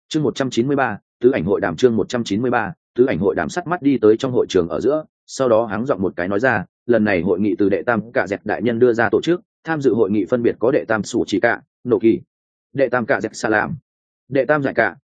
Chương 193, tứ ảnh hội đàm. Chương 193, tứ ảnh hội đàm. Sắt mắt đi tới trong hội trường ở giữa, sau đó háng giọng một cái nói ra, lần này hội nghị từ đệ tam cả dẹp đại nhân đưa ra tổ chức, tham dự hội nghị phân biệt có đệ tam sủ chỉ cả, nổ kỳ, đệ tam cả dẹp xa làm, đệ tam giải cả,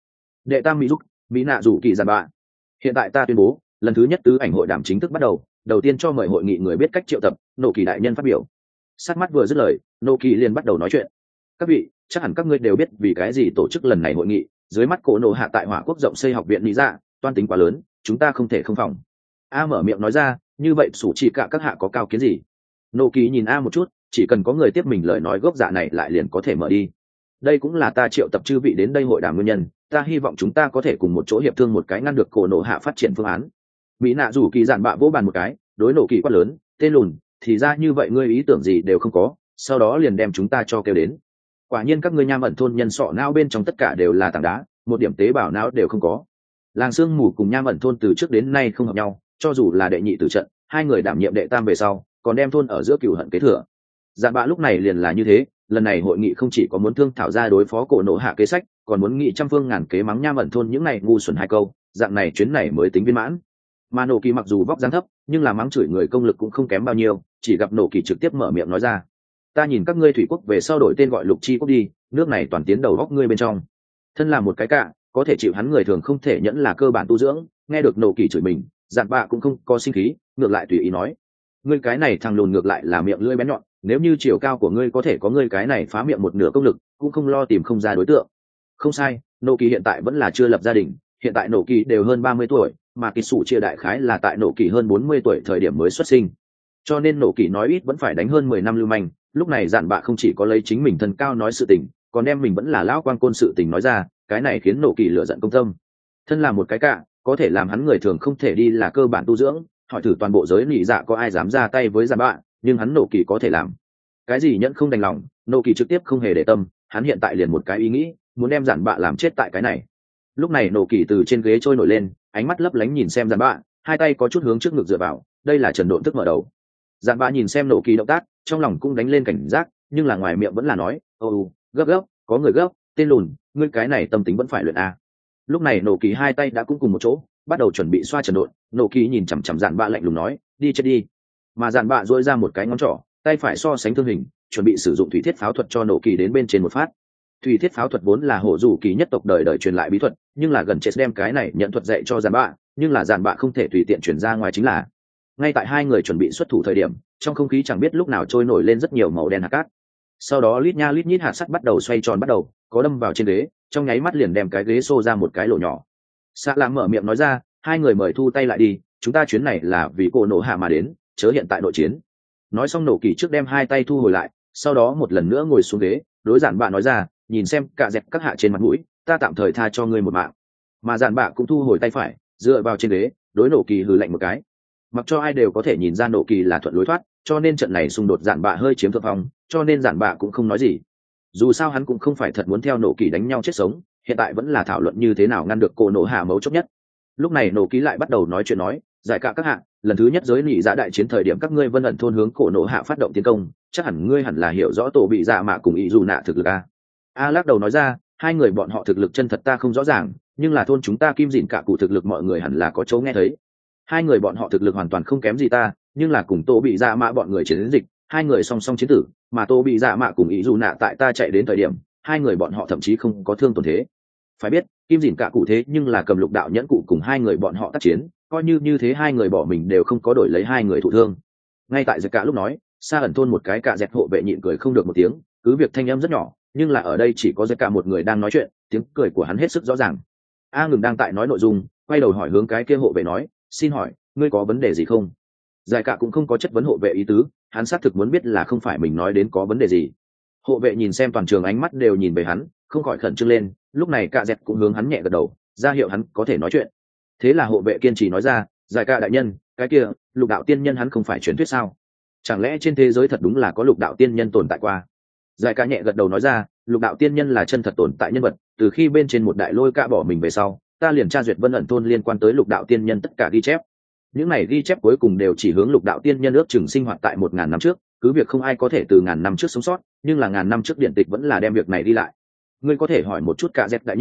đệ tam mỹ giúp, mỹ nạ rủ kỳ giàn bạ. Hiện tại ta tuyên bố, lần thứ nhất tứ ảnh hội đàm chính thức bắt đầu, đầu tiên cho mời hội nghị người biết cách triệu tập, nổ kỳ đại nhân phát biểu. Sát mắt vừa dứt lời, nổ kỳ liền bắt đầu nói chuyện. Các vị, chắc hẳn các ngươi đều biết vì cái gì tổ chức lần này hội nghị, dưới mắt cổ nổ hạ tại hỏa quốc rộng xây học viện lý dạ, toan tính quá lớn, chúng ta không thể không phòng. A mở miệng nói ra, như vậy sủ chỉ cả các hạ có cao kiến gì? Nô kỳ nhìn A một chút, chỉ cần có người tiếp mình lời nói gốc dạ này lại liền có thể mở đi. Đây cũng là ta triệu tập chư vị đến đây hội đàm nguyên nhân, ta hy vọng chúng ta có thể cùng một chỗ hiệp thương một cái ngăn được cổ nổ hạ phát triển phương án. Mỹ nạ rủ kỳ giản bạ vỗ bàn một cái, đối nổ kỳ quát lớn, tên lùn, thì ra như vậy ngươi ý tưởng gì đều không có, sau đó liền đem chúng ta cho kêu đến. Quả nhiên các ngươi nham ẩn thôn nhân sọ não bên trong tất cả đều là tảng đá, một điểm tế bào não đều không có. Làng Sương Mù cùng nham ẩn thôn từ trước đến nay không hợp nhau, cho dù là đệ nhị tử trận, hai người đảm nhiệm đệ tam về sau, còn đem thôn ở giữa cừu hận kế thừa. Dạn bạ lúc này liền là như thế, lần này hội nghị không chỉ có muốn thương thảo ra đối phó cổ nổ hạ kế sách, còn muốn nghị trăm phương ngàn kế mắng nham ẩn thôn những này ngu xuẩn hai câu, dạng này chuyến này mới tính viên mãn. Mà nổ kỳ mặc dù vóc dáng thấp, nhưng là mắng chửi người công lực cũng không kém bao nhiêu, chỉ gặp nổ kỳ trực tiếp mở miệng nói ra, ta nhìn các ngươi thủy quốc về sau đổi tên gọi lục chi quốc đi, nước này toàn tiến đầu góc ngươi bên trong. Thân là một cái cạ, có thể chịu hắn người thường không thể nhẫn là cơ bản tu dưỡng, nghe được nổ kỳ chửi mình, dạn bạ cũng không có sinh khí, ngược lại tùy ý nói, ngươi cái này thằng lùn ngược lại là miệng lưỡi bén nhọn, nếu như chiều cao của ngươi có thể có ngươi cái này phá miệng một nửa công lực, cũng không lo tìm không ra đối tượng. Không sai, nổ kỳ hiện tại vẫn là chưa lập gia đình, hiện tại nổ kỳ đều hơn 30 tuổi, mà kỳ sủ chia đại khái là tại nổ kỳ hơn 40 tuổi thời điểm mới xuất sinh, cho nên nổ kỳ nói ít vẫn phải đánh hơn 10 năm lưu manh. Lúc này dạn bạ không chỉ có lấy chính mình thân cao nói sự tình, còn đem mình vẫn là lão quan côn sự tình nói ra, cái này khiến nổ kỳ lửa giận công tâm. Thân là một cái cạ, có thể làm hắn người thường không thể đi là cơ bản tu dưỡng, hỏi thử toàn bộ giới nị dạ có ai dám ra tay với dạn bạ, nhưng hắn nổ kỳ có thể làm. Cái gì nhẫn không đành lòng, nổ kỳ trực tiếp không hề để tâm, hắn hiện tại liền một cái ý nghĩ, muốn đem dạn bạ làm chết tại cái này. Lúc này nổ kỳ từ trên ghế trôi nổi lên, ánh mắt lấp lánh nhìn xem dạn bạ, hai tay có chút hướng trước ngực dựa vào, đây là trần độn thức mở đầu. Dạn bạ nhìn xem nổ kỳ động tác, trong lòng cũng đánh lên cảnh giác, nhưng là ngoài miệng vẫn là nói, gấp gấp, có người gấp, tên lùn, ngươi cái này tâm tính vẫn phải luyện a. Lúc này nổ kỳ hai tay đã cũng cùng một chỗ, bắt đầu chuẩn bị xoa trần độn. Nổ kỳ nhìn chằm chằm dạn bạ lạnh lùng nói, đi chết đi. Mà dạn bạ dỗi ra một cái ngón trỏ, tay phải so sánh thương hình, chuẩn bị sử dụng thủy thiết pháo thuật cho nổ kỳ đến bên trên một phát. Thủy thiết pháo thuật vốn là hổ rủ kỳ nhất tộc đời đời truyền lại bí thuật, nhưng là gần chết đem cái này nhận thuật dạy cho dạn bạ, nhưng là dạn bạ không thể tùy tiện truyền ra ngoài. Chính là ngay tại hai người chuẩn bị xuất thủ thời điểm, trong không khí chẳng biết lúc nào trôi nổi lên rất nhiều màu đen hạt cát, sau đó lít nha lít nhít hạt sắt bắt đầu xoay tròn, bắt đầu có đâm vào trên ghế, trong nháy mắt liền đem cái ghế xô ra một cái lỗ nhỏ. Xạ lãm mở miệng nói ra, hai người mời thu tay lại đi, chúng ta chuyến này là vì cổ nổ hạ mà đến, chớ hiện tại nội chiến. Nói xong nổ kỳ trước đem hai tay thu hồi lại, sau đó một lần nữa ngồi xuống ghế, đối dạn bạ nói ra, nhìn xem cả dẹp các hạ trên mặt mũi, ta tạm thời tha cho ngươi một mạng. Mà dạn bạ cũng thu hồi tay phải, dựa vào trên ghế, đối nổ kỳ hừ lạnh một cái. Mặc cho ai đều có thể nhìn ra nổ kỳ là thuận lối thoát, cho nên trận này xung đột dạn bạ hơi chiếm thượng phong, cho nên dạn bạ cũng không nói gì. Dù sao hắn cũng không phải thật muốn theo nổ kỳ đánh nhau chết sống, hiện tại vẫn là thảo luận như thế nào ngăn được cổ nổ hạ mấu chốt nhất. Lúc này nổ kỳ lại bắt đầu nói chuyện nói, giải cả các hạ, lần thứ nhất giới nị dạ đại chiến thời điểm các ngươi vân ẩn thôn hướng cổ nổ hạ phát động tiến công, chắc hẳn ngươi hẳn là hiểu rõ tổ bị dạ mạ cùng ý dù nạ thực lực a. Lắc đầu nói ra, hai người bọn họ thực lực chân thật ta không rõ ràng, nhưng là thôn chúng ta kim dịn cả cụ thực lực mọi người hẳn là có chỗ nghe thấy. Hai người bọn họ thực lực hoàn toàn không kém gì ta, nhưng là cùng tổ bị dạ mạ bọn người chiến dịch, hai người song song chiến tử, mà tổ bị dạ mạ cùng ý dù nạ tại ta chạy đến thời điểm, hai người bọn họ thậm chí không có thương tổn thế. Phải biết kim dìn cả cụ thế nhưng là cầm lục đạo nhẫn cụ cùng hai người bọn họ tác chiến, coi như thế hai người bỏ mình đều không có đổi lấy hai người thụ thương. Ngay tại giật cả lúc nói, xa ẩn thôn một cái cạ dẹt hộ vệ nhịn cười không được một tiếng, cứ việc thanh âm rất nhỏ, nhưng là ở đây chỉ có giật cả một người đang nói chuyện, tiếng cười của hắn hết sức rõ ràng. Ngừng đang tại nói nội dung, quay đầu hỏi hướng cái kia hộ vệ nói, xin hỏi ngươi có vấn đề gì không? Giải cả cũng không có chất vấn hộ vệ ý tứ, hắn xác thực muốn biết là không phải mình nói đến có vấn đề gì. Hộ vệ nhìn xem toàn trường ánh mắt đều nhìn về hắn, không khỏi khẩn trương lên, lúc này cạ dẹt cũng hướng hắn nhẹ gật đầu, ra hiệu hắn có thể nói chuyện. Thế là hộ vệ kiên trì nói ra, giải cả đại nhân, cái kia lục đạo tiên nhân hắn không phải truyền thuyết sao? Chẳng lẽ trên thế giới thật đúng là có lục đạo tiên nhân tồn tại qua? Giải cả nhẹ gật đầu nói ra, lục đạo tiên nhân là chân thật tồn tại nhân vật, từ khi bên trên một đại lôi cạ bỏ mình về sau, ta liền tra duyệt vân ẩn thôn liên quan tới lục đạo tiên nhân tất cả ghi chép. Những này ghi chép cuối cùng đều chỉ hướng lục đạo tiên nhân ước chừng sinh hoạt tại 1000 năm trước, cứ việc không ai có thể từ 1000 năm trước sống sót, nhưng là 1000 năm trước điển tịch vẫn là đem việc này đi lại. Ngươi có thể hỏi một chút cả dẹp đại nhân,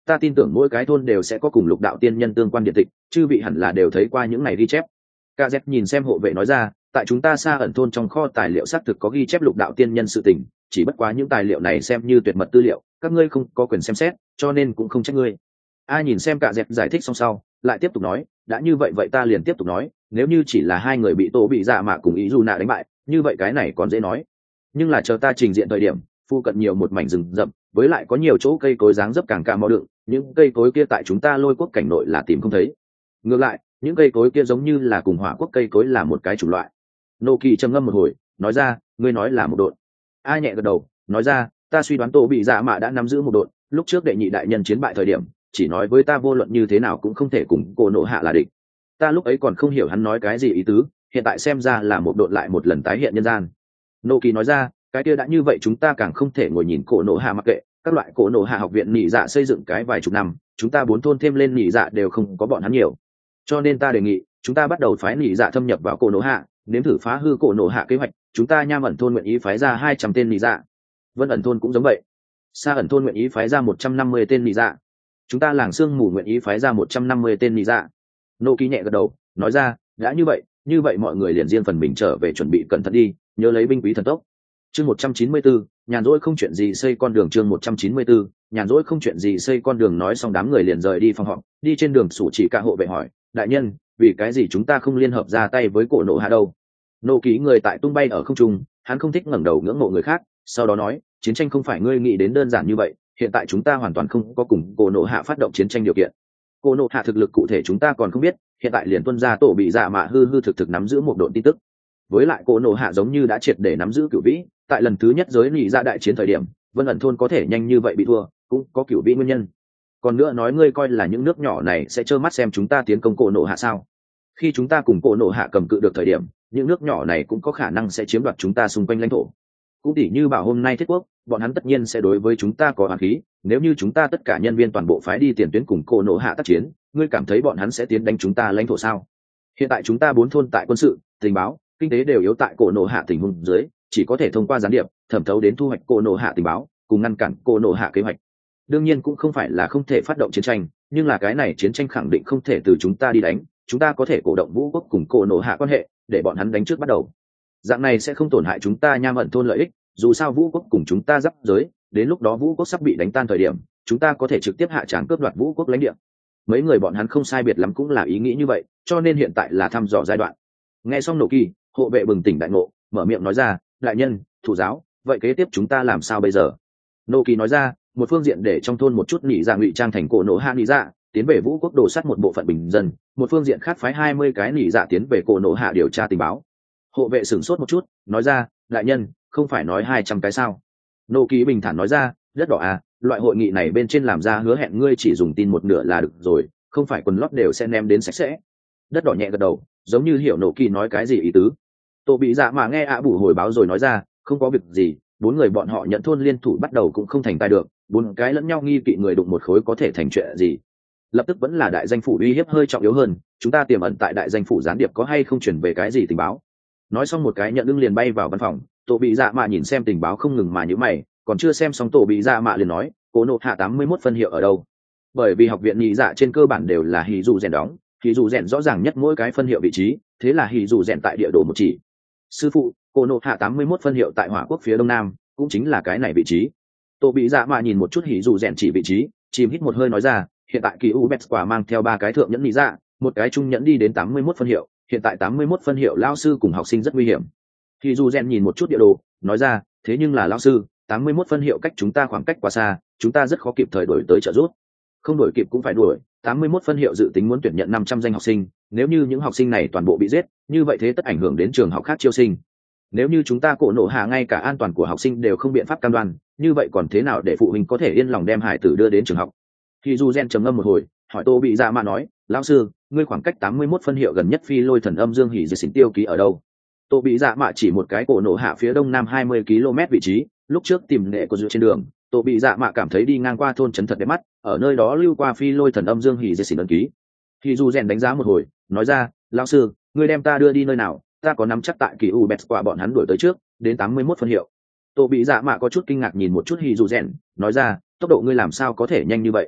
ta tin tưởng mỗi cái thôn đều sẽ có cùng lục đạo tiên nhân tương quan điện tịch, chư vị hẳn là đều thấy qua những này ghi chép. KZ nhìn xem hộ vệ nói ra, tại chúng ta xa ẩn thôn trong kho tài liệu xác thực có ghi chép lục đạo tiên nhân sự tình, chỉ bất quá những tài liệu này xem như tuyệt mật tư liệu, các ngươi không có quyền xem xét, cho nên cũng không trách ngươi. A nhìn xem KZ giải thích xong sau, lại tiếp tục nói, đã như vậy vậy ta liền tiếp tục nói, nếu như chỉ là hai người bị Tô bị dạ mạ cùng ý dù nạ đánh bại, như vậy cái này còn dễ nói. Nhưng là chờ ta trình diện thời điểm, phu cận nhiều một mảnh rừng rậm, với lại có nhiều chỗ cây cối dáng dấp càng cao màu đựng, những cây cối kia tại chúng ta Lôi quốc cảnh nội là tìm không thấy. Ngược lại, những cây cối kia giống như là cùng Hỏa quốc cây cối là một cái chủng loại. Nô Kỳ trầm ngâm một hồi, nói ra, ngươi nói là một độn. A nhẹ gật đầu, nói ra, ta suy đoán Tô bị dạ mạ đã nắm giữ một độn, lúc trước đệ nhị đại nhân chiến bại thời điểm, chỉ nói với ta vô luận như thế nào cũng không thể cùng cô nộ hạ là địch. Ta lúc ấy còn không hiểu hắn nói cái gì ý tứ, hiện tại xem ra là một độn lại một lần tái hiện nhân gian. Nô Kỳ nói ra, cái kia đã như vậy chúng ta càng không thể ngồi nhìn cổ nộ hạ mặc kệ, các loại cổ nộ hạ học viện nhị dạ xây dựng cái vài chục năm, chúng ta 4 thôn thêm lên nhị dạ đều không có bọn hắn nhiều, cho nên ta đề nghị chúng ta bắt đầu phái nhị dạ thâm nhập vào cổ nộ hạ, nếm thử phá hư cổ nộ hạ kế hoạch. Chúng ta Nham ẩn thôn nguyện ý phái ra 200 tên nhị dạ, Vân ẩn thôn cũng giống vậy, Sa ẩn thôn nguyện ý phái ra 150 tên nhị dạ, chúng ta Làng Sương Mù nguyện ý phái ra 150 tên nhị dạ. Nô Kỳ nhẹ gật đầu, nói ra, đã như vậy mọi người liền riêng phần mình trở về chuẩn bị cẩn thận đi, nhớ lấy binh quý thần tốc. Chương 194, nhàn rỗi không chuyện gì xây con đường. Chương 194, nhàn rỗi không chuyện gì xây con đường. Nói xong đám người liền rời đi phòng họp, đi trên đường Sủ Chỉ Cả hộ vệ hỏi, đại nhân, vì cái gì chúng ta không liên hợp ra tay với cổ nộ hạ đâu? Nô Ký người tại tung bay ở không trung, hắn không thích ngẩng đầu ngưỡng mộ người khác, sau đó nói, chiến tranh không phải ngươi nghĩ đến đơn giản như vậy, hiện tại chúng ta hoàn toàn không có cùng cổ nộ hạ phát động chiến tranh điều kiện. Cổ nộ hạ thực lực cụ thể chúng ta còn không biết, hiện tại liền tuân ra tổ bị dạ mạ hư thực nắm giữ một độn tin tức. Với lại cổ nộ hạ giống như đã triệt để nắm giữ cửu vĩ, tại lần thứ nhất giới nhị dạ đại chiến thời điểm, Vân ẩn thôn có thể nhanh như vậy bị thua, cũng có cửu vĩ nguyên nhân. Còn nữa nói ngươi coi là những nước nhỏ này sẽ trơ mắt xem chúng ta tiến công cổ nộ hạ sao? Khi chúng ta cùng cổ nộ hạ cầm cự được thời điểm, những nước nhỏ này cũng có khả năng sẽ chiếm đoạt chúng ta xung quanh lãnh thổ. Cũng tỉ như bảo hôm nay Thiết Quốc, bọn hắn tất nhiên sẽ đối với chúng ta có oán khí, nếu như chúng ta tất cả nhân viên toàn bộ phái đi tiền tuyến cùng cổ nộ hạ tác chiến, ngươi cảm thấy bọn hắn sẽ tiến đánh chúng ta lãnh thổ sao? Hiện tại chúng ta 4 thôn tại quân sự, tình báo, kinh tế đều yếu tại cổ nộ hạ tình huống dưới, chỉ có thể thông qua gián điệp thẩm thấu đến thu hoạch cổ nộ hạ tình báo, cùng ngăn cản cổ nộ hạ kế hoạch. Đương nhiên cũng không phải là không thể phát động chiến tranh, nhưng là cái này chiến tranh khẳng định không thể từ chúng ta đi đánh, chúng ta có thể cổ động vũ quốc cùng cổ nộ hạ quan hệ, để bọn hắn đánh trước bắt đầu. Dạng này sẽ không tổn hại chúng ta Nham ẩn thôn lợi ích, dù sao vũ quốc cùng chúng ta giáp giới, đến lúc đó vũ quốc sắp bị đánh tan thời điểm, chúng ta có thể trực tiếp hạ tràng cướp đoạt vũ quốc lãnh địa. Mấy người bọn hắn không sai biệt lắm cũng là ý nghĩ như vậy, cho nên hiện tại là thăm dò giai đoạn. Nghe xong Nô Kỳ, hộ vệ bừng tỉnh đại ngộ, mở miệng nói ra, đại nhân, thủ giáo, vậy kế tiếp chúng ta làm sao bây giờ? Nô Kỳ nói ra, một phương diện để trong thôn một chút nhị dạ ngụy trang thành cổ nộ hạ nhị dạ, tiến về vũ quốc đổ sát một bộ phận bình dân, một phương diện khác phái 20 cái nhị dạ tiến về cổ nộ hạ điều tra tình báo. Hộ vệ sửng sốt một chút, nói ra, đại nhân, không phải nói 200 cái sao? Nô Kỳ bình thản nói ra, rất đỏ à, loại hội nghị này bên trên làm ra hứa hẹn ngươi chỉ dùng tin một nửa là được rồi, không phải quần lót đều sẽ ném đến sạch sẽ. Đất đỏ nhẹ gật đầu, giống như hiểu Nô Kỳ nói cái gì ý tứ. Tô bị dạ mà nghe ạ bủ hồi báo rồi nói ra, không có việc gì, 4 người bọn họ nhận thôn liên thủ bắt đầu cũng không thành tài được, 4 cái lẫn nhau nghi kỵ người đụng một khối có thể thành chuyện gì. Lập tức vẫn là đại danh phủ uy hiếp hơi trọng yếu hơn, chúng ta tiềm ẩn tại đại danh phủ gián điệp có hay không chuyển về cái gì tình báo. Nói xong một cái nhận ưng liền bay vào văn phòng, Tô bị dạ mạ nhìn xem tình báo không ngừng mà nhíu mày, còn chưa xem xong Tô bị dạ mạ liền nói, cố nộ hạ 81 phân hiệu ở đâu? Bởi vì học viện nhị dạ trên cơ bản đều là hỉ dù rèn đóng, hỉ dù rèn rõ ràng nhất mỗi cái phân hiệu vị trí, thế là hỉ dù rèn tại địa đồ một chỉ. Sư phụ, cô nộ hạ 81 phân hiệu tại Hỏa quốc phía đông nam, cũng chính là cái này vị trí. Tô bị dạ mạ nhìn một chút hỉ dù rèn chỉ vị trí, chìm hít một hơi nói ra, hiện tại kỳ u bét quả mang theo 3 cái thượng nhẫn nhị dạ, một cái trung nhẫn đi đến 81 phân hiệu, hiện tại 81 phân hiệu lao sư cùng học sinh rất nguy hiểm. Hỉ dù rèn nhìn một chút địa đồ, nói ra, thế nhưng là lao sư, 81 phân hiệu cách chúng ta khoảng cách quá xa, chúng ta rất khó kịp thời đuổi tới trợ giúp. Không đuổi kịp cũng phải đuổi, 81 phân hiệu dự tính muốn tuyển nhận 500 danh học sinh, nếu như những học sinh này toàn bộ bị giết, như vậy thế tất ảnh hưởng đến trường học khác chiêu sinh. Nếu như chúng ta cổ nộ hạ ngay cả an toàn của học sinh đều không biện pháp cam đoan, như vậy còn thế nào để phụ huynh có thể yên lòng đem hải tử đưa đến trường học? Thì dù Gen trầm ngâm một hồi, hỏi Tô bị dạ mạ nói, lão sư, ngươi khoảng cách 81 phân hiệu gần nhất phi lôi thần âm dương hỉ diệt xỉn tiêu ký ở đâu? Tô bị dạ mạ chỉ một cái cổ nộ hạ phía đông nam 20 km vị trí, lúc trước tìm nghệ của dựa trên đường, Tô bị dạ mạ cảm thấy đi ngang qua thôn trấn thật đẹp mắt, ở nơi đó lưu qua phi lôi thần âm dương hỉ diệt xỉn ấn ký. Thì dù Gen đánh giá một hồi, nói ra, lão sư, ngươi đem ta đưa đi nơi nào? Ta có nắm chắc tại kỳ u bét qua bọn hắn đuổi tới trước đến 81 phân hiệu. Tô bị dạ mạ có chút kinh ngạc nhìn một chút hỉ dù rèn, nói ra, tốc độ ngươi làm sao có thể nhanh như vậy?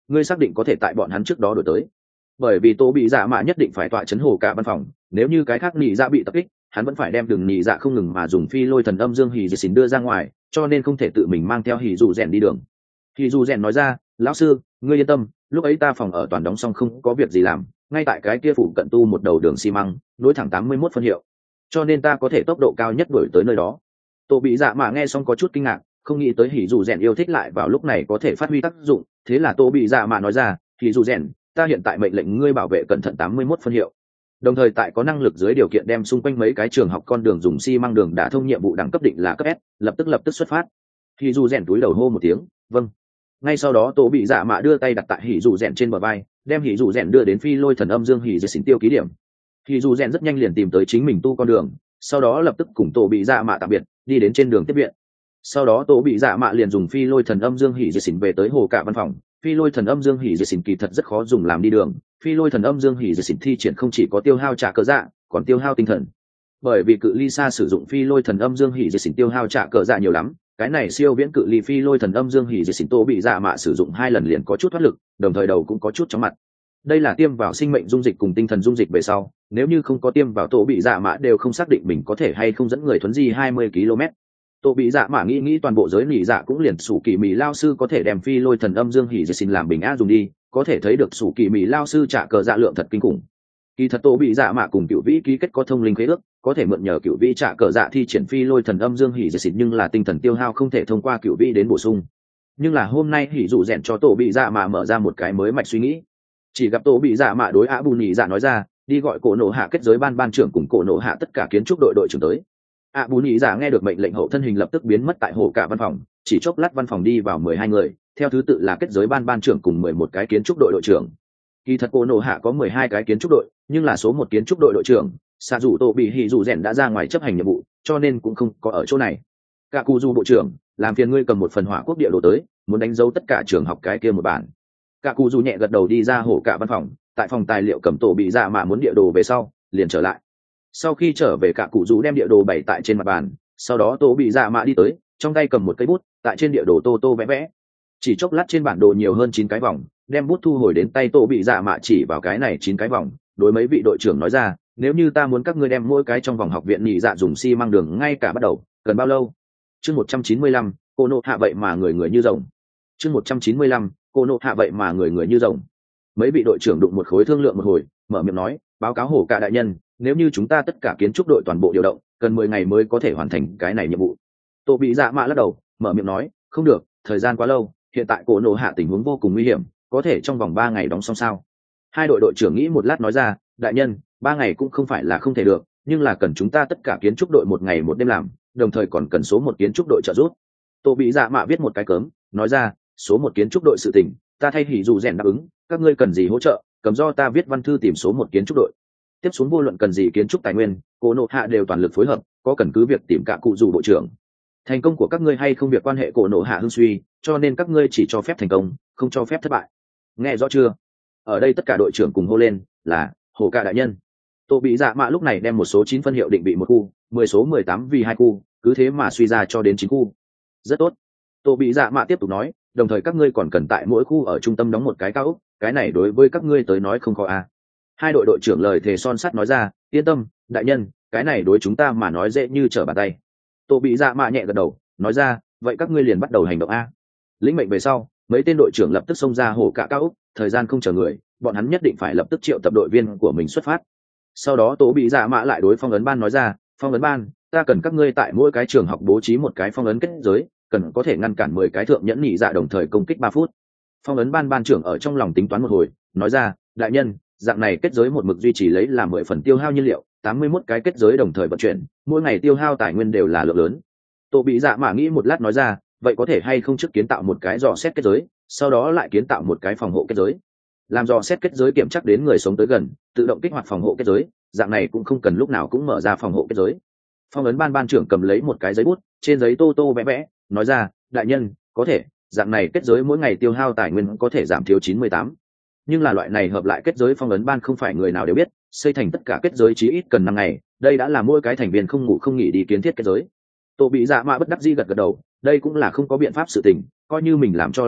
ngươi xác định có thể tại bọn hắn trước đó đổi tới. Bởi vì Tô bị dạ mạ nhất định phải tọa chấn hồ cả văn phòng, nếu như cái khác nhị dạ bị tập kích, hắn vẫn phải đem đường nhị dạ không ngừng mà dùng phi lôi thần âm dương hỉ dị xỉn đưa ra ngoài, cho nên không thể tự mình mang theo hỉ dù rèn đi đường. Hỉ dù rèn nói ra, lão sư, ngươi yên tâm, lúc ấy ta phòng ở toàn đóng xong không có việc gì làm, ngay tại cái kia phủ cận tu một đầu đường xi măng, nối thẳng 81 phân hiệu, cho nên ta có thể tốc độ cao nhất đuổi tới nơi đó. Tô bị dạ mạ nghe xong có chút kinh ngạc, không nghĩ tới hỉ dù rèn yêu thích lại vào lúc này có thể phát huy tác dụng, thế là Tô bị dạ mạ nói ra, hỉ dù rèn, ta hiện tại mệnh lệnh ngươi bảo vệ cẩn thận 81 phân hiệu, đồng thời tại có năng lực dưới điều kiện đem xung quanh mấy cái trường học con đường dùng xi măng đường đã thông nhiệm vụ đẳng cấp định là cấp S, lập tức xuất phát. Hỉ dù rèn túi đầu hô một tiếng, vâng. Ngay sau đó Tô bị dạ mạ đưa tay đặt tại hỉ dù rèn trên bờ vai, đem hỉ dù rèn đưa đến phi lôi thần âm dương hỉ dị xỉn tiêu ký điểm. Hỉ dù rèn rất nhanh liền tìm tới chính mình tu con đường, sau đó lập tức cùng Tô bị dạ mạ tạm biệt, đi đến trên đường tiếp viện. Sau đó Tô bị dạ mạ liền dùng phi lôi thần âm dương hỉ dị xỉn về tới hồ cả văn phòng. Phi lôi thần âm dương hỉ dị xỉn kỳ thật rất khó dùng làm đi đường, phi lôi thần âm dương hỉ dị xỉn thi triển không chỉ có tiêu hao trả cờ dạ, còn tiêu hao tinh thần. Bởi vì cự ly xa sử dụng phi lôi thần âm dương hỉ dị xỉn tiêu hao trả cờ dạ nhiều lắm, cái này siêu viễn cự ly phi lôi thần âm dương hỉ dị xỉn Tô bị dạ mạ sử dụng 2 lần liền có chút thoát lực, đồng thời đầu cũng có chút chóng mặt. Đây là tiêm vào sinh mệnh dung dịch cùng tinh thần dung dịch về sau, nếu như không có tiêm vào Tô bị dạ mạ đều không xác định mình có thể hay không dẫn người thuấn di 20 km. Tô bị dạ mạ nghĩ toàn bộ giới nỉ dạ cũng liền sủ kỳ mì lao sư có thể đem phi lôi thần âm dương hỉ dị xỉn làm bình a dùng đi, có thể thấy được sủ kỳ mì lao sư trả cờ dạ lượng thật kinh khủng. Kỳ thật Tô bị dạ mạ cùng cựu vĩ ký kết có thông linh khế ước, có thể mượn nhờ cựu vĩ trả cờ dạ thi triển phi lôi thần âm dương hỉ dị xỉn, nhưng là tinh thần tiêu hao không thể thông qua cựu vĩ đến bổ sung. Nhưng là hôm nay hỉ dụ rèn cho Tô bị dạ mạ mở ra một cái mới mạch suy nghĩ. Chỉ gặp Tô bị dạ mạ đối ạ bù nhị dạ nói ra, đi gọi cổ nổ hạ kết giới ban trưởng cùng cổ nổ hạ tất cả kiến trúc đội trưởng tới. ạ bù nhị dạ nghe được mệnh lệnh hậu thân hình lập tức biến mất tại hồ cả văn phòng, chỉ chốc lát văn phòng đi vào 12 người, theo thứ tự là kết giới ban trưởng cùng 11 cái kiến trúc đội trưởng. Kỳ thật cổ nổ hạ có 12 cái kiến trúc đội, nhưng là số 1 kiến trúc đội trưởng xạ dù Tô bị hỉ dù rèn đã ra ngoài chấp hành nhiệm vụ, cho nên cũng không có ở chỗ này. Cả cụ du bộ trưởng, làm phiền ngươi cầm một phần hỏa quốc địa đồ tới, muốn đánh dấu tất cả trường học cái kia một bản. Cả cụ du nhẹ gật đầu đi ra hồ cả văn phòng, tại phòng tài liệu cầm Tô bị dạ mạ muốn địa đồ về sau liền trở lại. Sau khi trở về cả cụ du đem địa đồ bày tại trên mặt bàn, sau đó Tô bị dạ mạ đi tới, trong tay cầm một cây bút, tại trên địa đồ tô vẽ vẽ. Chỉ chốc lát trên bản đồ nhiều hơn 9 cái vòng, đem bút thu hồi đến tay Tô bị dạ mạ chỉ vào cái này 9 cái vòng, đối mấy vị đội trưởng nói ra, nếu như ta muốn các ngươi đem mỗi cái trong vòng học viện nhị dạ dùng xi măng đường ngay cả bắt đầu, cần bao lâu? Chương 195, cô nộ hạ vậy mà người như rồng. Chương 195, cô nộ hạ vậy mà người như rồng. Mấy vị đội trưởng đụng một khối thương lượng một hồi, mở miệng nói, báo cáo hổ cả đại nhân, nếu như chúng ta tất cả kiến trúc đội toàn bộ điều động, cần 10 ngày mới có thể hoàn thành cái này nhiệm vụ. Tô bị dạ mạ lắc đầu, mở miệng nói, không được, thời gian quá lâu, hiện tại cô nộ hạ tình huống vô cùng nguy hiểm, có thể trong vòng 3 ngày đóng xong sao? Hai đội trưởng nghĩ một lát nói ra, đại nhân, 3 ngày cũng không phải là không thể được, nhưng là cần chúng ta tất cả kiến trúc đội 1 ngày 1 đêm làm, đồng thời còn cần số 1 kiến trúc đội trợ giúp. Tô bị dạ mạ viết một cái cớm, nói ra, số 1 kiến trúc đội sự tình, ta thay hỉ dù rèn đáp ứng, các ngươi cần gì hỗ trợ, cầm do ta viết văn thư tìm số 1 kiến trúc đội. Tiếp xuống vô luận cần gì kiến trúc tài nguyên, cô nộ hạ đều toàn lực phối hợp, có cần cứ việc tìm cả cụ dù bộ trưởng. Thành công của các ngươi hay không việc quan hệ cô nộ hạ hưng suy, cho nên các ngươi chỉ cho phép thành công, không cho phép thất bại. Nghe rõ chưa? Ở đây tất cả đội trưởng cùng hô lên, là hồ cả đại nhân. Tô bị dạ mạ lúc này đem một số 9 phân hiệu định vị một khu, 10 số 18 vì 2 khu, cứ thế mà suy ra cho đến 9 khu. Rất tốt. Tô bị dạ mạ tiếp tục nói, đồng thời các ngươi còn cần tại mỗi khu ở trung tâm đóng một cái cao ốc, cái này đối với các ngươi tới nói không khó à. Hai đội trưởng lời thề son sắt nói ra, yên tâm, đại nhân, cái này đối chúng ta mà nói dễ như trở bàn tay. Tô bị dạ mạ nhẹ gật đầu, nói ra, vậy các ngươi liền bắt đầu hành động a. Lĩnh mệnh về sau, mấy tên đội trưởng lập tức xông ra hồ cả cao ốc, thời gian không chờ người, bọn hắn nhất định phải lập tức triệu tập đội viên của mình xuất phát. Sau đó Tô bị dạ mạ lại đối phong ấn ban nói ra, phong ấn ban, ta cần các ngươi tại mỗi cái trường học bố trí một cái phong ấn kết giới, cần có thể ngăn cản 10 cái thượng nhẫn nhị dạ đồng thời công kích 3 phút. Phong ấn ban trưởng ở trong lòng tính toán một hồi, nói ra, đại nhân, dạng này kết giới một mực duy trì lấy là 10 phần tiêu hao nhiên liệu, 81 cái kết giới đồng thời vận chuyển, mỗi ngày tiêu hao tài nguyên đều là lượng lớn. Tô bị dạ mạ nghĩ một lát nói ra, vậy có thể hay không trước kiến tạo một cái dò xét kết giới, sau đó lại kiến tạo một cái phòng hộ kết giới, làm dò xét kết giới kiểm chắc đến người sống tới gần, tự động kích hoạt phòng hộ kết giới, dạng này cũng không cần lúc nào cũng mở ra phòng hộ kết giới. Phong ấn ban trưởng cầm lấy một cái giấy bút, trên giấy tô vẽ vẽ, nói ra, đại nhân, có thể, dạng này kết giới mỗi ngày tiêu hao tài nguyên có thể giảm thiếu 98. Nhưng là loại này hợp lại kết giới phong ấn ban không phải người nào đều biết, xây thành tất cả kết giới chí ít cần 5 ngày, đây đã là mỗi cái thành viên không ngủ không nghỉ đi kiến thiết kết giới. Tô bị dạ mạ bất đắc dĩ gật gật đầu, đây cũng là không có biện pháp sự tình, coi như mình làm cho lại gấp,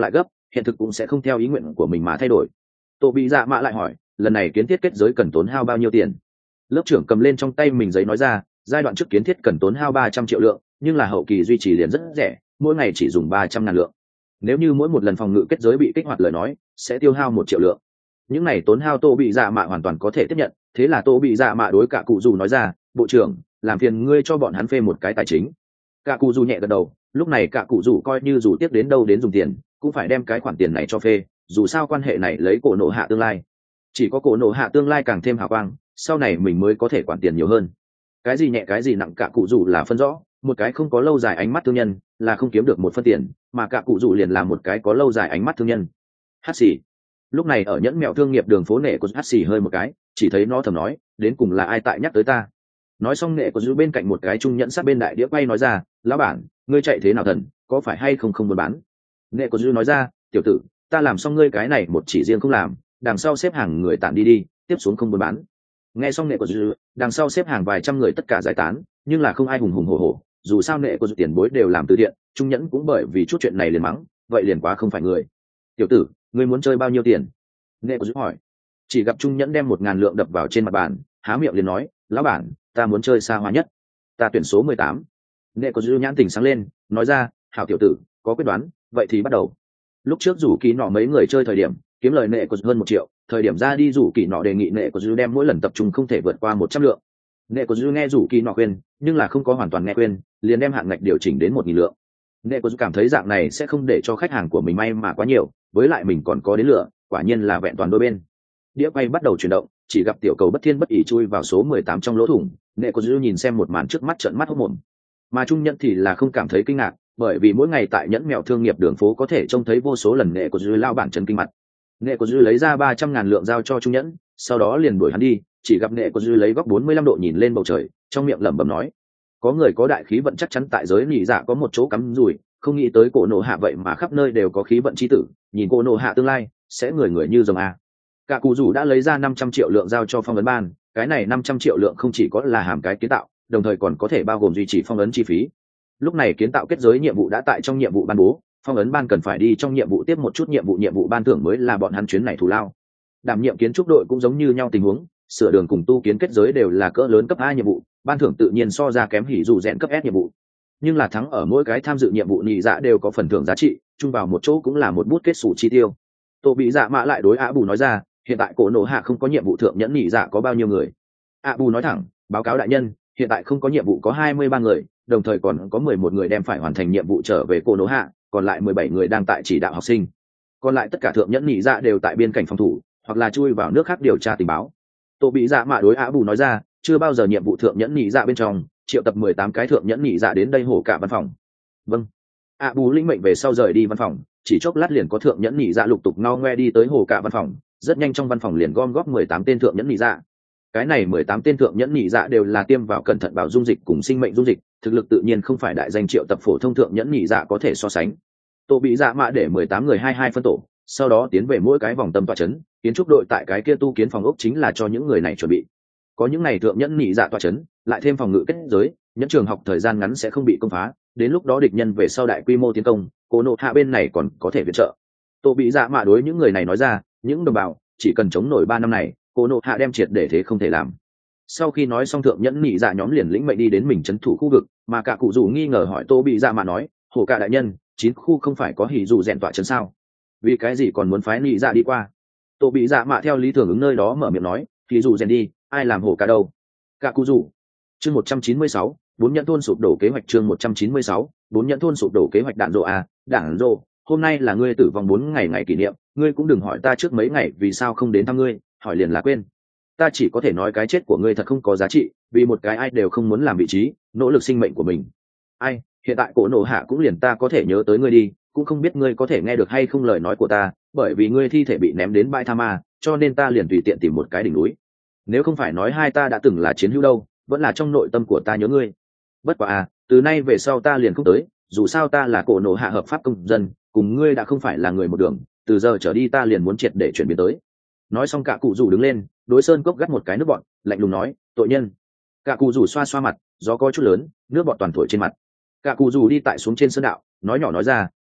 hiện thực cũng sẽ không theo ý nguyện của mình mà thay đổi. Tô bị dạ mạ lại hỏi, lần này kiến thiết kết giới cần tốn hao bao nhiêu tiền? Lớp trưởng cầm lên trong tay mình giấy nói ra, giai đoạn trước kiến thiết cần tốn hao 300 triệu lượng, nhưng là hậu kỳ duy trì liền rất rẻ, mỗi ngày chỉ dùng 300.000 lượng. Nếu như mỗi một lần phòng ngự kết giới bị kích hoạt lời nói, sẽ tiêu hao 1 triệu lượng. Những này tốn hao Tô bị dạ mạ hoàn toàn có thể tiếp nhận, thế là Tô bị dạ mạ đối cả cụ dù nói ra, bộ trưởng, làm phiền ngươi cho bọn hắn phê một cái tài chính. Cả cụ dù nhẹ gật đầu, lúc này cả cụ dù coi như dù tiếp đến đâu đến dùng tiền, cũng phải đem cái khoản tiền này cho phê, dù sao quan hệ này lấy cổ nộ hạ tương lai. Chỉ có cổ nộ hạ tương lai càng thêm hào quang, sau này mình mới có thể quản tiền nhiều hơn. Cái gì nhẹ cái gì nặng cả cụ dù là phân rõ, một cái không có lâu dài ánh mắt thương nhân là không kiếm được một phân tiền, mà cả cụ dù liền là một cái có lâu dài ánh mắt thương nhân. Hát xì. Lúc này ở nhẫn mèo thương nghiệp đường phố nệ của hát xì hơi một cái, chỉ thấy nó thầm nói, đến cùng là ai tại nhắc tới ta. Nói xong nệ của giữ bên cạnh một cái trung nhẫn sát bên đại đĩa quay nói ra, lão bản, ngươi chạy thế nào thần, có phải hay không muốn bán? Nệ của giữ nói ra, tiểu tử, ta làm xong ngươi cái này một chỉ riêng không làm, đằng sau xếp hàng người tản đi, tiếp xuống không muốn bán. Nghe xong nệ của giữ, đằng sau xếp hàng vài trăm người tất cả giải tán, nhưng là không ai hùng hùng hổ hổ, dù sao nệ của giữ tiền bối đều làm từ thiện, trung nhẫn cũng bởi vì chút chuyện này liền mắng, vậy liền quá không phải người. Tiểu tử, ngươi muốn chơi bao nhiêu tiền? Nệ của giữ hỏi. Chỉ gặp trung nhẫn đem 1.000 lượng đập vào trên mặt bàn, há miệng liền nói, lão bản, ta muốn chơi xa hoa nhất, ta tuyển số 18. Nệ của giữ nhãn tình sáng lên, nói ra, hảo tiểu tử, có quyết đoán, vậy thì bắt đầu. Lúc trước rủ kỳ nọ mấy người chơi thời điểm kiếm lời nệ của hơn 1 triệu, thời điểm ra đi rủ kỳ nọ đề nghị nệ của dư đem mỗi lần tập trung không thể vượt qua 100 lượng. Nệ của dư nghe rủ kỳ nọ khuyên, nhưng là không có hoàn toàn nghe khuyên, liền đem hạn ngạch điều chỉnh đến 1.000 lượng. Nệ của dư cảm thấy dạng này sẽ không để cho khách hàng của mình may mà quá nhiều, với lại mình còn có đến lựa, quả nhiên là vẹn toàn đôi bên. Đĩa quay bắt đầu chuyển động, chỉ gặp tiểu cầu bất thiên bất ỷ chui vào số 18 trong lỗ thủng. Nệ của dư nhìn xem một màn trước mắt trợn mắt hốt mồm, mà trung nhẫn thì là không cảm thấy kinh ngạc, bởi vì mỗi ngày tại nhẫn mèo thương nghiệp đường phố có thể trông thấy vô số lần nệ của dư lao bản chân kinh mặt. Nệ của dư lấy ra 300.000 lượng giao cho trung nhẫn, sau đó liền đuổi hắn đi. Chỉ gặp nệ của dư lấy góc 45 độ nhìn lên bầu trời, trong miệng lẩm bẩm nói, có người có đại khí vận chắc chắn tại giới nhị dạ có một chỗ cắm rủi, không nghĩ tới cổ nộ hạ vậy mà khắp nơi đều có khí vận chi tử, nhìn cổ nộ hạ tương lai sẽ người người như rồng a. Cả cụ rủ đã lấy ra 500 triệu lượng giao cho phong ấn ban, cái này 500 triệu lượng không chỉ có là hàm cái kiến tạo, đồng thời còn có thể bao gồm duy trì phong ấn chi phí. Lúc này kiến tạo kết giới nhiệm vụ đã tại trong nhiệm vụ ban bố, phong ấn ban cần phải đi trong nhiệm vụ tiếp một chút nhiệm vụ ban thưởng mới là bọn hắn chuyến này thù lao. Đảm nhiệm kiến trúc đội cũng giống như nhau tình huống, sửa đường cùng tu kiến kết giới đều là cỡ lớn cấp A nhiệm vụ, ban thưởng tự nhiên so ra kém hỉ dù rèn cấp S nhiệm vụ. Nhưng là thắng ở mỗi cái tham dự nhiệm vụ nhị dạ đều có phần thưởng giá trị, chung vào một chỗ cũng là một bút kết sổ chi tiêu. Tô bị dạ mạ lại đối Á Bù nói ra, hiện tại cổ nổ hạ không có nhiệm vụ thượng nhẫn nhị dạ có bao nhiêu người? Á Bù nói thẳng, báo cáo đại nhân, hiện tại không có nhiệm vụ có 23 người, đồng thời còn có 11 người đem phải hoàn thành nhiệm vụ trở về cổ nổ hạ, còn lại 17 người đang tại chỉ đạo học sinh. Còn lại tất cả thượng nhẫn nhị dạ đều tại biên cảnh phòng thủ, hoặc là chui vào nước khác điều tra tình báo. Tô bị dạ mạ đối Á Bù nói ra, chưa bao giờ nhiệm vụ thượng nhẫn nhị dạ bên trong, triệu tập 18 cái thượng nhẫn nhị dạ đến đây hổ cả văn phòng. Vâng. Á Bù lĩnh mệnh về sau rời đi văn phòng, chỉ chốc lát liền có thượng nhẫn nhị dạ lục tục ngao ngoe đi tới hổ cả văn phòng, rất nhanh trong văn phòng liền gom góp 18 tên thượng nhẫn nhị dạ. Cái này 18 tên thượng nhẫn nhị dạ đều là tiêm vào cẩn thận bảo dung dịch cùng sinh mệnh dung dịch, thực lực tự nhiên không phải đại danh triệu tập phổ thông thượng nhẫn nhị dạ có thể so sánh. Tô bị dạ mạ để 18 người 22 phân tổ, sau đó tiến về mỗi cái vòng tâm tọa trấn, kiến trúc đội tại cái kia tu kiến phòng ốc chính là cho những người này chuẩn bị. Có những này thượng nhẫn nhị dạ tọa trấn, lại thêm phòng ngự kết giới, nhẫn trường học thời gian ngắn sẽ không bị công phá, đến lúc đó địch nhân về sau đại quy mô tiến công, cổ nộ hạ bên này còn có thể viện trợ. Tô bị dạ mạ đối những người này nói ra, những đồng bào chỉ cần chống nổi 3 năm này, cổ nộ hạ đem triệt để thế không thể làm. Sau khi nói xong thượng nhẫn nhị dạ nhóm liền lĩnh mệnh đi đến mình trấn thủ khu vực, mà cả cụ dù nghi ngờ hỏi Tô bị dạ mạ nói, hồ cả đại nhân, 9 khu không phải có hỉ dù rèn tọa trấn sao, vì cái gì còn muốn phái nhị dạ đi qua? Tô bị dạ mạ theo lý thường ứng nơi đó mở miệng nói, hỉ dù rèn đi, ai làm hồ cả đâu? Cả cụ dù. Chương 196, 4 nhẫn thôn sụp đổ kế hoạch. Chương 196, 4 nhẫn thôn sụp đổ kế hoạch. Đạn rộ à, đạn rộ, hôm nay là ngươi tử vong 4 ngày kỷ niệm, ngươi cũng đừng hỏi ta trước mấy ngày vì sao không đến thăm ngươi, hỏi liền là quên. Ta chỉ có thể nói cái chết của ngươi thật không có giá trị, vì một cái ai đều không muốn làm vị trí, nỗ lực sinh mệnh của mình. Ai, hiện tại cổ nổ hạ cũng liền ta có thể nhớ tới ngươi đi, cũng không biết ngươi có thể nghe được hay không lời nói của ta, bởi vì ngươi thi thể bị ném đến bãi tha ma, cho nên ta liền tùy tiện tìm một cái đỉnh núi. Nếu không phải nói hai ta đã từng là chiến hữu đâu, vẫn là trong nội tâm của ta nhớ ngươi. Bất quá à, từ nay về sau ta liền không tới, dù sao ta là cổ nổ hạ hợp pháp công dân, cùng ngươi đã không phải là người một đường, từ giờ trở đi ta liền muốn triệt để chuyển biến tới. Nói xong cả cụ rủ đứng lên, đối sơn cốc gắt một cái nước bọt, lạnh lùng nói, tội nhân. Cả cụ rủ xoa xoa mặt, gió có chút lớn, nước bọt toàn thổi trên mặt. Cả cụ rủ đi tại xuống trên sơn đạo, nói nhỏ nói ra,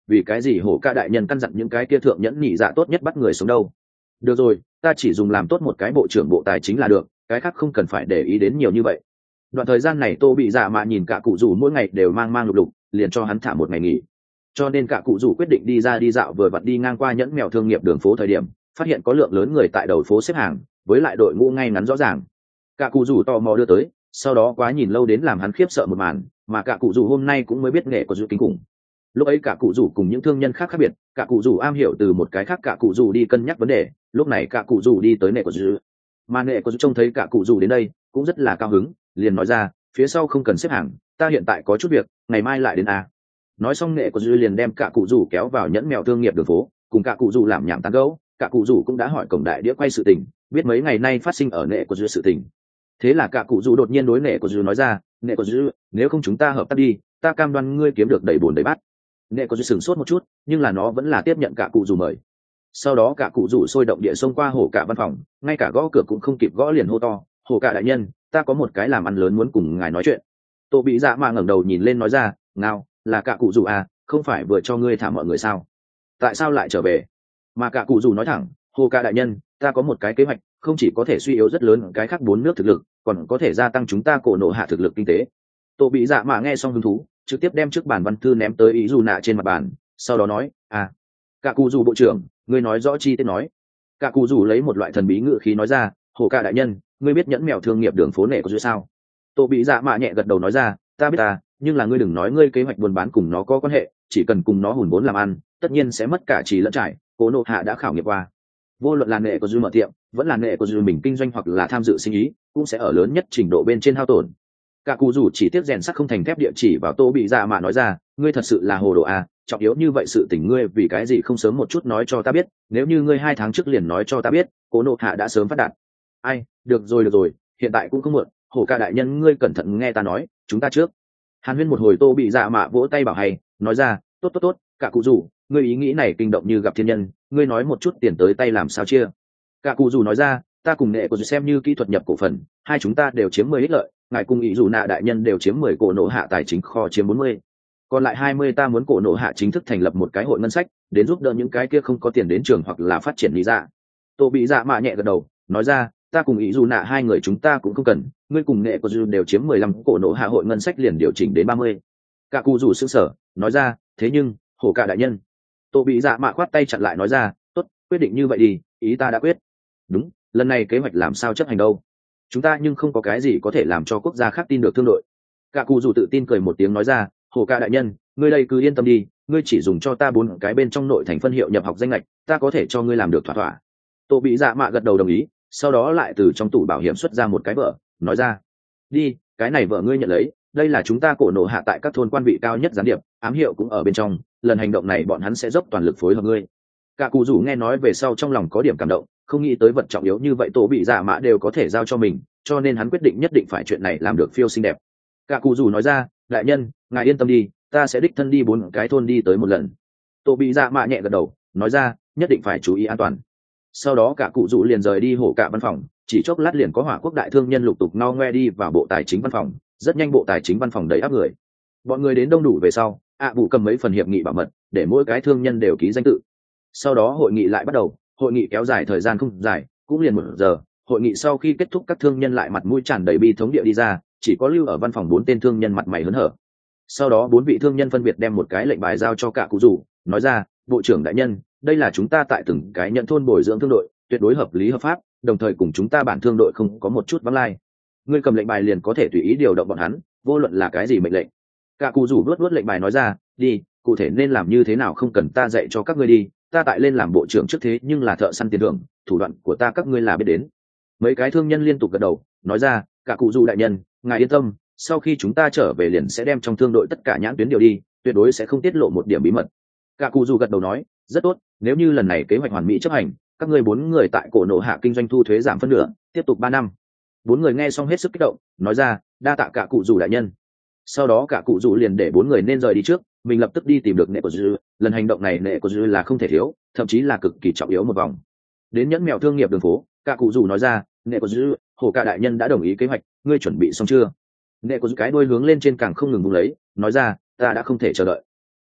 vì cái gì hổ ca đại nhân căn dặn những cái kia thượng nhẫn nhị dạ tốt nhất bắt người sống đâu. Được rồi, ta chỉ dùng làm tốt một cái bộ trưởng bộ tài chính là được, cái khác không cần phải để ý đến nhiều như vậy. Đoạn thời gian này Tô Bị Dạ Mạ nhìn cả cụ rủ mỗi ngày đều mang mang lục lục, liền cho hắn thả một ngày nghỉ. Cho nên cả cụ rủ quyết định đi ra đi dạo, vừa vặn đi ngang qua nhẫn mèo thương nghiệp đường phố thời điểm, phát hiện có lượng lớn người tại đầu phố xếp hàng, với lại đội ngũ ngay ngắn rõ ràng. Cả cụ rủ tò mò đưa tới, sau đó quá nhìn lâu đến làm hắn khiếp sợ một màn, mà cả cụ rủ hôm nay cũng mới biết nghệ của dữ kinh khủng. Lúc ấy cả cụ rủ cùng những thương nhân khác khác biệt, cả cụ rủ am hiểu từ một cái khác cả cụ rủ đi cân nhắc vấn đề, lúc này cả cụ rủ đi tới nghệ của dữ, mà nghệ của dữ trông thấy cả cụ rủ đến đây cũng rất là cao hứng, liền nói ra phía sau không cần xếp hàng, ta hiện tại có chút việc, ngày mai lại đến a. Nói xong nghệ của dữ liền đem cả cụ rủ kéo vào nhẫn mèo thương nghiệp đường phố, cùng cả cụ rủ làm nhảm tán gẫu. Cả cụ rủ cũng đã hỏi cổng đại đĩa quay sự tình, biết mấy ngày nay phát sinh ở nghệ của dữ sự tình. Thế là cả cụ rủ đột nhiên đối nghệ của dữ nói ra, nghệ của dữ, nếu không chúng ta hợp tác đi, ta cam đoan ngươi kiếm được đầy bồn đầy bát. Nghệ của dữ sửng sốt một chút, nhưng là nó vẫn là tiếp nhận cả cụ rủ mời. Sau đó cả cụ rủ sôi động địa xông qua hổ cả văn phòng, ngay cả gõ cửa cũng không kịp gõ liền hô to, hổ cả đại nhân, ta có một cái làm ăn lớn muốn cùng ngài nói chuyện. Tô Bị Dạ Mạ ngẩng đầu nhìn lên nói ra, nào, là cả cụ rủ à, không phải vừa cho ngươi thả mọi người sao? Tại sao lại trở về? Mà cả cụ rủ nói thẳng, hổ cả đại nhân, ta có một cái kế hoạch, không chỉ có thể suy yếu rất lớn cái khác 4 nước thực lực, còn có thể gia tăng chúng ta cổ nộ hạ thực lực kinh tế. Tô Bị Dạ Mạ nghe xong hứng thú, trực tiếp đem trước bản văn thư ném tới ý dù nạ trên mặt bàn, sau đó nói, cả cụ rủ bộ trưởng, ngươi nói rõ chi tiết nói. Cả cụ rủ lấy một loại thần bí ngữ khí nói ra, hổ cả đại nhân, ngươi biết nhẫn mèo thương nghiệp đường phố nệ có dữ sao? Tô Bị Dạ Mạ nhẹ gật đầu nói ra, ta biết ta, nhưng là ngươi đừng nói ngươi kế hoạch buôn bán cùng nó có quan hệ, chỉ cần cùng nó hùn vốn làm ăn, tất nhiên sẽ mất cả trí lẫn trải. Cố nộ hạ đã khảo nghiệm qua, vô luận là nệ có dư mở tiệm, vẫn là nệ có dư mình kinh doanh hoặc là tham dự sinh ý, cũng sẽ ở lớn nhất trình độ bên trên hao tổn. Cả cụ rủ chỉ tiếc rèn sắt không thành thép địa chỉ vào Tô Bị Dạ Mạ nói ra, ngươi thật sự là hồ đồ à, trọng yếu như vậy sự tình ngươi vì cái gì không sớm một chút nói cho ta biết, nếu như ngươi 2 tháng trước liền nói cho ta biết, cố nộ hạ đã sớm phát đạt. Ai, được rồi, hiện tại cũng không muộn, hổ ca đại nhân ngươi cẩn thận nghe ta nói, chúng ta trước. Hàn Huyên một hồi, Tô Bị Dạ Mạ vỗ tay bảo hay, nói ra, tốt, cả cụ rủ, ngươi ý nghĩ này kinh động như gặp thiên nhân, ngươi nói một chút tiền tới tay làm sao chia. Cả cụ rủ nói ra, ta cùng nệ của xem như kỹ thuật nhập cổ phần, hai chúng ta đều chiếm 10 ích lợi, ngài cùng ý dù nạ đại nhân đều chiếm 10, cổ nộ hạ tài chính kho chiếm 40, còn lại 20 ta muốn cổ nộ hạ chính thức thành lập một cái hội ngân sách, đến giúp đỡ những cái kia không có tiền đến trường hoặc là phát triển lý dạ. Tô Bị Dạ Mạ nhẹ gật đầu, nói ra, ta cùng ý dù nạ hai người chúng ta cũng không cần, ngươi cùng nệ của đều chiếm 15, cổ nộ hạ hội ngân sách liền điều chỉnh đến 30. Cả cụ rủ sững sờ, nói ra, thế nhưng hổ cả đại nhân. Tô Bị Dạ Mạ khoát tay chặn lại nói ra, tốt, quyết định như vậy đi, ý ta đã quyết. Đúng, lần này kế hoạch làm sao chấp hành đâu, chúng ta nhưng không có cái gì có thể làm cho quốc gia khác tin được thương đội. Cả cụ rủ tự tin cười một tiếng nói ra, hổ cả đại nhân, ngươi đây cứ yên tâm đi, ngươi chỉ dùng cho ta 4 cái bên trong nội thành phân hiệu nhập học danh lệch, ta có thể cho ngươi làm được thỏa thỏa. Tô Bị Dạ Mạ gật đầu đồng ý, sau đó lại từ trong tủ bảo hiểm xuất ra một cái vợ, nói ra, đi, cái này vợ ngươi nhận lấy, đây là chúng ta cổ nộ hạ tại các thôn quan vị cao nhất gián điệp, ám hiệu cũng ở bên trong, lần hành động này bọn hắn sẽ dốc toàn lực phối hợp ngươi. Cả cụ rủ nghe nói về sau trong lòng có điểm cảm động, không nghĩ tới vật trọng yếu như vậy Tô Bị Dạ Mạ đều có thể giao cho mình, cho nên hắn quyết định nhất định phải chuyện này làm được phiêu xinh đẹp. Cả cụ rủ nói ra, đại nhân, ngài yên tâm đi, ta sẽ đích thân đi 4 cái thôn đi tới một lần. Tô Bị Dạ Mạ nhẹ gật đầu, nói ra, nhất định phải chú ý an toàn. Sau đó cả cụ rủ liền rời đi hổ cả văn phòng, chỉ chốc lát liền có hỏa quốc đại thương nhân lục tục ngao ngoe đi vào bộ tài chính văn phòng, rất nhanh bộ tài chính văn phòng đầy áp người. Bọn người đến đông đủ về sau, Bù cầm mấy phần hiệp nghị bảo mật, để mỗi cái thương nhân đều ký danh tự. Sau đó hội nghị lại bắt đầu, hội nghị kéo dài thời gian không dài, cũng liền 1 giờ. Hội nghị sau khi kết thúc, các thương nhân lại mặt mũi tràn đầy bi thống địa đi ra, chỉ có lưu ở văn phòng 4 tên thương nhân mặt mày hớn hở. Sau đó 4 vị thương nhân phân biệt đem một cái lệnh bài giao cho cả cụ rủ, nói ra, bộ trưởng đại nhân, đây là chúng ta tại từng cái nhận thôn bồi dưỡng thương đội, tuyệt đối hợp lý hợp pháp, đồng thời cùng chúng ta bản thương đội không có một chút vắng lai. Ngươi cầm lệnh bài liền có thể tùy ý điều động bọn hắn, vô luận là cái gì mệnh lệnh. Cả cụ rủ luốt lệnh bài nói ra, đi, cụ thể nên làm như thế nào không cần ta dạy cho các ngươi đi, ta tại lên làm bộ trưởng trước thế nhưng là thợ săn tiền thưởng, thủ đoạn của ta các ngươi là biết đến. Mấy cái thương nhân liên tục gật đầu, nói ra, cả cụ rủ đại nhân, ngài yên tâm, sau khi chúng ta trở về liền sẽ đem trong thương đội tất cả nhãn tuyến điều đi, tuyệt đối sẽ không tiết lộ một điểm bí mật. Cả cụ rủ gật đầu nói, rất tốt, nếu như lần này kế hoạch hoàn mỹ chấp hành, các ngươi 4 người tại cổ nộ hạ kinh doanh thu thuế giảm phân nửa, tiếp tục 3 năm. 4 người nghe xong hết sức kích động, nói ra, đa tạ cả cụ rủ đại nhân. Sau đó cả cụ rủ liền để 4 người nên rời đi trước, mình lập tức đi tìm được nệ của dư. Lần hành động này nệ của dư là không thể thiếu, thậm chí là cực kỳ trọng yếu một vòng. Đến nhẫn mèo thương nghiệp đường phố, cả cụ rủ nói ra, nệ của dư, hổ cả đại nhân đã đồng ý kế hoạch, ngươi chuẩn bị xong chưa? Nệ của dư cái đuôi hướng lên trên càng không ngừng vung lấy, nói ra, ta đã không thể chờ đợi.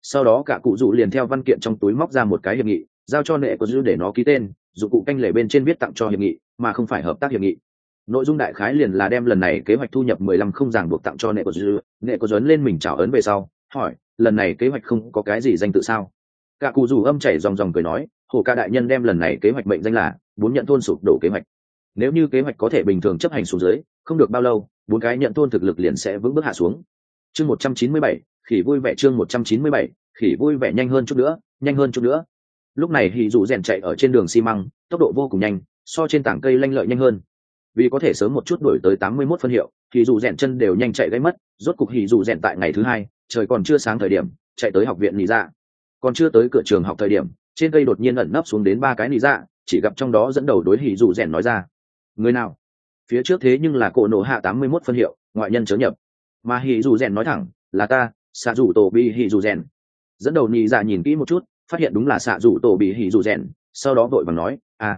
Sau đó cả cụ dụ liền theo văn kiện trong túi móc ra một cái hiệp nghị, giao cho nệ của dư để nó ký tên, dụng cụ canh lể bên trên viết tặng cho hiệp nghị mà không phải hợp tác hiệp nghị. Nội dung đại khái liền là đem lần này kế hoạch thu nhập 15 không ràng buộc tặng cho nệ của dư. Nệ của dấn lên mình chào ấn về sau hỏi, lần này kế hoạch không có cái gì danh tự sao? Cả cụ rủ âm chảy ròng ròng cười nói, hồ ca đại nhân đem lần này kế hoạch mệnh danh là 4 nhận thôn sụp đổ kế hoạch. Nếu như kế hoạch có thể bình thường chấp hành xuống dưới, không được bao lâu 4 cái nhận thôn thực lực liền sẽ vững bước hạ xuống. Chương 197, khỉ vui vẻ. Chương 197, khỉ vui vẻ. Nhanh hơn chút nữa, nhanh hơn chút nữa. Lúc này hỉ dụ rèn chạy ở trên đường xi măng, tốc độ vô cùng nhanh, so trên tảng cây lanh lợi nhanh hơn. Vì có thể sớm một chút đuổi tới 81 phân hiệu, hỉ dụ rèn chân đều nhanh chạy gãy mất. Rốt cục hỉ dụ rèn tại ngày thứ hai, trời còn chưa sáng thời điểm, chạy tới học viện nị dạ. Còn chưa tới cửa trường học thời điểm, trên cây đột nhiên ẩn nấp xuống đến 3 cái nị dạ, chỉ gặp trong đó dẫn đầu đối hỉ dụ rèn nói ra, người nào? Phía trước thế nhưng là cổ nổ hạ 81 phân hiệu, ngoại nhân chớ nhập. Mà hỉ dụ rèn nói thẳng, là ta, xạ rủ tổ bị hỉ dụ rèn. Dẫn đầu nị dạ nhìn kỹ một chút, phát hiện đúng là xạ rủ tổ bị hỉ dụ rèn, sau đó vội vàng nói,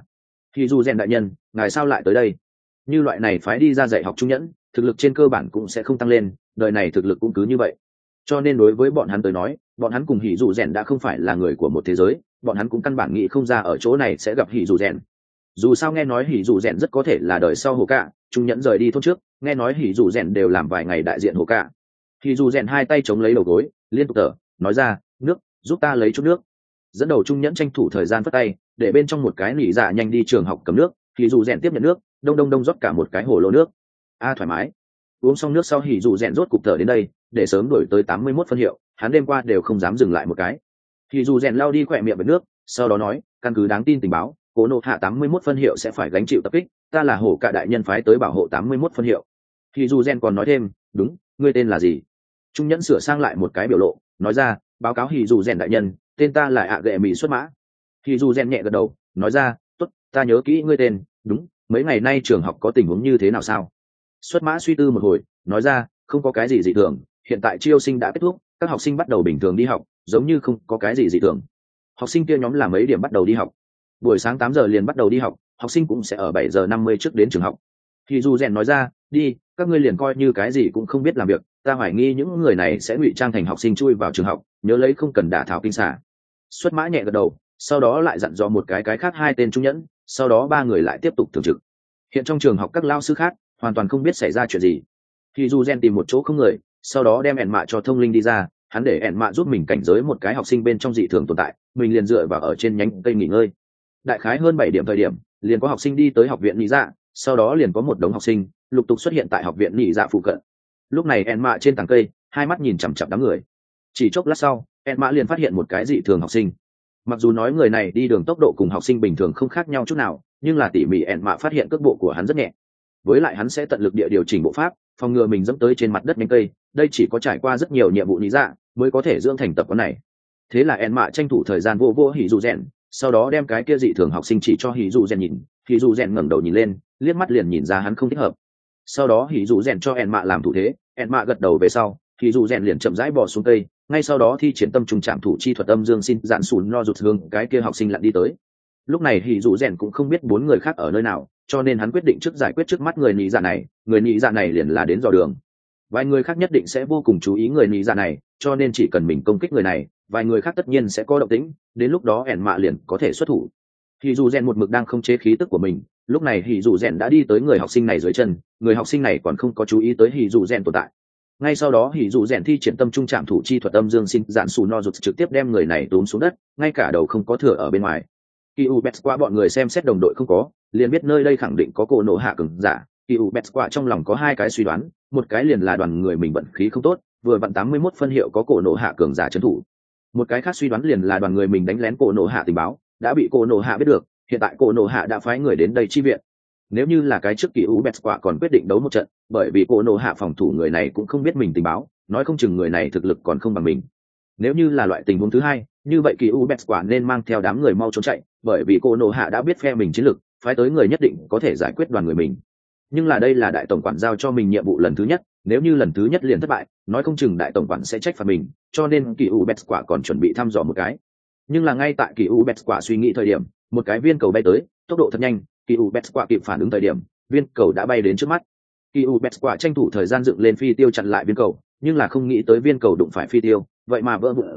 hỉ dụ rèn đại nhân, ngài sao lại tới đây? Như loại này phái đi ra dạy học trung nhẫn, thực lực trên cơ bản cũng sẽ không tăng lên, đời này thực lực cũng cứ như vậy. Cho nên đối với bọn hắn tới nói, bọn hắn cùng hỉ dụ rèn đã không phải là người của một thế giới, bọn hắn cũng căn bản nghĩ không ra ở chỗ này sẽ gặp hỉ dụ rèn. Dù sao nghe nói hỉ dụ rèn rất có thể là đời sau hồ cạ, trung nhẫn rời đi thôn trước, nghe nói hỉ dụ rèn đều làm vài ngày đại diện hồ cạ. Hỉ dụ rèn hai tay chống lấy đầu gối, liên tục thở, nói ra, nước, giúp ta lấy chút nước. Dẫn đầu trung nhẫn tranh thủ thời gian vất tay, để bên trong một cái nỉ dạ nhanh đi trường học cầm nước. Hỉ dụ rèn tiếp nhận nước, đông đông rót cả một cái hồ lô nước. Thoải mái. Uống xong nước sau hỉ dụ rèn rốt cục thở đến đây, để sớm đổi tới 81 phân hiệu, hắn đêm qua đều không dám dừng lại một cái. Hỉ dụ rèn lao đi khỏe miệng với nước, sau đó nói, căn cứ đáng tin tình báo, cổ nộ hạ 81 phân hiệu sẽ phải gánh chịu tập kích, ta là hổ cả đại nhân phái tới bảo hộ 81 phân hiệu. Hỉ dụ rèn còn nói thêm, đúng, ngươi tên là gì? Trung nhẫn sửa sang lại một cái biểu lộ, nói ra, báo cáo hỉ dụ rèn đại nhân, tên ta là ạ gệ mỹ xuất mã. Hỉ dụ rèn nhẹ gật đầu, nói ra, tốt, ta nhớ kỹ ngươi tên, đúng, mấy ngày nay trường học có tình huống như thế nào sao? Xuất mã suy tư một hồi, nói ra, không có cái gì dị thường, hiện tại chiêu sinh đã kết thúc, các học sinh bắt đầu bình thường đi học, giống như không có cái gì dị thường. Học sinh kia nhóm là mấy điểm bắt đầu đi học? Buổi sáng 8 giờ liền bắt đầu đi học, học sinh cũng sẽ ở 7 giờ 50 trước đến trường học. Thì dù rèn nói ra, đi, các ngươi liền coi như cái gì cũng không biết làm việc, ta hoài nghi những người này sẽ ngụy trang thành học sinh chui vào trường học, nhớ lấy không cần đả thảo kinh xả. Xuất mã nhẹ gật đầu, sau đó lại dặn dò một cái khác 2 tên trung nhẫn, sau đó 3 người lại tiếp tục thường trực. Hiện trong trường học các lao sư khác hoàn toàn không biết xảy ra chuyện gì. Thì dù rèn tìm một chỗ không người, sau đó đem ẻn mạ cho thông linh đi ra, hắn để ẻn mạ giúp mình cảnh giới một cái học sinh bên trong dị thường tồn tại, mình liền dựa vào ở trên nhánh cây nghỉ ngơi. Đại khái hơn 7 điểm thời điểm, liền có học sinh đi tới học viện nhị dạ, sau đó liền có một đống học sinh lục tục xuất hiện tại học viện nhị dạ phụ cận. Lúc này ẻn mạ trên tảng cây, hai mắt nhìn chằm chằm đám người. Chỉ chốc lát sau, ẻn mạ liền phát hiện một cái dị thường học sinh. Mặc dù nói người này đi đường tốc độ cùng học sinh bình thường không khác nhau chút nào, nhưng là tỉ mỉ ẻn mạ phát hiện cước bộ của hắn rất nhẹ. Với lại hắn sẽ tận lực địa điều chỉnh bộ pháp, phòng ngừa mình dẫm tới trên mặt đất nhánh cây, đây chỉ có trải qua rất nhiều nhiệm vụ lý dạ mới có thể dưỡng thành tập quán này. Thế là ẻn mạ tranh thủ thời gian vô hỉ dù rèn, sau đó đem cái kia dị thường học sinh chỉ cho hỉ dù rèn nhìn. Hỉ dù rèn ngẩng đầu nhìn lên, liếc mắt liền nhìn ra hắn không thích hợp. Sau đó hỉ dù rèn cho ẻn mạ làm thủ thế, ẻn mạ gật đầu về sau, hỉ dù rèn liền chậm rãi bò xuống cây, ngay sau đó thi triển tâm trùng trạm thủ chi thuật âm dương xin dạn sùn no rụt hướng cái kia học sinh lặn đi tới. Lúc này hỉ dù rèn cũng không biết 4 người khác ở nơi nào, cho nên hắn quyết định trước giải quyết trước mắt người nhị dạ này. Người nhị dạ này liền là đến dò đường. Vài người khác nhất định sẽ vô cùng chú ý người nhị dạ này, cho nên chỉ cần mình công kích người này, vài người khác tất nhiên sẽ có động tĩnh, đến lúc đó ẻn mạ liền có thể xuất thủ. Hỉ dù rèn một mực đang không chế khí tức của mình, lúc này hỉ dù rèn đã đi tới người học sinh này dưới chân, người học sinh này còn không có chú ý tới hỉ dù rèn tồn tại. Ngay sau đó hỉ dù rèn thi triển tâm trung trạm thủ chi thuật âm dương xin dạn sù no rụt trực tiếp đem người này túm xuống đất, ngay cả đầu không có thừa ở bên ngoài. Kiu Bets qua bọn người xem xét đồng đội không có, liền biết nơi đây khẳng định có cổ nổ hạ cường giả. Kiu Bets qua trong lòng có 2 cái suy đoán, một cái liền là đoàn người mình vận khí không tốt, vừa vặn 81 phân hiệu có cổ nổ hạ cường giả trấn thủ. Một cái khác suy đoán liền là đoàn người mình đánh lén cổ nổ hạ tình báo, đã bị cổ nổ hạ biết được, hiện tại cổ nổ hạ đã phái người đến đây chi viện. Nếu như là cái trước Kiu Bets qua còn quyết định đấu một trận, bởi vì cổ nổ hạ phòng thủ người này cũng không biết mình tình báo, nói không chừng người này thực lực còn không bằng mình. Nếu như là loại tình huống thứ hai, như vậy Kiu Bets quả nên mang theo đám người mau trốn chạy, bởi vì cổ nổ hạ đã biết phe mình chiến lực, phái tới người nhất định có thể giải quyết đoàn người mình. Nhưng là đây là đại tổng quản giao cho mình nhiệm vụ lần thứ nhất, nếu như lần thứ nhất liền thất bại, nói không chừng đại tổng quản sẽ trách phạt mình, cho nên Kiu Bets quả còn chuẩn bị thăm dò một cái. Nhưng là ngay tại Kiu Bets quả suy nghĩ thời điểm, một cái viên cầu bay tới, tốc độ thật nhanh, Kiu Bets quả kịp phản ứng thời điểm, viên cầu đã bay đến trước mắt. Kiu Bets quả tranh thủ thời gian dựng lên phi tiêu chặn lại viên cầu, nhưng là không nghĩ tới viên cầu đụng phải phi tiêu, vậy mà vỡ vụn ra,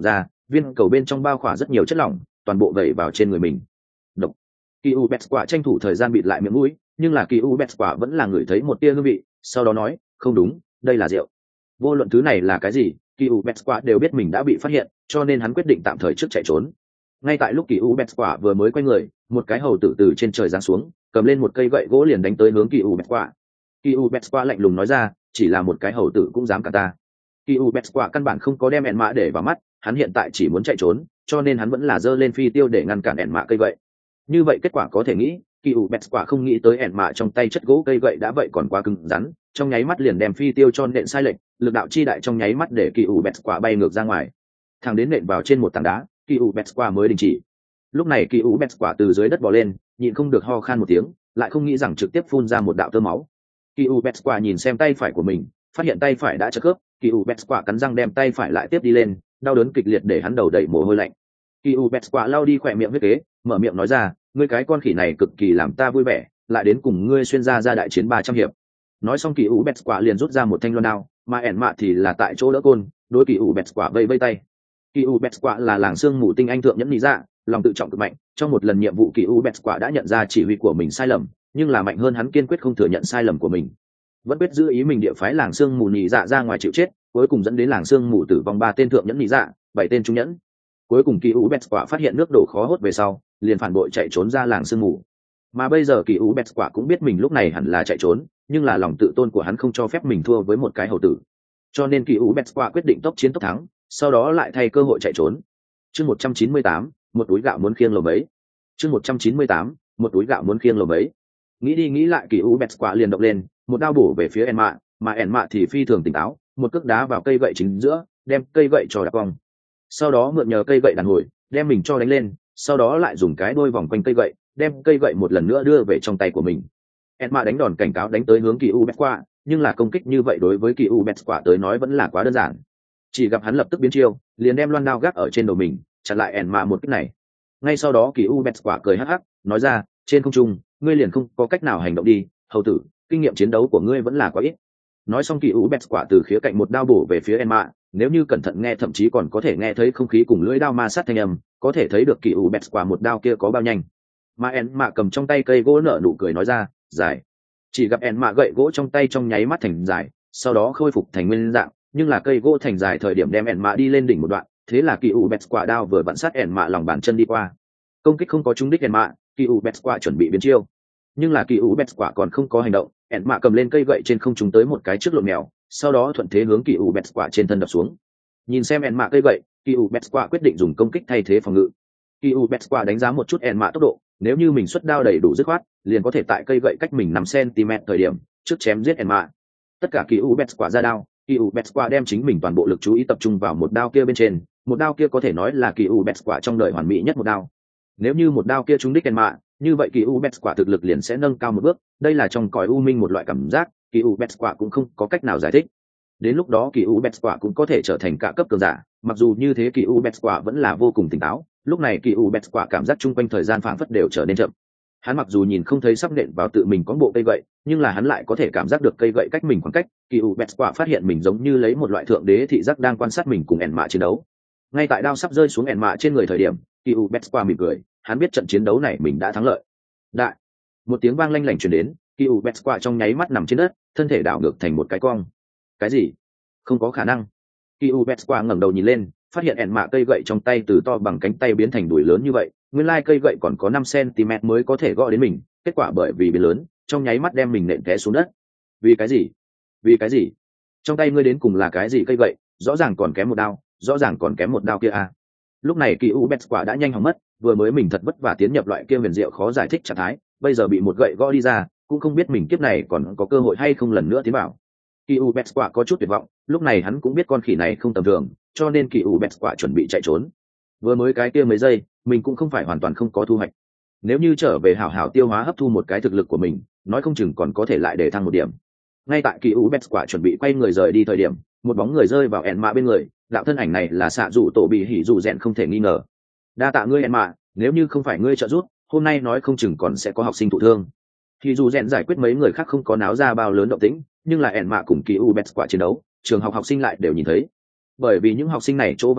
viên cầu bên trong bao khỏa rất nhiều chất lỏng, toàn bộ vẩy vào trên người mình. Độc. Kỳ u bẹt quả tranh thủ thời gian bịt lại miệng mũi, nhưng là kỳ u bẹt quả vẫn là ngửi thấy một tia hương vị, sau đó nói, không đúng, đây là rượu. Vô luận thứ này là cái gì, kỳ u bẹt quả đều biết mình đã bị phát hiện, cho nên hắn quyết định tạm thời trước chạy trốn. Ngay tại lúc kỳ u bẹt quả vừa mới quay người, một cái hầu tử từ trên trời giáng xuống, cầm lên một cây gậy gỗ liền đánh tới hướng kỳ u bẹt quả. Kỳ u bẹt quả lạnh lùng nói ra, chỉ là một cái hầu tử cũng dám cả ta. Kỳ u bẹt quả căn bản không có đem ẹn mạ để vào mắt, hắn hiện tại chỉ muốn chạy trốn, cho nên hắn vẫn là giơ lên phi tiêu để ngăn cản ẹn mạ cây gậy. Như vậy kết quả có thể nghĩ, kỳ u bẹt quả không nghĩ tới ẹn mạ trong tay chất gỗ cây gậy đã vậy còn quá cứng rắn, trong nháy mắt liền đem phi tiêu cho nện sai lệch, lực đạo chi đại trong nháy mắt để kỳ u bẹt quả bay ngược ra ngoài, thẳng đến nện vào trên một tảng đá, kỳ u bẹt quả mới đình chỉ. Lúc này kỳ u bẹt quả từ dưới đất bò lên, nhịn không được ho khan một tiếng, lại không nghĩ rằng trực tiếp phun ra một đạo tơ máu. Kỳ u bẹt quả nhìn xem tay phải của mình, phát hiện tay phải đã chật khớp, kỳ u bẹt quả cắn răng đem tay phải lại tiếp đi lên, đau đớn kịch liệt để hắn đầu đầy mồ hôi lạnh. Kỳ u bẹt quả lau đi khỏe miệng huyết kế, mở miệng nói ra, ngươi cái con khỉ này cực kỳ làm ta vui vẻ, lại đến cùng ngươi xuyên ra đại chiến 300 hiệp. Nói xong kỳ u bẹt quả liền rút ra một thanh loan đao, mà ẻn mạ thì là tại chỗ đỡ côn, đối kỳ u bẹt quả vây vây tay. Kỳ u bẹt quả là làng xương mù tinh anh thượng nhẫn lý dạ, lòng tự trọng cực mạnh, trong một lần nhiệm vụ kỳ u bẹt quả đã nhận ra chỉ huy của mình sai lầm, nhưng là mạnh hơn hắn kiên quyết không thừa nhận sai lầm của mình, vẫn quyết giữ ý mình địa phái làng xương mù nhị dạ ra ngoài chịu chết, cuối cùng dẫn đến làng xương mù tử vong 3 tên thượng nhẫn nhị dạ, 7 tên trung nhẫn. Cuối cùng kỳ u bẹt quả phát hiện nước đổ khó hốt về sau, liền phản bội chạy trốn ra làng xương mù. Mà bây giờ kỳ u bẹt quả cũng biết mình lúc này hẳn là chạy trốn, nhưng là lòng tự tôn của hắn không cho phép mình thua với một cái hầu tử, cho nên kỳ u bẹt quả quyết định tốc chiến tốc thắng, sau đó lại thay cơ hội chạy trốn. Chương 198, một túi gạo muốn khiêng lồng ấy. Chương 198, một túi gạo muốn khiêng lồng ấy. Nghĩ đi nghĩ lại kỳ u bẹt quả liền động lên, một đao bổ về phía ẻn mạ, mà ẻn mạ thì phi thường tỉnh táo, một cước đá vào cây gậy chính giữa, đem cây gậy cho đạp cong. Sau đó mượn nhờ cây gậy đàn hồi, đem mình cho đánh lên, sau đó lại dùng cái đuôi vòng quanh cây gậy, đem cây gậy một lần nữa đưa về trong tay của mình. ẻn mạ đánh đòn cảnh cáo đánh tới hướng kỳ u bẹt quả, nhưng là công kích như vậy đối với kỳ u bẹt quả tới nói vẫn là quá đơn giản. Chỉ gặp hắn lập tức biến chiêu, liền đem loan đao gác ở trên đầu mình, chặn lại ẻn mạ một kích này. Ngay sau đó kỳ u bẹt quả cười hắc hắc, nói ra, trên không trung ngươi liền không có cách nào hành động đi, hầu tử, kinh nghiệm chiến đấu của ngươi vẫn là quá ít. Nói xong kỳ u bẹt quả từ khía cạnh một đao bổ về phía ẻn mạ, nếu như cẩn thận nghe thậm chí còn có thể nghe thấy không khí cùng lưỡi đao ma sát thanh âm, có thể thấy được kỳ u bẹt quả một đao kia có bao nhanh. Mà ẻn mạ cầm trong tay cây gỗ nở nụ cười nói ra, dài. Chỉ gặp ẻn mạ gậy gỗ trong tay trong nháy mắt thành dài, sau đó khôi phục thành nguyên dạng, nhưng là cây gỗ thành dài thời điểm đem ẻn mạ đi lên đỉnh một đoạn, thế là kỳ u bẹt quả đao vừa vặn sát ẻn mạ lòng bàn chân đi qua. Công kích không có trúng đích ẻn mạ, kỳ u bẹt quả chuẩn bị biến chiêu, nhưng là kỳ u bẹt quả còn không có hành động, ẻn mạ cầm lên cây gậy trên không trúng tới một cái trước lộn mèo, sau đó thuận thế hướng kỳ u bẹt quả trên thân đập xuống. Nhìn xem ẻn mạ cây gậy, kỳ u bẹt quả quyết định dùng công kích thay thế phòng ngự. Kỳ u bẹt quả đánh giá một chút ẻn mạ tốc độ, nếu như mình xuất đao đầy đủ dứt khoát, liền có thể tại cây gậy cách mình 5 cm thời điểm trước chém giết ẻn mạ. Tất cả kỳ u bẹt quả ra đao, kỳ u bẹt quả đem chính mình toàn bộ lực chú ý tập trung vào một đao kia bên trên, một đao kia có thể nói là kỳ u bẹt quả trong đời hoàn mỹ nhất một đao. Nếu như một đao kia trúng đích ẻn mạ, như vậy kỳ u bẹt quả thực lực liền sẽ nâng cao một bước, đây là trong cõi u minh một loại cảm giác, kỳ u bẹt quả cũng không có cách nào giải thích. Đến lúc đó kỳ u bẹt quả cũng có thể trở thành cả cấp cường giả, mặc dù như thế kỳ u bẹt quả vẫn là vô cùng tỉnh táo, lúc này kỳ u bẹt quả cảm giác chung quanh thời gian phảng phất đều trở nên chậm. Hắn mặc dù nhìn không thấy sắp nện vào tự mình có bộ cây gậy, nhưng là hắn lại có thể cảm giác được cây gậy cách mình khoảng cách, kỳ u bẹt quả phát hiện mình giống như lấy một loại thượng đế thị giác đang quan sát mình cùng ẻn mạ chiến đấu. Ngay tại đao sắp rơi xuống ẻn mạ trên người thời điểm, kỳ u bẹt quả mỉm cười, hắn biết trận chiến đấu này mình đã thắng lợi. Đại, một tiếng vang lanh lảnh truyền đến, kỳ u bẹt quả trong nháy mắt nằm trên đất, thân thể đảo ngược thành một cái cong. Cái gì? Không có khả năng. Kỳ u bẹt quả ngẩng đầu nhìn lên, phát hiện ẻn mạ cây gậy trong tay từ to bằng cánh tay biến thành đùi lớn như vậy, nguyên lai cây gậy còn có 5 cm mới có thể gõ đến mình, kết quả bởi vì biến lớn, trong nháy mắt đem mình nện té xuống đất. Vì cái gì? Vì cái gì? Trong tay ngươi đến cùng là cái gì cây gậy, rõ ràng còn kém một đao, rõ ràng còn kém một đao kia à. Lúc này kỳ u bẹt quả đã nhanh hỏng mất, vừa mới mình thật vất vả tiến nhập loại kia huyền diệu khó giải thích trạng thái, bây giờ bị một gậy gõ đi ra, cũng không biết mình kiếp này còn có cơ hội hay không lần nữa tiến vào. Kỳ u bẹt quả có chút tuyệt vọng, lúc này hắn cũng biết con khỉ này không tầm thường, cho nên kỳ u bẹt quả chuẩn bị chạy trốn. Vừa mới cái kia mấy giây, mình cũng không phải hoàn toàn không có thu hoạch. Nếu như trở về hảo hảo tiêu hóa hấp thu một cái thực lực của mình, nói không chừng còn có thể lại để thăng một điểm. Ngay tại kỳ u bẹt quả chuẩn bị quay người rời đi thời điểm, một bóng người rơi vào ẻn mạ bên người, đạo thân ảnh này là xạ dụ tổ bị hỉ dụ rèn không thể nghi ngờ. Đa tạ ngươi ẻn mạ, nếu như không phải ngươi trợ giúp, hôm nay nói không chừng còn sẽ có học sinh thụ thương. Hỉ dụ rèn giải quyết mấy người khác không có náo ra bao lớn động tĩnh, nhưng là ẻn mạ cùng kỳ u bẹt quả chiến đấu, trường học học sinh lại đều nhìn thấy. Bởi vì những học sinh này chỗ vắng vẻ,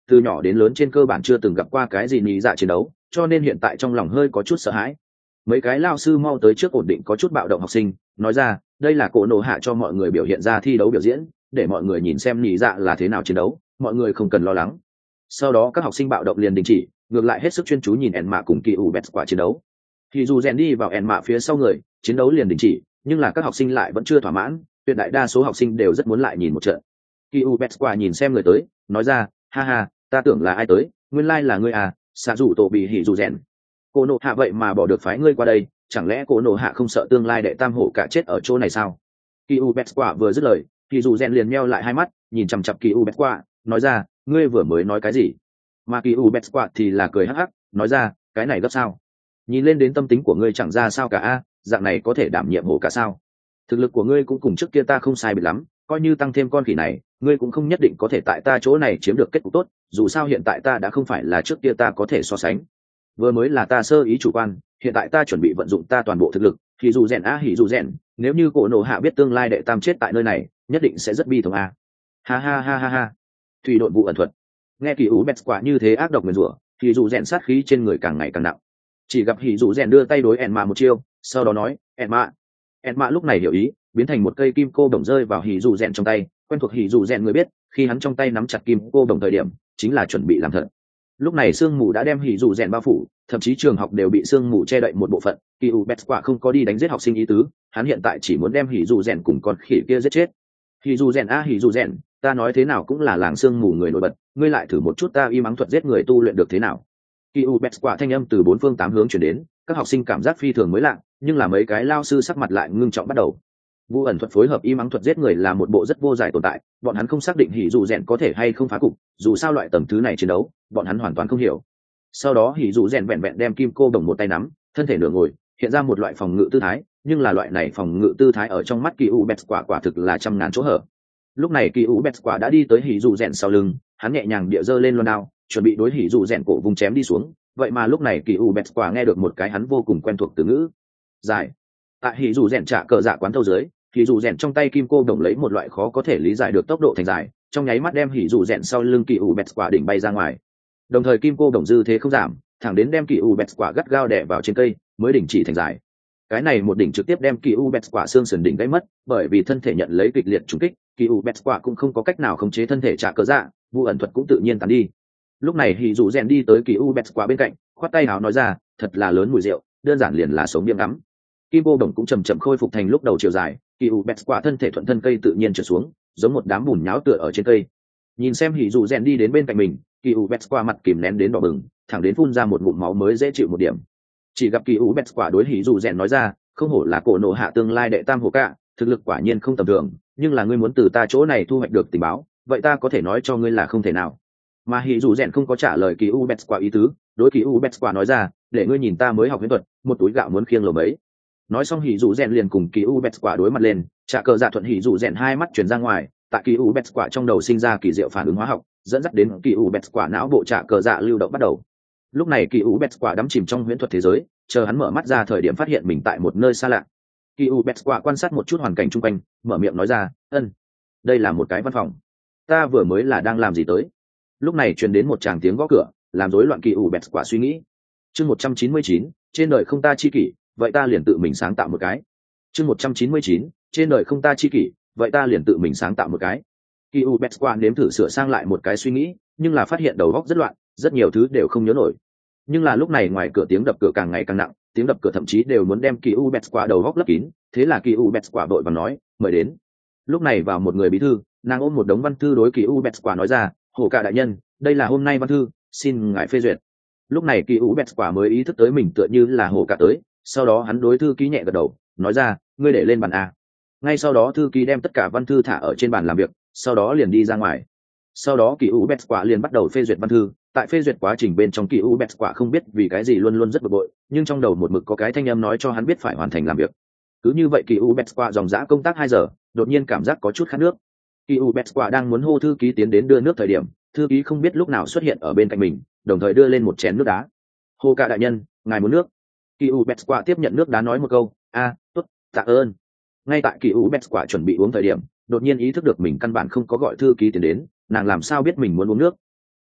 từ nhỏ đến lớn trên cơ bản chưa từng gặp qua cái gì nhị dạ chiến đấu, cho nên hiện tại trong lòng hơi có chút sợ hãi. Mấy cái lao sư mau tới trước ổn định có chút bạo động học sinh, nói ra đây là cổ nổ hạ cho mọi người biểu hiện ra thi đấu biểu diễn, để mọi người nhìn xem nhị dạ là thế nào chiến đấu, mọi người không cần lo lắng. Sau đó các học sinh bạo động liền đình chỉ, ngược lại hết sức chuyên chú nhìn ẻn mạ cùng kỳ ủ bẹt quả chiến đấu. Thì dù rèn đi vào ẻn mạ phía sau người, chiến đấu liền đình chỉ, nhưng là các học sinh lại vẫn chưa thỏa mãn, tuyệt đại đa số học sinh đều rất muốn lại nhìn một trận. Kỳ ủ bẹt quả nhìn xem người tới, nói ra ha ha, ta tưởng là ai tới, nguyên lai là ngươi à, xạ dù tổ bị hỉ dù rèn. Cô nộ hạ vậy mà bỏ được phái ngươi qua đây, chẳng lẽ cô nộ hạ không sợ tương lai đệ tam hổ cả chết ở chỗ này sao? Kỳ u bẹt quả vừa dứt lời, thì dù rèn liền meo lại hai mắt, nhìn chằm chặp kỳ u bẹt quả, nói ra ngươi vừa mới nói cái gì? Mà kỳ u bẹt quả thì là cười hắc hắc, nói ra cái này gấp sao? Nhìn lên đến tâm tính của ngươi chẳng ra sao cả a, dạng này có thể đảm nhiệm hổ cả sao? Thực lực của ngươi cũng cùng trước kia ta không sai biệt lắm, coi như tăng thêm con khỉ này, ngươi cũng không nhất định có thể tại ta chỗ này chiếm được kết cục tốt, dù sao hiện tại ta đã không phải là trước kia ta có thể so sánh. Vừa mới là ta sơ ý chủ quan, hiện tại ta chuẩn bị vận dụng ta toàn bộ thực lực, thì dù rèn hỉ dù rèn, nếu như cổ nổ hạ biết tương lai đệ tam chết tại nơi này, nhất định sẽ rất bi thống a. Ha ha ha ha ha. Thủy đội vụ ẩn thuật. Nghe kỳ ú bẹt quả như thế ác độc nguyền rủa, thì dù rèn sát khí trên người càng ngày càng nặng. Chỉ gặp hỉ dù rèn đưa tay đối ẻn mạ một chiêu, sau đó nói ẻn mạ lúc này hiểu ý, biến thành một cây kim cô đồng rơi vào hỉ dù rèn trong tay. Quen thuộc hỉ dù rèn người biết, khi hắn trong tay nắm chặt kim cô đồng thời điểm chính là chuẩn bị làm thật. Lúc này sương mù đã đem hỉ dù rèn bao phủ, thậm chí trường học đều bị sương mù che đậy một bộ phận. Kỳ u bẹt quả không có đi đánh giết học sinh ý tứ, hắn hiện tại chỉ muốn đem hỉ dù rèn cùng con khỉ kia giết chết. Hỉ dù rèn hỉ dù rèn, ta nói thế nào cũng là làng sương mù người nổi bật, ngươi lại thử một chút ta y mắng thuật giết người tu luyện được thế nào? Kỳ u bẹt quả thanh âm từ bốn phương tám hướng truyền đến, các học sinh cảm giác phi thường mới lạ, nhưng là mấy cái lao sư sắc mặt lại ngưng trọng bắt đầu. Vu ẩn thuật phối hợp y mắng thuật giết người là một bộ rất vô giải tồn tại, bọn hắn không xác định hỉ dù rèn có thể hay không phá cục, dù sao loại tầm thứ này chiến đấu bọn hắn hoàn toàn không hiểu. Sau đó hỉ dù rèn vẹn vẹn đem kim cô đồng một tay nắm, thân thể nửa ngồi, hiện ra một loại phòng ngự tư thái, nhưng là loại này phòng ngự tư thái ở trong mắt kỳ u bẹt quả thực là trăm ngàn chỗ hở. Lúc này kỳ u bẹt quả đã đi tới hỉ dù rèn sau lưng, hắn nhẹ nhàng địa giơ lên loan đao, chuẩn bị đối hỉ dù rèn cổ vùng chém đi xuống. Vậy mà lúc này kỳ u bẹt quả nghe được một cái hắn vô cùng quen thuộc từ ngữ dài. Tại hỉ dù rèn trả cờ dạ quán thâu dưới, hỉ dù rèn trong tay kim cô đồng lấy một loại khó có thể lý giải được tốc độ thành dài, trong nháy mắt đem hỉ dù rèn sau lưng kỳ u bẹt quả đỉnh bay ra ngoài. Đồng thời kim cô đồng dư thế không giảm, thẳng đến đem kỳ u bẹt quả gắt gao đè vào trên cây mới đỉnh chỉ thành dài. Cái này một đỉnh trực tiếp đem kỳ u bẹt quả xương sườn đỉnh gãy mất, bởi vì thân thể nhận lấy kịch liệt trùng kích, kỳ u bẹt quả cũng không có cách nào khống chế thân thể trả cờ dạ, vụ ẩn thuật cũng tự nhiên tàn đi. Lúc này hỉ dù rèn đi tới kỳ u bẹt quả bên cạnh, khoát tay áo nói ra thật là lớn mùi rượu, đơn giản liền là sống biếng ngắm. Kim cô đồng cũng chậm chậm khôi phục thành lúc đầu chiều dài, kỳ u bẹt quả thân thể thuận thân cây tự nhiên trượt xuống, giống một đám bùn nháo tựa ở trên cây. Nhìn xem hỉ dù rèn đi đến bên cạnh mình, kỳ u bẹt quả mặt kìm nén đến đỏ bừng, thẳng đến phun ra một ngụm máu mới dễ chịu một điểm. Chỉ gặp kỳ u bẹt quả đối hỉ dù rèn nói ra không hổ là cổ nộ hạ tương lai đệ tam hổ cả, thực lực quả nhiên không tầm thường, nhưng là ngươi muốn từ ta chỗ này thu hoạch được tình báo, vậy ta có thể nói cho ngươi là không thể nào. Mà hỉ dù rèn không có trả lời kỳ u bẹt quả ý tứ, đối kỳ u bẹt quả nói ra để ngươi nhìn ta mới học huyễn thuật, một túi gạo muốn khiêng lầu mấy. Nói xong hỉ dù rèn liền cùng kỳ u bẹt quả đối mặt lên, trả cờ dạ thuận hỉ dù rèn hai mắt chuyển ra ngoài, tại kỳ u bẹt quả trong đầu sinh ra kỳ diệu phản ứng hóa học, dẫn dắt đến kỳ u bẹt quả não bộ trả cờ dạ lưu động bắt đầu. Lúc này kỳ u bẹt quả đắm chìm trong huyễn thuật thế giới, chờ hắn mở mắt ra thời điểm phát hiện mình tại một nơi xa lạ. Kỳ u bẹt quả quan sát một chút hoàn cảnh chung quanh, mở miệng nói ra đây là một cái văn phòng, ta vừa mới là đang làm gì tới. Lúc này truyền đến một tràng tiếng gõ cửa, làm rối loạn kỳ u bẹt quả suy nghĩ. Chương 199, trên đời không ta chi kỷ, vậy ta liền tự mình sáng tạo một cái. Chương 199, trên đời không ta chi kỷ, vậy ta liền tự mình sáng tạo một cái. Kỳ u bẹt quả nếm thử sửa sang lại một cái suy nghĩ, nhưng là phát hiện đầu óc rất loạn, rất nhiều thứ đều không nhớ nổi. Nhưng là lúc này ngoài cửa tiếng đập cửa càng ngày càng nặng, tiếng đập cửa thậm chí đều muốn đem kỳ u bẹt quả đầu óc lấp kín, thế là kỳ u bẹt quả đội vàng nói mời đến. Lúc này vào một người bí thư, nàng ôm một đống văn thư đối kỳ u bẹt quả nói ra hổ cả đại nhân, đây là hôm nay văn thư, xin ngài phê duyệt. Lúc này kỳ u bẹt quả mới ý thức tới mình tựa như là hổ cả tới, sau đó hắn đối thư ký nhẹ gật đầu nói ra ngươi để lên bàn a. Ngay sau đó thư ký đem tất cả văn thư thả ở trên bàn làm việc, sau đó liền đi ra ngoài. Sau đó kỳ u bẹt quả liền bắt đầu phê duyệt văn thư. Tại phê duyệt quá trình bên trong kỳ u bẹt quả không biết vì cái gì luôn luôn rất bực bội, nhưng trong đầu một mực có cái thanh âm nói cho hắn biết phải hoàn thành làm việc. Cứ như vậy kỳ u bẹt quả dòng dã công tác 2 giờ, đột nhiên cảm giác có chút khát nước. Kỳ u bẹt quả đang muốn hô thư ký tiến đến đưa nước thời điểm, thư ký không biết lúc nào xuất hiện ở bên cạnh mình, đồng thời đưa lên một chén nước đá. Hô cả đại nhân, ngài muốn nước. Kỳ u bẹt quả tiếp nhận nước đá nói một câu tốt, tạ ơn. Ngay tại kỳ u bẹt quả chuẩn bị uống thời điểm, đột nhiên ý thức được mình căn bản không có gọi thư ký tiến đến, nàng làm sao biết mình muốn uống nước.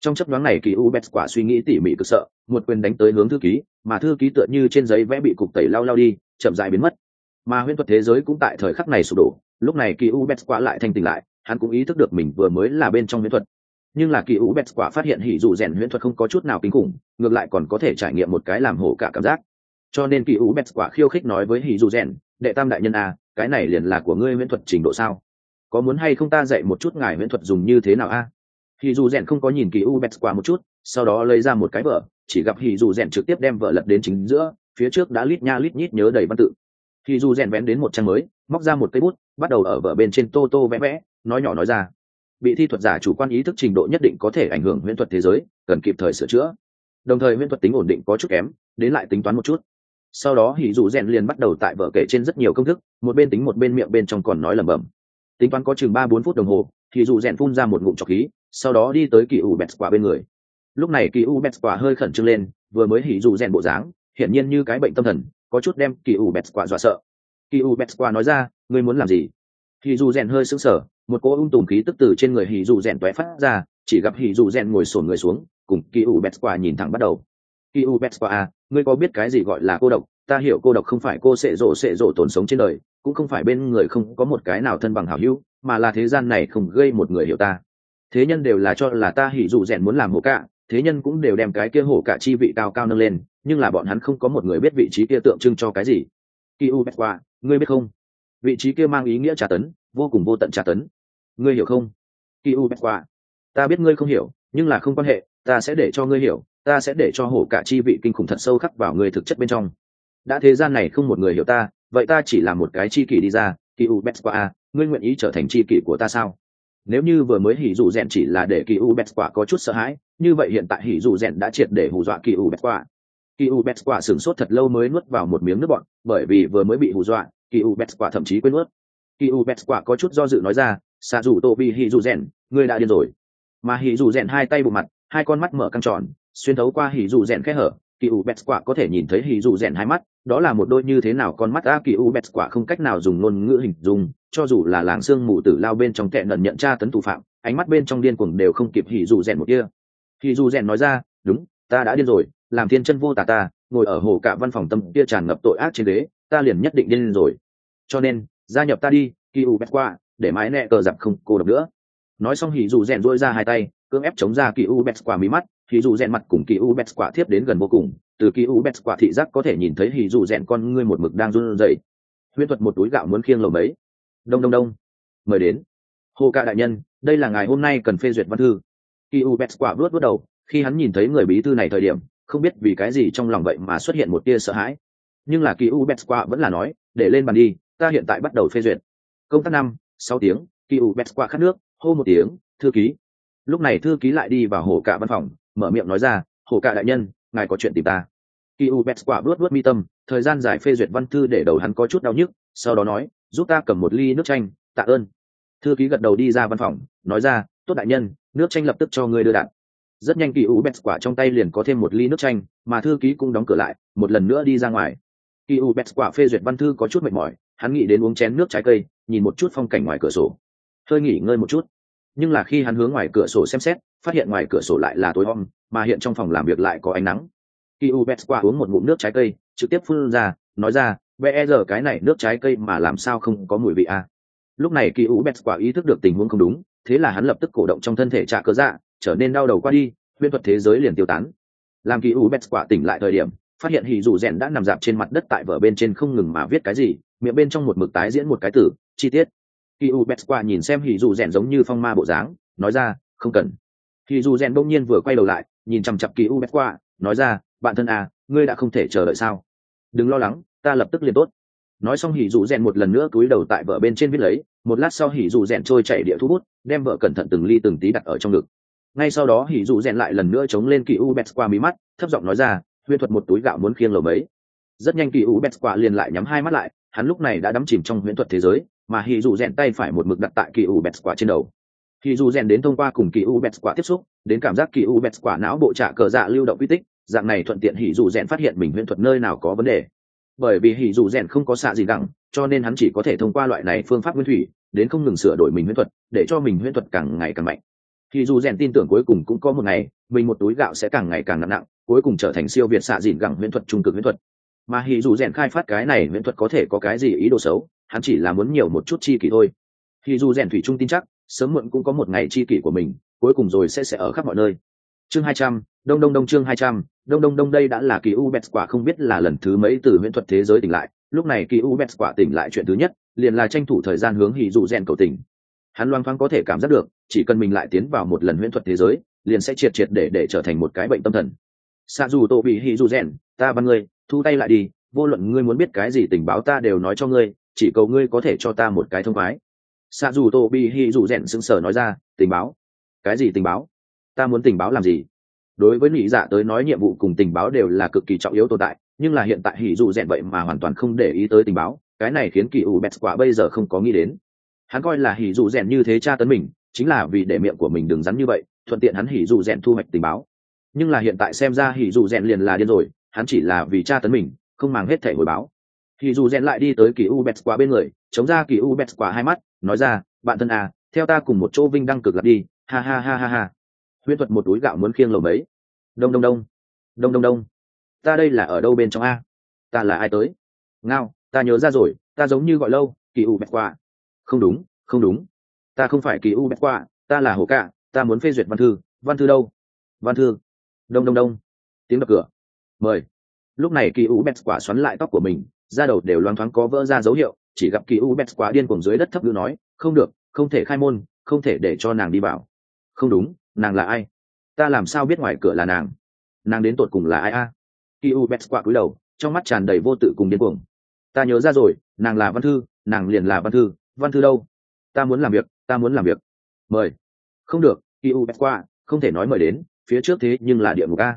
Trong chấp đoán này kỳ u bét quả suy nghĩ tỉ mỉ cực sợ, một quyền đánh tới hướng thư ký, mà thư ký tựa như trên giấy vẽ bị cục tẩy lau đi, chậm rãi biến mất. Mà huyễn thuật thế giới cũng tại thời khắc này sụp đổ. Lúc này kỳ u bét quả lại thanh tỉnh lại, hắn cũng ý thức được mình vừa mới là bên trong huyễn thuật. Nhưng là kỳ u bét quả phát hiện hỉ dù rèn huyễn thuật không có chút nào kinh khủng, ngược lại còn có thể trải nghiệm một cái làm hổ cả cảm giác. Cho nên kỳ u bét quả khiêu khích nói với hỉ dù rèn, đệ tam đại nhân a, cái này liền là của ngươi huyễn thuật trình độ sao? Có muốn hay không ta dạy một chút ngài huyễn thuật dùng như thế nào a? Hỉ dù rèn không có nhìn kỳ u bét quả một chút, sau đó lấy ra một cái vở, chỉ gặp hỉ dù rèn trực tiếp đem vở lật đến chính giữa, phía trước đã lít nha lít nhít nhớ đầy văn tự. Hỉ dù rèn vén đến một trang mới, móc ra một cây bút, bắt đầu ở vở bên trên tô tô vẽ vẽ, nói nhỏ nói ra. Bị thi thuật giả chủ quan ý thức trình độ nhất định có thể ảnh hưởng huyễn thuật thế giới, cần kịp thời sửa chữa. Đồng thời huyễn thuật tính ổn định có chút kém, đến lại tính toán một chút. Sau đó hỉ dù rèn liền bắt đầu tại vở kể trên rất nhiều công thức, một bên tính một bên miệng bên trong còn nói lẩm bẩm. Tính toán có chừng 3-4 phút đồng hồ, hỉ dù rèn phun ra một ngụm trọc khí, sau đó đi tới kỳ u bét quả bên người. Lúc này kỳ u bét quả hơi khẩn trương lên, vừa mới hỉ dù rèn bộ dáng, hiển nhiên như cái bệnh tâm thần, có chút đem kỳ u bét quả dọa sợ. Kỳ u bét quả nói ra, ngươi muốn làm gì? Hỉ dù rèn hơi sững sờ, một cỗ tùm khí tức từ trên người hỉ dù rèn tóe phát ra, chỉ gặp hỉ dù rèn ngồi xổm người xuống, cùng kỳ u bét quả nhìn thẳng bắt đầu. Kỳ u bét quả, ngươi có biết cái gì gọi là cô độc? Ta hiểu cô độc không phải cô sẽ rộ tổn sống trên đời, cũng không phải bên người không có một cái nào thân bằng hảo hữu, mà là thế gian này không gây một người hiểu ta. Thế nhân đều là cho là ta hỉ dù rèn muốn làm hổ cả, thế nhân cũng đều đem cái kia hổ cả chi vị cao cao nâng lên, nhưng là bọn hắn không có một người biết vị trí kia tượng trưng cho cái gì. Kỳ u bét quả, ngươi biết không? Vị trí kia mang ý nghĩa tra tấn, vô cùng vô tận tra tấn. Ngươi hiểu không? Kỳ u bét quả, ta biết ngươi không hiểu, nhưng là không quan hệ, ta sẽ để cho ngươi hiểu, ta sẽ để cho hổ cả chi vị kinh khủng thật sâu khắc vào người thực chất bên trong. Đã thế gian này không một người hiểu ta, vậy ta chỉ là một cái chi kỷ đi ra. Kỳ u bét quả, ngươi nguyện ý trở thành chi kỷ của ta sao? Nếu như vừa mới hỉ dù rèn chỉ là để kỳ u bét quả có chút sợ hãi, như vậy hiện tại hỉ dù rèn đã triệt để hù dọa kỳ u bét quả. Kỳ u bét quả sửng sốt thật lâu mới nuốt vào một miếng nước bọt, bởi vì vừa mới bị hù dọa, kỳ u bét quả thậm chí quên nuốt. Kỳ u bét quả có chút do dự nói ra, xạ dù tô bị hỉ dù rèn, ngươi đã điên rồi. Mà hỉ dù rèn hai tay bụng mặt, hai con mắt mở căng tròn, xuyên thấu qua hỉ dù rèn khe hở, kỳ u bét quả có thể nhìn thấy hỉ dù rèn hai mắt, đó là một đôi như thế nào con mắt a, kỳ u bét quả không cách nào dùng ngôn ngữ hình dung, cho dù là làng xương mù tử lao bên trong kệ nần nhận tra tấn thủ phạm, ánh mắt bên trong điên cuồng đều không kịp hỉ dù rèn một kia. Hỉ dù rèn nói ra, đúng, ta đã điên rồi, làm thiên chân vô tà ta, ngồi ở hồ cả văn phòng tâm kia tràn ngập tội ác trên ghế, ta liền nhất định điên rồi. Cho nên, gia nhập ta đi, kỳ u bét quả, để mái nẹ cờ dập không cô độc nữa. Nói xong hỉ dù rèn duỗi ra hai tay, cưỡng ép chống ra kỳ u bét quả mí mắt, hỉ dù rèn mặt cùng kỳ u bét quả tiếp đến gần vô cùng, từ kỳ u bét quả thị giác có thể nhìn thấy hỉ dù rèn con ngươi một mực đang run rẩy. Huyễn thuật một túi gạo muốn khiêng lầu mấy. Đông đông đông, mời đến. Hồ cả đại nhân, đây là ngài hôm nay cần phê duyệt văn thư. Kỳ u bét quả vuốt đầu, khi hắn nhìn thấy người bí thư này thời điểm, không biết vì cái gì trong lòng vậy mà xuất hiện một tia sợ hãi. Nhưng là kỳ u bét quả vẫn là nói, để lên bàn đi, ta hiện tại bắt đầu phê duyệt. Công tác 5-6 tiếng, kỳ u bét quả khát nước, hô một tiếng, thư ký. Lúc này thư ký lại đi vào hồ cả văn phòng, mở miệng nói ra, hồ cả đại nhân, ngài có chuyện tìm ta. Kỳ u bét quả vuốt mi tâm, thời gian dài phê duyệt văn thư để đầu hắn có chút đau nhức, sau đó nói, giúp ta cầm một ly nước chanh, tạ ơn. Thư ký gật đầu đi ra văn phòng, nói ra, tốt đại nhân, nước chanh lập tức cho ngươi đưa đạn. Rất nhanh kỳ u bét quả trong tay liền có thêm một ly nước chanh, mà thư ký cũng đóng cửa lại, một lần nữa đi ra ngoài. Kỳ u bét quả phê duyệt văn thư có chút mệt mỏi, hắn nghĩ đến uống chén nước trái cây, nhìn một chút phong cảnh ngoài cửa sổ, hơi nghỉ ngơi một chút. Nhưng là khi hắn hướng ngoài cửa sổ xem xét, phát hiện ngoài cửa sổ lại là tối om, mà hiện trong phòng làm việc lại có ánh nắng. Kỳ u bét quả uống một ngụm nước trái cây, trực tiếp phun ra, nói ra, bây giờ cái này nước trái cây mà làm sao không có mùi vị a? Lúc này kỳ u bét quả ý thức được tình huống không đúng, thế là hắn lập tức cổ động trong thân thể trả cơ dạ, trở nên đau đầu qua đi, huyễn thuật thế giới liền tiêu tán. Làm kỳ u bét quả tỉnh lại thời điểm, phát hiện hỉ dù rèn đã nằm dạp trên mặt đất tại vở bên trên không ngừng mà viết cái gì, miệng bên trong một mực tái diễn một cái từ chi tiết. Kỳ u bét quả nhìn xem hỉ dù rèn giống như phong ma bộ dáng, nói ra, không cần. Hỉ dù rèn bỗng nhiên vừa quay đầu lại, nhìn chằm chằm kỳ u bét quả, nói ra, bạn thân à, ngươi đã không thể chờ đợi sao? Đừng lo lắng, ta lập tức liền tốt. Nói xong hỉ dù rèn một lần nữa cúi đầu tại vở bên trên viết lấy, một lát sau hỉ dù rèn trôi chảy địa thu bút, đem vở cẩn thận từng ly từng tí đặt ở trong ngực. Ngay sau đó hỉ dù rèn lại lần nữa chống lên kỳ u bét qua mí mắt, thấp giọng nói ra, huyễn thuật một túi gạo muốn khiêng lầu mấy. Rất nhanh kỳ u bét qua liền lại nhắm hai mắt lại, hắn lúc này đã đắm chìm trong huyễn thuật thế giới, mà hỉ dù rèn tay phải một mực đặt tại kỳ u bét qua trên đầu. Hỉ dù rèn đến thông qua cùng kỳ u bét qua tiếp xúc, đến cảm giác kỳ u bét qua não bộ trả cờ dạ lưu động quy tích, dạng này thuận tiện hỉ dù rèn phát hiện mình huyễn thuật nơi nào có vấn đề. Bởi vì hỉ dù rèn không có xạ gì đẳng, cho nên hắn chỉ có thể thông qua loại này phương pháp nguyên thủy đến không ngừng sửa đổi mình huyễn thuật, để cho mình huyễn thuật càng ngày càng mạnh. Thì dù rèn tin tưởng cuối cùng cũng có một ngày mình một túi gạo sẽ càng ngày càng nặng nặng, cuối cùng trở thành siêu việt xạ dịn gẳng huyễn thuật trung cực huyễn thuật. Mà hỉ dù rèn khai phát cái này huyễn thuật có thể có cái gì ý đồ xấu, hắn chỉ là muốn nhiều một chút chi kỷ thôi. Hỉ dù rèn thủy trung tin chắc sớm muộn cũng có một ngày chi kỷ của mình, cuối cùng rồi sẽ ở khắp mọi nơi. Chương 200, đông đông đông. Chương 200, đông đông đông. Đây đã là kỳ u bets quả không biết là lần thứ mấy từ huyễn thuật thế giới tỉnh lại. Lúc này kỳ u bets quả tỉnh lại chuyện thứ nhất liền là tranh thủ thời gian hướng hỉ dù rèn cầu tình. Hắn loang thoáng có thể cảm giác được chỉ cần mình lại tiến vào một lần huyễn thuật thế giới liền sẽ triệt triệt để trở thành một cái bệnh tâm thần. Sa dù tổ bị hỉ dù rèn, ta văn ngươi thu tay lại đi, vô luận ngươi muốn biết cái gì tình báo ta đều nói cho ngươi, chỉ cầu ngươi có thể cho ta một cái thông khoái. Sa dù tổ bị hỉ dù rèn sững sờ nói ra, tình báo? Cái gì tình báo? Ta muốn tình báo làm gì? Đối với nhị dạ tới nói nhiệm vụ cùng tình báo đều là cực kỳ trọng yếu tồn tại, nhưng là hiện tại hỉ dù rèn vậy mà hoàn toàn không để ý tới tình báo, cái này khiến kỳ u bẹt quả bây giờ không có nghĩ đến. Hắn coi là hỉ dù rèn như thế tra tấn mình chính là vì để miệng của mình đừng rắn như vậy, thuận tiện hắn hỉ dù rèn thu hoạch tình báo. Nhưng là hiện tại xem ra hỉ dù rèn liền là điên rồi, hắn chỉ là vì tra tấn mình không màng hết thể hồi báo. Hỉ dù rèn lại đi tới kỳ u bẹt quả bên người, chống ra kỳ u bẹt quả hai mắt, nói ra, bạn thân à, theo ta cùng một chỗ vinh đăng cực lạc đi, ha ha ha ha ha. Huyễn thuật một túi gạo muốn khiêng lầu mấy. Đông đông đông, đông đông đông. Ta đây là ở đâu bên trong a? Ta là ai tới? Ngao, ta nhớ ra rồi, ta giống như gọi lâu, kỳ u bẹt quả. Không đúng, không đúng, ta không phải kỳ u bẹt quả, ta là hồ cạ, ta muốn phê duyệt văn thư đâu? Văn thư. Đông đông đông. Tiếng đập cửa. Mời. Lúc này kỳ u bẹt quả xoắn lại tóc của mình, da đầu đều loáng thoáng có vỡ ra dấu hiệu, chỉ gặp kỳ u bẹt quả điên cuồng dưới đất thấp ngữ nói, không được, không thể khai môn, không thể để cho nàng đi vào. Không đúng, nàng là ai? Ta làm sao biết ngoài cửa là nàng đến tột cùng là ai a? Kỳ u bẹt quả cúi đầu, trong mắt tràn đầy vô tự cùng điên cuồng. Ta nhớ ra rồi, nàng là văn thư, nàng liền là văn thư đâu? Ta muốn làm việc, ta muốn làm việc. Mời. Không được, kỳ u bẹt quả, không thể nói mời đến, phía trước thế nhưng là địa ngục a.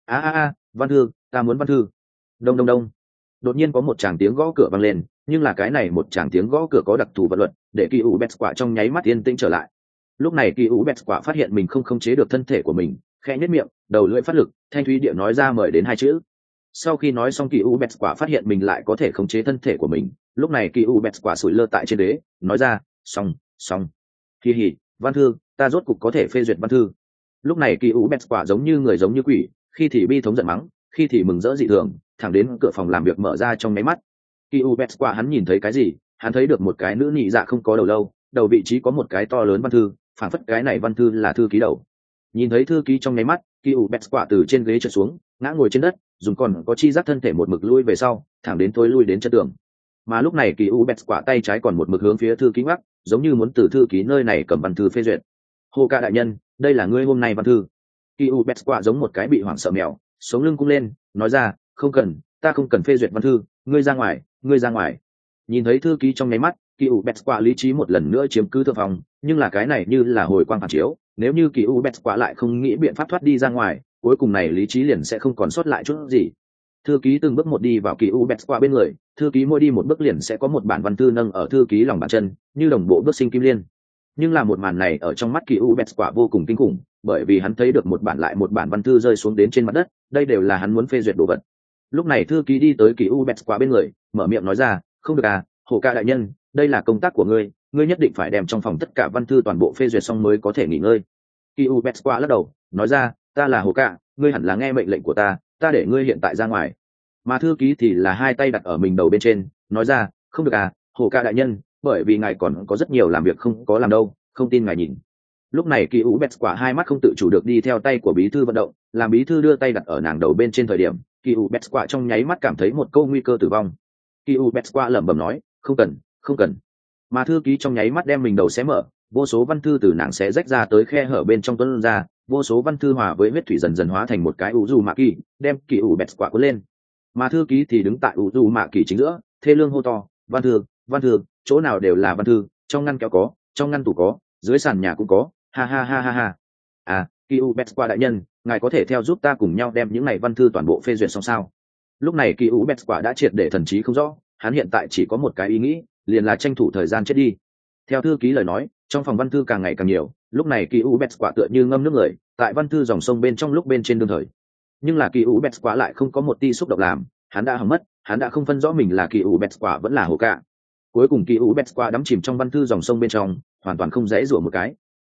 A văn thư, ta muốn văn thư. Đông đông đông. Đột nhiên có một tràng tiếng gõ cửa vang lên, nhưng là cái này một tràng tiếng gõ cửa có đặc thù vật luật, để kỳ u bẹt quả trong nháy mắt yên tĩnh trở lại. Lúc này kỳ u bẹt quả phát hiện mình không khống chế được thân thể của mình, khẽ nhếch miệng, đầu lưỡi phát lực, thanh thúy địa nói ra mời đến hai chữ. Sau khi nói xong kỳ u bẹt quả phát hiện mình lại có thể khống chế thân thể của mình, lúc này kỳ u bẹt quả sủi lơ tại trên đế, nói ra, xong. Kỳ hỉ, văn thư, ta rốt cục có thể phê duyệt văn thư. Lúc này kỳ u bẹt quả giống như người giống như quỷ, khi thì bi thống giận mắng, khi thì mừng rỡ dị thường, thẳng đến cửa phòng làm việc mở ra trong máy mắt. Kỳ u bẹt quả hắn nhìn thấy cái gì? Hắn thấy được một cái nữ nhị dạ không có đầu lâu, đầu vị trí có một cái to lớn văn thư, phản phất cái này văn thư là thư ký đầu. Nhìn thấy thư ký trong nháy mắt, kỳ u bẹt quả từ trên ghế trượt xuống, ngã ngồi trên đất, dùng còn có chi giác thân thể một mực lui về sau, thẳng đến tối lui đến chân tường. Mà lúc này kỳ u bẹt quả tay trái còn một mực hướng phía thư ký ngoắc, giống như muốn từ thư ký nơi này cầm văn thư phê duyệt. Hồ ca đại nhân, đây là ngươi hôm nay văn thư. Kỳ u bẹt quả giống một cái bị hoảng sợ mèo, sống lưng cung lên, nói ra, không cần, ta không cần phê duyệt văn thư, ngươi ra ngoài. Nhìn thấy thư ký trong nháy mắt, kỳ u bẹt quả lý trí một lần nữa chiếm cứ thượng phòng, nhưng là cái này như là hồi quang phản chiếu, nếu như kỳ u bẹt quả lại không nghĩ biện pháp thoát đi ra ngoài, cuối cùng này lý trí liền sẽ không còn sót lại chút gì. Thư ký từng bước một đi vào kỳ u bẹt quả bên người, thư ký mỗi đi một bước liền sẽ có một bản văn thư nâng ở thư ký lòng bàn chân, như đồng bộ bước sinh kim liên. Nhưng là một màn này ở trong mắt kỳ u bẹt quả vô cùng kinh khủng, bởi vì hắn thấy được một bản lại một bản văn thư rơi xuống đến trên mặt đất, đây đều là hắn muốn phê duyệt đồ vật. Lúc này thư ký đi tới kỳ u bẹt quả bên người, mở miệng nói ra, không được à, hồ ca đại nhân, đây là công tác của ngươi nhất định phải đem trong phòng tất cả văn thư toàn bộ phê duyệt xong mới có thể nghỉ ngơi. Kỳ u bẹt quả lắc đầu, nói ra, ta là hồ ca, ngươi hẳn là nghe mệnh lệnh của ta để ngươi hiện tại ra ngoài. Mà thư ký thì là hai tay đặt ở mình đầu bên trên, nói ra, không được à, hồ ca đại nhân, bởi vì ngài còn có rất nhiều làm việc không có làm đâu, không tin ngài nhìn. Lúc này kỳ u bẹt quả hai mắt không tự chủ được đi theo tay của bí thư vận động, làm bí thư đưa tay đặt ở nàng đầu bên trên thời điểm, kỳ u bẹt quả trong nháy mắt cảm thấy một câu nguy cơ tử vong. Kỳ u bẹt quả lẩm bẩm nói, không cần. Mà thư ký trong nháy mắt đem mình đầu xé mở, vô số văn thư từ nàng xé rách ra tới khe hở bên trong tuôn ra, vô số văn thư hòa với huyết thủy dần dần hóa thành một cái u dù mạ kỳ, đem kỳ u bẹt quả cuốn lên. Mà thư ký thì đứng tại u dù mạ kỳ chính giữa, thê lương hô to, văn thư, chỗ nào đều là văn thư, trong ngăn kéo có, trong ngăn tủ có, dưới sàn nhà cũng có, ha ha ha ha ha. À, kỳ u bẹt quả đại nhân, ngài có thể theo giúp ta cùng nhau đem những này văn thư toàn bộ phê duyệt xong sao? Lúc này kỳ u bẹt quả đã triệt để thần trí không rõ, hắn hiện tại chỉ có một cái ý nghĩ, liền là tranh thủ thời gian chết đi. Theo thư ký lời nói, trong phòng văn thư càng ngày càng nhiều, lúc này kỳ u bẹt quả tựa như ngâm nước người tại văn thư dòng sông bên trong lúc bên trên đương thời. Nhưng là kỳ u bẹt quả lại không có một ti xúc động làm, hắn đã hỏng mất, hắn đã không phân rõ mình là kỳ u bẹt quả vẫn là hồ cạ. Cuối cùng kỳ u bẹt quả đắm chìm trong văn thư dòng sông bên trong, hoàn toàn không dễ rủa một cái.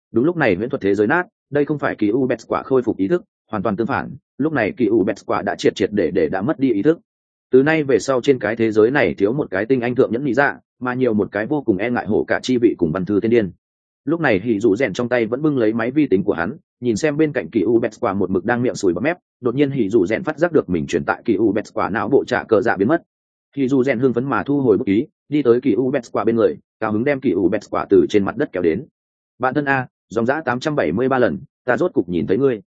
Đúng lúc này huyễn thuật thế giới nát, đây không phải kỳ u bẹt quả khôi phục ý thức, hoàn toàn tương phản, lúc này kỳ u bẹt quả đã triệt triệt để đã mất đi ý thức. Từ nay về sau trên cái thế giới này thiếu một cái tinh anh thượng nhẫn lý dạ, mà nhiều một cái vô cùng e ngại hổ cả chi vị cùng văn thư tiên điên. Lúc này hỉ dụ rèn trong tay vẫn bưng lấy máy vi tính của hắn, nhìn xem bên cạnh kỳ u bẹt quả một mực đang miệng sùi bọt mép, đột nhiên hỉ dụ rèn phát giác được mình truyền tại kỳ u bẹt quả não bộ trả cờ dạ biến mất. Hỉ dụ rèn hưng phấn mà thu hồi bút ký, đi tới kỳ u bẹt quả bên người, cao hứng đem kỳ u bẹt quả từ trên mặt đất kéo đến. Bạn thân a, dòng dã 873 lần, ta rốt cục nhìn thấy ngươi.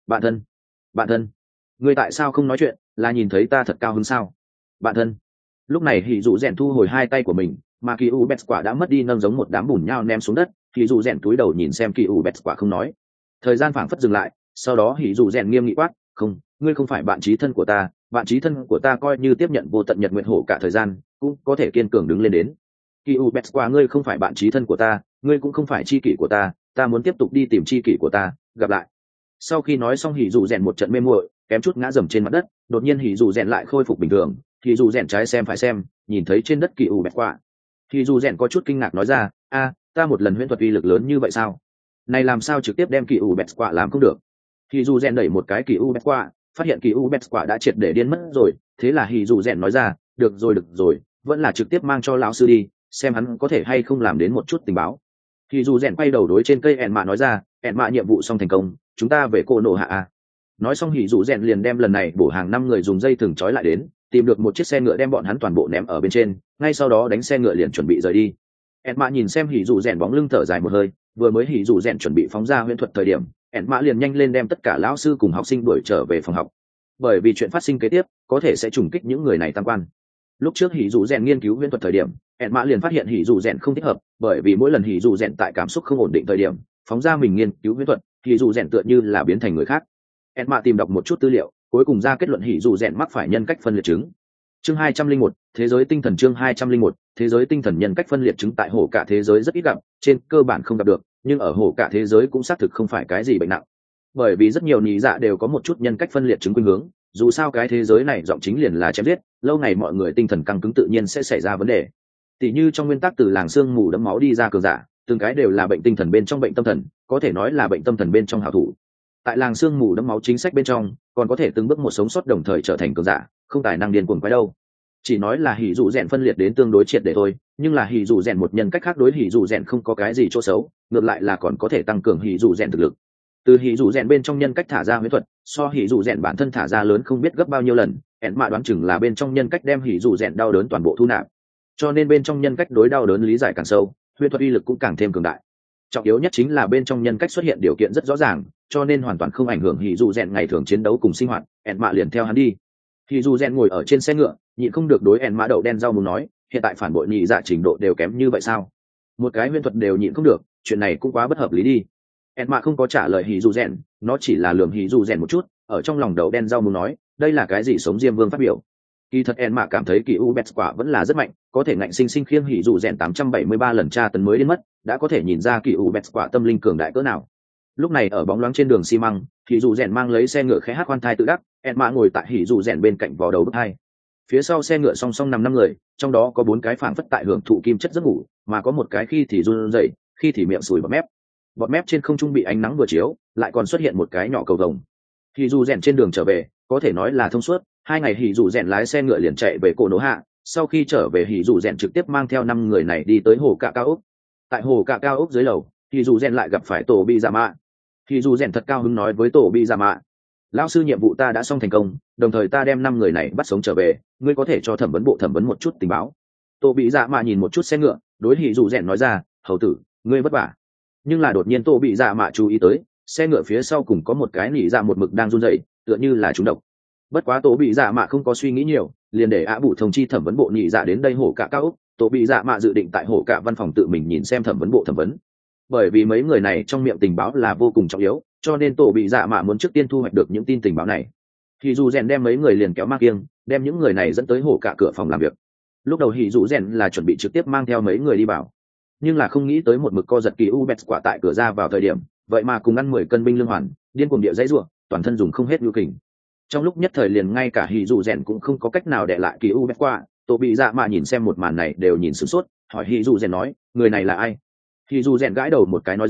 Bạn thân, ngươi tại sao không nói chuyện, là nhìn thấy ta thật cao hứng sao? Bạn thân. Lúc này hỉ dụ rèn thu hồi hai tay của mình, mà kỳ u bẹt quả đã mất đi nâng giống một đám bùn nhau ném xuống đất. Hỉ dụ rèn cúi đầu nhìn xem kỳ u bẹt quả không nói. Thời gian phảng phất dừng lại, sau đó hỉ dụ rèn nghiêm nghị quát, không, ngươi không phải bạn chí thân của ta, bạn chí thân của ta coi như tiếp nhận vô tận nhật nguyện hổ cả thời gian cũng có thể kiên cường đứng lên đến. Kỳ u bẹt quả, ngươi không phải bạn chí thân của ta, ngươi cũng không phải tri kỷ của ta, ta muốn tiếp tục đi tìm tri kỷ của ta, gặp lại. Sau khi nói xong hỉ dụ rèn một trận mê muội, kém chút ngã dầm trên mặt đất. Đột nhiên hỉ dụ rèn lại khôi phục bình thường, hỉ dụ rèn trái xem phải xem, nhìn thấy trên đất kỳ u bẹt quả. Hỉ dụ rèn có chút kinh ngạc nói ra, a, ta một lần huyễn thuật uy lực lớn như vậy sao? Này làm sao trực tiếp đem kỳ u bẹt quả làm không được? Hỉ dụ rèn đẩy một cái kỳ u bẹt quả, phát hiện kỳ u bẹt quả đã triệt để điên mất rồi. Thế là hỉ dụ rèn nói ra, được rồi, vẫn là trực tiếp mang cho lão sư đi, xem hắn có thể hay không làm đến một chút tình báo. Hỉ dụ rèn quay đầu đối trên cây ẹn mạ nói ra, ẹn mạ nhiệm vụ xong thành công, chúng ta về cô nổ hạ a. Nói xong hỉ dụ rèn liền đem lần này bổ hàng 5 người dùng dây thừng trói lại đến, tìm được một chiếc xe ngựa đem bọn hắn toàn bộ ném ở bên trên, ngay sau đó đánh xe ngựa liền chuẩn bị rời đi. ẹn mạ nhìn xem hỉ dụ rèn bóng lưng thở dài một hơi, vừa mới hỉ dụ rèn chuẩn bị phóng ra huyễn thuật thời điểm, ẹn mạ liền nhanh lên đem tất cả lão sư cùng học sinh đuổi trở về phòng học, bởi vì chuyện phát sinh kế tiếp có thể sẽ trùng kích những người này tam quan. Lúc trước hỉ dụ rèn nghiên cứu huyễn thuật thời điểm, ẹn mạ liền phát hiện hỉ dụ rèn không thích hợp, bởi vì mỗi lần hỉ dụ rèn tại cảm xúc không ổn định thời điểm phóng ra mình nghiên cứu huyễn thuật, hỉ dụ rèn tựa như là biến thành người khác. ẹn mạ tìm đọc một chút tư liệu, cuối cùng ra kết luận hỉ dụ rèn mắc phải nhân cách phân liệt chứng. Chương 201, thế giới tinh thần. Chương 201, thế giới tinh thần. Nhân cách phân liệt chứng tại hổ cả thế giới rất ít gặp, trên cơ bản không gặp được, nhưng ở hổ cả thế giới cũng xác thực không phải cái gì bệnh nặng, bởi vì rất nhiều nhị dạ đều có một chút nhân cách phân liệt chứng khuynh hướng. Dù sao cái thế giới này giọng chính liền là chém giết, lâu ngày mọi người tinh thần căng cứng tự nhiên sẽ xảy ra vấn đề. Tỷ như trong nguyên tắc từ làng xương mù đẫm máu đi ra cường giả, từng cái đều là bệnh tinh thần bên trong bệnh tâm thần, có thể nói là bệnh tâm thần bên trong hảo thủ. Tại làng xương mù đẫm máu chính sách bên trong, còn có thể từng bước một sống sót đồng thời trở thành cường giả, không tài năng điên cuồng quái đâu. Chỉ nói là hỉ dụ rèn phân liệt đến tương đối triệt để thôi, nhưng là hỉ dụ rèn một nhân cách khác đối hỉ dụ rèn không có cái gì chỗ xấu, ngược lại là còn có thể tăng cường hỉ dụ rèn thực lực. Từ hỉ dụ rèn bên trong nhân cách thả ra huyễn thuật, so hỉ dụ rèn bản thân thả ra lớn không biết gấp bao nhiêu lần, ẹn mạ đoán chừng là bên trong nhân cách đem hỉ dụ rèn đau đớn toàn bộ thu nạp, cho nên bên trong nhân cách đối đau đớn lý giải càng sâu, huyễn thuật uy lực cũng càng thêm cường đại. Trọng yếu nhất chính là bên trong nhân cách xuất hiện điều kiện rất rõ ràng, cho nên hoàn toàn không ảnh hưởng hỉ dụ rèn ngày thường chiến đấu cùng sinh hoạt. ẹn mạ liền theo hắn đi. Hỉ dụ rèn ngồi ở trên xe ngựa, nhịn không được đối ẹn mạ đậu đen rau muốn nói, hiện tại phản bội nhị dạ trình độ đều kém như vậy sao? Một cái huyễn thuật đều nhịn không được, chuyện này cũng quá bất hợp lý đi. ẹn mạ không có trả lời hỉ dụ rèn, nó chỉ là lườm hỉ dụ rèn một chút, ở trong lòng đậu đen rau muốn nói, đây là cái gì sống diêm vương phát biểu. Kỳ thật ẹn mạ cảm thấy kỳ u bẹt quả vẫn là rất mạnh, có thể ngạnh sinh sinh khiêng hỉ dụ rèn 873 lần tra tấn mới đến mất, đã có thể nhìn ra kỳ u bẹt quả tâm linh cường đại cỡ nào. Lúc này ở bóng loáng trên đường xi măng, hỉ dụ rèn mang lấy xe ngựa khẽ hát khoan thai tự đắc, ẹn mạ ngồi tại hỉ dụ rèn bên cạnh vò đầu bức hai. Phía sau xe ngựa song song nằm 5 người, trong đó có 4 cái phảng phất tại hưởng thụ kim chất giấc ngủ, mà có một cái khi thì run rẩy, khi thì miệng sùi bọt mép trên không trung bị ánh nắng vừa chiếu, lại còn xuất hiện một cái nhỏ cầu vồng. Hỉ dụ rèn trên đường trở về, có thể nói là thông suốt, 2 ngày hỉ dụ rèn lái xe ngựa liền chạy về cổ nổ hạ, sau khi trở về hỉ dụ rèn trực tiếp mang theo 5 người này đi tới hồ cạ cao ốc. Tại hồ cạ cao ốc dưới lầu, hỉ dụ rèn lại gặp phải tổ bị dạ mạ. Hỉ dụ rèn thật cao hứng nói với tổ bị dạ mạ, lão sư nhiệm vụ ta đã xong thành công, đồng thời ta đem 5 người này bắt sống trở về, ngươi có thể cho thẩm vấn bộ thẩm vấn một chút tình báo. Tổ bị dạ mạ nhìn một chút xe ngựa, đối hỉ dụ rèn nói ra, hầu tử, ngươi vất vả. Nhưng là đột nhiên tổ bị dạ mạ chú ý tới, xe ngựa phía sau cùng có một cái nỉ dạ một mực đang run rẩy, tựa như là trúng độc. Bất quá tổ bị dạ mạ không có suy nghĩ nhiều, liền để ạ bụ thông chi thẩm vấn bộ nhị dạ đến đây hổ cả cao ốc. Tổ bị dạ mạ dự định tại hổ cả văn phòng tự mình nhìn xem thẩm vấn bộ thẩm vấn, bởi vì mấy người này trong miệng tình báo là vô cùng trọng yếu, cho nên tổ bị dạ mạ muốn trước tiên thu hoạch được những tin tình báo này. Hỉ dù rèn đem mấy người liền kéo mang kiêng, đem những người này dẫn tới hổ cả cửa phòng làm việc. Lúc đầu hỉ dù rèn là chuẩn bị trực tiếp mang theo mấy người đi vào, nhưng là không nghĩ tới một mực co giật kỳ u bẹt quả tại cửa ra vào thời điểm, vậy mà cùng ăn 10 cân binh lương hoàn, điên cuồng địa dãy rủa, toàn thân dùng không hết lưu kình. Trong lúc nhất thời liền ngay cả hỉ dù rèn cũng không có cách nào để lại kỳ u bẹt quả. Tổ bị dạ mạ nhìn xem một màn này đều nhìn sửng sốt, hỏi hỉ dù rèn nói, người này là ai? Hỉ dù rèn gãi đầu một cái nói ra,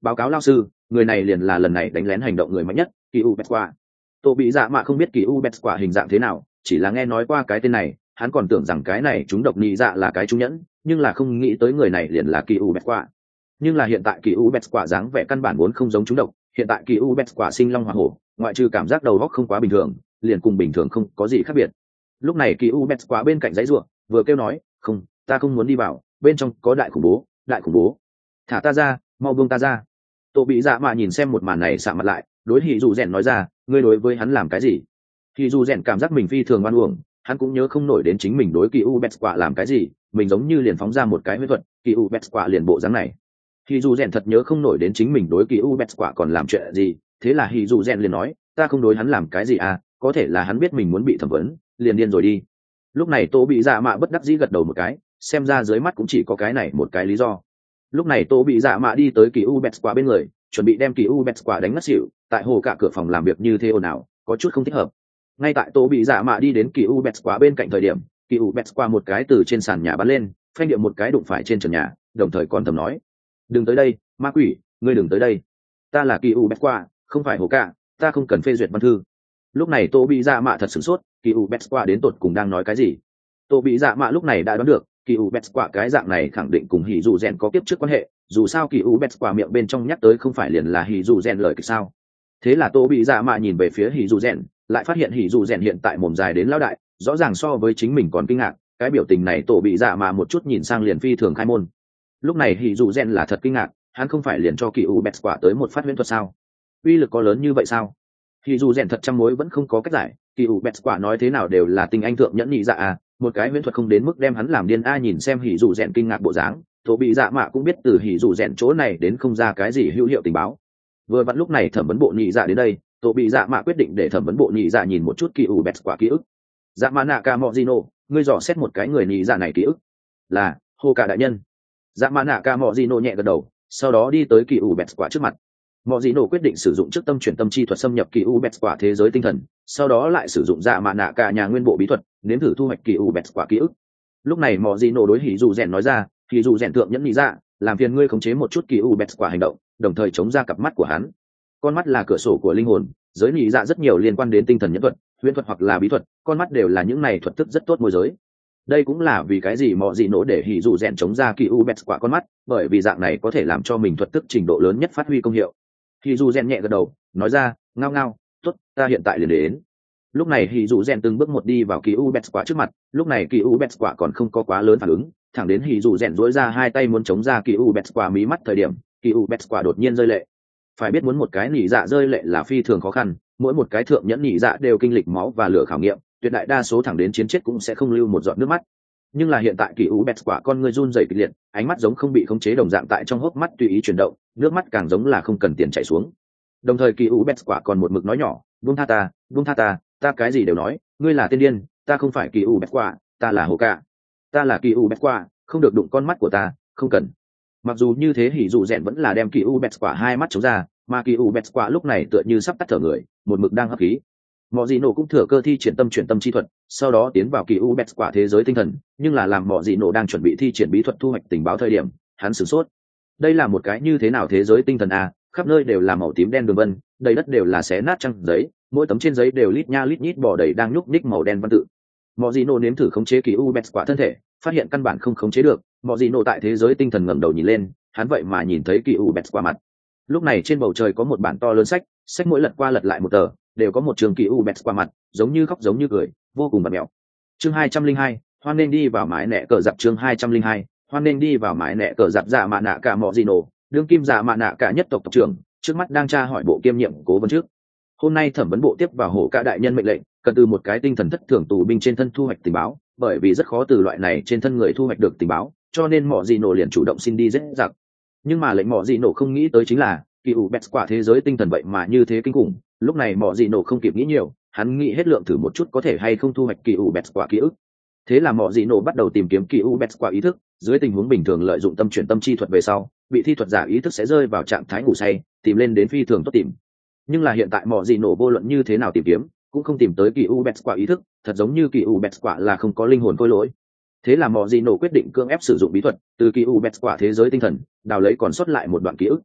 báo cáo lao sư, người này liền là lần này đánh lén hành động người mạnh nhất, kỳ u bét quả. Tô bị dạ mạ không biết kỳ u bét quả hình dạng thế nào, chỉ là nghe nói qua cái tên này, hắn còn tưởng rằng cái này chúng độc nhị dạ là cái trung nhẫn, nhưng là không nghĩ tới người này liền là kỳ u bét quả. Nhưng là hiện tại kỳ u bét quả dáng vẻ căn bản vốn không giống chúng độc, hiện tại kỳ u bét quả sinh long hỏa hổ, ngoại trừ cảm giác đầu óc không quá bình thường, liền cùng bình thường không có gì khác biệt. Lúc này kỳ u bét quả bên cạnh dãy ruộng, vừa kêu nói, không, ta không muốn đi vào, bên trong có đại khủng bố, đại khủng bố, thả ta ra, mau buông ta ra. Tô bị dạ mạ nhìn xem một màn này sạm mặt lại, đối hỉ dù rèn nói ra, ngươi đối với hắn làm cái gì? Hỉ dù rèn cảm giác mình phi thường oan uổng, hắn cũng nhớ không nổi đến chính mình đối kỳ u bét quả làm cái gì, mình giống như liền phóng ra một cái huyết thuật, kỳ u bét quả liền bộ dáng này. Hỉ dù rèn thật nhớ không nổi đến chính mình đối kỳ u bét quả còn làm chuyện gì, thế là hỉ dù rèn liền nói, ta không đối hắn làm cái gì à, có thể là hắn biết mình muốn bị thẩm vấn, liền điên rồi đi. Lúc này Tô bị dạ mạ bất đắc dĩ gật đầu một cái, xem ra dưới mắt cũng chỉ có cái này một cái lý do. Lúc này Tô bị dạ mạ đi tới kỳ u bét quả bên người, chuẩn bị đem kỳ u bét quả đánh ngất xỉu, tại hồ cả cửa phòng làm việc như thế ồn ào, có chút không thích hợp. Ngay tại Tô bị dạ mạ đi đến kỳ u bét quả bên cạnh thời điểm, kỳ u bét quả một cái từ trên sàn nhà bắn lên, phanh điệu một cái đụng phải trên trần nhà, đồng thời còn thầm nói, đừng tới đây, ma quỷ, ngươi đừng tới đây, ta là kỳ u bét quả, không phải hồ cả, ta không cần phê duyệt văn thư. Lúc này Tô bị dạ mạ thật sửng sốt, kỳ u bét quả đến tột cùng đang nói cái gì. Tô bị dạ mạ lúc này đã đoán được, kỳ u bét quả cái dạng này khẳng định cùng hỉ dù rèn có kiếp trước quan hệ, dù sao kỳ u bét quả miệng bên trong nhắc tới không phải liền là hỉ dù rèn lời kịch sao. Thế là Tô bị dạ mạ nhìn về phía hỉ dù rèn, lại phát hiện hỉ dù rèn hiện tại mồm dài đến lão đại, rõ ràng so với chính mình còn kinh ngạc, cái biểu tình này Tô bị dạ mạ một chút nhìn sang liền phi thường khai môn. Lúc này hỉ dù rèn là thật kinh ngạc, hắn không phải liền cho kỳ u bét quả tới một phát huyễn thuật sao? Uy lực có lớn như vậy sao? Hỉ dù rèn thật trăm mối vẫn không có cách giải, kỳ u bét quả nói thế nào đều là tinh anh thượng nhẫn nhị dạ à, một cái huyễn thuật không đến mức đem hắn làm điên a. Nhìn xem hỉ dù rèn kinh ngạc bộ dáng, Tô bị dạ mạ cũng biết từ hỉ dù rèn chỗ này đến không ra cái gì hữu hiệu tình báo. Vừa vặn lúc này thẩm vấn bộ nhị dạ đến đây, Tô bị dạ mạ quyết định để thẩm vấn bộ nhị dạ nhìn một chút kỳ u bét quả ký ức. Dạ mạ nạ ca mọ Gino, ngươi dò xét một cái người nhị dạ này ký ức. Là hô cả đại nhân. Dạ mạ nạ ca mọ Gino nhẹ gật đầu, sau đó đi tới kỳ u bét quả trước mặt. Mọ Gino quyết định sử dụng trước tâm chuyển tâm chi thuật xâm nhập kỳ u bét quả thế giới tinh thần, sau đó lại sử dụng dạ mạ nạ ca nhà nguyên bộ bí thuật nếm thử thu hoạch kỳ u bét quả ký ức. Lúc này Mọ Gino đối hỉ dù rèn nói ra, hỉ dù rèn thượng nhẫn nhị dạ, làm phiền ngươi khống chế một chút kỳ u bét quả hành động, đồng thời chống ra cặp mắt của hắn. Con mắt là cửa sổ của linh hồn, giới nhị dạ rất nhiều liên quan đến tinh thần nhẫn thuật, huyễn thuật hoặc là bí thuật, con mắt đều là những này thuật thức rất tốt môi giới. Đây cũng là vì cái gì Mọ Gino để hỉ dù rèn chống ra kỳ u bét quả con mắt, bởi vì dạng này có thể làm cho mình thuật thức trình độ lớn nhất phát huy công hiệu. Hỉ dù rèn nhẹ gật đầu, nói ra, ngao ngao, tốt, ta hiện tại liền đến. Lúc này hỉ dù rèn từng bước một đi vào kỳ u bét quả trước mặt, lúc này kỳ u bét quả còn không có quá lớn phản ứng, thẳng đến hỉ dù rèn duỗi ra hai tay muốn chống ra kỳ u bét quả mí mắt thời điểm, kỳ u bét quả đột nhiên rơi lệ. Phải biết muốn một cái nhị dạ rơi lệ là phi thường khó khăn, mỗi một cái thượng nhẫn nhị dạ đều kinh lịch máu và lửa khảo nghiệm, tuyệt đại đa số thẳng đến chiến chết cũng sẽ không lưu một giọt nước mắt. Nhưng là hiện tại kỳ u bét quả con ngươi run rẩy kịch liệt, ánh mắt giống không bị khống chế đồng dạng tại trong hốc mắt tùy ý chuyển động, nước mắt càng giống là không cần tiền chảy xuống. Đồng thời kỳ u bét quả còn một mực nói nhỏ, buông tha ta, ta cái gì đều nói, ngươi là tên điên, ta không phải kỳ u bét quả, ta là hồ cả, ta là kỳ u bét quả, không được đụng con mắt của ta, không cần. Mặc dù như thế hỉ dù rèn vẫn là đem kỳ u bét quả hai mắt chống ra, mà kỳ u bét quả lúc này tựa như sắp tắt thở người, một mực đang hấp khí. Mọ Dị Nổ cũng thừa cơ thi triển tâm chuyển tâm chi thuật, sau đó tiến vào kỳ u bét quả thế giới tinh thần, nhưng là làm Mọ Dị Nổ đang chuẩn bị thi triển bí thuật thu hoạch tình báo thời điểm, hắn sửng sốt. Đây là một cái như thế nào thế giới tinh thần a? Khắp nơi đều là màu tím đen đường vân, đầy đất đều là xé nát trang giấy, mỗi tấm trên giấy đều lít nha lít nhít bò đầy đang nhúc nhích màu đen văn tự. Mọ Dị Nổ nếm thử khống chế kỳ u bét quả thân thể, phát hiện căn bản không khống chế được. Mọ Dị Nổ tại thế giới tinh thần ngẩng đầu nhìn lên, hắn vậy mà nhìn thấy kỳ u bét quả mặt. Lúc này trên bầu trời có một bản to lớn sách, sách mỗi lật qua lật lại một tờ, đều có một trường kỳ u bét quả mặt, giống như khóc giống như cười, vô cùng bật mẹo. Chương 202, hoan nên đi vào mái nẹ cờ dạp. Chương 202, hoan nên đi vào mái nẹ cờ dạp. Dạ mạ nạ cả Mọ Dị Nổ, đương kim dạ mạ nạ cả nhất tộc tộc trưởng, trước mắt đang tra hỏi bộ kiêm nhiệm cố vấn trước. Hôm nay thẩm vấn bộ tiếp vào hổ cả đại nhân mệnh lệnh, cần từ một cái tinh thần thất thường tù binh trên thân thu hoạch tình báo, bởi vì rất khó từ loại này trên thân người thu hoạch được tình báo, cho nên Mọ Dị Nổ liền chủ động xin đi giết giặc. Nhưng mà lệnh Mọ Dị Nổ không nghĩ tới chính là kỳ u bét quả thế giới tinh thần vậy mà như thế kinh khủng. Lúc này Mọ Dị Nổ không kịp nghĩ nhiều, hắn nghĩ hết lượng thử một chút có thể hay không thu hoạch kỳ u bét quả ký ức. Thế là Mọ Dị Nổ bắt đầu tìm kiếm kỳ u bét quả ý thức. Dưới tình huống bình thường lợi dụng tâm chuyển tâm chi thuật về sau, bị thi thuật giả ý thức sẽ rơi vào trạng thái ngủ say, tìm lên đến phi thường tốt tìm. Nhưng là hiện tại Mọ Dị Nổ vô luận như thế nào tìm kiếm cũng không tìm tới kỳ u bét quả ý thức, thật giống như kỳ u bét quả là không có linh hồn khôi lỗi. Thế là Mọ Dị Nổ quyết định cưỡng ép sử dụng bí thuật, từ kỳ u bét quả thế giới tinh thần đào lấy còn sót lại một đoạn ký ức.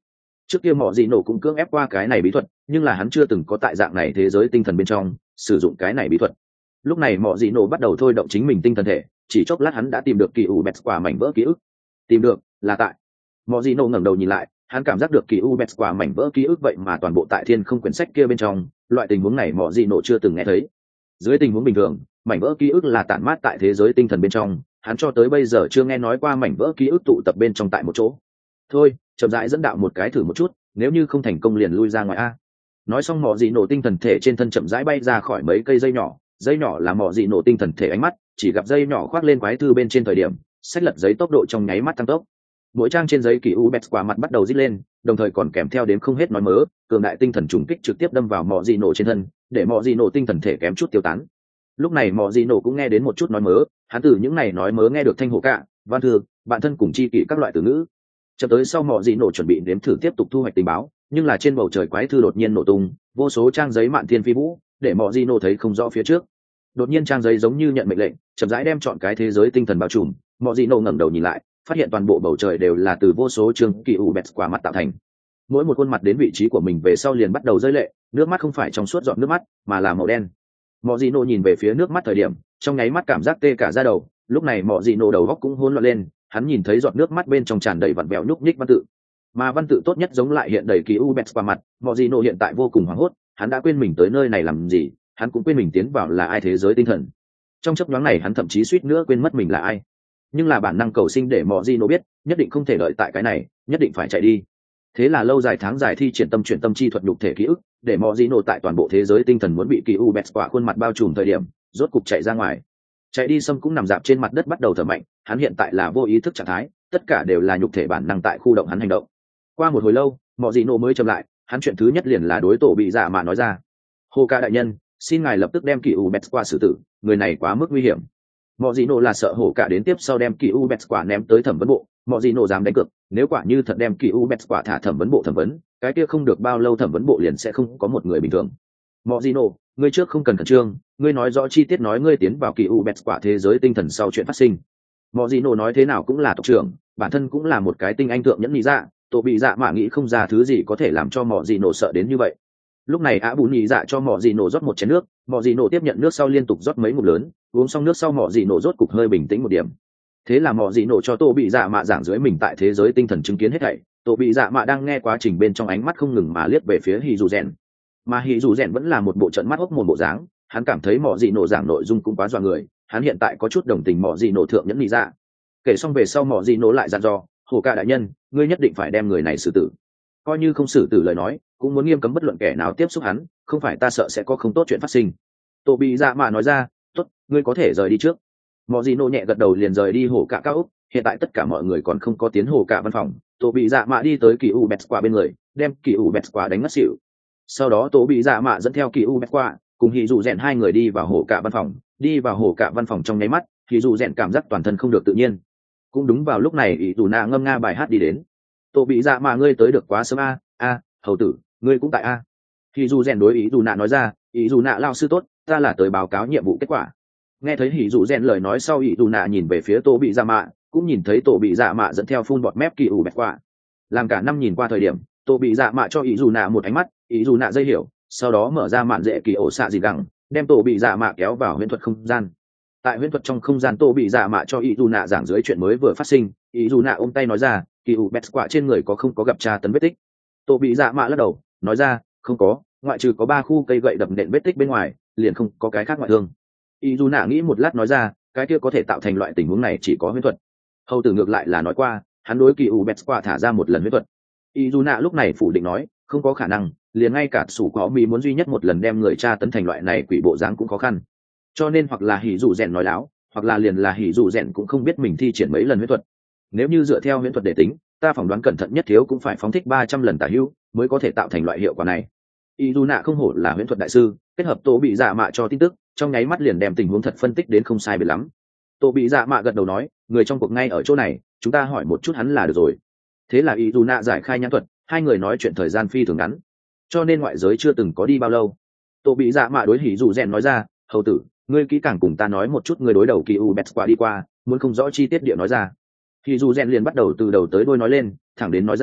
Trước kia mọ gì nổ cũng cưỡng ép qua cái này bí thuật, nhưng là hắn chưa từng có tại dạng này thế giới tinh thần bên trong sử dụng cái này bí thuật. Lúc này mọ gì nổ bắt đầu thôi động chính mình tinh thần thể, chỉ chốc lát hắn đã tìm được kỳ u bẹt quả mảnh vỡ ký ức. Tìm được là tại mọ gì nổ ngẩng đầu nhìn lại, hắn cảm giác được kỳ u bẹt quả mảnh vỡ ký ức vậy mà toàn bộ tại thiên không quyển sách kia bên trong. Loại tình huống này mọ gì nổ chưa từng nghe thấy. Dưới tình huống bình thường, mảnh vỡ ký ức là tản mát tại thế giới tinh thần bên trong, hắn cho tới bây giờ chưa nghe nói qua mảnh vỡ ký ức tụ tập bên trong tại một chỗ. Thôi, chậm rãi dẫn đạo một cái thử một chút, nếu như không thành công liền lui ra ngoài a. Nói xong mọ dị nổ tinh thần thể trên thân chậm rãi bay ra khỏi mấy cây dây nhỏ là mọ dị nổ tinh thần thể ánh mắt, chỉ gặp dây nhỏ khoác lên quái thư bên trên thời điểm, xách lật giấy tốc độ trong nháy mắt tăng tốc. Mỗi trang trên giấy kỳ u bẹt quả mặt bắt đầu rít lên, đồng thời còn kèm theo đếm không hết nói mớ, cường đại tinh thần trùng kích trực tiếp đâm vào mọ dị nổ trên thân, để mọ dị nổ tinh thần thể kém chút tiêu tán. Lúc này mọ dị nổ cũng nghe đến một chút nói mớ, hắn từ những này nói mớ nghe được thanh hổ cạ, văn thư, bạn thân cùng chi kỷ các loại từ ngữ. Chợt tới sau mọ dị nổ chuẩn bị nếm thử tiếp tục thu hoạch tình báo, nhưng là trên bầu trời quái thư đột nhiên nổ tung, vô số trang giấy mạn thiên phi vũ, để mọ dị nổ thấy không rõ phía trước. Đột nhiên trang giấy giống như nhận mệnh lệnh, chậm rãi đem chọn cái thế giới tinh thần bao trùm. Mọ dị nổ ngẩng đầu nhìn lại, phát hiện toàn bộ bầu trời đều là từ vô số trường kỳ u bẹt quả mặt tạo thành. Mỗi một khuôn mặt đến vị trí của mình về sau liền bắt đầu rơi lệ, nước mắt không phải trong suốt giọt nước mắt, mà là màu đen. Mọ dị nổ nhìn về phía nước mắt thời điểm, trong nháy mắt cảm giác tê cả da đầu. Lúc này mọ dị nổ đầu óc cũng hỗn loạn lên, hắn nhìn thấy giọt nước mắt bên trong tràn đầy vặn vẹo nhúc nhích văn tự, mà văn tự tốt nhất giống lại hiện đầy kỳ u bẹt qua mặt. Mọ dị nổ hiện tại vô cùng hoảng hốt, hắn đã quên mình tới nơi này làm gì, hắn cũng quên mình tiến vào là ai thế giới tinh thần. Trong chớp nhoáng này hắn thậm chí suýt nữa quên mất mình là ai. Nhưng là bản năng cầu sinh để mọ dị nổ biết nhất định không thể đợi tại cái này, nhất định phải chạy đi. Thế là lâu dài tháng dài thi triển tâm chi thuật nhục thể ký ức, để mọ dị nổ tại toàn bộ thế giới tinh thần muốn bị kỳ u bẹt quả khuôn mặt bao trùm thời điểm, rốt cục chạy ra ngoài. Chạy đi Sâm cũng nằm dạp trên mặt đất bắt đầu thở mạnh, hắn hiện tại là vô ý thức trạng thái, tất cả đều là nhục thể bản năng tại khu động hắn hành động. Qua một hồi lâu, mọ dị nổ mới chậm lại, hắn chuyện thứ nhất liền là đối tổ bị dạ mà nói ra: hồ ca đại nhân, xin ngài lập tức đem kỳ u bẹt qua xử tử, người này quá mức nguy hiểm. Mọ dị nổ là sợ hổ cả đến tiếp sau đem kỳ u bẹt quả ném tới thẩm vấn bộ, mọ dị nổ dám đánh cược, nếu quả như thật đem kỳ u bẹt quả thả thẩm vấn bộ thẩm vấn, cái kia không được bao lâu thẩm vấn bộ liền sẽ không có một người bình thường. Mọ dị nổ, ngươi trước không cần khẩn trương, ngươi nói rõ chi tiết, nói ngươi tiến vào kỳ u bẹt quả thế giới tinh thần sau chuyện phát sinh. Mọ dị nổ nói thế nào cũng là tộc trưởng, bản thân cũng là một cái tinh anh thượng nhẫn nhị dạ, tổ bị dạ mà nghĩ không ra thứ gì có thể làm cho mọ dị nổ sợ đến như vậy. Lúc này Á Bù nhị dạ cho mọ dị nổ rót một chén nước, mọ dị nổ tiếp nhận nước sau liên tục rót mấy ngụm lớn, uống xong nước sau mọ dị nổ rốt cục hơi bình tĩnh một điểm. Thế là mọ dị nổ cho tổ bị dạ mạ giảng dưới mình tại thế giới tinh thần chứng kiến hết thảy. Tổ bị dạ mạ đang nghe quá trình bên trong ánh mắt không ngừng mà liếc về phía hì dù rèn, mà hì dù rèn vẫn là một bộ trận mắt hốc mồm bộ dáng. Hắn cảm thấy mọ dị nổ giảng nội dung cũng quá dọa người, hắn hiện tại có chút đồng tình mọ dị nổ thượng nhẫn nhị dạ. Kể xong về sau mọ dị nổ lại dặn dò: hồ ca đại nhân, ngươi nhất định phải đem người này xử tử, coi như không xử tử lời nói cũng muốn nghiêm cấm bất luận kẻ nào tiếp xúc hắn, không phải ta sợ sẽ có không tốt chuyện phát sinh. Tổ bị dạ mạ nói ra: tốt, ngươi có thể rời đi trước. Mọ dị nổ nhẹ gật đầu liền rời đi hồ cả cao ốc. Hiện tại tất cả mọi người còn không có tiến hồ cả văn phòng, tổ bị dạ mạ đi tới kỳ u bẹt qua bên người, đem kỳ u bẹt qua đánh ngất xỉu. Sau đó tổ bị dạ mạ dẫn theo kỳ u bẹt qua cùng hì dù rèn hai người đi vào hồ cả văn phòng. Đi vào hồ cả văn phòng trong nháy mắt, hì dù rèn cảm giác toàn thân không được tự nhiên. Cũng đúng vào lúc này ý dù nạ ngâm nga bài hát đi đến. Tổ bị dạ mạ, ngươi tới được quá sớm a. Hầu tử, ngươi cũng tại a. Hì dù rèn đối ý dù nạ nói ra: ý dù nạ lao sư tốt, ta là tới báo cáo nhiệm vụ kết quả. Nghe thấy hỉ dù rèn lời nói sau, ý dù nạ nhìn về phía tổ bị dạ mạ, cũng nhìn thấy tổ bị dạ mạ dẫn theo phun bọt mép kỳ ủ bẹt qua. Làm cả năm nhìn qua thời điểm, tổ bị dạ mạ cho ý dù nạ một ánh mắt, ý dù nạ dây hiểu, sau đó mở ra mạn dễ kỳ ổ xạ gì gẳng, đem tổ bị dạ mạ kéo vào huyễn thuật không gian. Tại huyễn thuật trong không gian, tổ bị dạ mạ cho ý dù nạ giảng dưới chuyện mới vừa phát sinh. Ý dù nạ ôm tay nói ra: kỳ ủ bẹt quả trên người có không có gặp tra tấn vết tích? Tổ bị dạ mạ lắc đầu nói ra: không có, ngoại trừ có 3 khu cây gậy đập nện vết tích bên ngoài, liền không có cái khác ngoại thương. Ý dù nạ nghĩ một lát nói ra: cái kia có thể tạo thành loại tình huống này chỉ có huyễn thuật. Hầu tử ngược lại là nói qua, hắn đối kỳ u bẹt qua thả ra một lần huyễn thuật. Ý dù nạ lúc này phủ định nói: không có khả năng, liền ngay cả sủ có mỹ muốn duy nhất một lần đem người tra tấn thành loại này quỷ bộ dáng cũng khó khăn. Cho nên hoặc là hỉ dù rèn nói láo, hoặc là liền là hỉ dù rèn cũng không biết mình thi triển mấy lần huyễn thuật. Nếu như dựa theo huyễn thuật để tính, ta phỏng đoán cẩn thận nhất thiếu cũng phải phóng thích 300 lần tả hữu mới có thể tạo thành loại hiệu quả này. Ý dù nạ không hổ là huyễn thuật đại sư, kết hợp tổ bị dạ mạ cho tin tức, trong nháy mắt liền đem tình huống thật phân tích đến không sai biệt lắm. Tổ bị dạ mạ gật đầu nói: người trong cuộc ngay ở chỗ này, chúng ta hỏi một chút hắn là được rồi. Thế là ý dù nạ giải khai nhãn thuật, hai người nói chuyện thời gian phi thường ngắn, cho nên ngoại giới chưa từng có đi bao lâu. Tổ bị dạ mạ đối hỉ dù rèn nói ra: hầu tử, ngươi kỹ càng cùng ta nói một chút người đối đầu kỳ u bẹt qua đi qua, muốn không rõ chi tiết địa nói ra. Hỉ dù rèn liền bắt đầu từ đầu tới đuôi nói lên, thẳng đến nói ra: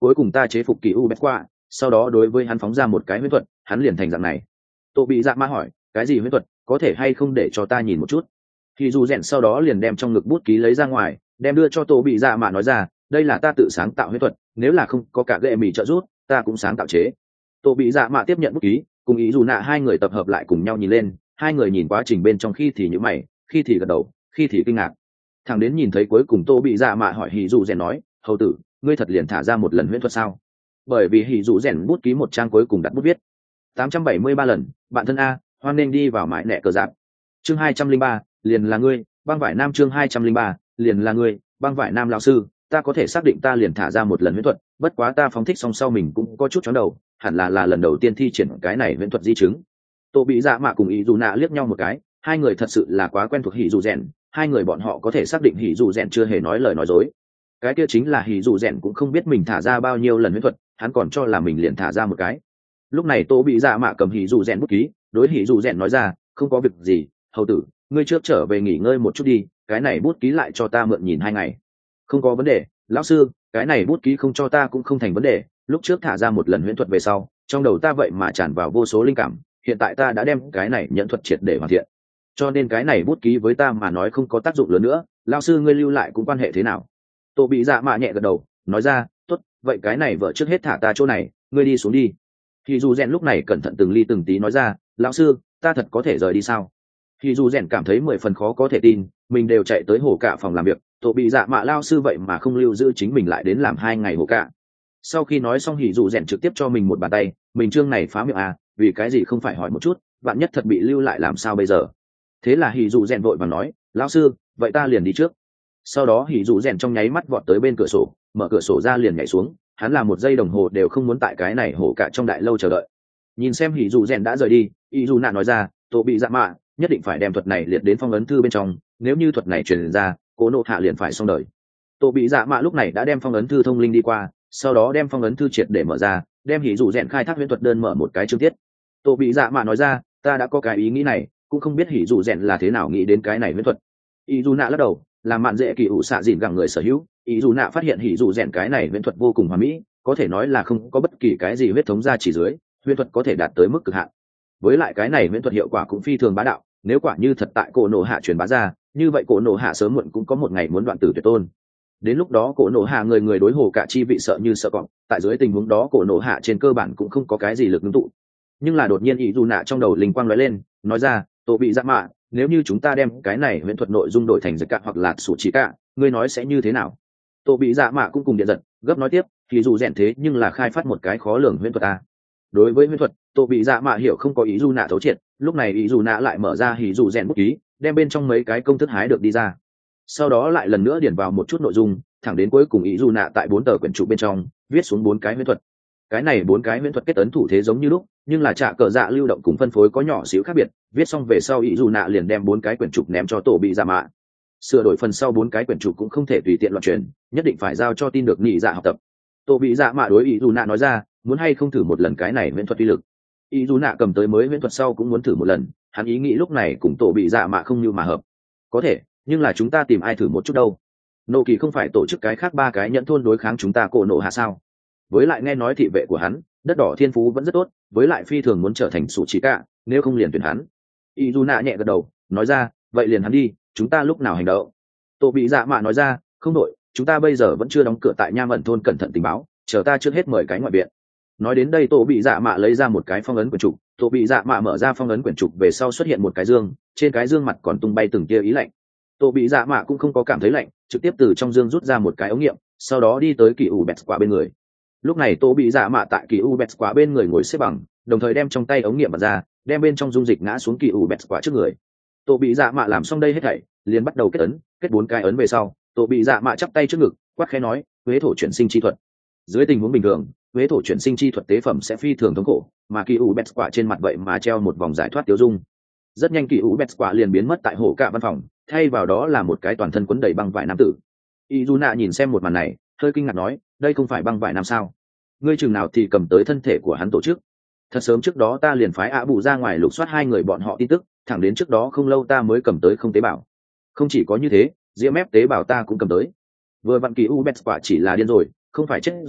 cuối cùng ta chế phục kỳ u bét qua, sau đó đối với hắn phóng ra một cái huyễn thuật, hắn liền thành dạng này. Tô bị dạ mạ hỏi, cái gì huyễn thuật, có thể hay không để cho ta nhìn một chút? Thì dù rèn sau đó liền đem trong ngực bút ký lấy ra ngoài, đem đưa cho Tô bị dạ mạ nói ra, đây là ta tự sáng tạo huyễn thuật, nếu là không có cả gệ mì trợ giúp, ta cũng sáng tạo chế. Tô bị dạ mạ tiếp nhận bút ký, cùng ý dù nạ hai người tập hợp lại cùng nhau nhìn lên, hai người nhìn quá trình bên trong khi thì nhíu mày, khi thì gật đầu, khi thì kinh ngạc. Thằng đến nhìn thấy cuối cùng Tô bị dạ mạ hỏi hỉ dù rèn nói, hầu tử, ngươi thật liền thả ra một lần huyễn thuật sao? Bởi vì hỉ dù rèn bút ký một trang cuối cùng đặt bút viết 873 lần, bạn thân a, hoan nên đi vào mãi nẹ cờ giáp. Chương 203, liền là ngươi, băng vải nam. Chương 203, liền là ngươi, băng vải nam lão sư, ta có thể xác định ta liền thả ra một lần huyễn thuật, bất quá ta phóng thích xong sau mình cũng có chút chóng đầu, hẳn là lần đầu tiên thi triển cái này huyễn thuật di chứng. Tô bị dạ mạ cùng ý dù nạ liếc nhau một cái, hai người thật sự là quá quen thuộc hỉ dù rèn, hai người bọn họ có thể xác định hỉ dù rèn chưa hề nói lời nói dối. Cái kia chính là hỉ dù rèn cũng không biết mình thả ra bao nhiêu lần huyễn thuật, hắn còn cho là mình liền thả ra một cái. Lúc này Tô bị dạ mạ cầm hỉ dù rèn bút ký, đối hỉ dù rèn nói ra, không có việc gì, hầu tử, ngươi trước trở về nghỉ ngơi một chút đi, cái này bút ký lại cho ta mượn nhìn 2 ngày. Không có vấn đề, lão sư, cái này bút ký không cho ta cũng không thành vấn đề, lúc trước thả ra một lần huyễn thuật về sau, trong đầu ta vậy mà tràn vào vô số linh cảm, hiện tại ta đã đem cái này nhẫn thuật triệt để hoàn thiện, cho nên cái này bút ký với ta mà nói không có tác dụng lớn nữa, lão sư ngươi lưu lại cũng quan hệ thế nào? Tô bị dạ mạ nhẹ gật đầu, nói ra, tốt, vậy cái này vợ trước hết thả ta chỗ này, ngươi đi xuống đi. Thì dù rèn lúc này cẩn thận từng ly từng tí nói ra, lão sư, ta thật có thể rời đi sao? Thì dù rèn cảm thấy 10 phần khó có thể tin, mình đều chạy tới hồ cạ phòng làm việc, Tô bị dạ mạ lao sư vậy mà không lưu giữ chính mình lại đến làm 2 ngày hồ cạ. Sau khi nói xong hỉ dù rèn trực tiếp cho mình một bàn tay, mình chương này phá miệng à, vì cái gì không phải hỏi một chút, bạn nhất thật bị lưu lại làm sao bây giờ? Thế là hỉ dù rèn vội vàng nói, lão sư, vậy ta liền đi trước. Sau đó hỉ dù rèn trong nháy mắt vọt tới bên cửa sổ, mở cửa sổ ra liền nhảy xuống, hắn là 1 giây đồng hồ đều không muốn tại cái này hồ cạ trong đại lâu chờ đợi. Nhìn xem hỉ dù rèn đã rời đi, y dù nạ nói ra, Tô bị dạ mạ nhất định phải đem thuật này liệt đến phong ấn thư bên trong, nếu như thuật này truyền ra, cố nộ hạ liền phải xong đời. Tô bị dạ mạ lúc này đã đem phong ấn thư thông linh đi qua, sau đó đem phong ấn thư triệt để mở ra, đem hỉ dù rèn khai thác huyễn thuật đơn mở một cái chương tiết. Tô bị dạ mạ nói ra, ta đã có cái ý nghĩ này, cũng không biết hỉ dù rèn là thế nào nghĩ đến cái này huyễn thuật. Y dù nạ lắc đầu, làm mạn dễ kỳ ủ xạ dìn gẳng người sở hữu, y dù nạ phát hiện hỉ dù rèn cái này huyễn thuật vô cùng hoàn mỹ, có thể nói là không có bất kỳ cái gì huyết thống ra chỉ dưới, huyễn thuật có thể đạt tới mức cực hạn. Với lại cái này huyễn thuật hiệu quả cũng phi thường bá đạo, nếu quả như thật tại cổ nổ hạ truyền bá ra, như vậy cổ nổ hạ sớm muộn cũng có một ngày muốn đoạn tử tuyệt tôn. Đến lúc đó cổ nổ hạ người đối hồ cả chi vị sợ như sợ cọp, tại dưới tình huống đó cổ nổ hạ trên cơ bản cũng không có cái gì lực ngưng tụ. Nhưng là đột nhiên ý dù nạ trong đầu linh quang lóe lên, nói ra, Tô bị dạ mạ, nếu như chúng ta đem cái này huyễn thuật nội dung đổi thành giật cạn hoặc là sủ chỉ cả, ngươi nói sẽ như thế nào? Tô bị dạ mạ cũng cùng điện giật, gấp nói tiếp, thì dù rèn thế nhưng là khai phát một cái khó lường huyễn thuật a. Đối với huyễn thuật, Tô bị dạ mạ hiểu không có ý dù nạ thấu triệt, lúc này ý dù nạ lại mở ra hỉ dù rèn bút ký, đem bên trong mấy cái công thức hái được đi ra, sau đó lại lần nữa điền vào một chút nội dung, thẳng đến cuối cùng ý dù nạ tại 4 tờ quyển trục bên trong viết xuống 4 cái huyễn thuật. Cái này 4 cái huyễn thuật kết ấn thủ thế giống như lúc, nhưng là trả cờ dạ lưu động cùng phân phối có nhỏ xíu khác biệt. Viết xong về sau ý dù nạ liền đem 4 cái quyển trục ném cho Tô bị dạ mạ. Sửa đổi phần sau 4 cái quyển trục cũng không thể tùy tiện loạn truyền, nhất định phải giao cho tin được nhị dạ học tập. Tô bị dạ mạ đối ý dù nạ nói ra, muốn hay không thử một lần cái này huyễn thuật uy lực. Ý dù nạ cầm tới mới huyễn thuật sau cũng muốn thử một lần, hắn ý nghĩ lúc này cùng Tô bị dạ mạ không như mà hợp. Có thể, nhưng là chúng ta tìm ai thử một chút đâu? Nô kỳ không phải tổ chức cái khác 3 cái nhẫn thôn đối kháng chúng ta cổ nộ hạ sao? Với lại nghe nói thị vệ của hắn đất đỏ thiên phú vẫn rất tốt, với lại phi thường muốn trở thành sủ trí cả, nếu không liền tuyển hắn. Izuna nhẹ gật đầu, nói ra, vậy liền hắn đi, chúng ta lúc nào hành động? Tô bị dạ mạ nói ra, không đội, chúng ta bây giờ vẫn chưa đóng cửa tại Nham ẩn thôn, cẩn thận tình báo, chờ ta trước hết mời cái ngoại viện. Nói đến đây Tô bị dạ mạ lấy ra một cái phong ấn quyển trục, Tô bị dạ mạ mở ra phong ấn quyển trục về sau xuất hiện một cái dương, trên cái dương mặt còn tung bay từng tia ý lạnh. Tô bị dạ mạ cũng không có cảm thấy lạnh, trực tiếp từ trong dương rút ra một cái ống nghiệm, sau đó đi tới kỳ u bẹt quả bên người. Lúc này Tô bị dạ mạ tại kỳ u bẹt quả bên người ngồi xếp bằng, đồng thời đem trong tay ống nghiệm bật ra, đem bên trong dung dịch ngã xuống kỳ u bẹt quả trước người. Tô bị dạ mạ làm xong đây hết thảy, liền bắt đầu kết ấn, kết 4 cái ấn về sau, Tô bị dạ mạ chắp tay trước ngực, quát khẽ nói, huế thổ chuyển sinh chi thuật. Dưới tình huống bình thường, huế thổ chuyển sinh chi thuật tế phẩm sẽ phi thường thống khổ, mà kỳ u bẹt quả trên mặt vậy mà treo một vòng giải thoát tiêu dung. Rất nhanh kỳ u bẹt quả liền biến mất tại hổ cả văn phòng, thay vào đó là một cái toàn thân quấn đầy băng vải nam tử. Izuna nhìn xem một màn này, hơi kinh ngạc nói, đây không phải băng vải nam sao? Ngươi chừng nào thì cầm tới thân thể của hắn tổ chức? Thật sớm trước đó ta liền phái ạ bù ra ngoài lục soát 2 người bọn họ tin tức, thẳng đến trước đó không lâu ta mới cầm tới không tế bào. Không chỉ có như thế, diễm ép tế bào ta cũng cầm tới. Vừa vặn kỳ u bẹt quả chỉ là điên rồi, không phải chết rồi,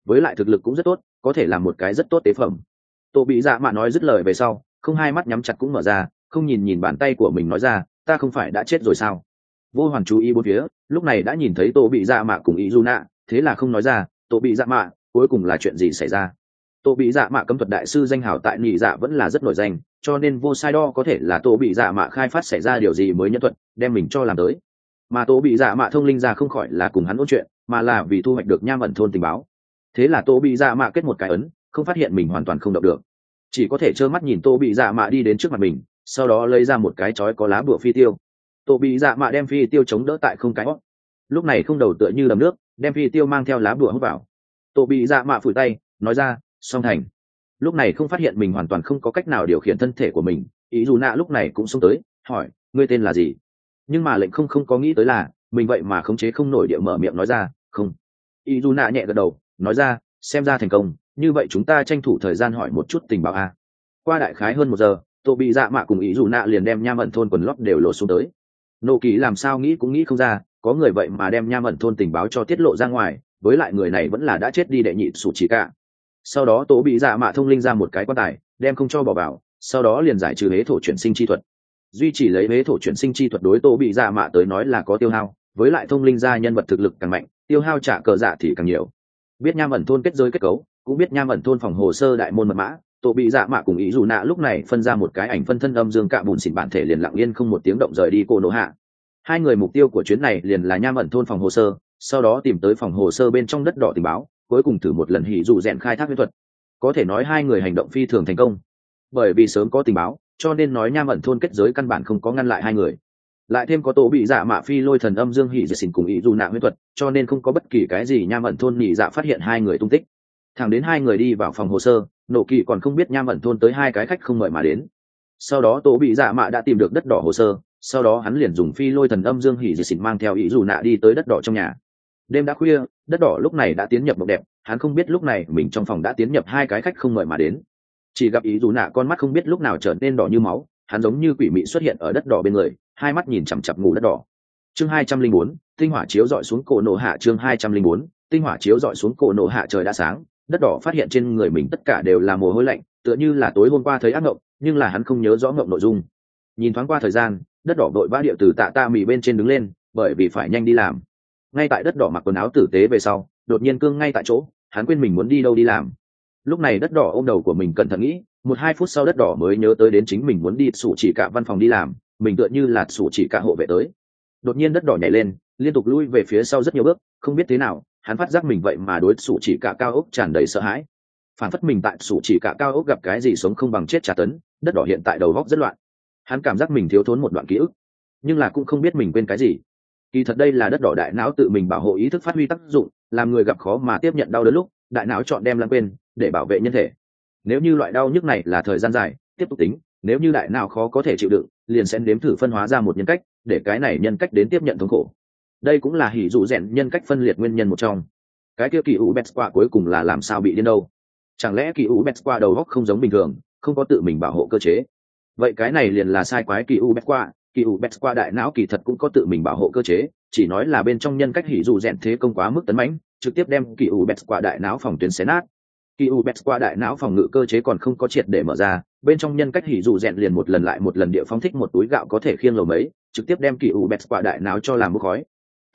với lại thực lực cũng rất tốt, có thể làm một cái rất tốt tế phẩm. Tô bị dạ mạ nói dứt lời về sau, không hai mắt nhắm chặt cũng mở ra, không nhìn nhìn bàn tay của mình nói ra, ta không phải đã chết rồi sao? Vô Hoàn chú ý bốn phía, lúc này đã nhìn thấy Tô bị dạ mạ cùng Izuna, thế là không nói ra, Tô bị dạ mạ, cuối cùng là chuyện gì xảy ra? Tô bị dạ mạ cấm thuật đại sư danh hào tại nhị dạ vẫn là rất nổi danh, cho nên vô sai đo có thể là Tô bị dạ mạ khai phát xảy ra điều gì mới nhân thuật, đem mình cho làm tới. Mà Tô bị dạ mạ thông linh ra không khỏi là cùng hắn ôn chuyện, mà là vì thu hoạch được nham ẩn thôn tình báo. Thế là Tô bị dạ mạ kết một cái ấn, không phát hiện mình hoàn toàn không động được, chỉ có thể trơ mắt nhìn Tô bị dạ mạ đi đến trước mặt mình, sau đó lấy ra một cái chói có lá bùa phi tiêu. Tô bị dạ mạ đem phi tiêu chống đỡ tại không cái hót, lúc này không đầu tựa như đầm nước, đem phi tiêu mang theo lá bùa hút vào. Tô bị dạ mạ phủi tay nói ra, xong thành. Lúc này không phát hiện mình hoàn toàn không có cách nào điều khiển thân thể của mình, ý dù nạ lúc này cũng xông tới hỏi, ngươi tên là gì? Nhưng mà lệnh không có nghĩ tới là mình vậy mà khống chế không nổi địa mở miệng nói ra, không. Ý dù nạ nhẹ gật đầu nói ra, xem ra thành công, như vậy chúng ta tranh thủ thời gian hỏi một chút tình báo a. Qua đại khái hơn 1 giờ, Tô bị dạ mạ cùng ý dù nạ liền đem nham ẩn thôn quần lót đều lộ xuống tới. Nô kỳ làm sao nghĩ cũng nghĩ không ra, có người vậy mà đem nham ẩn thôn tình báo cho tiết lộ ra ngoài, với lại người này vẫn là đã chết đi đệ nhị sủ chỉ cả. Sau đó Tô bị dạ mạ thông linh ra một cái quan tài, đem không cho bỏ vào, sau đó liền giải trừ hế thổ chuyển sinh chi thuật. Duy chỉ lấy hế thổ chuyển sinh chi thuật đối Tô bị dạ mạ tới nói là có tiêu hao, với lại thông linh ra nhân vật thực lực càng mạnh, tiêu hao trả cờ dạ thì càng nhiều. Biết nham ẩn thôn kết giới kết cấu, cũng biết nham ẩn thôn phòng hồ sơ đại môn mật mã, Tô bị dạ mạ cùng ý dù nạ lúc này phân ra một cái ảnh phân thân âm dương cạ bùn xỉn bản thể liền lặng yên không một tiếng động rời đi cô nỗ hạ. Hai người mục tiêu của chuyến này liền là nham ẩn thôn phòng hồ sơ, sau đó tìm tới phòng hồ sơ bên trong đất đỏ tình báo, cuối cùng thử một lần hỉ dù rèn khai thác huyễn thuật. Có thể nói hai người hành động phi thường thành công, bởi vì sớm có tình báo cho nên nói nham ẩn thôn kết giới căn bản không có ngăn lại hai người, lại thêm có Tô bị dạ mạ phi lôi thần âm dương hỉ diệt xỉn cùng ý dù nạ huyễn thuật, cho nên không có bất kỳ cái gì nham ẩn thôn nhị dạ phát hiện hai người tung tích. Thẳng đến hai người đi vào phòng hồ sơ, nổ kỳ còn không biết nham ẩn thôn tới hai cái khách không mời mà đến. Sau đó Tô bị dạ mạ đã tìm được đất đỏ hồ sơ, sau đó hắn liền dùng phi lôi thần âm dương hỉ diệt xỉn mang theo ý dù nạ đi tới đất đỏ trong nhà. Đêm đã khuya, đất đỏ lúc này đã tiến nhập mộng đẹp, hắn không biết lúc này mình trong phòng đã tiến nhập hai cái khách không mời mà đến. Chỉ gặp ý dù nạ con mắt không biết lúc nào trở nên đỏ như máu, hắn giống như quỷ mị xuất hiện ở đất đỏ bên người, hai mắt nhìn chằm chằm ngủ đất đỏ. Chương 204, tinh hỏa chiếu dọi xuống cổ nổ hạ. Chương 204, tinh hỏa chiếu dọi xuống cổ nổ hạ. Trời đã sáng, đất đỏ phát hiện trên người mình tất cả đều là mồ hôi lạnh, tựa như là tối hôm qua thấy ác mộng, nhưng là hắn không nhớ rõ mộng nội dung. Nhìn thoáng qua thời gian, đất đỏ vội vã điệu từ tạ mì bên trên đứng lên, bởi vì phải nhanh đi làm. Ngay tại đất đỏ mặc quần áo tử tế về sau, đột nhiên cương ngay tại chỗ, hắn quên mình muốn đi đâu đi làm. Lúc này đất đỏ ôm đầu của mình cẩn thận nghĩ, 1-2 phút sau đất đỏ mới nhớ tới đến chính mình muốn đi sủ chỉ cả văn phòng đi làm, mình tựa như là sủ chỉ cả hộ vệ tới. Đột nhiên đất đỏ nhảy lên, liên tục lui về phía sau rất nhiều bước, không biết thế nào hắn phát giác mình vậy mà đối sủ chỉ cả cao ốc tràn đầy sợ hãi, phản phất mình tại sủ chỉ cả cao ốc gặp cái gì sống không bằng chết trả tấn. Đất đỏ hiện tại đầu góc rất loạn, hắn cảm giác mình thiếu thốn một đoạn ký ức, nhưng là cũng không biết mình quên cái gì. Kỳ thật đây là đất đỏ đại não tự mình bảo hộ ý thức phát huy tác dụng, làm người gặp khó mà tiếp nhận đau đớn lúc đại não chọn đem lãng quên để bảo vệ nhân thể. Nếu như loại đau nhức này là thời gian dài tiếp tục tính, nếu như đại não khó có thể chịu đựng liền sẽ nếm thử phân hóa ra một nhân cách, để cái này nhân cách đến tiếp nhận thống khổ. Đây cũng là hỉ dụ rèn nhân cách phân liệt nguyên nhân một trong. Cái kia kỳ u bét qua cuối cùng là làm sao bị điên đâu? Chẳng lẽ kỳ u bét qua đầu óc không giống bình thường, không có tự mình bảo hộ cơ chế? Vậy cái này liền là sai quái kỳ u bét qua. Kỳ u bét qua đại não kỳ thật cũng có tự mình bảo hộ cơ chế, chỉ nói là bên trong nhân cách hỉ dụ rèn thế công quá mức tấn mãnh, trực tiếp đem kỳ u bét qua đại não phòng tuyến xé nát. Kỳ u bét qua đại não phòng ngự cơ chế còn không có triệt để mở ra, bên trong nhân cách hỉ dụ rèn liền một lần lại một lần địa phóng thích một túi gạo có thể khiêng lầu mấy, trực tiếp đem kỳ u bét qua đại não cho làm bốc khói.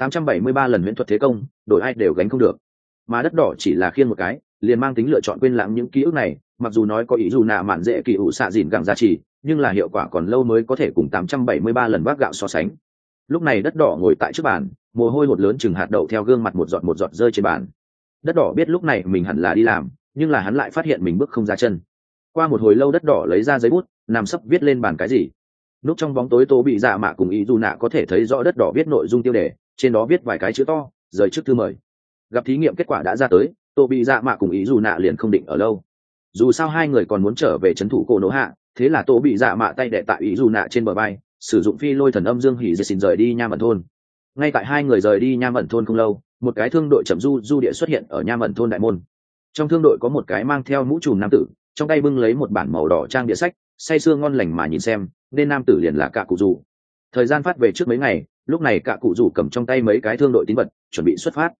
873 lần huyễn thuật thế công, đổi ai đều gánh không được. Mà đất đỏ chỉ là khiêng một cái, liền mang tính lựa chọn quên lãng những ký ức này, mặc dù nói có ý dù nạ mạn dễ kỳ ủ xạ dìn gẳng giá trị, nhưng là hiệu quả còn lâu mới có thể cùng 873 lần vác gạo so sánh. Lúc này đất đỏ ngồi tại trước bàn, mồ hôi hột lớn chừng hạt đậu theo gương mặt một giọt rơi trên bàn. Đất đỏ biết lúc này mình hẳn là đi làm, nhưng là hắn lại phát hiện mình bước không ra chân. Qua một hồi lâu đất đỏ lấy ra giấy bút, nằm sấp viết lên bàn cái gì. Núp trong bóng tối Tô bị dạ mạ cùng ý dù nạ có thể thấy rõ đất đỏ viết nội dung tiêu đề, trên đó viết vài cái chữ to, rời trước thư mời. Gặp thí nghiệm kết quả đã ra tới, Tô bị dạ mạ cùng ý dù nạ liền không định ở lâu. Dù sao hai người còn muốn trở về trấn thủ cổ nỗ hạ, thế là Tô bị dạ mạ tay đè tại ý dù nạ trên bờ vai, sử dụng phi lôi thần âm dương hỉ diệt xin rời đi nham ẩn thôn. Ngay tại hai người rời đi nham ẩn thôn không lâu, một cái thương đội chậm du địa xuất hiện ở nham ẩn thôn đại môn. Trong thương đội có một cái mang theo mũ trùm nam tử, trong tay bưng lấy một bản màu đỏ trang địa sách, say sưa ngon lành mà nhìn xem, nên nam tử liền là Cả Cụ Dù. Thời gian phát về trước mấy ngày, lúc này Cả Cụ Dù cầm trong tay mấy cái thương đội tín vật, chuẩn bị xuất phát.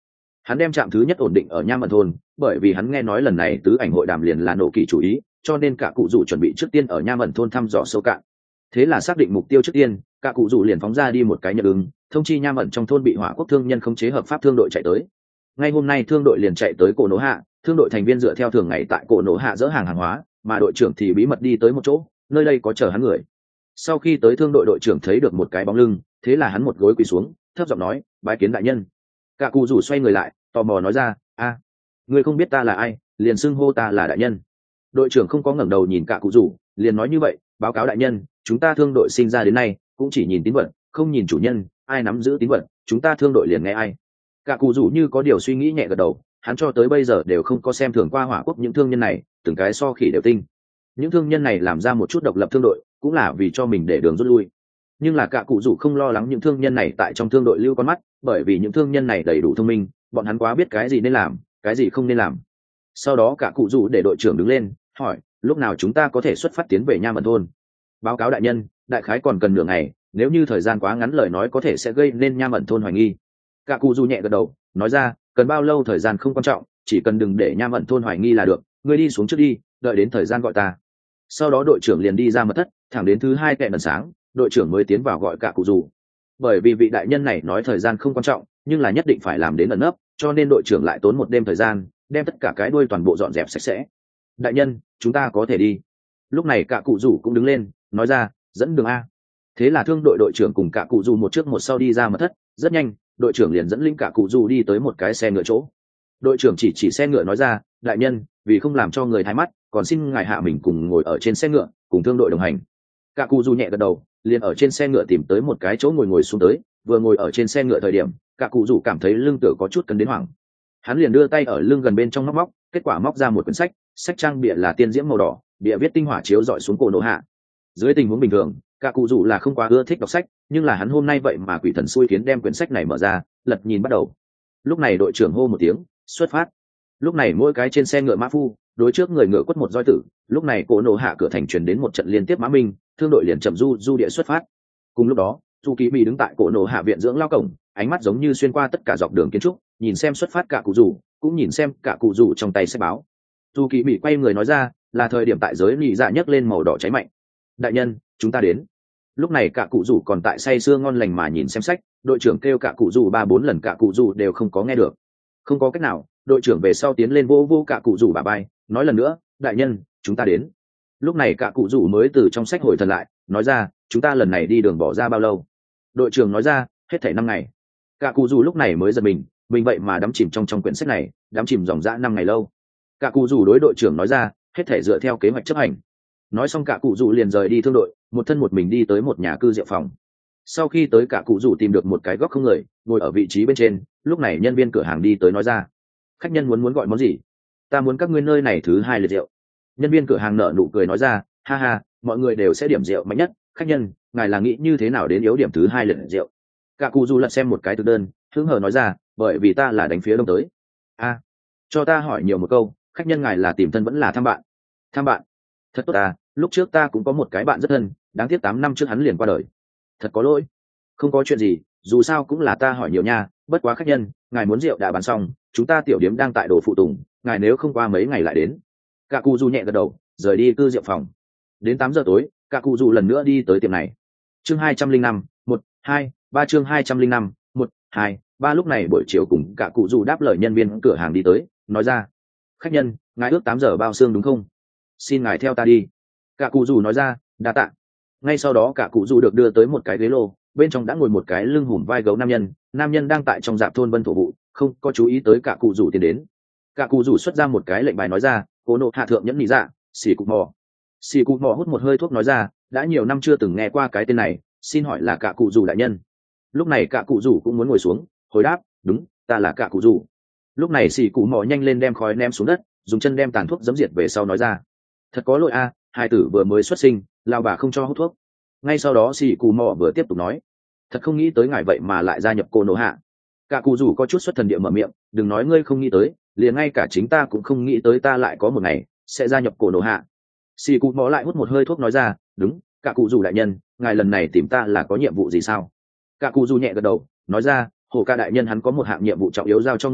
Hắn đem trạm thứ nhất ổn định ở Nham Ẩn thôn, bởi vì hắn nghe nói lần này tứ ảnh hội đàm liền là nổ kỳ chủ ý, cho nên cả cụ rủ chuẩn bị trước tiên ở Nham Ẩn thôn thăm dò sâu cạn. Thế là xác định mục tiêu trước tiên, cả cụ rủ liền phóng ra đi một cái nhận ứng, thông chi Nham Ẩn trong thôn bị hỏa quốc thương nhân khống chế hợp pháp thương đội chạy tới. Ngay hôm nay thương đội liền chạy tới cổ nổ hạ, thương đội thành viên dựa theo thường ngày tại cổ nổ hạ dỡ hàng hóa, mà đội trưởng thì bí mật đi tới một chỗ, nơi đây có chờ hắn người. Sau khi tới thương đội đội trưởng thấy được một cái bóng lưng, thế là hắn một gối quỳ xuống, thấp giọng nói, bái kiến đại nhân. Cả cụ rủ xoay người lại, tò mò nói ra, ngươi không biết ta là ai, liền xưng hô ta là đại nhân. Đội trưởng không có ngẩng đầu nhìn cả cụ rủ, liền nói như vậy, báo cáo đại nhân, chúng ta thương đội sinh ra đến nay cũng chỉ nhìn tín vật, không nhìn chủ nhân, ai nắm giữ tín vật chúng ta thương đội liền nghe ai. Cả cụ rủ như có điều suy nghĩ nhẹ gật đầu, hắn cho tới bây giờ đều không có xem thường qua hỏa quốc những thương nhân này, từng cái so khỉ đều tinh. Những thương nhân này làm ra một chút độc lập thương đội cũng là vì cho mình để đường rút lui, nhưng là cả cụ rủ không lo lắng những thương nhân này tại trong thương đội lưu con mắt, bởi vì những thương nhân này đầy đủ thông minh, bọn hắn quá biết cái gì nên làm, cái gì không nên làm. Sau đó cả cụ rủ để đội trưởng đứng lên hỏi, lúc nào chúng ta có thể xuất phát tiến về Nham Ẩn thôn? Báo cáo đại nhân, đại khái còn cần nửa ngày, nếu như thời gian quá ngắn lời nói có thể sẽ gây nên Nham Ẩn thôn hoài nghi. Cả cụ rủ nhẹ gật đầu nói ra, cần bao lâu thời gian không quan trọng, chỉ cần đừng để Nham Ẩn thôn hoài nghi là được, ngươi đi xuống trước đi, đợi đến thời gian gọi ta. Sau đó đội trưởng liền đi ra mật thất, thẳng đến thứ hai kẹn ẩn sáng đội trưởng mới tiến vào gọi cả cụ rủ. Bởi vì vị đại nhân này nói thời gian không quan trọng, nhưng là nhất định phải làm đến ẩn nấp, cho nên đội trưởng lại tốn một đêm thời gian đem tất cả cái đuôi toàn bộ dọn dẹp sạch sẽ. Đại nhân, chúng ta có thể đi. Lúc này cả cụ rủ cũng đứng lên nói ra, dẫn đường a. Thế là thương đội đội trưởng cùng cả cụ rủ một trước một sau đi ra mật thất, rất nhanh đội trưởng liền dẫn linh cả cụ rủ đi tới một cái xe ngựa chỗ. Đội trưởng chỉ xe ngựa nói ra, đại nhân, vì không làm cho người thái mắt, còn xin ngài hạ mình cùng ngồi ở trên xe ngựa cùng thương đội đồng hành. Cả cụ rủ nhẹ gật đầu, liền ở trên xe ngựa tìm tới một cái chỗ ngồi xuống tới. Vừa ngồi ở trên xe ngựa thời điểm, cả cụ rủ cảm thấy lưng tựa có chút cấn đến hoảng. Hắn liền đưa tay ở lưng gần bên trong móc, kết quả móc ra một quyển sách, sách trang bìa là tiên diễm màu đỏ, bìa viết tinh hỏa chiếu dọi xuống cổ nổ hạ. Dưới tình huống bình thường, cả cụ rủ là không quá ưa thích đọc sách, nhưng là hắn hôm nay vậy mà quỷ thần xui khiến đem quyển sách này mở ra, lật nhìn bắt đầu. Lúc này đội trưởng hô một tiếng, xuất phát. Lúc này mỗi cái trên xe ngựa mã phu đối trước người ngựa quất một roi tử. Lúc này cổ nổ hạ cửa thành truyền đến một trận liên tiếp mã minh, thương đội liền chậm du địa xuất phát. Cùng lúc đó Chu Ký Mỹ đứng tại cổ nổ hạ viện dưỡng lao cổng, ánh mắt giống như xuyên qua tất cả dọc đường kiến trúc, nhìn xem xuất phát cả cụ rủ, cũng nhìn xem cả cụ rủ trong tay sách báo. Chu Ký Mỹ quay người nói ra, là thời điểm tại giới nhị dạ nhấc lên màu đỏ cháy mạnh. Đại nhân, chúng ta đến. Lúc này cả cụ rủ còn tại say sưa ngon lành mà nhìn xem sách, đội trưởng kêu cả cụ rủ 3-4 lần cả cụ rủ đều không có nghe được. Không có cách nào, đội trưởng về sau tiến lên vô cả cụ rủ bả vai, nói lần nữa, đại nhân, chúng ta đến. Lúc này cả cụ rủ mới từ trong sách hồi thần lại, nói ra, chúng ta lần này đi đường bỏ ra bao lâu? Đội trưởng nói ra, hết thảy 5 ngày. Cả cụ rủ lúc này mới giật mình vậy mà đắm chìm trong quyển sách này, đắm chìm dòng dã 5 ngày lâu. Cả cụ rủ đối đội trưởng nói ra, hết thảy dựa theo kế hoạch chấp hành. Nói xong cả cụ rủ liền rời đi thương đội, một thân một mình đi tới một nhà cư rượu phòng. Sau khi tới cả cụ rủ tìm được một cái góc không người, ngồi ở vị trí bên trên. Lúc này nhân viên cửa hàng đi tới nói ra, khách nhân muốn gọi món gì? Ta muốn các ngươi nơi này thứ 2 liệt rượu. Nhân viên cửa hàng nở nụ cười nói ra, ha ha, mọi người đều sẽ điểm rượu mạnh nhất, khách nhân, ngài là nghĩ như thế nào đến yếu điểm thứ 2 liệt rượu? Cả cụ rủ lật xem một cái thực đơn, hứng hờ nói ra, bởi vì ta là đánh phía đông tới. Cho ta hỏi nhiều một câu, khách nhân ngài là tìm thân vẫn là thăm bạn? Thăm bạn? Thật tốt à, lúc trước ta cũng có một cái bạn rất thân, đáng tiếc 8 năm trước hắn liền qua đời. Thật có lỗi. Không có chuyện gì, dù sao cũng là ta hỏi nhiều nha, bất quá khách nhân, ngài muốn rượu đã bán xong, chúng ta tiểu điếm đang tại đồ phụ tùng, ngài nếu không qua mấy ngày lại đến. Cả cụ rủ nhẹ gật đầu, rời đi cư rượu phòng. Đến 8 giờ tối, cả cụ rủ lần nữa đi tới tiệm này. Chương 205, 1, 2, 3 chương 205, 1, 2, 3 lúc này buổi chiều cùng cả cụ rủ đáp lời nhân viên cửa hàng đi tới, nói ra, khách nhân, ngài ước 8 giờ bao xương đúng không? Xin ngài theo ta đi. Cả cụ rủ nói ra, đa tạ. Ngay sau đó cả cụ rủ được đưa tới một cái ghế lô, bên trong đã ngồi một cái lưng hùm vai gấu nam nhân đang tại trong dạp thôn vân thổ vụ, không có chú ý tới cả cụ rủ tiến đến. Cả cụ rủ xuất ra một cái lệnh bài nói ra, cố nộ hạ thượng nhẫn nhị dạ, xì cụ mò hút một hơi thuốc nói ra, đã nhiều năm chưa từng nghe qua cái tên này, xin hỏi là cả cụ rủ đại nhân? Lúc này cả cụ rủ cũng muốn ngồi xuống, hồi đáp, đúng, ta là cả cụ rủ. Lúc này xì cụ mò nhanh lên đem khói ném xuống đất, dùng chân đem tàn thuốc giấm diệt về sau nói ra, thật có lỗi a, hai tử vừa mới xuất sinh, lao bà không cho hút thuốc. Ngay sau đó xì cụ mò vừa tiếp tục nói, thật không nghĩ tới ngài vậy mà lại gia nhập cô nổ hạ. Cả cụ rủ có chút xuất thần địa mở miệng, đừng nói ngươi không nghĩ tới, liền ngay cả chính ta cũng không nghĩ tới ta lại có một ngày sẽ gia nhập cô nổ hạ. Xì cụ mò lại hút một hơi thuốc nói ra, đúng, cả cụ rủ đại nhân, ngài lần này tìm ta là có nhiệm vụ gì sao? Cả cụ rủ nhẹ gật đầu nói ra, hồ ca đại nhân hắn có một hạng nhiệm vụ trọng yếu giao cho ngươi,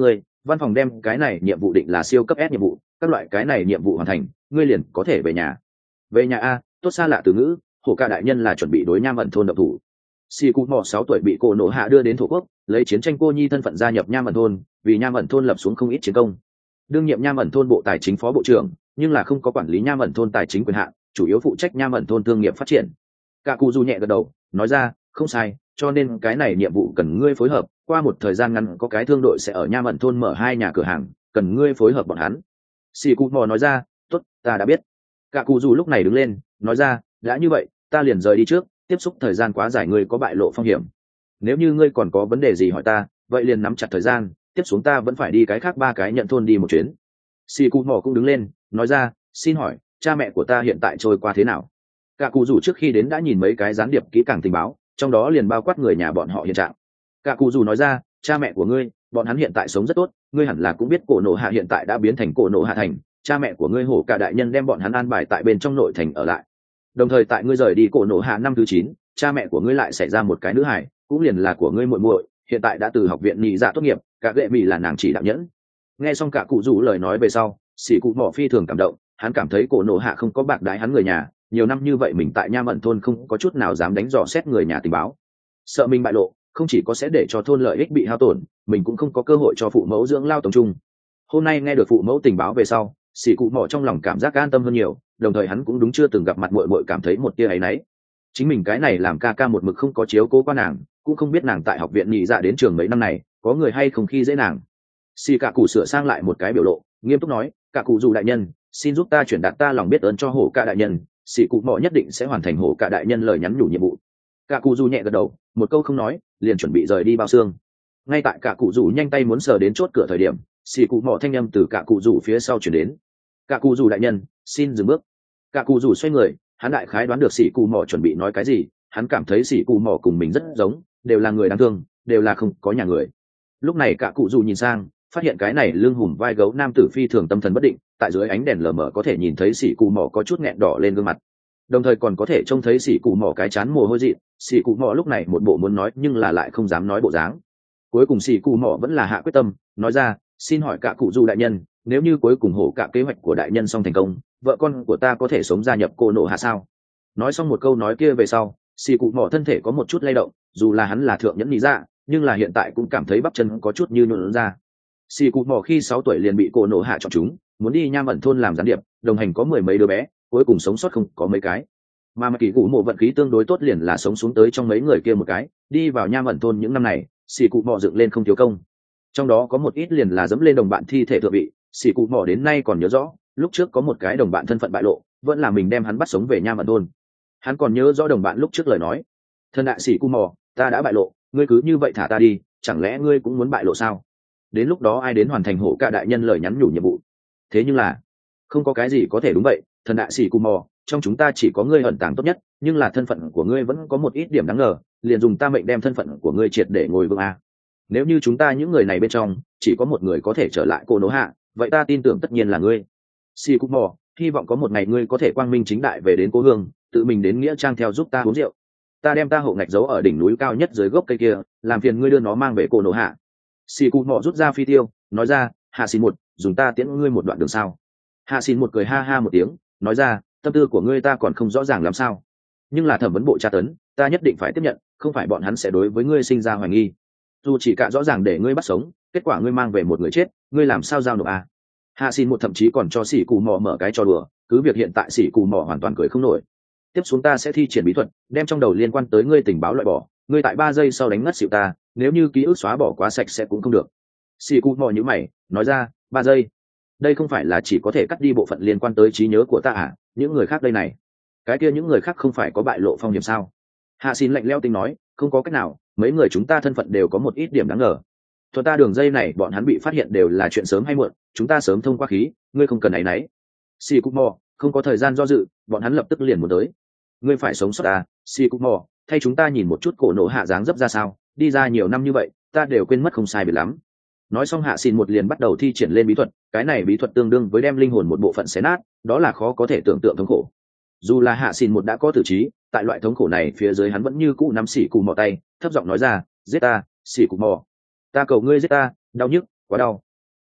văn phòng đem cái này nhiệm vụ định là siêu cấp S nhiệm vụ, các loại cái này nhiệm vụ hoàn thành ngươi liền có thể về nhà. Về nhà a, tốt xa lạ từ ngữ. Hổ Cả đại nhân là chuẩn bị đối Nham Ẩn thôn động thủ. Xì Cụ Mò 6 tuổi bị Cổ Nổ Hạ đưa đến thổ quốc, lấy chiến tranh cô nhi thân phận gia nhập Nham Ẩn thôn, vì Nham Ẩn thôn lập xuống không ít chiến công. Đương nhiệm Nham Ẩn thôn bộ tài chính phó bộ trưởng, nhưng là không có quản lý Nham Ẩn thôn tài chính quyền hạn, chủ yếu phụ trách Nham Ẩn thôn thương nghiệp phát triển. Cả Cụ Du nhẹ gật đầu, nói ra, không sai, cho nên cái này nhiệm vụ cần ngươi phối hợp, qua một thời gian ngắn có cái thương đội sẽ ở Nham Ẩn thôn mở 2 nhà cửa hàng, cần ngươi phối hợp bọn hắn. Xì Cụ Mò nói ra, tốt, ta đã biết. Cả Cụ Du lúc này đứng lên, nói ra, đã như vậy, ta liền rời đi trước, tiếp xúc thời gian quá dài ngươi có bại lộ phong hiểm. Nếu như ngươi còn có vấn đề gì hỏi ta, vậy liền nắm chặt thời gian, tiếp xuống ta vẫn phải đi cái khác 3 cái nhận thôn đi một chuyến. Xì Cụ Mò cũng đứng lên, nói ra, xin hỏi, cha mẹ của ta hiện tại trôi qua thế nào? Cả Cụ Du trước khi đến đã nhìn mấy cái gián điệp kỹ càng tình báo, trong đó liền bao quát người nhà bọn họ hiện trạng. Cả Cụ Du nói ra, cha mẹ của ngươi, bọn hắn hiện tại sống rất tốt, ngươi hẳn là cũng biết Cổ Nổ Hạ hiện tại đã biến thành Cổ Nổ Hạ thành, cha mẹ của ngươi Hổ Cả đại nhân đem bọn hắn an bài tại bên trong nội thành ở lại. Đồng thời tại ngươi rời đi Cổ Nổ Hạ năm thứ 9, cha mẹ của ngươi lại xảy ra một cái nữ hài, cũng liền là của ngươi muội muội, hiện tại đã từ học viện nhị dạ tốt nghiệp, cả gệ mì là nàng chỉ đạo nhẫn. Nghe xong Cả Cụ Du lời nói về sau, Sĩ Cụ Mỏ phi thường cảm động, hắn cảm thấy Cổ Nổ Hạ không có bạc đái hắn người nhà, nhiều năm như vậy mình tại Nham Ẩn thôn không có chút nào dám đánh dò xét người nhà tình báo, sợ mình bại lộ, không chỉ có sẽ để cho thôn lợi ích bị hao tổn, mình cũng không có cơ hội cho phụ mẫu dưỡng lao tổng trung. Hôm nay nghe được phụ mẫu tình báo về sau, Sĩ Cụ Mỏ trong lòng cảm giác an tâm hơn nhiều, đồng thời hắn cũng đúng chưa từng gặp mặt muội muội cảm thấy một tia áy náy. Chính mình cái này làm ca ca một mực không có chiếu cố qua nàng, cũng không biết nàng tại học viện nhị dạ đến trường mấy năm này, có người hay không khi dễ nàng. Sĩ Cả Cụ sửa sang lại một cái biểu lộ, nghiêm túc nói, Cả Cụ Dù đại nhân, xin giúp ta chuyển đạt ta lòng biết ơn cho Hổ Cả đại nhân, Sĩ Cụ Mỏ nhất định sẽ hoàn thành Hổ Cả đại nhân lời nhắn nhủ nhiệm vụ. Cả Cụ Dù nhẹ gật đầu, một câu không nói, liền chuẩn bị rời đi bao xương. Ngay tại Cả Cụ Dù nhanh tay muốn sờ đến chốt cửa thời điểm, Sĩ Cụ Mỏ thanh âm từ Cả Cụ Dù phía sau chuyển đến. Cả Cụ Dù đại nhân, xin dừng bước. Cả Cụ Dù xoay người, hắn đại khái đoán được Sĩ Cụ Mỏ chuẩn bị nói cái gì, hắn cảm thấy Sĩ Cụ Mỏ cùng mình rất giống, đều là người đáng thương, đều là không có nhà người. Lúc này Cả Cụ Dù nhìn sang, phát hiện cái này lưng hùm vai gấu nam tử phi thường tâm thần bất định, tại dưới ánh đèn lờ mờ có thể nhìn thấy Sĩ Cụ Mỏ có chút nghẹn đỏ lên gương mặt, đồng thời còn có thể trông thấy Sĩ Cụ Mỏ cái chán mồ hôi dị. Sĩ Cụ Mỏ lúc này một bộ muốn nói nhưng là lại không dám nói bộ dáng. Cuối cùng Sĩ Cụ Mỏ vẫn là hạ quyết tâm, nói ra, xin hỏi Cả Cụ Dù đại nhân, nếu như cuối cùng Hổ Cả kế hoạch của đại nhân xong thành công, vợ con của ta có thể sống gia nhập Cổ Nổ Hạ sao? Nói xong một câu nói kia về sau, Sĩ Cụ Mỏ thân thể có một chút lay động, dù là hắn là thượng nhẫn lý dạ, nhưng là hiện tại cũng cảm thấy bắp chân có chút như nhũn ra. Sĩ Cụ Mỏ khi 6 tuổi liền bị Cổ Nổ Hạ chọn chúng, muốn đi Nham Ẩn thôn làm gián điệp, đồng hành có mười mấy đứa bé, cuối cùng sống sót không có mấy cái. Mà Kỳ Cụ Mộ vận khí tương đối tốt liền là sống xuống tới trong mấy người kia một cái, đi vào Nham Ẩn thôn những năm này, Sĩ Cụ Mỏ dựng lên không thiếu công. Trong đó có một ít liền là dẫm lên đồng bạn thi thể thượng vị, Sĩ Cụ Mỏ đến nay còn nhớ rõ, lúc trước có một cái đồng bạn thân phận bại lộ, vẫn là mình đem hắn bắt sống về Nham Ẩn thôn. Hắn còn nhớ rõ đồng bạn lúc trước lời nói, thân đại Sĩ Cụ Mỏ, ta đã bại lộ, ngươi cứ như vậy thả ta đi, chẳng lẽ ngươi cũng muốn bại lộ sao? Đến lúc đó ai đến hoàn thành Hổ Cả đại nhân lời nhắn nhủ nhiệm vụ? Thế nhưng là không có cái gì có thể đúng vậy, thần đại Sĩ Cụ Mỏ, trong chúng ta chỉ có ngươi ẩn tàng tốt nhất, nhưng là thân phận của ngươi vẫn có một ít điểm đáng ngờ, liền dùng ta mệnh đem thân phận của ngươi triệt để ngồi vững a. Nếu như chúng ta những người này bên trong chỉ có một người có thể trở lại Cổ Nổ Hạ, vậy ta tin tưởng tất nhiên là ngươi. Sĩ Cụ Mỏ, hy vọng có một ngày ngươi có thể quang minh chính đại về đến cố hương, tự mình đến nghĩa trang theo giúp ta uống rượu. Ta đem ta hộ ngạch giấu ở đỉnh núi cao nhất dưới gốc cây kia, làm phiền ngươi đưa nó mang về Cổ Nổ Hạ. Sĩ Cụ Mỏ rút ra phi tiêu, nói ra, Hạ Xin một, dùng ta tiễn ngươi một đoạn đường sao? Hạ Xin một cười ha ha một tiếng, nói ra, tâm tư của ngươi ta còn không rõ ràng làm sao, nhưng là thẩm vấn bộ tra tấn, ta nhất định phải tiếp nhận, không phải bọn hắn sẽ đối với ngươi sinh ra hoài nghi. Dù chỉ cả rõ ràng để ngươi bắt sống, kết quả ngươi mang về một người chết, ngươi làm sao giao nộp à? Hạ Xin một thậm chí còn cho Sĩ Cụ Mỏ mở cái trò đùa, cứ việc hiện tại Sĩ Cụ Mỏ hoàn toàn cười không nổi. Tiếp xuống ta sẽ thi triển bí thuật, đem trong đầu liên quan tới ngươi tình báo loại bỏ, ngươi tại 3 giây sau đánh ngất xỉu ta, nếu như ký ức xóa bỏ quá sạch sẽ cũng không được. Sĩ Cụ Mỏ nhíu mày, nói ra, 3 giây. Đây không phải là chỉ có thể cắt đi bộ phận liên quan tới trí nhớ của ta à? Những người khác đây này, cái kia những người khác không phải có bại lộ phong hiểm sao? Hạ Xin lạnh lẽo tính nói, không có cách nào, mấy người chúng ta thân phận đều có một ít điểm đáng ngờ. Thuận ta đường dây này bọn hắn bị phát hiện đều là chuyện sớm hay muộn, chúng ta sớm thông qua khí, ngươi không cần áy náy. Sĩ Cụ Mỏ, không có thời gian do dự, bọn hắn lập tức liền muốn tới. Ngươi phải sống sót à? Sĩ Cụ Mỏ, thay chúng ta nhìn một chút Cổ Nổ Hạ dáng dấp ra sao, đi ra nhiều năm như vậy, ta đều quên mất không sai biệt lắm. Nói xong Hạ Xin một liền bắt đầu thi triển lên bí thuật, cái này bí thuật tương đương với đem linh hồn một bộ phận xé nát, đó là khó có thể tưởng tượng thống khổ. Dù là Hạ Xin một đã có tử trí, tại loại thống khổ này phía dưới hắn vẫn như cũ nắm Sĩ Cụ Mỏ tay, thấp giọng nói ra, giết ta, Sĩ Cụ Mỏ, ta cầu ngươi giết ta, đau nhức, quá đau.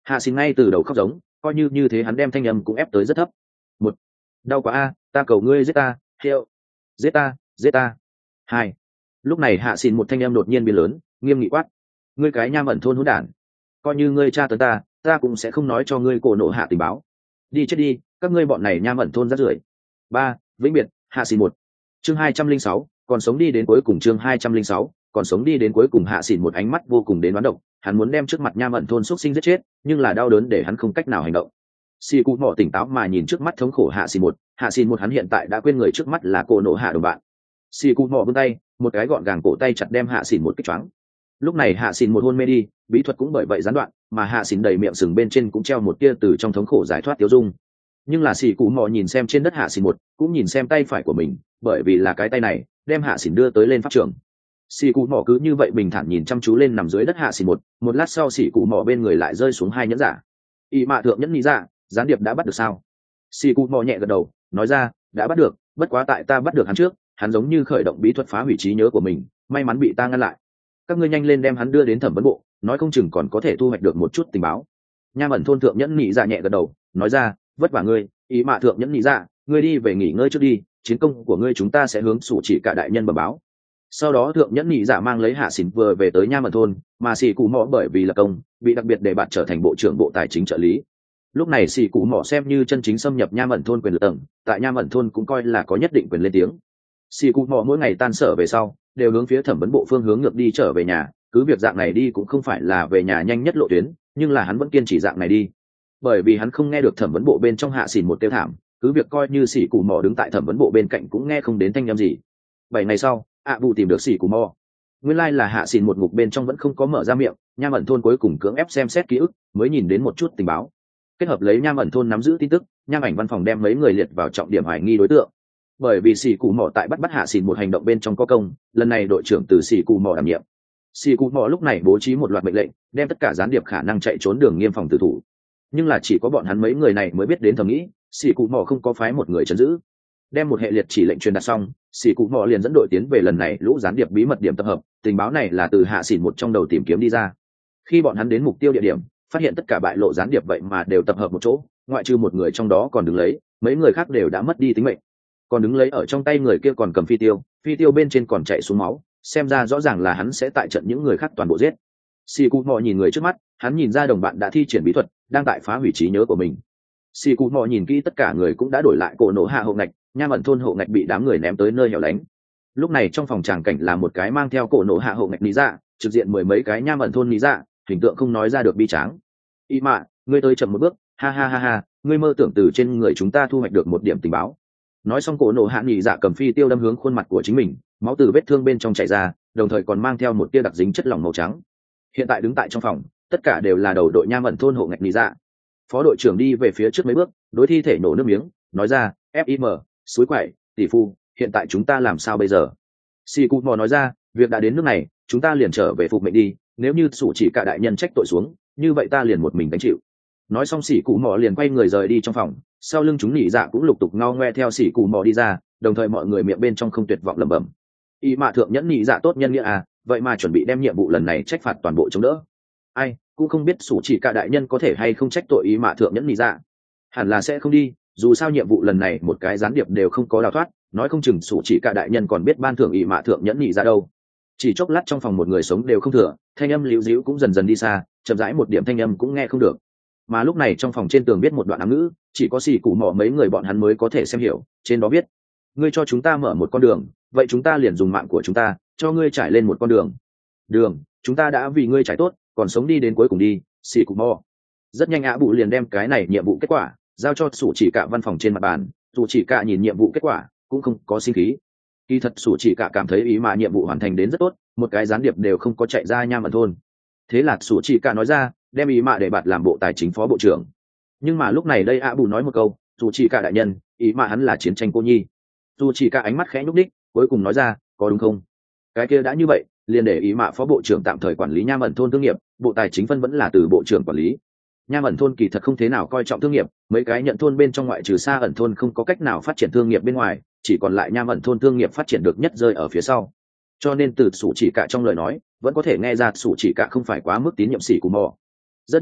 hạ xỉn ngay từ đầu khóc giống, coi như thế hắn đem thanh âm cũng ép tới rất thấp. Một, đau quá a, ta cầu ngươi giết ta, hiệu, giết ta, giết ta. Hai, lúc này hạ xỉn một thanh âm đột nhiên biến lớn, nghiêm nghị quát: ngươi cái nham ẩn thôn hỗn đản, coi như ngươi tra tấn ta cũng sẽ không nói cho ngươi cổ nộ hạ tình báo. Đi chết đi, các ngươi bọn này nham ẩn thôn rác rưởi. Ba, vĩnh biệt, hạ xỉn một. Chương 206, còn sống đi đến cuối cùng. Chương 206, còn sống đi đến cuối cùng. Hạ xỉn một ánh mắt vô cùng đến đoán độc, hắn muốn đem trước mặt nham ẩn thôn xuất sinh giết chết, nhưng là đau đớn để hắn không cách nào hành động. Xì cụ mỏ tỉnh táo mà nhìn trước mắt thống khổ hạ xỉn một hắn hiện tại đã quên người trước mắt là cổ nộ hạ đồng bạn. Xì cụ mỏ vươn tay, một cái gọn gàng cổ tay chặt đem hạ xỉn một kích choáng. Lúc này hạ xỉn một hôn mê đi, bí thuật cũng bởi vậy gián đoạn, mà hạ xỉn đầy miệng sừng bên trên cũng treo một tia từ trong thống khổ giải thoát tiêu dung. Nhưng là xì cụ mỏ nhìn xem trên đất hạ xỉn một, cũng nhìn xem tay phải của mình, bởi vì là cái tay này đem hạ xỉn đưa tới lên pháp trường. Xì cụ mỏ cứ như vậy bình thản nhìn chăm chú lên nằm dưới đất hạ xỉn một lát sau xì cụ mỏ bên người lại rơi xuống hai nhẫn giả. Y mạ thượng nhẫn nghĩ ra, gián điệp đã bắt được sao? Xì cụ mỏ nhẹ gật đầu, nói ra, đã bắt được, bất quá tại ta bắt được hắn trước, hắn giống như khởi động bí thuật phá hủy trí nhớ của mình, may mắn bị ta ngăn lại. Các ngươi nhanh lên đem hắn đưa đến thẩm vấn bộ, nói không chừng còn có thể thu hoạch được một chút tình báo. Nham ẩn thôn thượng nhẫn nhị dạ nhẹ gật đầu, nói ra, vất vả ngươi, ý mạ thượng nhẫn nhị dạ, ngươi đi về nghỉ ngơi trước đi, chiến công của ngươi chúng ta sẽ hướng sủ chỉ cả đại nhân bẩm báo. Sau đó thượng nhẫn nhị dạ mang lấy hạ xỉn vừa về tới nham ẩn thôn, mà xì cụ mỏ bởi vì là công bị đặc biệt đề bạt trở thành bộ trưởng bộ tài chính trợ lý. Lúc này xì cụ mỏ xem như chân chính xâm nhập nham ẩn thôn quyền lực tầng, tại nham ẩn thôn cũng coi là có nhất định quyền lên tiếng. Xì cụ mỏ mỗi ngày tan sở về sau đều hướng phía thẩm vấn bộ phương hướng ngược đi trở về nhà, cứ việc dạng này đi cũng không phải là về nhà nhanh nhất lộ tuyến, nhưng là hắn vẫn kiên trì dạng này đi, bởi vì hắn không nghe được thẩm vấn bộ bên trong hạ xỉn một tiêu thảm, cứ việc coi như xì cụ mỏ đứng tại thẩm vấn bộ bên cạnh cũng nghe không đến thanh âm gì. 7 ngày sau, vụ tìm được xì cụ mỏ, nguyên lai là hạ xỉn một ngục bên trong vẫn không có mở ra miệng, nham ẩn thôn cuối cùng cưỡng ép xem xét ký ức mới nhìn đến một chút tình báo. Kết hợp lấy nham ẩn thôn nắm giữ tin tức, nham ảnh văn phòng đem mấy người liệt vào trọng điểm hoài nghi đối tượng. Bởi vì xì cụ mỏ tại bắt hạ xỉn một hành động bên trong có công, lần này đội trưởng từ xì cụ mỏ đảm nhiệm. Xì cụ mỏ lúc này bố trí một loạt mệnh lệnh, đem tất cả gián điệp khả năng chạy trốn đường nghiêm phòng tử thủ. Nhưng là chỉ có bọn hắn mấy người này mới biết đến thầm nghĩ, xì cụ mỏ không có phái một người trấn giữ. Đem một hệ liệt chỉ lệnh truyền đạt xong, xì cụ mỏ liền dẫn đội tiến về lần này lũ gián điệp bí mật điểm tập hợp. Tình báo này là từ hạ xỉn một trong đầu tìm kiếm đi ra. Khi bọn hắn đến mục tiêu địa điểm, phát hiện tất cả bại lộ gián điệp vậy mà đều tập hợp một chỗ, ngoại trừ một người trong đó còn đứng lấy, mấy người khác đều đã mất đi tính mệnh. Còn đứng lấy ở trong tay người kia còn cầm phi tiêu bên trên còn chạy xuống máu, xem ra rõ ràng là hắn sẽ tại trận những người khác toàn bộ giết. Xì cụ mò nhìn người trước mắt, hắn nhìn ra đồng bạn đã thi triển bí thuật, đang tại phá hủy trí nhớ của mình. Xì cụ mò nhìn kỹ tất cả người cũng đã đổi lại cổ nổ hạ hộ ngạch, nham ẩn thôn hộ ngạch bị đám người ném tới nơi hẻo lánh. Lúc này trong phòng tràng cảnh là một cái mang theo cổ nổ hạ hộ ngạch lý dạ, trực diện mười mấy cái nham ẩn thôn lý dạ, hình tượng không nói ra được bi tráng. Y mạ, ngươi tới chậm một bước, ha ha ha ha, ngươi mơ tưởng từ trên người chúng ta thu hoạch được một điểm tình báo. Nói xong cổ nổ hạ nghỉ dạ cầm phi tiêu đâm hướng khuôn mặt của chính mình, máu từ vết thương bên trong chảy ra, đồng thời còn mang theo một tia đặc dính chất lỏng màu trắng. Hiện tại đứng tại trong phòng, tất cả đều là đầu đội nham ẩn thôn hộ ngạch nghỉ dạ. Phó đội trưởng đi về phía trước mấy bước, đối thi thể nổ nước miếng, nói ra, FIM, suối quậy, tỷ phu, hiện tại chúng ta làm sao bây giờ? Xì cụ mò nói ra, việc đã đến nước này, chúng ta liền trở về phục mệnh đi, nếu như sủ chỉ cả đại nhân trách tội xuống, như vậy ta liền một mình gánh chịu. Nói xong xỉ cụ mò liền quay người rời đi trong phòng, sau lưng chúng nhị dạ cũng lục tục ngao ngoe theo xỉ cụ mò đi ra, đồng thời mọi người miệng bên trong không tuyệt vọng lẩm bẩm. Y mạ thượng nhẫn nhị dạ tốt nhân nghĩa à, vậy mà chuẩn bị đem nhiệm vụ lần này trách phạt toàn bộ chống đỡ. Ai cũng không biết sủ chỉ cả đại nhân có thể hay không trách tội y mạ thượng nhẫn nhị dạ, hẳn là sẽ không đi, dù sao nhiệm vụ lần này một cái gián điệp đều không có đào thoát, nói không chừng sủ chỉ cả đại nhân còn biết ban thưởng y mạ thượng nhẫn nhị dạ đâu. Chỉ chốc lát trong phòng một người sống đều không thừa, thanh âm líu díu cũng dần dần đi xa, chậm rãi một điểm thanh âm cũng nghe không được. Mà lúc này trong phòng trên tường viết một đoạn ám ngữ, chỉ có xì cụ mỏ mấy người bọn hắn mới có thể xem hiểu. Trên đó viết, ngươi cho chúng ta mở một con đường, vậy chúng ta liền dùng mạng của chúng ta cho ngươi trải lên một con đường chúng ta đã vì ngươi trải tốt, còn sống đi đến cuối cùng đi, xì cụ mỏ. Rất nhanh bụ liền đem cái này nhiệm vụ kết quả giao cho sủ chỉ cả văn phòng trên mặt bàn. Sủ chỉ cả nhìn nhiệm vụ kết quả cũng không có sinh khí, kỳ thật sủ chỉ cả cảm thấy ý mà nhiệm vụ hoàn thành đến rất tốt, một cái gián điệp đều không có chạy ra nham ẩn thôn. Thế là sủ chỉ cả nói ra, đem ý mạ để bạt làm bộ tài chính phó bộ trưởng. Nhưng mà lúc này đây bù nói một câu, dù chỉ cả đại nhân, ý mạ hắn là chiến tranh cô nhi. Dù chỉ cả ánh mắt khẽ nhúc đích, cuối cùng nói ra, có đúng không? Cái kia đã như vậy, liền để ý mạ phó bộ trưởng tạm thời quản lý nham ẩn thôn thương nghiệp, bộ tài chính phân vẫn là từ bộ trưởng quản lý. Nham ẩn thôn kỳ thật không thế nào coi trọng thương nghiệp, mấy cái nhận thôn bên trong ngoại trừ xa ẩn thôn không có cách nào phát triển thương nghiệp bên ngoài, chỉ còn lại nham ẩn thôn thương nghiệp phát triển được nhất rơi ở phía sau. Cho nên từ sủ chỉ cả trong lời nói vẫn có thể nghe ra sủ chỉ cả không phải quá mức tín nhiệm xỉ cụ mò. Rất nhanh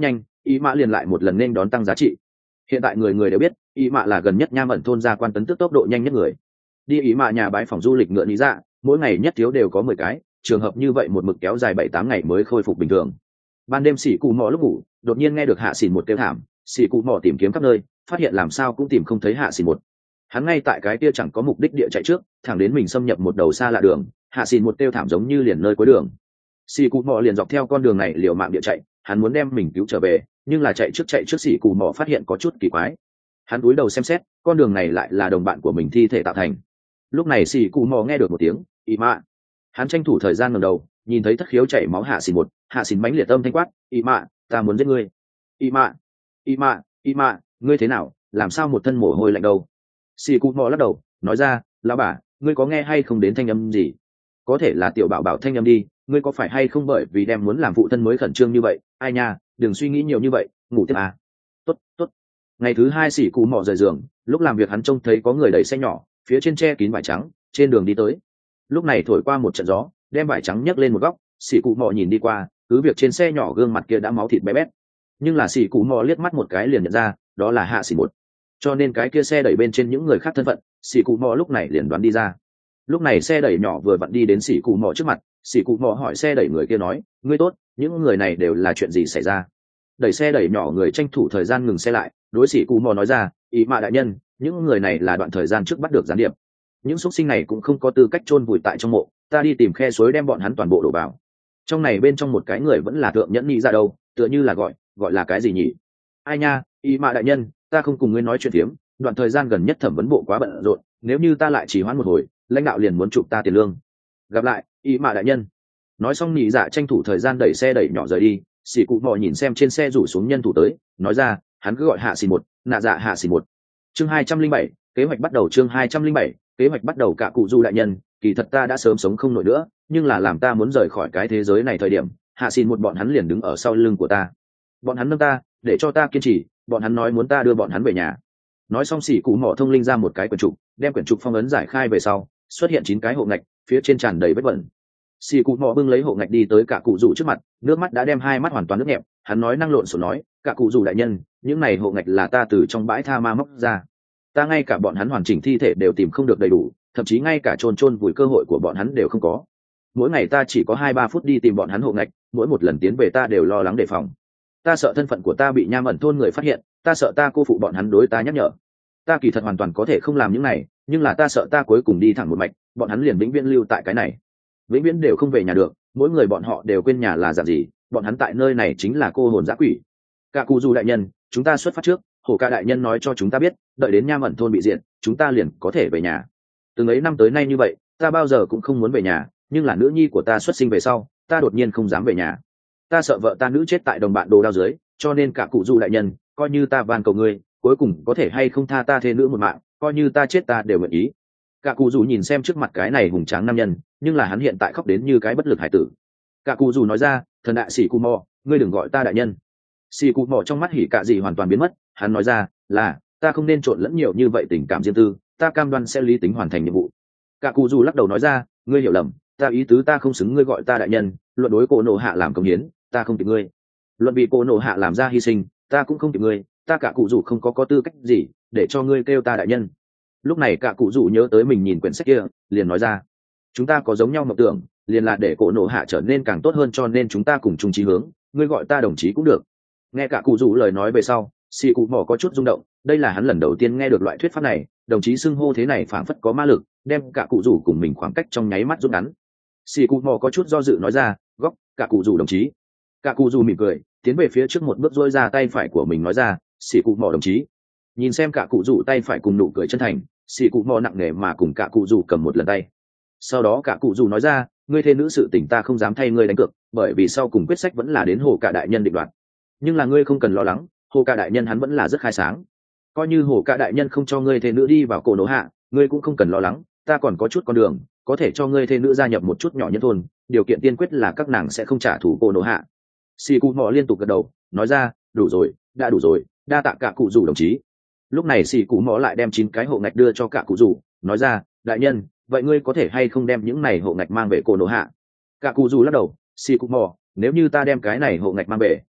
ý mạ liền lại một lần nên đón tăng giá trị. Hiện tại người người đều biết ý mạ là gần nhất Nham ẩn thôn gia quan tấn tước tốc độ nhanh nhất người. Đi ý mạ nhà bái phòng du lịch ngựa lý dạ, mỗi ngày nhất thiếu đều có 10 cái, trường hợp như vậy một mực kéo dài 7-8 ngày mới khôi phục bình thường. Ban đêm xỉ cụ mò lúc ngủ đột nhiên nghe được hạ xỉn một kêu thảm, xỉ cụ mò tìm kiếm khắp nơi, phát hiện làm sao cũng tìm không thấy hạ xỉn một. Hắn ngay tại cái kia chẳng có mục đích địa chạy trước, thẳng đến mình xâm nhập một đầu xa lạ đường, hạ xỉn một kêu thảm giống như liền nơi cuối đường. Xỉ cụ mò liền dọc theo con đường này liều mạng địa chạy, hắn muốn đem mình cứu trở về, nhưng là chạy trước xỉ cụ mò phát hiện có chút kỳ quái. Hắn cúi đầu xem xét, con đường này lại là đồng bạn của mình thi thể tạo thành. Lúc này xỉ cụ mò nghe được một tiếng ý mạ, hắn tranh thủ thời gian ngẩng đầu, nhìn thấy thất khiếu chảy máu hạ xỉn một, hạ xỉn mãnh liệt âm thanh quát, ý mạ, ta muốn giết ngươi. Ý mạ, ý mạ, ý mạ, ngươi thế nào, làm sao một thân mồ hôi lạnh đâu? Xỉ cụ mò lắc đầu, nói ra, lão bà, ngươi có nghe hay không đến thanh âm gì? Có thể là tiểu bảo bảo thanh âm đi, ngươi có phải hay không bởi vì đem muốn làm phụ thân mới khẩn trương như vậy? Ai nha, đừng suy nghĩ nhiều như vậy, ngủ tiếp à. Tốt. Ngày thứ 2 xỉ cụ mò rời giường, lúc làm việc hắn trông thấy có người đẩy xe nhỏ, phía trên che kín vải trắng, trên đường đi tới. Lúc này thổi qua một trận gió, đem vải trắng nhấc lên một góc, xỉ cụ mò nhìn đi qua, cứ việc trên xe nhỏ gương mặt kia đã máu thịt bé bét, nhưng là xỉ cụ mò liếc mắt một cái liền nhận ra đó là hạ xỉ một, cho nên cái kia xe đẩy bên trên những người khác thân phận xỉ cụ mò lúc này liền đoán đi ra. Lúc này xe đẩy nhỏ vừa vặn đi đến xỉ cụ mò trước mặt, xỉ cụ mò hỏi xe đẩy người kia nói, ngươi tốt, những người này đều là chuyện gì xảy ra? Đẩy xe đẩy nhỏ người tranh thủ thời gian ngừng xe lại, đối xỉ cụ mò nói ra, ý mạ đại nhân, những người này là đoạn thời gian trước bắt được gián điệp, những xuất sinh này cũng không có tư cách chôn vùi tại trong mộ, ta đi tìm khe suối đem bọn hắn toàn bộ đổ vào. Trong này bên trong một cái người vẫn là thượng nhẫn nhị ra đâu, tựa như là gọi là cái gì nhỉ? Ai nha, ý mạ đại nhân, ta không cùng ngươi nói chuyện phiếm, đoạn thời gian gần nhất thẩm vấn bộ quá bận rộn, nếu như ta lại chỉ hoãn một hồi, lãnh đạo liền muốn chụp ta tiền lương. Gặp lại, ý mạ đại nhân. Nói xong nhị dạ tranh thủ thời gian đẩy xe đẩy nhỏ rời đi, xỉ cụ mò nhìn xem trên xe rủ xuống nhân thủ tới, nói ra, hắn cứ gọi hạ xỉ một, nạ dạ hạ xỉ một. Chương 207, kế hoạch bắt đầu. Chương 207, kế hoạch bắt đầu. Cả cụ du đại nhân, kỳ thật ta đã sớm sống không nổi nữa, nhưng là làm ta muốn rời khỏi cái thế giới này thời điểm, hạ xỉn một bọn hắn liền đứng ở sau lưng của ta, bọn hắn nâng ta để cho ta kiên trì, bọn hắn nói muốn ta đưa bọn hắn về nhà. Nói xong xỉ cụ mỏ thông linh ra một cái quyển trục, đem quyển trục phong ấn giải khai về sau, xuất hiện 9 cái hộ ngạch, phía trên tràn đầy vết bẩn. Xỉ cụ mỏ bưng lấy hộ ngạch đi tới cả cụ rủ trước mặt, nước mắt đã đem hai mắt hoàn toàn nước nhẹp, hắn nói năng lộn xộn nói, cả cụ rủ đại nhân, những này hộ ngạch là ta từ trong bãi tha ma móc ra, ta ngay cả bọn hắn hoàn chỉnh thi thể đều tìm không được đầy đủ, thậm chí ngay cả chôn vùi cơ hội của bọn hắn đều không có. Mỗi ngày ta chỉ có 2-3 phút đi tìm bọn hắn hộ ngạch, mỗi một lần tiến về ta đều lo lắng đề phòng, ta sợ thân phận của ta bị Nham ẩn thôn người phát hiện, ta sợ ta cô phụ bọn hắn đối ta nhắc nhở. Ta kỳ thật hoàn toàn có thể không làm những này, nhưng là ta sợ ta cuối cùng đi thẳng một mạch, bọn hắn liền vĩnh viễn lưu tại cái này, vĩnh viễn đều không về nhà được, mỗi người bọn họ đều quên nhà là dạng gì, bọn hắn tại nơi này chính là cô hồn dã quỷ. Cả cụ du đại nhân, chúng ta xuất phát trước, hổ ca đại nhân nói cho chúng ta biết, đợi đến Nham ẩn thôn bị diệt, chúng ta liền có thể về nhà. Từng ấy năm tới nay như vậy, ta bao giờ cũng không muốn về nhà, nhưng là nữ nhi của ta xuất sinh về sau, ta đột nhiên không dám về nhà. Ta sợ vợ ta nữ chết tại đồng bạn đồ đao dưới, cho nên cả cụ du đại nhân, coi như ta van cầu ngươi, cuối cùng có thể hay không tha ta thê nữ một mạng, coi như ta chết ta đều nguyện ý. Cả cụ du nhìn xem trước mặt cái này hùng tráng nam nhân, nhưng là hắn hiện tại khóc đến như cái bất lực hải tử. Cả cụ du nói ra, thần đại sĩ cụ mò, ngươi đừng gọi ta đại nhân. Sĩ cụ mò trong mắt hỉ cả gì hoàn toàn biến mất, hắn nói ra, là ta không nên trộn lẫn nhiều như vậy tình cảm riêng tư, ta cam đoan sẽ lý tính hoàn thành nhiệm vụ. Cả cụ du lắc đầu nói ra, ngươi hiểu lầm, ta ý tứ ta không xứng ngươi gọi ta đại nhân, luận đối cổ nổ hạ làm công hiến, ta không kịp ngươi, luận bị cổ nổ hạ làm ra hy sinh, ta cũng không kịp ngươi, ta cả cụ rủ không có tư cách gì để cho ngươi kêu ta đại nhân. Lúc này cả cụ rủ nhớ tới mình nhìn quyển sách kia, liền nói ra, chúng ta có giống nhau mộng tưởng, liền là để cổ nổ hạ trở nên càng tốt hơn, cho nên chúng ta cùng chung chí hướng, ngươi gọi ta đồng chí cũng được. Nghe cả cụ rủ lời nói về sau, xì cụ mỏ có chút rung động, đây là hắn lần đầu tiên nghe được loại thuyết pháp này, đồng chí xưng hô thế này phảng phất có ma lực, đem cả cụ rủ cùng mình khoảng cách trong nháy mắt rút ngắn. Xì cụ mỏ có chút do dự nói ra, góc cả cụ rủ đồng chí. Cả cụ rủ mỉm cười, tiến về phía trước một bước, dôi ra tay phải của mình nói ra, xì cụ mỏ đồng chí. Nhìn xem cả cụ rủ tay phải cùng nụ cười chân thành, xì cụ mỏ nặng nề mà cùng cả cụ rủ cầm một lần tay. Sau đó cả cụ rủ nói ra, ngươi thê nữ sự tình ta không dám thay ngươi đánh cược, bởi vì sau cùng quyết sách vẫn là đến hồ cả đại nhân định đoạt. Nhưng là ngươi không cần lo lắng, hồ cả đại nhân hắn vẫn là rất khai sáng, coi như hồ cả đại nhân không cho ngươi thê nữ đi vào cổ nổ hạ, ngươi cũng không cần lo lắng, ta còn có chút con đường có thể cho ngươi thê nữ gia nhập một chút nhỏ nhân thôn, điều kiện tiên quyết là các nàng sẽ không trả thù cổ nổ hạ. Xì cụ mò liên tục gật đầu nói ra, đủ rồi, đã đủ rồi, đa tạ cả cụ rủ đồng chí. Lúc này xì cụ mò lại đem 9 cái hộ ngạch đưa cho cả cụ rủ, nói ra, đại nhân, vậy ngươi có thể hay không đem những này hộ ngạch mang về cổ nổ hạ? Cả cụ rủ lắc đầu, xì cụ mò, nếu như ta đem cái này hộ ngạch mang về,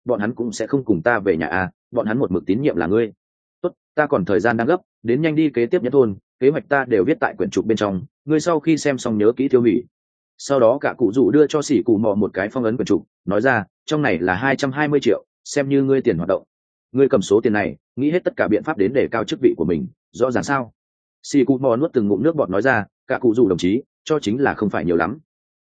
bọn hắn cũng sẽ không cùng ta về nhà à, bọn hắn một mực tín nhiệm là ngươi. Tốt, ta còn thời gian đang gấp, đến nhanh đi kế tiếp nhất thôn, kế hoạch ta đều viết tại quyển trục bên trong, ngươi sau khi xem xong nhớ kỹ tiêu hủy. Sau đó cả cụ rủ đưa cho Sĩ Cụ Mò một cái phong ấn quyển trục, nói ra, trong này là 220 triệu, xem như ngươi tiền hoạt động. Ngươi cầm số tiền này, nghĩ hết tất cả biện pháp đến để cao chức vị của mình, rõ ràng sao? Sĩ Cụ Mò nuốt từng ngụm nước bọt nói ra, cả cụ rủ đồng chí, cho chính là không phải nhiều lắm.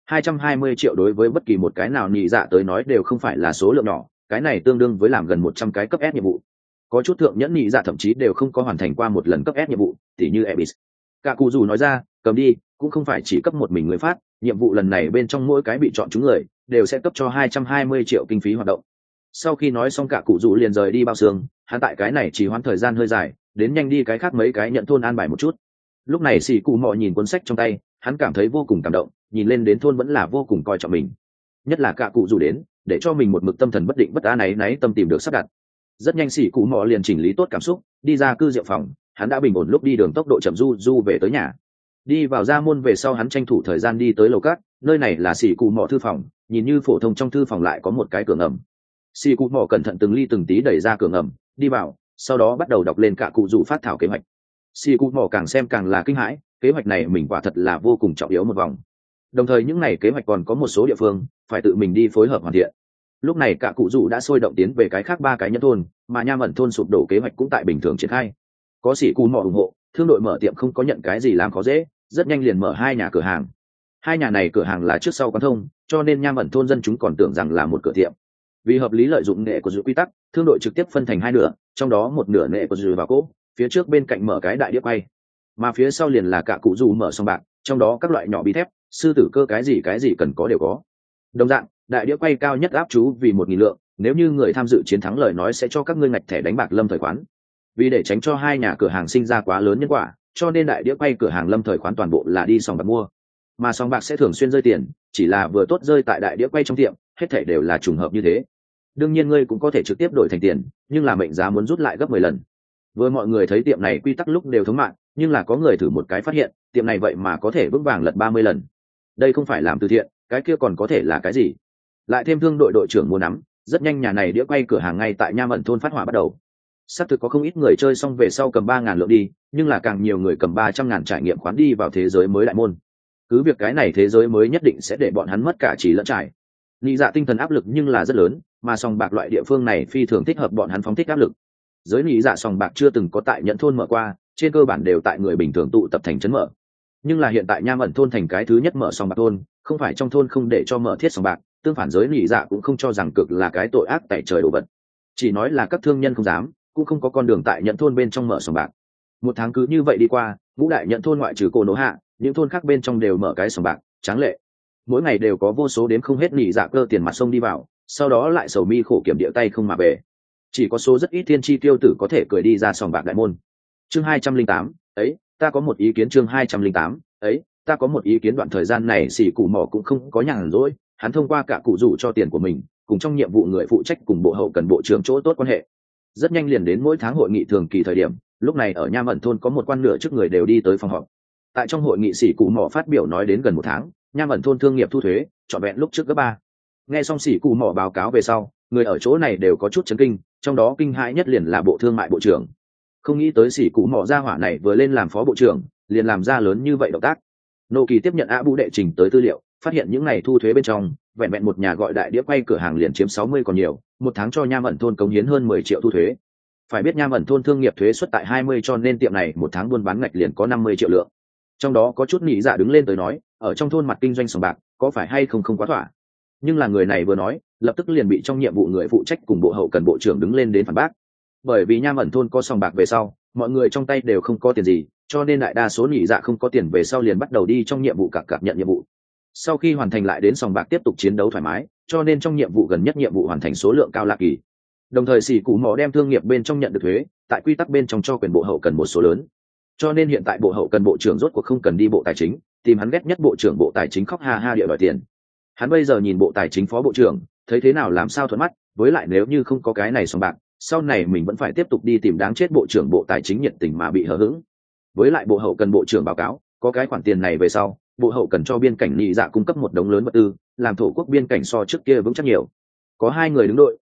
220 triệu đối với bất kỳ một cái nào nhị dạ tới nói đều không phải là số lượng nhỏ, cái này tương đương với làm gần 100 cái cấp S nhiệm vụ. Có chút thượng nhẫn nhị dạ thậm chí đều không có hoàn thành qua một lần cấp S nhiệm vụ, tỉ như Ebis. Cả cụ rủ nói ra, cầm đi, cũng không phải chỉ cấp một mình người phát, nhiệm vụ lần này bên trong mỗi cái bị chọn chúng người đều sẽ cấp cho 220 triệu kinh phí hoạt động. Sau khi nói xong cả cụ rủ liền rời đi bao xương, hắn tại cái này chỉ hoãn thời gian hơi dài, đến nhanh đi cái khác mấy cái nhận thôn an bài một chút. Lúc này Sĩ Cụ Mò nhìn cuốn sách trong tay, hắn cảm thấy vô cùng cảm động, nhìn lên đến thôn vẫn là vô cùng coi trọng mình, nhất là cả cụ rủ đến để cho mình một mực tâm thần bất định bất an náy tâm tìm được sắp đặt. Rất nhanh Sĩ Cụ Mò liền chỉnh lý tốt cảm xúc, đi ra cư rượu phòng, hắn đã bình ổn lúc đi đường tốc độ chậm du về tới nhà. Đi vào ra môn về sau hắn tranh thủ thời gian đi tới lầu cát, nơi này là Sĩ Cụ Mò thư phòng, nhìn như phổ thông trong thư phòng lại có một cái cửa ngầm. Sĩ Cụ Mò cẩn thận từng ly từng tí đẩy ra cửa ngầm, đi vào, sau đó bắt đầu đọc lên cả cụ rủ phát thảo kế hoạch. Sĩ Cụ Mò càng xem càng là kinh hãi, kế hoạch này mình quả thật là vô cùng trọng yếu một vòng. Đồng thời những này kế hoạch còn có một số địa phương phải tự mình đi phối hợp hoàn thiện. Lúc này cả cụ rủ đã sôi động tiến về cái khác ba cái nhân thôn, mà Nham Ẩn thôn sụp đổ kế hoạch cũng tại bình thường triển khai. Có Sĩ Cụ Mò ủng hộ, thương đội mở tiệm không có nhận cái gì làm khó dễ, rất nhanh liền mở hai nhà cửa hàng. Hai nhà này cửa hàng là trước sau quán thông, cho nên Nham Ẩn thôn dân chúng còn tưởng rằng là một cửa tiệm. Vì hợp lý lợi dụng nghệ của dự quy tắc, thương đội trực tiếp phân thành hai nửa, trong đó một nửa nghệ của dự vào cỗ, phía trước bên cạnh mở cái đại đĩa quay, mà phía sau liền là cả cụ rủ mở sòng bạc, trong đó các loại nhỏ bí thép, sư tử cơ cái gì cần có đều có. Đồng dạng, đại đĩa quay cao nhất áp chú vì 1.000 lượng, nếu như người tham dự chiến thắng lời nói sẽ cho các ngươi ngạch thẻ đánh bạc lâm thời khoán. Vì để tránh cho hai nhà cửa hàng sinh ra quá lớn nhân quả, cho nên đại đĩa quay cửa hàng lâm thời khoán toàn bộ là đi sòng bạc mua, mà sòng bạc sẽ thường xuyên rơi tiền, chỉ là vừa tốt rơi tại đại đĩa quay trong tiệm, hết thảy đều là trùng hợp như thế. Đương nhiên ngươi cũng có thể trực tiếp đổi thành tiền, nhưng là mệnh giá muốn rút lại gấp 10 lần. Vừa mọi người thấy tiệm này quy tắc lúc đều thống mạng, nhưng là có người thử một cái phát hiện, tiệm này vậy mà có thể vững vàng lật 30 lần. Đây không phải làm từ thiện, cái kia còn có thể là cái gì? Lại thêm thương đội đội trưởng mua nắm, rất nhanh nhà này đĩa quay cửa hàng ngay tại Nham Ẩn thôn phát hỏa bắt đầu. Xác thực có không ít người chơi xong về sau cầm 3.000 lượng đi, nhưng là càng nhiều người cầm 300.000 trải nghiệm khoán đi vào thế giới mới đại môn. Cứ việc cái này thế giới mới nhất định sẽ để bọn hắn mất cả trí lẫn trải. Lý dạ tinh thần áp lực nhưng là rất lớn, mà sòng bạc loại địa phương này phi thường thích hợp bọn hắn phóng thích áp lực. Giới lý dạ sòng bạc chưa từng có tại nhận thôn mở qua, trên cơ bản đều tại người bình thường tụ tập thành trấn mở. Nhưng là hiện tại Nham Ẩn thôn thành cái thứ nhất mở sòng bạc thôn, không phải trong thôn không để cho mở thiết sòng bạc, tương phản giới lý dạ cũng không cho rằng cực là cái tội ác tại trời đổ vật. Chỉ nói là các thương nhân không dám, cũng không có con đường tại nhận thôn bên trong mở sòng bạc. Một tháng cứ như vậy đi qua, ngũ đại nhận thôn ngoại trừ Cô Nỗ Hạ, những thôn khác bên trong đều mở cái sòng bạc tráng lệ. Mỗi ngày đều có vô số đến không hết nỉ dạ cơ tiền mặt sông đi vào, sau đó lại sầu mi khổ kiểm địa tay không mà về. Chỉ có số rất ít thiên chi tiêu tử có thể cười đi ra sòng bạc đại môn. Chương 208, ấy, ta có một ý kiến. Chương 208, ấy, ta có một ý kiến. Đoạn thời gian này Sĩ Cụ Mò cũng không có nhàn rỗi, hắn thông qua cả cụ rủ cho tiền của mình, cùng trong nhiệm vụ người phụ trách cùng bộ hậu cần bộ trưởng chỗ tốt quan hệ. Rất nhanh liền đến mỗi tháng hội nghị thường kỳ thời điểm, lúc này ở Nham Ẩn thôn có một quan nửa trước người đều đi tới phòng họp. Tại trong hội nghị Sĩ Cụ Mò phát biểu nói đến gần một tháng, Nham Ẩn thôn thương nghiệp thu thuế trọn vẹn lúc trước gấp 3. Nghe xong Sĩ Cụ Mò báo cáo về sau, người ở chỗ này đều có chút chấn kinh, trong đó kinh hãi nhất liền là bộ thương mại bộ trưởng. Không nghĩ tới Sĩ Cụ Mò gia hỏa này vừa lên làm phó bộ trưởng, liền làm ra lớn như vậy động tác. Nô Kỳ tiếp nhận A Bú đệ trình tới tư liệu, phát hiện những này thu thuế bên trong, vẹn vẹn một nhà gọi đại đĩa quay cửa hàng liền chiếm 60 còn nhiều, một tháng cho Nham Ẩn thôn cống hiến hơn 10 triệu thu thuế. Phải biết Nham Ẩn thôn thương nghiệp thuế suất tại 20, cho nên tiệm này một tháng buôn bán ngạch liền có 50 triệu lượng. Trong đó có chút nhị dạ đứng lên tới nói, ở trong thôn mặt kinh doanh sòng bạc, có phải hay không quá thỏa. Nhưng là người này vừa nói, lập tức liền bị trong nhiệm vụ người phụ trách cùng bộ hậu cần bộ trưởng đứng lên đến phản bác. Bởi vì Nham Ẩn thôn có sòng bạc về sau, mọi người trong tay đều không có tiền gì, cho nên đại đa số nhị dạ không có tiền về sau liền bắt đầu đi trong nhiệm vụ cặp nhận nhiệm vụ. Sau khi hoàn thành lại đến sòng bạc tiếp tục chiến đấu thoải mái, cho nên trong nhiệm vụ gần nhất nhiệm vụ hoàn thành số lượng cao lạ kỳ. Đồng thời Sĩ Cụ Mò đem thương nghiệp bên trong nhận được thuế, tại quy tắc bên trong cho quyền bộ hậu cần một số lớn. Cho nên hiện tại bộ hậu cần bộ trưởng rốt cuộc không cần đi bộ tài chính, tìm hắn ghét nhất bộ trưởng bộ tài chính khóc ha ha địa đòi tiền. Hắn bây giờ nhìn bộ tài chính phó bộ trưởng, thấy thế nào làm sao thuận mắt, với lại nếu như không có cái này sòng bạc, sau này mình vẫn phải tiếp tục đi tìm đáng chết bộ trưởng bộ tài chính nhiệt tình mà bị hờ hững. Với lại bộ hậu cần bộ trưởng báo cáo, có cái khoản tiền này về sau, bộ hậu cần cho biên cảnh nhị dạ cung cấp một đống lớn vật tư, làm thổ quốc biên cảnh so trước kia vững chắc nhiều. Có hai người đứng đội,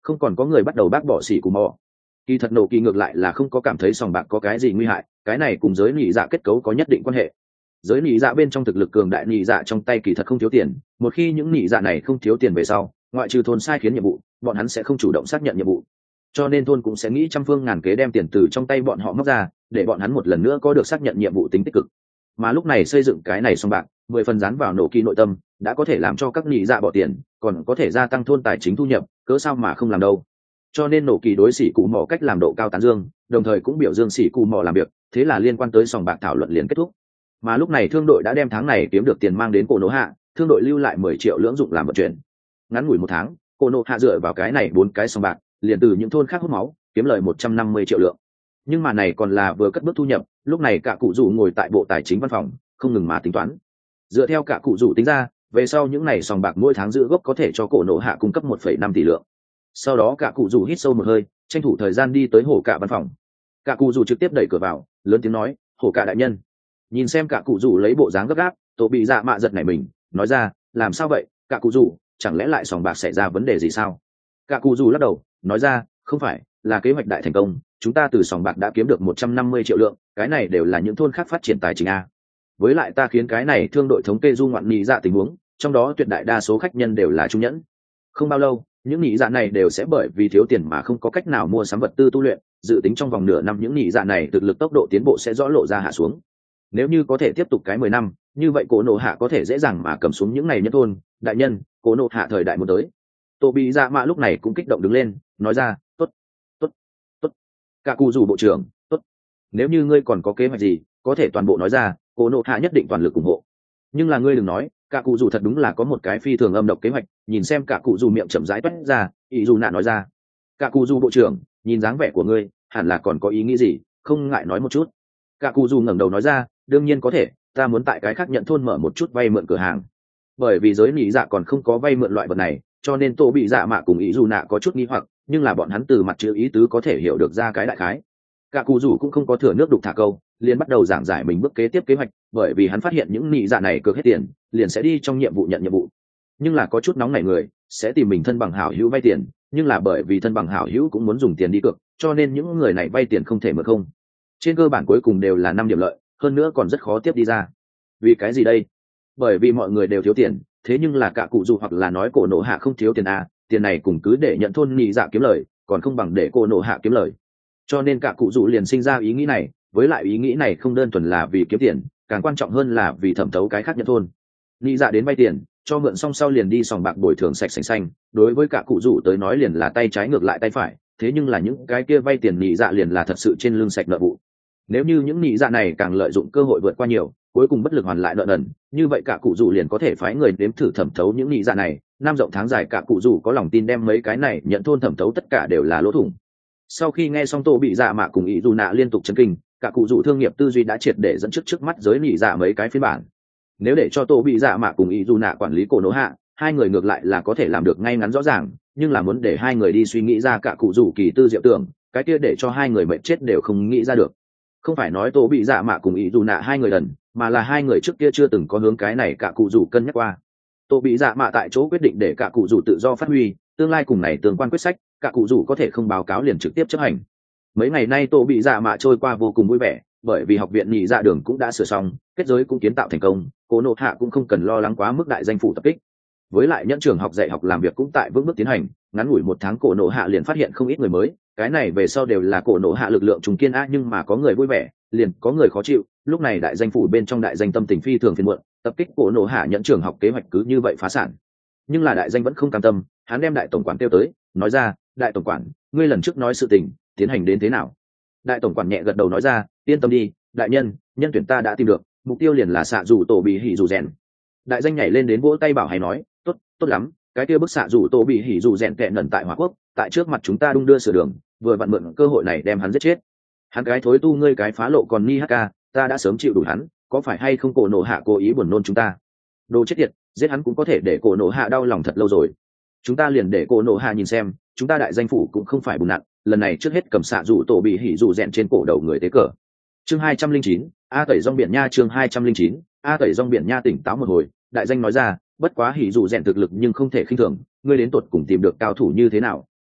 không còn có người bắt đầu bác bỏ xỉ cù mò. Kỳ thật nổ kỳ ngược lại là không có cảm thấy sòng bạc có cái gì nguy hại, cái này cùng giới nỉ dạ kết cấu có nhất định quan hệ. Giới nỉ dạ bên trong thực lực cường đại nỉ dạ trong tay kỳ thật không thiếu tiền, một khi những nỉ dạ này không thiếu tiền về sau, ngoại trừ thôn sai khiến nhiệm vụ, bọn hắn sẽ không chủ động xác nhận nhiệm vụ, cho nên thôn cũng sẽ nghĩ trăm phương ngàn kế đem tiền từ trong tay bọn họ móc ra, để bọn hắn một lần nữa có được xác nhận nhiệm vụ tính tích cực. Mà lúc này xây dựng cái này sòng bạc 10 phần dán vào nổ kỳ nội tâm, đã có thể làm cho các nỉ dạ bỏ tiền, còn có thể gia tăng thôn tài chính thu nhập, cớ sao mà không làm đâu. Cho nên nổ kỳ đối xỉ cụ mò cách làm độ cao tán dương, đồng thời cũng biểu dương xỉ cụ mò làm việc, thế là liên quan tới sòng bạc thảo luận liền kết thúc. Mà lúc này thương đội đã đem tháng này kiếm được tiền mang đến cổ nổ hạ, thương đội lưu lại 10 triệu lưỡng dụng làm vận chuyển. Ngắn ngủi một tháng, cổ nổ hạ dựa vào cái này 4 cái sòng bạc, liền từ những thôn khác hút máu, kiếm lời 150 triệu lượng. Nhưng mà này còn là vừa cất bước thu nhập, lúc này cả cụ rủ ngồi tại bộ tài chính văn phòng, không ngừng mà tính toán. Dựa theo cả cụ rủ tính ra, về sau những này sòng bạc mỗi tháng giữ gốc có thể cho cổ nổ hạ cung cấp 1,5 tỷ lượng. Sau đó cả cụ rủ hít sâu một hơi, tranh thủ thời gian đi tới hổ cả văn phòng. Cả cụ rủ trực tiếp đẩy cửa vào, lớn tiếng nói, hổ cả đại nhân. Nhìn xem cả cụ rủ lấy bộ dáng gấp gáp, tổ bị dạ mạ giật nảy mình, nói ra, làm sao vậy cả cụ rủ, chẳng lẽ lại sòng bạc xảy ra vấn đề gì sao? Cả cụ rủ lắc đầu, nói ra, không phải, là kế hoạch đại thành công, chúng ta từ sòng bạc đã kiếm được 150 triệu lượng, cái này đều là những thôn khác phát triển tài chính a. Với lại ta khiến cái này thương đội thống kê du ngoạn nhị dạ tình huống, trong đó tuyệt đại đa số khách nhân đều là trung nhẫn. Không bao lâu, những nhị dạ này đều sẽ bởi vì thiếu tiền mà không có cách nào mua sắm vật tư tu luyện, dự tính trong vòng nửa năm những nhị dạ này thực lực tốc độ tiến bộ sẽ rõ lộ ra hạ xuống. Nếu như có thể tiếp tục cái 10 năm, như vậy cổ nổ hạ có thể dễ dàng mà cầm xuống những này nhân thôn, đại nhân, cổ nổ hạ thời đại muốn tới. Tổ bị dạ mạ lúc này cũng kích động đứng lên, nói ra, tốt, tốt, tốt, cả cụ rủ bộ trưởng, tốt. Nếu như ngươi còn có kế hoạch gì, có thể toàn bộ nói ra, cổ nổ hạ nhất định toàn lực ủng hộ. Nhưng là ngươi đừng nói, cả cụ rủ thật đúng là có một cái phi thường âm độc kế hoạch. Nhìn xem cả cụ rủ miệng chậm rãi toét ra, ý dù nạ nói ra, cả cụ rủ bộ trưởng, nhìn dáng vẻ của ngươi, hẳn là còn có ý nghĩ gì, không ngại nói một chút. Cả cụ rủ ngẩng đầu nói ra, đương nhiên có thể, ta muốn tại cái khác nhận thôn mở một chút vay mượn cửa hàng. Bởi vì giới nỉ dạ còn không có vay mượn loại vật này, cho nên tổ bị dạ mạ cùng ý dù nạ có chút nghi hoặc, nhưng là bọn hắn từ mặt chữ ý tứ có thể hiểu được ra cái đại khái. Cả cụ rủ cũng không có thừa nước đục thả câu, liền bắt đầu giảng giải mình bước kế tiếp kế hoạch, bởi vì hắn phát hiện những nỉ dạ này cược hết tiền, liền sẽ đi trong nhiệm vụ nhận nhiệm vụ. Nhưng là có chút nóng nảy người sẽ tìm mình thân bằng hảo hữu vay tiền, nhưng là bởi vì thân bằng hảo hữu cũng muốn dùng tiền đi cược, cho nên những người này vay tiền không thể mượn không. Trên cơ bản cuối cùng đều là 5 điểm lợi, hơn nữa còn rất khó tiếp đi ra. Vì cái gì đây? Bởi vì mọi người đều thiếu tiền, thế nhưng là cả cụ dù hoặc là nói cổ nổ hạ không thiếu tiền à, tiền này cùng cứ để nhận thôn nhị dạ kiếm lời, còn không bằng để cổ nổ hạ kiếm lời. Cho nên cả cụ dù liền sinh ra ý nghĩ này, với lại ý nghĩ này không đơn thuần là vì kiếm tiền, càng quan trọng hơn là vì thẩm thấu cái khác nhận thôn. Nhị dạ đến vay tiền, cho mượn xong sau liền đi sòng bạc bồi thường sạch sành xanh, đối với cả cụ dù tới nói liền là tay trái ngược lại tay phải, thế nhưng là những cái kia vay tiền nhị dạ liền là thật sự trên lưng sạch nợ vụ. Nếu như những nhị dạ này càng lợi dụng cơ hội vượt qua nhiều, cuối cùng bất lực hoàn lại nợ nần, như vậy cả cụ rủ liền có thể phái người đếm thử thẩm thấu những nhị dạ này. Năm rộng tháng dài cả cụ rủ có lòng tin đem mấy cái này nhận thôn thẩm thấu tất cả đều là lỗ thủng. Sau khi nghe xong tô bị dạ mạ cùng ý dù nạ liên tục chấn kinh, cả cụ rủ thương nghiệp tư duy đã triệt để dẫn trước mắt giới nhị dạ mấy cái phiên bản. Nếu để cho tô bị dạ mạ cùng ý dù nạ quản lý cổ nổ hạ, hai người ngược lại là có thể làm được ngay ngắn rõ ràng, nhưng là muốn để hai người đi suy nghĩ ra cả cụ rủ kỳ tư diệu tưởng, cái kia để cho hai người mệt chết đều không nghĩ ra được. Không phải nói tô bị dạ mạ cùng ý dù nạ hai người đần, mà là hai người trước kia chưa từng có hướng cái này cả cụ rủ cân nhắc qua. Tô bị dạ mạ tại chỗ quyết định để cả cụ rủ tự do phát huy, tương lai cùng này tương quan quyết sách, cả cụ rủ có thể không báo cáo liền trực tiếp chấp hành. Mấy ngày nay tô bị dạ mạ trôi qua vô cùng vui vẻ, bởi vì học viện nhị dạ đường cũng đã sửa xong, kết giới cũng kiến tạo thành công, cổ nổ hạ cũng không cần lo lắng quá mức đại danh phủ tập kích. Với lại nhẫn trường học dạy học làm việc cũng tại vững bước tiến hành, ngắn ngủi 1 tháng cổ nổ hạ liền phát hiện không ít người mới, cái này về sau đều là cổ nổ hạ lực lượng trùng kiên a, nhưng mà có người vui vẻ, liền có người khó chịu. Lúc này đại danh phủ bên trong đại danh tâm tình phi thường phiền muộn, tập kích cổ nổ hạ nhẫn trường học kế hoạch cứ như vậy phá sản. Nhưng là đại danh vẫn không cam tâm, hắn đem đại tổng quản kêu tới, nói ra, đại tổng quản, ngươi lần trước nói sự tình tiến hành đến thế nào? Đại tổng quản nhẹ gật đầu nói ra, yên tâm đi, đại nhân, nhân tuyển ta đã tìm được, mục tiêu liền là xạ rủ tổ bị hỉ rủ rèn. Đại danh nhảy lên đến vỗ tay bảo hay nói, tốt, tốt lắm, cái kia bức xạ rủ tổ bị hỉ rủ rèn kẹn nần tại Hòa Quốc, tại trước mặt chúng ta đung đưa sửa đường, vừa vặn mượn cơ hội này đem hắn giết chết. Hắn cái thối tu ngươi cái phá lộ còn ni hk, ta đã sớm chịu đủ hắn, có phải hay không cổ nổ hạ cố ý buồn nôn chúng ta? Đồ chết tiệt, giết hắn cũng có thể để cổ nổ hạ đau lòng thật lâu rồi. Chúng ta liền để cổ nổ hạ nhìn xem, chúng ta đại danh phủ cũng không phải bùn nặn, lần này trước hết cầm xạ rủ tổ bị hỉ rủ rèn trên cổ đầu người tế cờ. Chương 209, a tẩy rong biển nha. Chương 209, a tẩy rong biển nha. Tỉnh táo một hồi, đại danh nói ra, bất quá hỉ rủ rèn thực lực nhưng không thể khinh thường, ngươi đến tột cùng tìm được cao thủ như thế nào,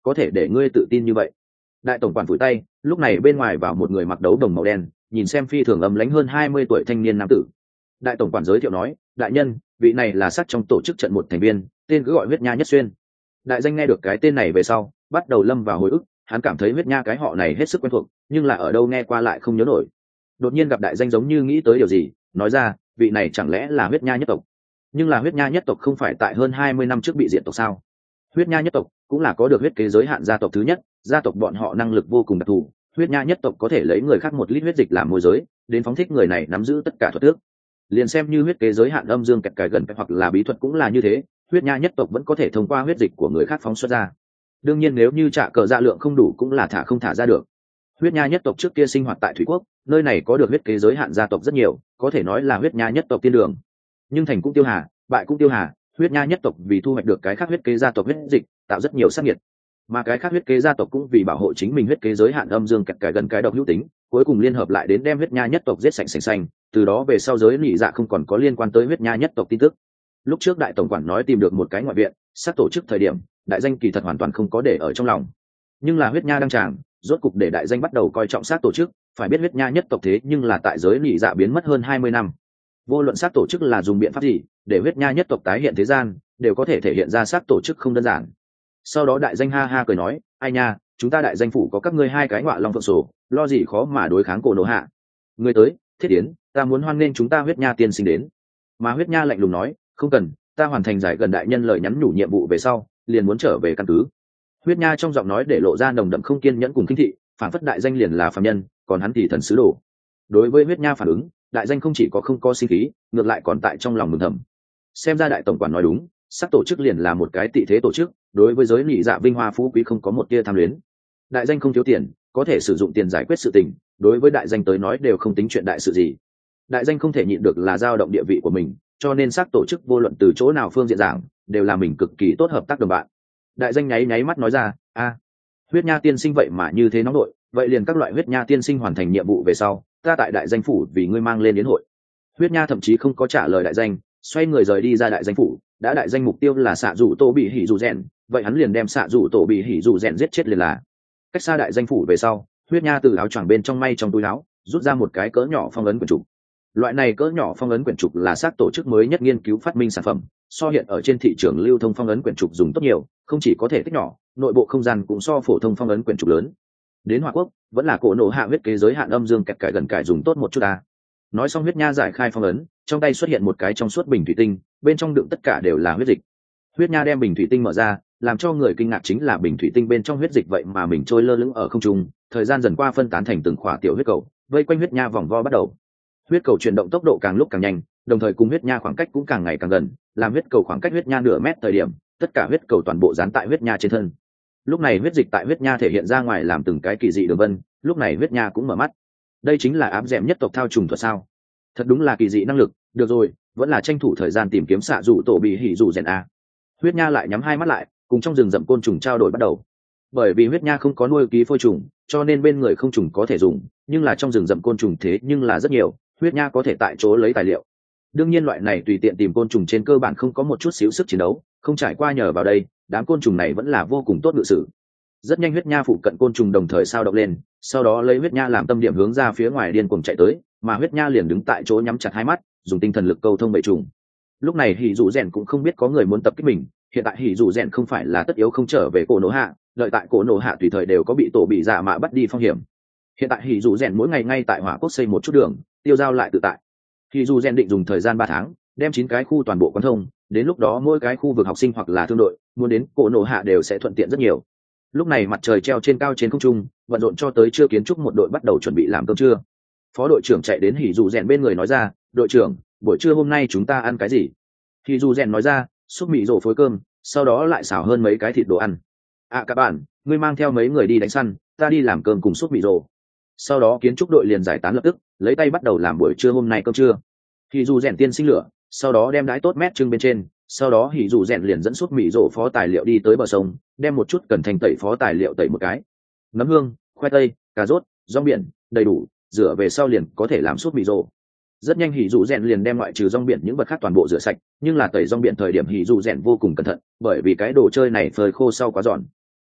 có thể để ngươi tự tin như vậy. Đại tổng quản phủi tay, lúc này bên ngoài vào một người mặc đấu đồng màu đen, nhìn xem phi thường ấm lãnh hơn 20 tuổi thanh niên nam tử. Đại tổng quản giới thiệu nói, đại nhân, vị này là sát trong tổ chức trận một thành viên, tên cứ gọi Huyết Nha Nhất Xuyên. Đại danh nghe được cái tên này về sau, bắt đầu lâm vào hồi ức, hắn cảm thấy Huyết Nha cái họ này hết sức quen thuộc, nhưng là ở đâu nghe qua lại không nhớ nổi. Đột nhiên gặp đại danh giống như nghĩ tới điều gì, nói ra, vị này chẳng lẽ là Huyết Nha nhất tộc? Nhưng là Huyết Nha nhất tộc không phải tại hơn 20 năm trước bị diệt tộc sao? Huyết Nha nhất tộc cũng là có được huyết kế giới hạn gia tộc thứ nhất, gia tộc bọn họ năng lực vô cùng đặc thù, Huyết Nha nhất tộc có thể lấy người khác một lít huyết dịch làm môi giới, đến phóng thích người này nắm giữ tất cả thuật tước. Liền xem như huyết kế giới hạn âm dương kẹt cài gần hoặc là bí thuật cũng là như thế, Huyết Nha nhất tộc vẫn có thể thông qua huyết dịch của người khác phóng xuất ra. Đương nhiên nếu như trả cờ dạ lượng không đủ cũng là thả không thả ra được. Huyết Nha nhất tộc trước kia sinh hoạt tại Thủy Quốc, nơi này có được huyết kế giới hạn gia tộc rất nhiều, có thể nói là Huyết Nha nhất tộc tiên đường. Nhưng thành cũng tiêu hà, bại cũng tiêu hà, Huyết Nha nhất tộc vì thu hoạch được cái khác huyết kế gia tộc huyết dịch, tạo rất nhiều sát nhiệt. Mà cái khác huyết kế gia tộc cũng vì bảo hộ chính mình huyết kế giới hạn âm dương kẹt cài gần cái độc hữu tính, cuối cùng liên hợp lại đến đem Huyết Nha nhất tộc giết sạch sành xanh, từ đó về sau giới nị dạ không còn có liên quan tới Huyết Nha nhất tộc tin tức. Lúc trước đại tổng quản nói tìm được một cái ngoại viện, sát tổ chức thời điểm, đại danh kỳ thật hoàn toàn không có để ở trong lòng. Nhưng là Huyết Nha đăng tràng, rốt cục để đại danh bắt đầu coi trọng sát tổ chức, phải biết Huyết Nha nhất tộc thế nhưng là tại giới nị dạ biến mất hơn 20 năm. Vô luận sát tổ chức là dùng biện pháp gì, để Huyết Nha nhất tộc tái hiện thế gian, đều có thể thể hiện ra sát tổ chức không đơn giản. Sau đó đại danh ha ha cười nói, ai nha, chúng ta đại danh phủ có các ngươi hai cái ngọa long phượng sổ, lo gì khó mà đối kháng cổ nổ hạ. Người tới, Thiết Yến, ta muốn hoan nghênh chúng ta Huyết Nha tiên sinh đến. Mà Huyết Nha lạnh lùng nói, không cần, ta hoàn thành giải gần đại nhân lời nhắn nhủ nhiệm vụ về sau, liền muốn trở về căn cứ. Huyết Nha trong giọng nói để lộ ra nồng đậm không kiên nhẫn cùng khinh thị, phản phất đại danh liền là phàm nhân, còn hắn thì thần sứ đồ. Đối với Huyết Nha phản ứng, đại danh không chỉ có không có sinh khí, ngược lại còn tại trong lòng mừng thầm. Xem ra đại tổng quản nói đúng, sắc tổ chức liền là một cái tị thế tổ chức, đối với giới nị dạ vinh hoa phú quý không có một tia tham luyến. Đại danh không thiếu tiền, có thể sử dụng tiền giải quyết sự tình, đối với đại danh tới nói đều không tính chuyện đại sự gì. Đại danh không thể nhịn được là dao động địa vị của mình, cho nên sắc tổ chức vô luận từ chỗ nào phương diện giảng, đều là mình cực kỳ tốt hợp tác đồng bạn. Đại danh nháy nháy mắt nói ra, Huyết Nha tiên sinh vậy mà như thế nóng nội, vậy liền các loại Huyết Nha tiên sinh hoàn thành nhiệm vụ về sau, ta tại đại danh phủ vì ngươi mang lên đến hội. Huyết Nha thậm chí không có trả lời đại danh, xoay người rời đi ra đại danh phủ. Đã đại danh mục tiêu là xạ rủ tổ bị hỉ dù rèn, vậy hắn liền đem xạ rủ tổ bị hỉ dù rèn giết chết liền là. Cách xa đại danh phủ về sau, Huyết Nha từ áo choàng bên trong may trong túi áo rút ra một cái cỡ nhỏ phong ấn quyển trục. Loại này cỡ nhỏ phong ấn quyển trục là xác tổ chức mới nhất nghiên cứu phát minh sản phẩm, so hiện ở trên thị trường lưu thông phong ấn quyển trục dùng tốt nhiều, không chỉ có thể tích nhỏ, nội bộ không gian cũng so phổ thông phong ấn quyển trục lớn. Đến Hoa Quốc vẫn là cổ nổ hạ huyết kế giới hạn âm dương kẹt cải gần cải dùng tốt một chút ta. Nói xong Huyết Nha giải khai phong ấn, trong tay xuất hiện một cái trong suốt bình thủy tinh, bên trong đựng tất cả đều là huyết dịch. Huyết Nha đem bình thủy tinh mở ra, làm cho người kinh ngạc chính là bình thủy tinh bên trong huyết dịch vậy mà mình trôi lơ lửng ở không trung, thời gian dần qua phân tán thành từng khỏa tiểu huyết cầu, vây quanh Huyết Nha vòng vo bắt đầu. Huyết cầu chuyển động tốc độ càng lúc càng nhanh, đồng thời cùng Huyết Nha khoảng cách cũng càng ngày càng gần, làm huyết cầu khoảng cách Huyết Nha nửa mét thời điểm, tất cả huyết cầu toàn bộ dán tại Huyết Nha trên thân. Lúc này huyết dịch tại Huyết Nha thể hiện ra ngoài làm từng cái kỳ dị đường vân, lúc này Huyết Nha cũng mở mắt. Đây chính là ám dẹm nhất tộc thao trùng thuật sao? Thật đúng là kỳ dị năng lực, được rồi, vẫn là tranh thủ thời gian tìm kiếm xạ rủ tổ bị hỉ rủ rèn a. Huyết Nha lại nhắm hai mắt lại, cùng trong rừng rậm côn trùng trao đổi bắt đầu. Bởi vì Huyết Nha không có nuôi ký phôi trùng, cho nên bên người không trùng có thể dùng, nhưng là trong rừng rậm côn trùng thế nhưng là rất nhiều, Huyết Nha có thể tại chỗ lấy tài liệu. Đương nhiên loại này tùy tiện tìm côn trùng trên cơ bản không có một chút xíu sức chiến đấu, không trải qua nhờ vào đây, đám côn trùng này vẫn là vô cùng tốt ngự sử. Rất nhanh Huyết Nha phụ cận côn trùng đồng thời sao động lên, sau đó lấy Huyết Nha làm tâm điểm hướng ra phía ngoài điên cuồng chạy tới, mà Huyết Nha liền đứng tại chỗ nhắm chặt hai mắt, dùng tinh thần lực câu thông bầy trùng. Lúc này hỉ dụ rèn cũng không biết có người muốn tập kích mình, hiện tại hỉ dụ rèn không phải là tất yếu không trở về cổ nổ hạ, đợi tại cổ nổ hạ tùy thời đều có bị tổ bị dạ mạ bắt đi phong hiểm. Hiện tại hỉ dụ rèn mỗi ngày ngay tại Hỏa Quốc xây một chút đường, tiêu giao lại tự tại. Hỉ dụ rèn định dùng thời gian 3 tháng, đem 9 cái khu toàn bộ quán thông, đến lúc đó mỗi cái khu vực học sinh hoặc là thương đội muốn đến cổ nổ hạ đều sẽ thuận tiện rất nhiều. Lúc này mặt trời treo trên cao trên không trung, bận rộn cho tới trưa kiến trúc một đội bắt đầu chuẩn bị làm cơm trưa. Phó đội trưởng chạy đến hỉ dụ rèn bên người nói ra, đội trưởng, buổi trưa hôm nay chúng ta ăn cái gì? Hỉ dụ rèn nói ra, súp mì rổ phối cơm, sau đó lại xào hơn mấy cái thịt đồ ăn. Các bạn, ngươi mang theo mấy người đi đánh săn, ta đi làm cơm cùng súp mì rổ. Sau đó kiến trúc đội liền giải tán lập tức, lấy tay bắt đầu làm buổi trưa hôm nay cơm trưa. Hỉ dụ rèn tiên sinh lửa, sau đó đem đái tốt mét trưng bên trên, sau đó hỉ dụ rèn liền dẫn súp mì rổ phó tài liệu đi tới bờ sông, đem một chút cần thành tẩy phó tài liệu tẩy một cái. Nấm hương, khoai tây, cà rốt, rong biển, đầy đủ, rửa về sau liền có thể làm súp mì rổ. Rất nhanh hỉ dụ rèn liền đem ngoại trừ rong biển những vật khác toàn bộ rửa sạch, nhưng là tẩy rong biển thời điểm hỉ dụ rèn vô cùng cẩn thận, bởi vì cái đồ chơi này phơi khô sau quá giòn.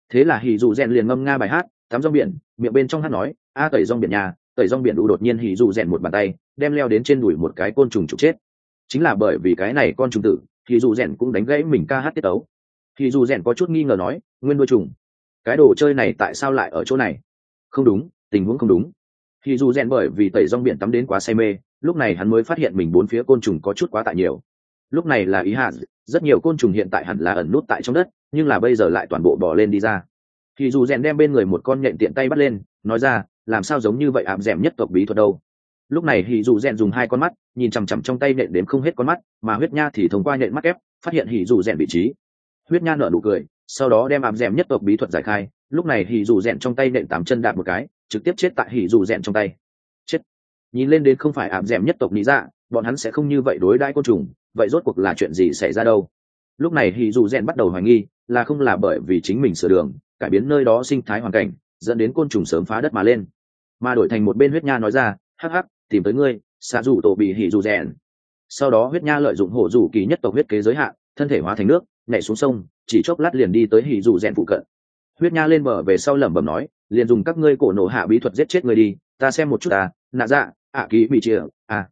Thế là hỉ dù rèn liền ngâm nga bài hát tắm rong biển, miệng bên trong hát nói a tẩy rong biển nhà, tẩy rong biển đủ. Đột nhiên hỉ dù rèn một bàn tay đem leo đến trên đùi một cái côn trùng trục chết. Chính là bởi vì cái này con trùng tử, hỉ dù rèn cũng đánh gãy mình ca hát tiết tấu. Hỉ dù rèn có chút nghi ngờ nói, nguyên nuôi trùng, cái đồ chơi này tại sao lại ở chỗ này? Không đúng, tình huống không đúng. Hỉ dù rèn bởi vì tẩy rong biển tắm đến quá say mê, lúc này hắn mới phát hiện mình bốn phía côn trùng có chút quá tại nhiều. Lúc này là ý hạ, rất nhiều côn trùng hiện tại hẳn là ẩn nút tại trong đất, nhưng là bây giờ lại toàn bộ bỏ lên đi ra. Hỉ dù rèn đem bên người một con nhện tiện tay bắt lên, nói ra, làm sao giống như vậy ảm dẻm nhất tộc bí thuật đâu. Lúc này hỉ dù rèn dùng hai con mắt nhìn chằm chằm trong tay nhện đếm không hết con mắt, mà huyết nha thì thông qua nhện mắt ép phát hiện hỉ dù rèn vị trí. Huyết nha nở nụ cười, sau đó đem ảm dẻm nhất tộc bí thuật giải khai. Lúc này hỉ dù rèn trong tay nện tám chân đạp một cái, trực tiếp chết tại hỉ dù rèn trong tay. Chết. Nhìn lên đến không phải ảm dẻm nhất tộc lý dạ, bọn hắn sẽ không như vậy đối đãi côn trùng, vậy rốt cuộc là chuyện gì xảy ra đâu? Lúc này hỉ dù rèn bắt đầu hoài nghi, là không là bởi vì chính mình sửa đường cải biến nơi đó sinh thái hoàn cảnh, dẫn đến côn trùng sớm phá đất mà lên. Mà đổi thành một bên huyết nha nói ra, hắc hắc, tìm tới ngươi, xạ rủ tổ bị hỉ dù rèn. Sau đó huyết nha lợi dụng hổ rủ kỳ nhất tộc huyết kế giới hạn, thân thể hóa thành nước nhảy xuống sông, chỉ chốc lát liền đi tới hỉ dù rèn phụ cận. Huyết nha lên bờ về sau lẩm bẩm nói, liền dùng các ngươi cổ nổ hạ bí thuật giết chết người đi, ta xem một chút à, nạ dạ ký bị chia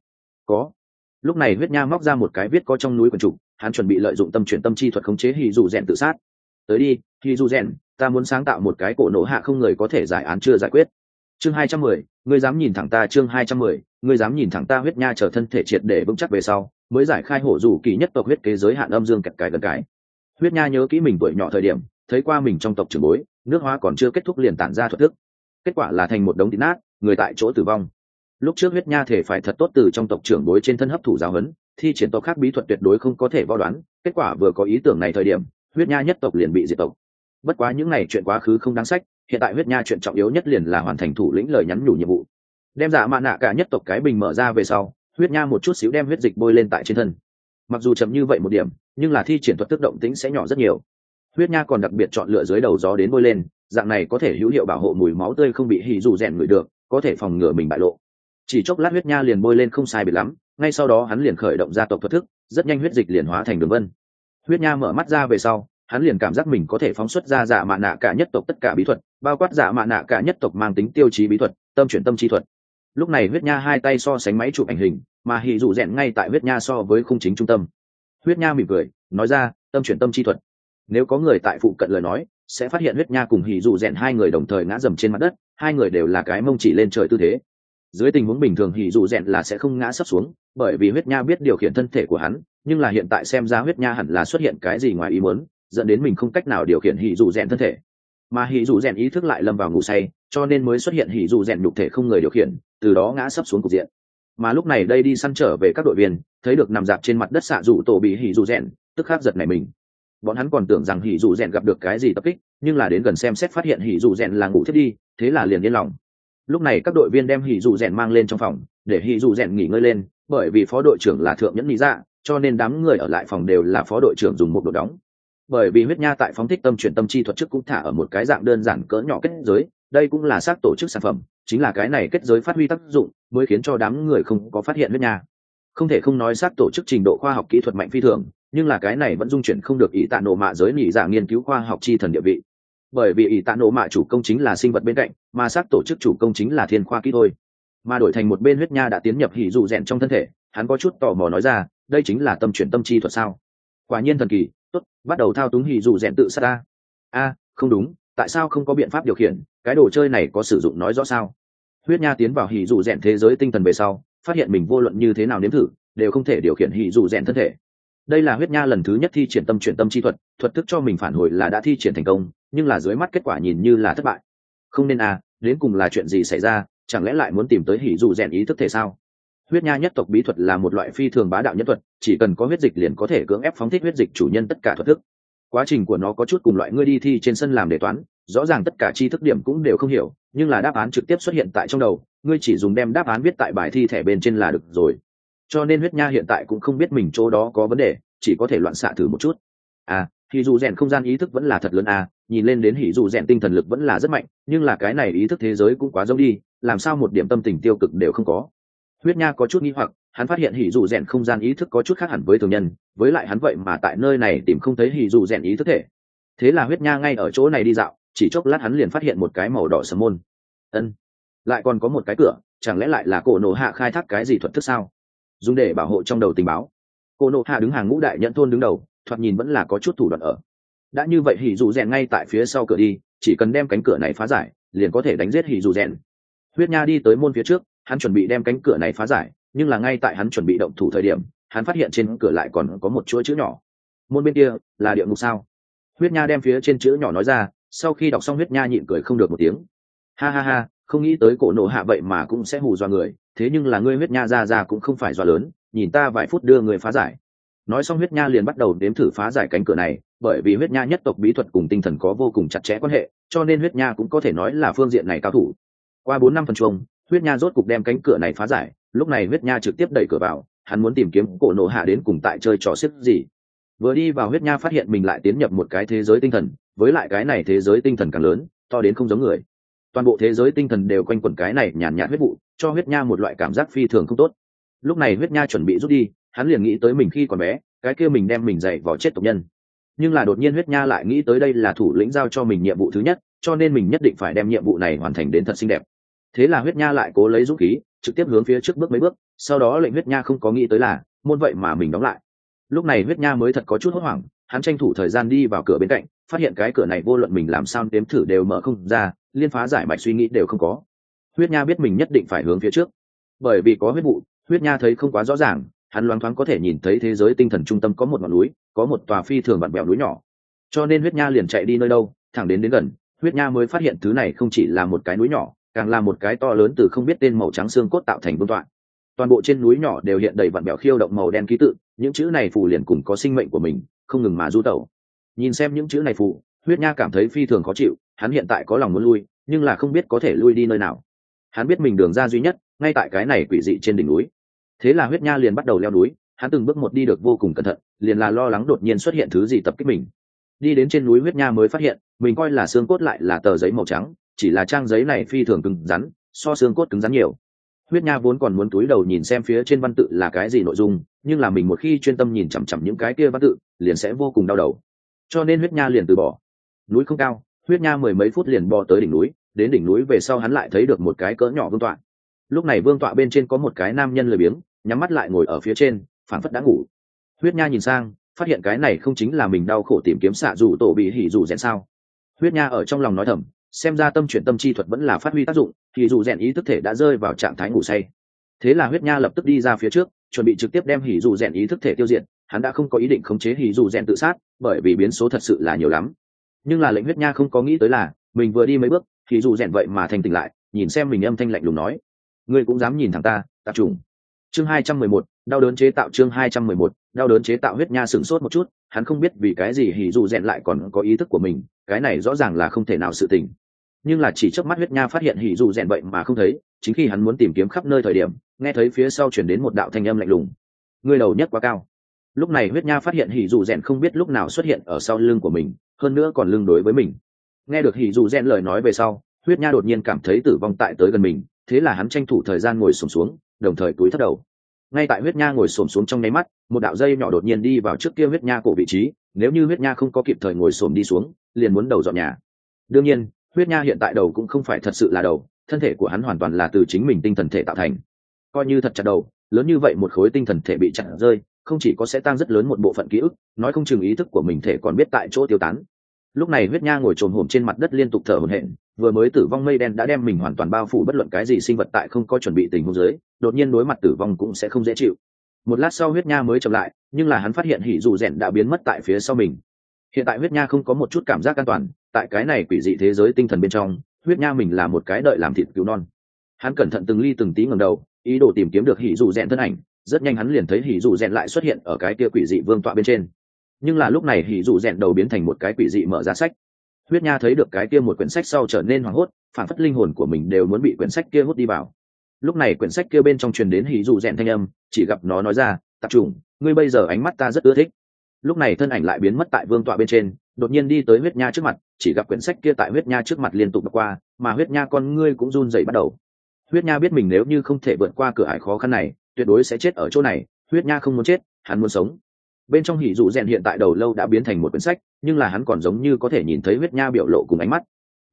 có. Lúc này huyết nha móc ra một cái viết có trong núi quần trục, hắn chuẩn bị lợi dụng tâm chuyển tâm chi thuật khống chế hỉ dù rèn tự sát. Tới đi hỉ dù rèn, ta muốn sáng tạo một cái cổ nổ hạ không người có thể giải án chưa giải quyết. Chương 210, ngươi dám nhìn thẳng ta. Chương 210, ngươi dám nhìn thẳng ta. Huyết nha trở thân thể triệt để vững chắc về sau mới giải khai hổ rủ kỳ nhất tộc huyết kế giới hạn âm dương kẹt cái gần cái. Huyết nha nhớ kỹ mình tuổi nhỏ thời điểm thấy qua mình trong tộc trưởng bối nước hóa còn chưa kết thúc liền tản ra thuật thức, kết quả là thành một đống thịt nát, người tại chỗ tử vong. Lúc trước huyết nha thể phải thật tốt từ trong tộc trưởng bối trên thân hấp thụ giáo huấn, thi triển tộc khác bí thuật tuyệt đối không có thể vò đoán. Kết quả vừa có ý tưởng này thời điểm, huyết nha nhất tộc liền bị diệt tộc. Bất quá những này chuyện quá khứ không đáng sách, hiện tại huyết nha chuyện trọng yếu nhất liền là hoàn thành thủ lĩnh lời nhắn nhủ nhiệm vụ. Đem dạ mạ nạ cả nhất tộc cái bình mở ra về sau, huyết nha một chút xíu đem huyết dịch bôi lên tại trên thân. Mặc dù chậm như vậy một điểm, nhưng là thi triển thuật thức động tĩnh sẽ nhỏ rất nhiều. Huyết nha còn đặc biệt chọn lựa dưới đầu gió đến bôi lên, dạng này có thể hữu hiệu bảo hộ mùi máu tươi không bị hỉ dù rèn ngửi được, có thể phòng ngừa mình bại lộ. Chỉ chốc lát huyết nha liền bôi lên không sai biệt lắm, ngay sau đó hắn liền khởi động gia tộc thuật thức, rất nhanh huyết dịch liền hóa thành đường vân. Huyết nha mở mắt ra về sau, hắn liền cảm giác mình có thể phóng xuất ra dạ mạ nạ cả nhất tộc tất cả bí thuật, bao quát dạ mạ nạ cả nhất tộc mang tính tiêu chí bí thuật, tâm chuyển tâm chi thuật. Lúc này huyết nha hai tay so sánh máy chụp ảnh hình, mà hỉ dù rèn ngay tại huyết nha so với khung chính trung tâm. Huyết nha mỉm cười nói ra, tâm chuyển tâm chi thuật. Nếu có người tại phụ cận lời nói sẽ phát hiện huyết nha cùng hỉ dù rèn hai người đồng thời ngã dầm trên mặt đất, hai người đều là cái mông chỉ lên trời tư thế. Dưới tình huống bình thường hỉ dù rèn là sẽ không ngã sấp xuống, bởi vì huyết nha biết điều khiển thân thể của hắn, nhưng là hiện tại xem ra huyết nha hẳn là xuất hiện cái gì ngoài ý muốn, dẫn đến mình không cách nào điều khiển hỉ dù rèn thân thể. Mà hỉ dù rèn ý thức lại lâm vào ngủ say, cho nên mới xuất hiện hỉ dù rèn nhục thể không người điều khiển, từ đó ngã sấp xuống cục diện. Mà lúc này đây đi săn trở về các đội viên thấy được nằm dạp trên mặt đất xạ dù tổ bị hỉ dù rèn, tức khắc giật nảy mình. Bọn hắn còn tưởng rằng hỉ dù rèn gặp được cái gì tập kích, nhưng là đến gần xem xét phát hiện hỉ dù rèn là ngủ thiết đi, thế là liền yên lòng. Lúc này các đội viên đem hỉ dù rèn mang lên trong phòng để hỉ dù rèn nghỉ ngơi lên, bởi vì phó đội trưởng là thượng nhẫn lý dạ, cho nên đám người ở lại phòng đều là phó đội trưởng dùng một đồ đóng. Bởi vì huyết nha tại phóng thích tâm chuyển tâm chi thuật trước cũng thả ở một cái dạng đơn giản cỡ nhỏ kết giới, đây cũng là xác tổ chức sản phẩm, chính là cái này kết giới phát huy tác dụng mới khiến cho đám người không có phát hiện huyết nha. Không thể không nói xác tổ chức trình độ khoa học kỹ thuật mạnh phi thường, nhưng là cái này vẫn dung chuyển không được ý tạ nổ mạ giới nhị dạ nghiên cứu khoa học chi thần địa vị. Bởi vì ý tạ nổ mạ chủ công chính là sinh vật bên cạnh, mà xác tổ chức chủ công chính là thiên khoa kỹ thôi. Mà đổi thành một bên huyết nha đã tiến nhập hỉ dù rèn trong thân thể, hắn có chút tò mò nói ra, đây chính là tâm chuyển tâm chi thuật sao? Quả nhiên thần kỳ, tốt, bắt đầu thao túng hỉ dù rèn tự sát ta. Không đúng, tại sao không có biện pháp điều khiển, cái đồ chơi này có sử dụng nói rõ sao? Huyết nha tiến vào hỉ dù rèn thế giới tinh thần về sau, phát hiện mình vô luận như thế nào nếm thử đều không thể điều khiển hỉ dù rèn thân thể. Đây là huyết nha lần thứ nhất thi triển tâm chuyển tâm chi thuật, thuật thức cho mình phản hồi là đã thi triển thành công, nhưng là dưới mắt kết quả nhìn như là thất bại. Không nên đến cùng là chuyện gì xảy ra, chẳng lẽ lại muốn tìm tới hỉ dù rèn ý thức thể sao? Huyết nha nhất tộc bí thuật là một loại phi thường bá đạo nhất thuật, chỉ cần có huyết dịch liền có thể cưỡng ép phóng thích huyết dịch chủ nhân tất cả thuật thức. Quá trình của nó có chút cùng loại ngươi đi thi trên sân làm đề toán, rõ ràng tất cả tri thức điểm cũng đều không hiểu, nhưng là đáp án trực tiếp xuất hiện tại trong đầu, ngươi chỉ dùng đem đáp án viết tại bài thi thẻ bên trên là được rồi. Cho nên huyết nha hiện tại cũng không biết mình chỗ đó có vấn đề, chỉ có thể loạn xạ thử một chút. Hỉ dù rèn không gian ý thức vẫn là thật lớn nhìn lên đến hỉ dù rèn tinh thần lực vẫn là rất mạnh, nhưng là cái này ý thức thế giới cũng quá giống đi, làm sao một điểm tâm tình tiêu cực đều không có. Huyết nha có chút nghi hoặc, hắn phát hiện hỉ dù rèn không gian ý thức có chút khác hẳn với thường nhân, với lại hắn vậy mà tại nơi này tìm không thấy hỉ dù rèn ý thức thể. Thế là huyết nha ngay ở chỗ này đi dạo, chỉ chốc lát hắn liền phát hiện một cái màu đỏ sầm môn. Lại còn có một cái cửa, chẳng lẽ lại là cổ nổ hạ khai thác cái gì thuật thức sao, dùng để bảo hộ trong đầu tình báo. Cổ nổ hạ đứng hàng ngũ đại nhận thôn đứng đầu, thoạt nhìn vẫn là có chút thủ đoạn ở. Đã như vậy hỉ dù rèn ngay tại phía sau cửa đi, chỉ cần đem cánh cửa này phá giải liền có thể đánh giết hỉ dù rèn. Huyết Nha đi tới môn phía trước, hắn chuẩn bị đem cánh cửa này phá giải, nhưng là ngay tại hắn chuẩn bị động thủ thời điểm, hắn phát hiện trên cửa lại còn có một chuỗi chữ nhỏ. Môn bên kia là địa ngục sao? Huyết Nha đem phía trên chữ nhỏ nói ra, sau khi đọc xong Huyết Nha nhịn cười không được một tiếng. Ha ha ha, không nghĩ tới cổ nổ hạ vậy mà cũng sẽ hù dọa người, thế nhưng là ngươi Huyết Nha ra cũng không phải dọa lớn, nhìn ta vài phút đưa người phá giải. Nói xong Huyết Nha liền bắt đầu đếm thử phá giải cánh cửa này, bởi vì Huyết Nha nhất tộc bí thuật cùng tinh thần có vô cùng chặt chẽ quan hệ, cho nên Huyết Nha cũng có thể nói là phương diện này cao thủ. Qua 4-5 phần chuông, Huyết Nha rốt cục đem cánh cửa này phá giải, lúc này Huyết Nha trực tiếp đẩy cửa vào, hắn muốn tìm kiếm cổ nổ hạ đến cùng tại chơi trò xiếc gì. Vừa đi vào Huyết Nha phát hiện mình lại tiến nhập một cái thế giới tinh thần, với lại cái này thế giới tinh thần càng lớn, to đến không giống người. Toàn bộ thế giới tinh thần đều quanh quẩn cái này nhàn nhạt huyết vụ, cho Huyết Nha một loại cảm giác phi thường không tốt. Lúc này Huyết Nha chuẩn bị rút đi, hắn liền nghĩ tới mình khi còn bé, cái kia mình đem mình dạy vò chết tộc nhân. Nhưng là đột nhiên Huyết Nha lại nghĩ tới đây là thủ lĩnh giao cho mình nhiệm vụ thứ nhất, cho nên mình nhất định phải đem nhiệm vụ này hoàn thành đến thật xinh đẹp. Thế là Huyết Nha lại cố lấy dũng khí, trực tiếp hướng phía trước bước mấy bước, sau đó lệnh Huyết Nha không có nghĩ tới là môn vậy mà mình đóng lại. Lúc này Huyết Nha mới thật có chút hốt hoảng, hắn tranh thủ thời gian đi vào cửa bên cạnh, phát hiện cái cửa này vô luận mình làm sao đếm thử đều mở không ra, liên phá giải mạch suy nghĩ đều không có. Huyết Nha biết mình nhất định phải hướng phía trước, bởi vì có huyết vụ, Huyết Nha thấy không quá rõ ràng, hắn loáng thoáng có thể nhìn thấy thế giới tinh thần trung tâm có một ngọn núi, có một tòa phi thường vặn vẹo núi nhỏ. Cho nên Huyết Nha liền chạy đi nơi đâu, thẳng đến gần, Huyết Nha mới phát hiện thứ này không chỉ là một cái núi nhỏ, càng là một cái to lớn từ không biết tên màu trắng xương cốt tạo thành vương tọa. Toàn bộ trên núi nhỏ đều hiện đầy vặn vẹo khiêu động màu đen ký tự, những chữ này phù liền cùng có sinh mệnh của mình, không ngừng mà du tẩu. Nhìn xem những chữ này phù, Huyết Nha cảm thấy phi thường khó chịu, hắn hiện tại có lòng muốn lui, nhưng là không biết có thể lui đi nơi nào. Hắn biết mình đường ra duy nhất ngay tại cái này quỷ dị trên đỉnh núi. Thế là Huyết Nha liền bắt đầu leo núi, hắn từng bước một đi được vô cùng cẩn thận, liền là lo lắng đột nhiên xuất hiện thứ gì tập kích mình. Đi đến trên núi Huyết Nha mới phát hiện mình coi là xương cốt lại là tờ giấy màu trắng, chỉ là trang giấy này phi thường cứng rắn, so xương cốt cứng rắn nhiều. Huyết Nha vốn còn muốn túi đầu nhìn xem phía trên văn tự là cái gì nội dung, nhưng là mình một khi chuyên tâm nhìn chằm chằm những cái kia văn tự liền sẽ vô cùng đau đầu, cho nên Huyết Nha liền từ bỏ. Núi không cao, Huyết Nha mười mấy phút liền bò tới đỉnh núi, đến đỉnh núi về sau hắn lại thấy được một cái cỡ nhỏ vương tọa. Lúc này vương tọa bên trên có một cái nam nhân lười biếng, nhắm mắt lại ngồi ở phía trên, phảng phất đã ngủ. Huyết Nha nhìn sang, phát hiện cái này không chính là mình đau khổ tìm kiếm xạ dù tổ bị hỉ dù rèn sao. Huyết Nha ở trong lòng nói thầm, xem ra tâm chuyển tâm chi thuật vẫn là phát huy tác dụng, hỉ dù rèn ý thức thể đã rơi vào trạng thái ngủ say. Thế là Huyết Nha lập tức đi ra phía trước, chuẩn bị trực tiếp đem hỉ dù rèn ý thức thể tiêu diệt. Hắn đã không có ý định khống chế hỉ dù rèn tự sát, bởi vì biến số thật sự là nhiều lắm. Nhưng là lệnh Huyết Nha không có nghĩ tới là mình vừa đi mấy bước, hỉ dù rèn vậy mà thành tỉnh lại, nhìn xem mình âm thanh lạnh lùng nói: ngươi cũng dám nhìn thẳng ta, tạp chủng. Chương 211, đau đớn chế tạo. Chương 211, đau đớn chế tạo. Huyết Nha sửng sốt một chút, hắn không biết vì cái gì hỉ dù rèn lại còn có ý thức của mình, cái này rõ ràng là không thể nào sự tình. Nhưng là chỉ chớp mắt Huyết Nha phát hiện hỉ dù rèn vậy mà không thấy, chính khi hắn muốn tìm kiếm khắp nơi thời điểm, nghe thấy phía sau truyền đến một đạo thanh âm lạnh lùng: ngươi đầu nhất quá cao. Lúc này Huyết Nha phát hiện hỉ dù rèn không biết lúc nào xuất hiện ở sau lưng của mình, hơn nữa còn lưng đối với mình. Nghe được hỉ dù rèn lời nói về sau, Huyết Nha đột nhiên cảm thấy tử vong tại tới gần mình, thế là hắn tranh thủ thời gian ngồi xổm xuống, đồng thời cúi thấp đầu. Ngay tại Huyết Nha ngồi xổm xuống trong nháy mắt, một đạo dây nhỏ đột nhiên đi vào trước kia Huyết Nha cổ vị trí, nếu như Huyết Nha không có kịp thời ngồi xổm đi xuống, liền muốn đầu dọn nhà. Đương nhiên, Huyết Nha hiện tại đầu cũng không phải thật sự là đầu, thân thể của hắn hoàn toàn là từ chính mình tinh thần thể tạo thành. Coi như thật chặt đầu, lớn như vậy một khối tinh thần thể bị chặt rơi, không chỉ có sẽ tăng rất lớn một bộ phận ký ức, nói không chừng ý thức của mình thể còn biết tại chỗ tiêu tán. Lúc này Huyết Nha ngồi chồm hổm trên mặt đất liên tục thở hổn hển, vừa mới tử vong mây đen đã đem mình hoàn toàn bao phủ, bất luận cái gì sinh vật tại không có chuẩn bị tình huống dưới, đột nhiên đối mặt tử vong cũng sẽ không dễ chịu. Một lát sau Huyết Nha mới chậm lại, nhưng là hắn phát hiện hỉ dù rèn đã biến mất tại phía sau mình. Hiện tại Huyết Nha không có một chút cảm giác an toàn, tại cái này quỷ dị thế giới tinh thần bên trong, Huyết Nha mình là một cái đợi làm thịt cứu non. Hắn cẩn thận từng ly từng tí ngẩng đầu, ý đồ tìm kiếm được hỉ dù rèn thân ảnh, rất nhanh hắn liền thấy hỉ dù rèn lại xuất hiện ở cái kia quỷ dị vương tọa bên trên. Nhưng là lúc này hỉ dù rèn đầu biến thành một cái quỷ dị mở ra sách. Huyết Nha thấy được cái kia một quyển sách sau trở nên hoảng hốt, phản phất linh hồn của mình đều muốn bị quyển sách kia hút đi vào. Lúc này quyển sách kia bên trong truyền đến hỉ dù rèn thanh âm, chỉ gặp nó nói ra: tạp chủng, ngươi bây giờ ánh mắt ta rất ưa thích. Lúc này thân ảnh lại biến mất tại vương tọa bên trên, đột nhiên đi tới Huyết Nha trước mặt, chỉ gặp quyển sách kia tại Huyết Nha trước mặt liên tục đọc qua, mà Huyết Nha con ngươi cũng run rẩy bắt đầu. Huyết Nha biết mình nếu như không thể vượt qua cửa ải khó khăn này, tuyệt đối sẽ chết ở chỗ này. Huyết Nha không muốn chết, hắn muốn sống. Bên trong hỉ dù rèn hiện tại đầu lâu đã biến thành một quyển sách, nhưng là hắn còn giống như có thể nhìn thấy Huyết Nha biểu lộ cùng ánh mắt.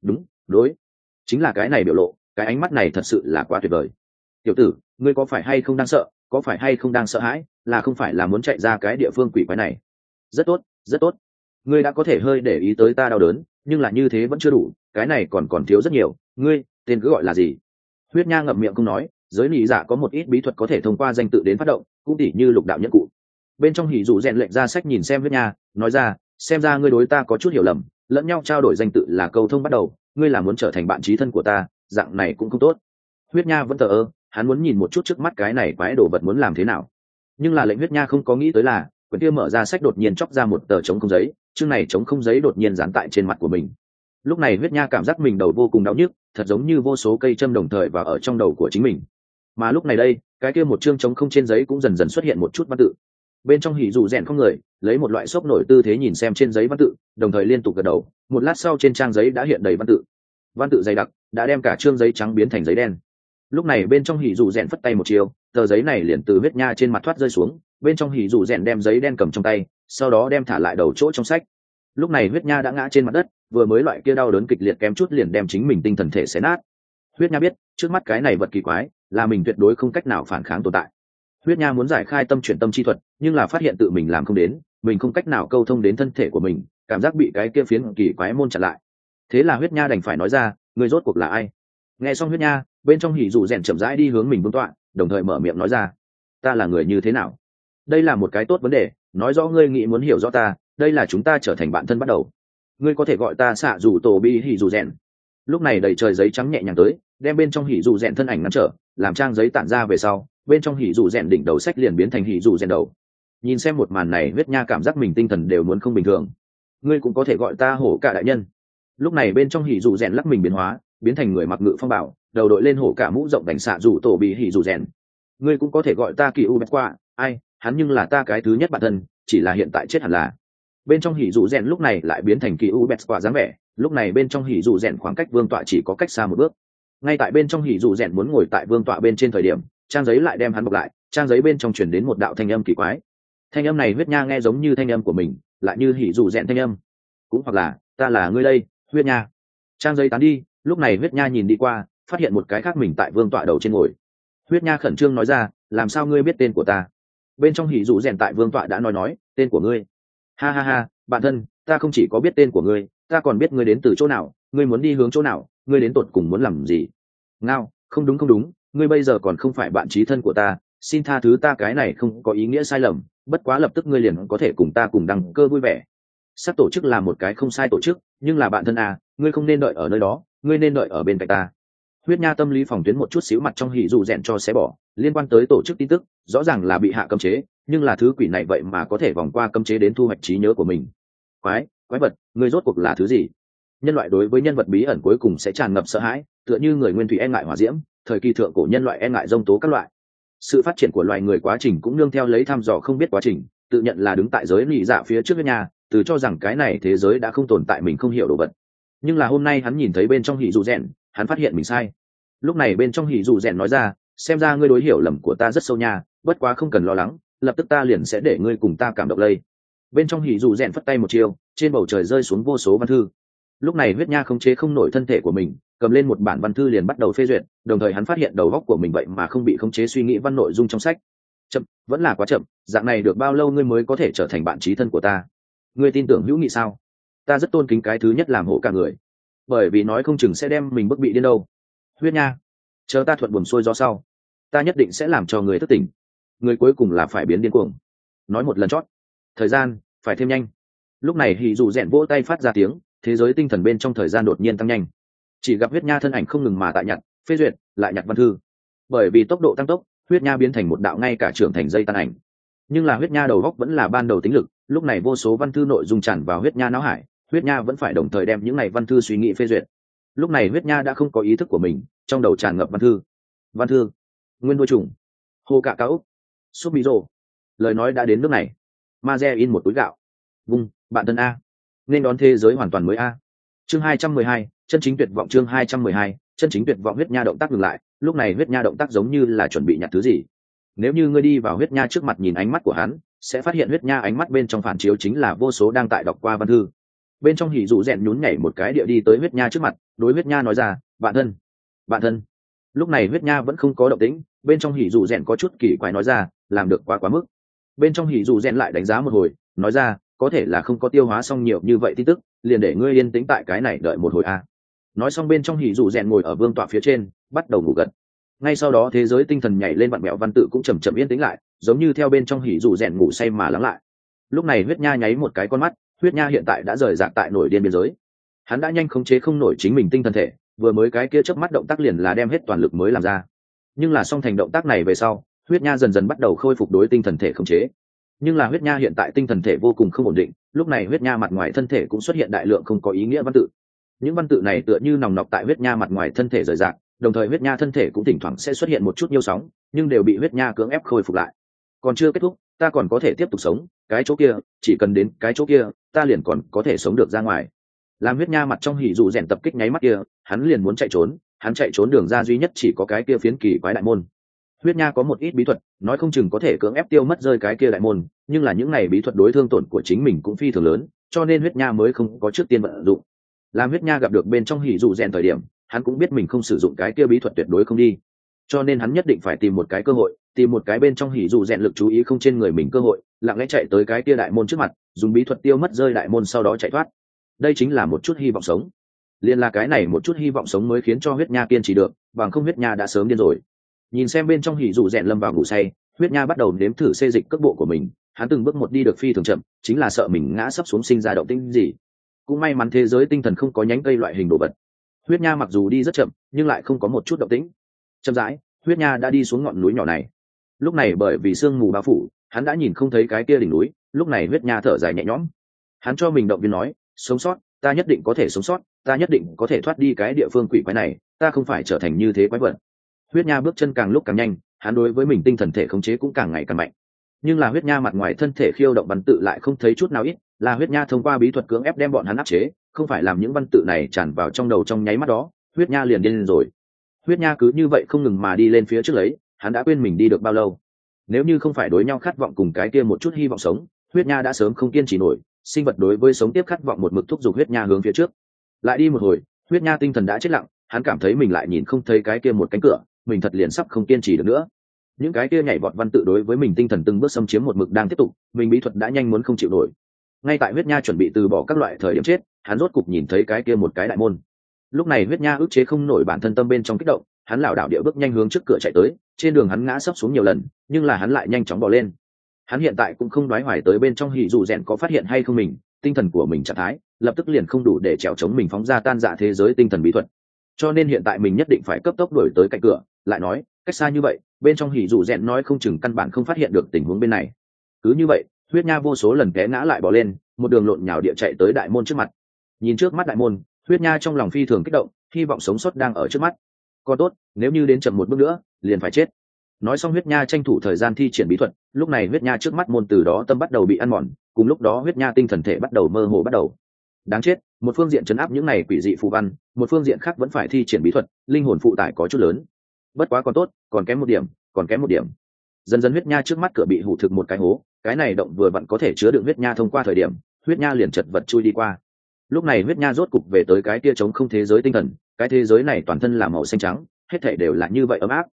đúng đối, chính là cái này biểu lộ, cái ánh mắt này thật sự là quá tuyệt vời. Tiểu tử, ngươi có phải hay không đang sợ, có phải hay không đang sợ hãi, là không phải là muốn chạy ra cái địa phương quỷ quái này? Rất tốt, rất tốt, ngươi đã có thể hơi để ý tới ta đau đớn, nhưng là như thế vẫn chưa đủ, cái này còn thiếu rất nhiều. Ngươi tên cứ gọi là gì? Huyết Nha ngậm miệng không nói. Giới nị dạ có một ít bí thuật có thể thông qua danh tự đến phát động, cũng tỉ như lục đạo nhất cụ. Bên trong hỉ dụ rèn lệnh ra sách nhìn xem Huyết Nha, nói ra, xem ra ngươi đối ta có chút hiểu lầm, lẫn nhau trao đổi danh tự là câu thông bắt đầu, ngươi là muốn trở thành bạn chí thân của ta, dạng này cũng không tốt. Huyết Nha vẫn thờ ơ, hắn muốn nhìn một chút trước mắt cái này quái đồ vật muốn làm thế nào. Nhưng là lệnh Huyết Nha không có nghĩ tới là, quyển kia mở ra sách đột nhiên chóc ra một tờ trống không giấy, chương này trống không giấy đột nhiên dán tại trên mặt của mình. Lúc này Huyết Nha cảm giác mình đầu vô cùng đau nhức, thật giống như vô số cây châm đồng thời và ở trong đầu của chính mình. Mà lúc này đây, cái kia một chương trống không trên giấy cũng dần dần xuất hiện một chút văn tự. Bên trong hỉ dụ rèn không người, lấy một loại sốc nổi tư thế nhìn xem trên giấy văn tự, đồng thời liên tục gật đầu. Một lát sau trên trang giấy đã hiện đầy văn tự dày đặc, đã đem cả chương giấy trắng biến thành giấy đen. Lúc này bên trong hỉ dụ rèn phất tay một chiều, tờ giấy này liền từ Huyết Nha trên mặt thoát rơi xuống. Bên trong hỉ dụ rèn đem giấy đen cầm trong tay, sau đó đem thả lại đầu chỗ trong sách. Lúc này Huyết Nha đã ngã trên mặt đất, vừa mới loại kia đau đớn kịch liệt kém chút liền đem chính mình tinh thần thể xé nát. Huyết Nha biết trước mắt cái này vật kỳ quái là mình tuyệt đối không cách nào phản kháng tồn tại. Huyết Nha muốn giải khai tâm chuyển tâm chi thuật, nhưng là phát hiện tự mình làm không đến, mình không cách nào câu thông đến thân thể của mình, cảm giác bị cái kia phiến kỳ quái môn chặn lại. Thế là Huyết Nha đành phải nói ra, người rốt cuộc là ai? Nghe xong Huyết Nha, bên trong hỉ dụ rèn chậm rãi đi hướng mình vương tọa, đồng thời mở miệng nói ra, ta là người như thế nào? Đây là một cái tốt vấn đề, nói rõ ngươi nghĩ muốn hiểu rõ ta, đây là chúng ta trở thành bạn thân bắt đầu. Ngươi có thể gọi ta xạ dù tổ bi hỉ dù rèn. Lúc này đầy trời giấy trắng nhẹ nhàng tới, đem bên trong hỉ dù rèn thân ảnh ngăn trở, làm trang giấy tản ra về sau, bên trong hỉ dù rèn đỉnh đầu sách liền biến thành hỉ dù rèn đầu. Nhìn xem một màn này, Huyết Nha cảm giác mình tinh thần đều muốn không bình thường. Ngươi cũng có thể gọi ta hổ cả đại nhân. Lúc này bên trong hỉ dù rèn lắc mình biến hóa, biến thành người mặc ngự phong bảo, đầu đội lên hổ cả mũ rộng đánh xạ dù tổ bị hỉ dù rèn. Ngươi cũng có thể gọi ta kỳ u bét qua, ai, hắn nhưng là ta cái thứ nhất bạn thân, chỉ là hiện tại chết hẳn là. Bên trong hỉ dụ rèn lúc này lại biến thành kỳ u bét quả dáng vẻ, lúc này bên trong hỉ dụ rèn khoảng cách vương tọa chỉ có cách xa một bước. Ngay tại bên trong hỉ dụ rèn muốn ngồi tại vương tọa bên trên thời điểm, trang giấy lại đem hắn bọc lại, trang giấy bên trong truyền đến một đạo thanh âm kỳ quái. Thanh âm này Huyết Nha nghe giống như thanh âm của mình, lại như hỉ dụ rèn thanh âm, cũng hoặc là ta là ngươi đây, Huyết Nha. Trang giấy tán đi, lúc này Huyết Nha nhìn đi qua, phát hiện một cái khác mình tại vương tọa đầu trên ngồi. Huyết Nha khẩn trương nói ra, làm sao ngươi biết tên của ta? Bên trong hỉ dụ rèn tại vương tọa đã nói tên của ngươi. Ha ha ha, bạn thân, ta không chỉ có biết tên của ngươi, ta còn biết ngươi đến từ chỗ nào, ngươi muốn đi hướng chỗ nào, ngươi đến tột cùng muốn làm gì. Ngao, không đúng, ngươi bây giờ còn không phải bạn chí thân của ta, xin tha thứ ta cái này không có ý nghĩa sai lầm, bất quá lập tức ngươi liền có thể cùng ta cùng đăng cơ vui vẻ. Sắp tổ chức là một cái không sai tổ chức, nhưng là bạn thân à, ngươi không nên đợi ở nơi đó, ngươi nên đợi ở bên cạnh ta. Huyết Nha tâm lý phòng tuyến một chút xíu mặt trong hỉ dụ rèn cho xé bỏ, liên quan tới tổ chức tin tức, rõ ràng là bị hạ cấm chế, nhưng là thứ quỷ này vậy mà có thể vòng qua cấm chế đến thu hoạch trí nhớ của mình. Quái vật, ngươi rốt cuộc là thứ gì? Nhân loại đối với nhân vật bí ẩn cuối cùng sẽ tràn ngập sợ hãi, tựa như người nguyên thủy e ngại hỏa diễm, thời kỳ thượng cổ nhân loại e ngại giông tố các loại. Sự phát triển của loài người quá trình cũng nương theo lấy thăm dò không biết quá trình, tự nhận là đứng tại giới lì dạ phía trước Huyết Nha, từ cho rằng cái này thế giới đã không tồn tại mình không hiểu đồ vật. Nhưng là hôm nay hắn nhìn thấy bên trong hỉ dụ rèn, hắn phát hiện mình sai. Lúc này bên trong hỉ dụ rèn nói ra, xem ra ngươi đối hiểu lầm của ta rất sâu nha, bất quá không cần lo lắng, lập tức ta liền sẽ để ngươi cùng ta cảm động lây. Bên trong hỉ dụ rèn phất tay một chiều, trên bầu trời rơi xuống vô số văn thư. Lúc này Huyết Nha không chế không nổi thân thể của mình, cầm lên một bản văn thư liền bắt đầu phê duyệt, đồng thời hắn phát hiện đầu óc của mình vậy mà không bị khống chế suy nghĩ văn nội dung trong sách. Chậm, vẫn là quá chậm, dạng này được bao lâu ngươi mới có thể trở thành bạn chí thân của ta? Ngươi tin tưởng hữu nghị sao? Ta rất tôn kính cái thứ nhất làm hộ cả người, bởi vì nói không chừng sẽ đem mình bức bị điên đâu. Huyết Nha, chờ ta thuận buồm xuôi gió sau, ta nhất định sẽ làm cho người thức tỉnh. Người cuối cùng là phải biến điên cuồng. Nói một lần chót, thời gian phải thêm nhanh. Lúc này hỉ dụ rèn vỗ tay phát ra tiếng, thế giới tinh thần bên trong thời gian đột nhiên tăng nhanh. Chỉ gặp Huyết Nha thân ảnh không ngừng mà tại nhặt, phê duyệt, lại nhặt văn thư. Bởi vì tốc độ tăng tốc, Huyết Nha biến thành một đạo ngay cả trưởng thành dây tan ảnh. Nhưng là Huyết Nha đầu góc vẫn là ban đầu tính lực, lúc này vô số văn thư nội dung tràn vào Huyết Nha não hải, Huyết Nha vẫn phải đồng thời đem những này văn thư suy nghĩ phê duyệt. Lúc này Huyết Nha đã không có ý thức của mình, trong đầu tràn ngập văn thư, nguyên đuôi trùng, hồ cạ cáo, súp bí rồ. Lời nói đã đến nước này, ma re in một túi gạo, vung bạn thân a, nên đón thế giới hoàn toàn mới a. Chương 212, chân chính tuyệt vọng. Chương 212, chân chính tuyệt vọng. Huyết Nha động tác ngừng lại, lúc này Huyết Nha động tác giống như là chuẩn bị nhặt thứ gì. Nếu như ngươi đi vào Huyết Nha trước mặt nhìn ánh mắt của hắn, sẽ phát hiện Huyết Nha ánh mắt bên trong phản chiếu chính là vô số đang tại đọc qua văn thư. bên trong hỉ dụ rèn nhún nhảy một cái địa đi tới huyết nha trước mặt, đối huyết nha nói ra, bạn thân, bạn thân. Lúc này huyết nha vẫn không có động tĩnh, bên trong hỉ dụ rèn có chút kỳ quái nói ra, làm được quá mức. Bên trong hỉ dụ rèn lại đánh giá một hồi, nói ra, có thể là không có tiêu hóa xong nhiều như vậy tin tức, liền để ngươi yên tĩnh tại cái này đợi một hồi a. Nói xong bên trong hỉ dụ rèn ngồi ở vương tọa phía trên, bắt đầu ngủ gật. Ngay sau đó thế giới tinh thần nhảy lên vặn mẹo văn tự cũng chậm chậm yên tĩnh lại, giống như theo bên trong hỉ dụ rèn ngủ say mà lắng lại. Lúc này huyết nha nháy một cái con mắt, huyết nha hiện tại đã rời rạc tại nổi điên biên giới. Hắn đã nhanh khống chế không nổi chính mình tinh thần thể, vừa mới cái kia chớp mắt động tác liền là đem hết toàn lực mới làm ra. Nhưng là xong thành động tác này về sau, huyết nha dần dần bắt đầu khôi phục đối tinh thần thể khống chế. Nhưng là huyết nha hiện tại tinh thần thể vô cùng không ổn định, lúc này huyết nha mặt ngoài thân thể cũng xuất hiện đại lượng không có ý nghĩa văn tự. Những văn tự này tựa như nòng nọc tại huyết nha mặt ngoài thân thể rời rạc, đồng thời huyết nha thân thể cũng thỉnh thoảng sẽ xuất hiện một chút nhiêu sóng, nhưng đều bị huyết nha cưỡng ép khôi phục lại. Còn chưa kết thúc, ta còn có thể tiếp tục sống, cái chỗ kia, chỉ cần đến cái chỗ kia, ta liền còn có thể sống được ra ngoài. Làm huyết nha mặt trong hỉ dụ rèn tập kích nháy mắt kia, hắn liền muốn chạy trốn, hắn chạy trốn đường ra duy nhất chỉ có cái kia phiến kỳ quái đại môn. Huyết nha có một ít bí thuật, nói không chừng có thể cưỡng ép tiêu mất rơi cái kia đại môn, nhưng là những này bí thuật đối thương tổn của chính mình cũng phi thường lớn, cho nên huyết nha mới không có trước tiên vận dụng. Làm huyết nha gặp được bên trong hỉ dụ rèn thời điểm, hắn cũng biết mình không sử dụng cái kia bí thuật tuyệt đối không đi, cho nên hắn nhất định phải tìm một cái cơ hội, tìm một cái bên trong hỉ dụ rèn lực chú ý không trên người mình cơ hội, lặng lẽ chạy tới cái kia đại môn trước mặt, dùng bí thuật tiêu mất rơi đại môn sau đó chạy thoát. Đây chính là một chút hy vọng sống. Liên là cái này một chút hy vọng sống mới khiến cho huyết nha kiên trì được, bằng không huyết nha đã sớm điên rồi. Nhìn xem bên trong hỉ dụ rèn lâm vào ngủ say, huyết nha bắt đầu nếm thử xê dịch cước bộ của mình, hắn từng bước một đi được phi thường chậm, chính là sợ mình ngã sấp xuống sinh ra động tĩnh gì. Cũng may mắn thế giới tinh thần không có nhánh cây loại hình đồ vật. Huyết nha mặc dù đi rất chậm, nhưng lại không có một chút động tĩnh. Chậm rãi, huyết nha đã đi xuống ngọn núi nhỏ này. Lúc này bởi vì sương mù bao phủ, hắn đã nhìn không thấy cái kia đỉnh núi, lúc này huyết nha thở dài nhẹ nhõm. Hắn cho mình động viên nói, sống sót, ta nhất định có thể sống sót, ta nhất định có thể thoát đi cái địa phương quỷ quái này, ta không phải trở thành như thế quái vật. Huyết nha bước chân càng lúc càng nhanh, hắn đối với mình tinh thần thể khống chế cũng càng ngày càng mạnh. Nhưng là huyết nha mặt ngoài thân thể khiêu động văn tự lại không thấy chút nào ít, là huyết nha thông qua bí thuật cưỡng ép đem bọn hắn áp chế, không phải làm những văn tự này tràn vào trong đầu trong nháy mắt đó, huyết nha liền điên lên rồi. Huyết nha cứ như vậy không ngừng mà đi lên phía trước lấy, hắn đã quên mình đi được bao lâu. Nếu như không phải đối nhau khát vọng cùng cái kia một chút hy vọng sống, huyết nha đã sớm không kiên trì nổi. Sinh vật đối với sống tiếp khát vọng một mực thúc giục huyết nha hướng phía trước. Lại đi một hồi, huyết nha tinh thần đã chết lặng, hắn cảm thấy mình lại nhìn không thấy cái kia một cánh cửa, mình thật liền sắp không kiên trì được nữa. Những cái kia nhảy vọt văn tự đối với mình tinh thần từng bước xâm chiếm một mực đang tiếp tục, mình bí thuật đã nhanh muốn không chịu nổi. Ngay tại huyết nha chuẩn bị từ bỏ các loại thời điểm chết, hắn rốt cục nhìn thấy cái kia một cái đại môn. Lúc này huyết nha ức chế không nổi bản thân tâm bên trong kích động, hắn lảo đảo địa bước nhanh hướng trước cửa chạy tới, trên đường hắn ngã sấp xuống nhiều lần, nhưng là hắn lại nhanh chóng bò lên. Hắn hiện tại cũng không đoái hoài tới bên trong hỉ dụ rèn có phát hiện hay không mình, tinh thần của mình trạng thái lập tức liền không đủ để trèo chống mình phóng ra tan dạ thế giới tinh thần bí thuật, cho nên hiện tại mình nhất định phải cấp tốc đuổi tới cạnh cửa. Lại nói cách xa như vậy, bên trong hỉ dụ rèn nói không chừng căn bản không phát hiện được tình huống bên này. Cứ như vậy, huyết nha vô số lần té ngã lại bò lên, một đường lộn nhào địa chạy tới đại môn trước mặt. Nhìn trước mắt đại môn, huyết nha trong lòng phi thường kích động, hy vọng sống sót đang ở trước mắt. Còn tốt, nếu như đến chậm một bước nữa liền phải chết. Nói xong huyết nha tranh thủ thời gian thi triển bí thuật, lúc này huyết nha trước mắt môn từ đó tâm bắt đầu bị ăn mòn, cùng lúc đó huyết nha tinh thần thể bắt đầu mơ hồ bắt đầu. Đáng chết, một phương diện chấn áp những này quỷ dị phù văn, một phương diện khác vẫn phải thi triển bí thuật, linh hồn phụ tải có chút lớn. Bất quá còn tốt, còn kém một điểm, còn kém một điểm. Dần dần huyết nha trước mắt cửa bị hủ thực một cái hố, cái này động vừa vặn có thể chứa đựng huyết nha thông qua thời điểm, huyết nha liền chật vật chui đi qua. Lúc này huyết nha rốt cục về tới cái kia trống không thế giới tinh thần, cái thế giới này toàn thân là màu xanh trắng, hết thảy đều là như vậy ấm áp.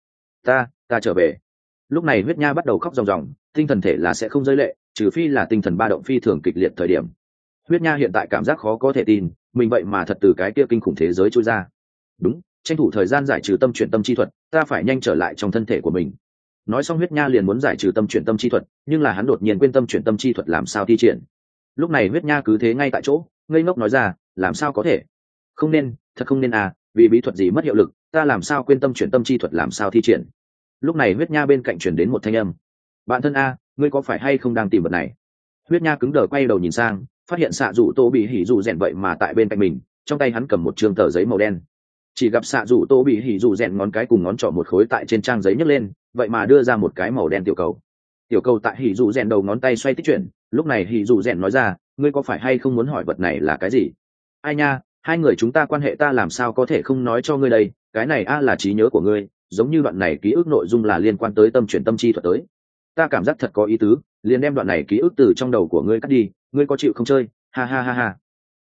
Ta trở về. Lúc này huyết nha bắt đầu khóc ròng ròng, tinh thần thể là sẽ không rơi lệ, trừ phi là tinh thần ba động phi thường kịch liệt thời điểm. Huyết nha hiện tại cảm giác khó có thể tin, mình vậy mà thật từ cái kia kinh khủng thế giới trôi ra. Đúng, tranh thủ thời gian giải trừ tâm chuyển tâm chi thuật, ta phải nhanh trở lại trong thân thể của mình. Nói xong huyết nha liền muốn giải trừ tâm chuyển tâm chi thuật, nhưng là hắn đột nhiên quên tâm chuyển tâm chi thuật làm sao thi triển. Lúc này huyết nha cứ thế ngay tại chỗ, ngây ngốc nói ra, làm sao có thể? Không nên, thật không nên à, vì bí thuật gì mất hiệu lực, ta làm sao quên tâm chuyển tâm chi thuật làm sao thi triển. Lúc này huyết nha bên cạnh chuyển đến một thanh âm, bạn thân a, ngươi có phải hay không đang tìm vật này? Huyết nha cứng đờ quay đầu nhìn sang, phát hiện xạ dụ tô bị hỉ dụ rèn vậy mà tại bên cạnh mình, trong tay hắn cầm một trương tờ giấy màu đen. Chỉ gặp xạ dụ tô bị hỉ dụ rèn ngón cái cùng ngón trỏ một khối tại trên trang giấy nhấc lên, vậy mà đưa ra một cái màu đen tiểu cầu. Tiểu cầu tại hỉ dụ rèn đầu ngón tay xoay tích chuyển, lúc này hỉ dụ rèn nói ra, ngươi có phải hay không muốn hỏi vật này là cái gì? Ai nha, hai người chúng ta quan hệ ta làm sao có thể không nói cho ngươi đây, cái này a là trí nhớ của ngươi, giống như đoạn này ký ức nội dung là liên quan tới tâm chuyển tâm chi thuật tới. Ta cảm giác thật có ý tứ, liền đem đoạn này ký ức từ trong đầu của ngươi cắt đi, ngươi có chịu không chơi? Ha ha ha ha.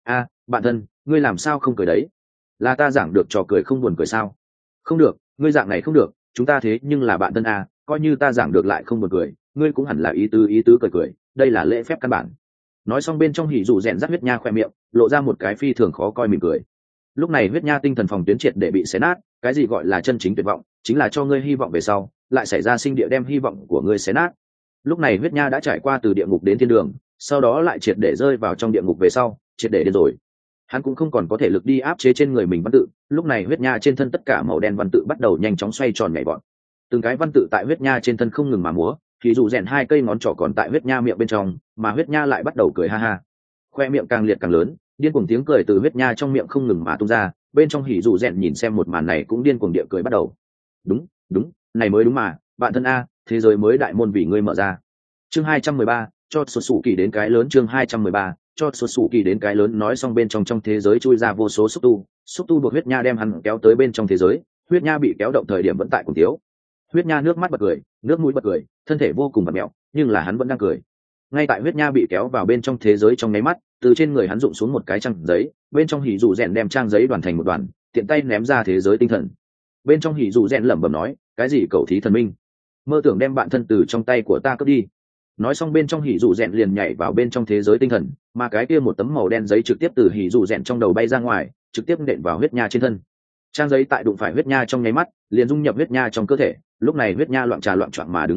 Bạn thân, ngươi làm sao không cười đấy? Là ta giảng được trò cười không buồn cười sao? Không được, ngươi dạng này không được, chúng ta thế nhưng là bạn thân coi như ta giảng được lại không buồn cười, ngươi cũng hẳn là ý tứ cười cười, đây là lễ phép căn bản. Nói xong bên trong hỉ dụ rèn rắc huyết nha khoe miệng, lộ ra một cái phi thường khó coi mỉm cười. Lúc này huyết nha tinh thần phòng tuyến triệt để bị xé nát, cái gì gọi là chân chính tuyệt vọng, chính là cho ngươi hy vọng về sau, lại xảy ra sinh địa đem hy vọng của ngươi xé nát. Lúc này huyết nha đã trải qua từ địa ngục đến thiên đường, sau đó lại triệt để rơi vào trong địa ngục về sau, triệt để điên rồi. Hắn cũng không còn có thể lực đi áp chế trên người mình văn tự, lúc này huyết nha trên thân tất cả màu đen văn tự bắt đầu nhanh chóng xoay tròn nhảy vọt. Từng cái văn tự tại huyết nha trên thân không ngừng mà múa, thì dù rèn hai cây ngón trỏ còn tại huyết nha miệng bên trong, mà huyết nha lại bắt đầu cười ha ha. Khoe miệng càng liệt càng lớn, điên cuồng tiếng cười từ huyết nha trong miệng không ngừng mà tung ra, bên trong hỉ dù rèn nhìn xem một màn này cũng điên cuồng địa cười bắt đầu. Đúng, này mới đúng mà, bạn thân thế giới mới đại môn vì ngươi mở ra. Chương 213, cho xuất sủ kỳ đến cái lớn. Chương 213, cho xuất sủ kỳ đến cái lớn. Nói xong bên trong thế giới chui ra vô số xúc tu buộc huyết nha đem hắn kéo tới bên trong thế giới. Huyết nha bị kéo động thời điểm vẫn tại cùng tiếu. Huyết nha nước mắt bật cười, nước mũi bật cười, thân thể vô cùng bật mẹo, nhưng là hắn vẫn đang cười. Ngay tại huyết nha bị kéo vào bên trong thế giới trong nháy mắt, từ trên người hắn rụng xuống một cái trang giấy, bên trong hỉ dụ rèn đem trang giấy đoàn thành một đoàn, tiện tay ném ra thế giới tinh thần. Bên trong hỉ dụ rèn lẩm bẩm nói, cái gì cầu thí thần minh, mơ tưởng đem bạn thân từ trong tay của ta cướp đi. Nói xong bên trong hỉ dụ rèn liền nhảy vào bên trong thế giới tinh thần, mà cái kia một tấm màu đen giấy trực tiếp từ hỉ dụ rèn trong đầu bay ra ngoài, trực tiếp nện vào huyết nha trên thân. Trang giấy tại đụng phải huyết nha trong nháy mắt liền dung nhập huyết nha trong cơ thể, lúc này huyết nha loạn trà loạn choạng mà đứng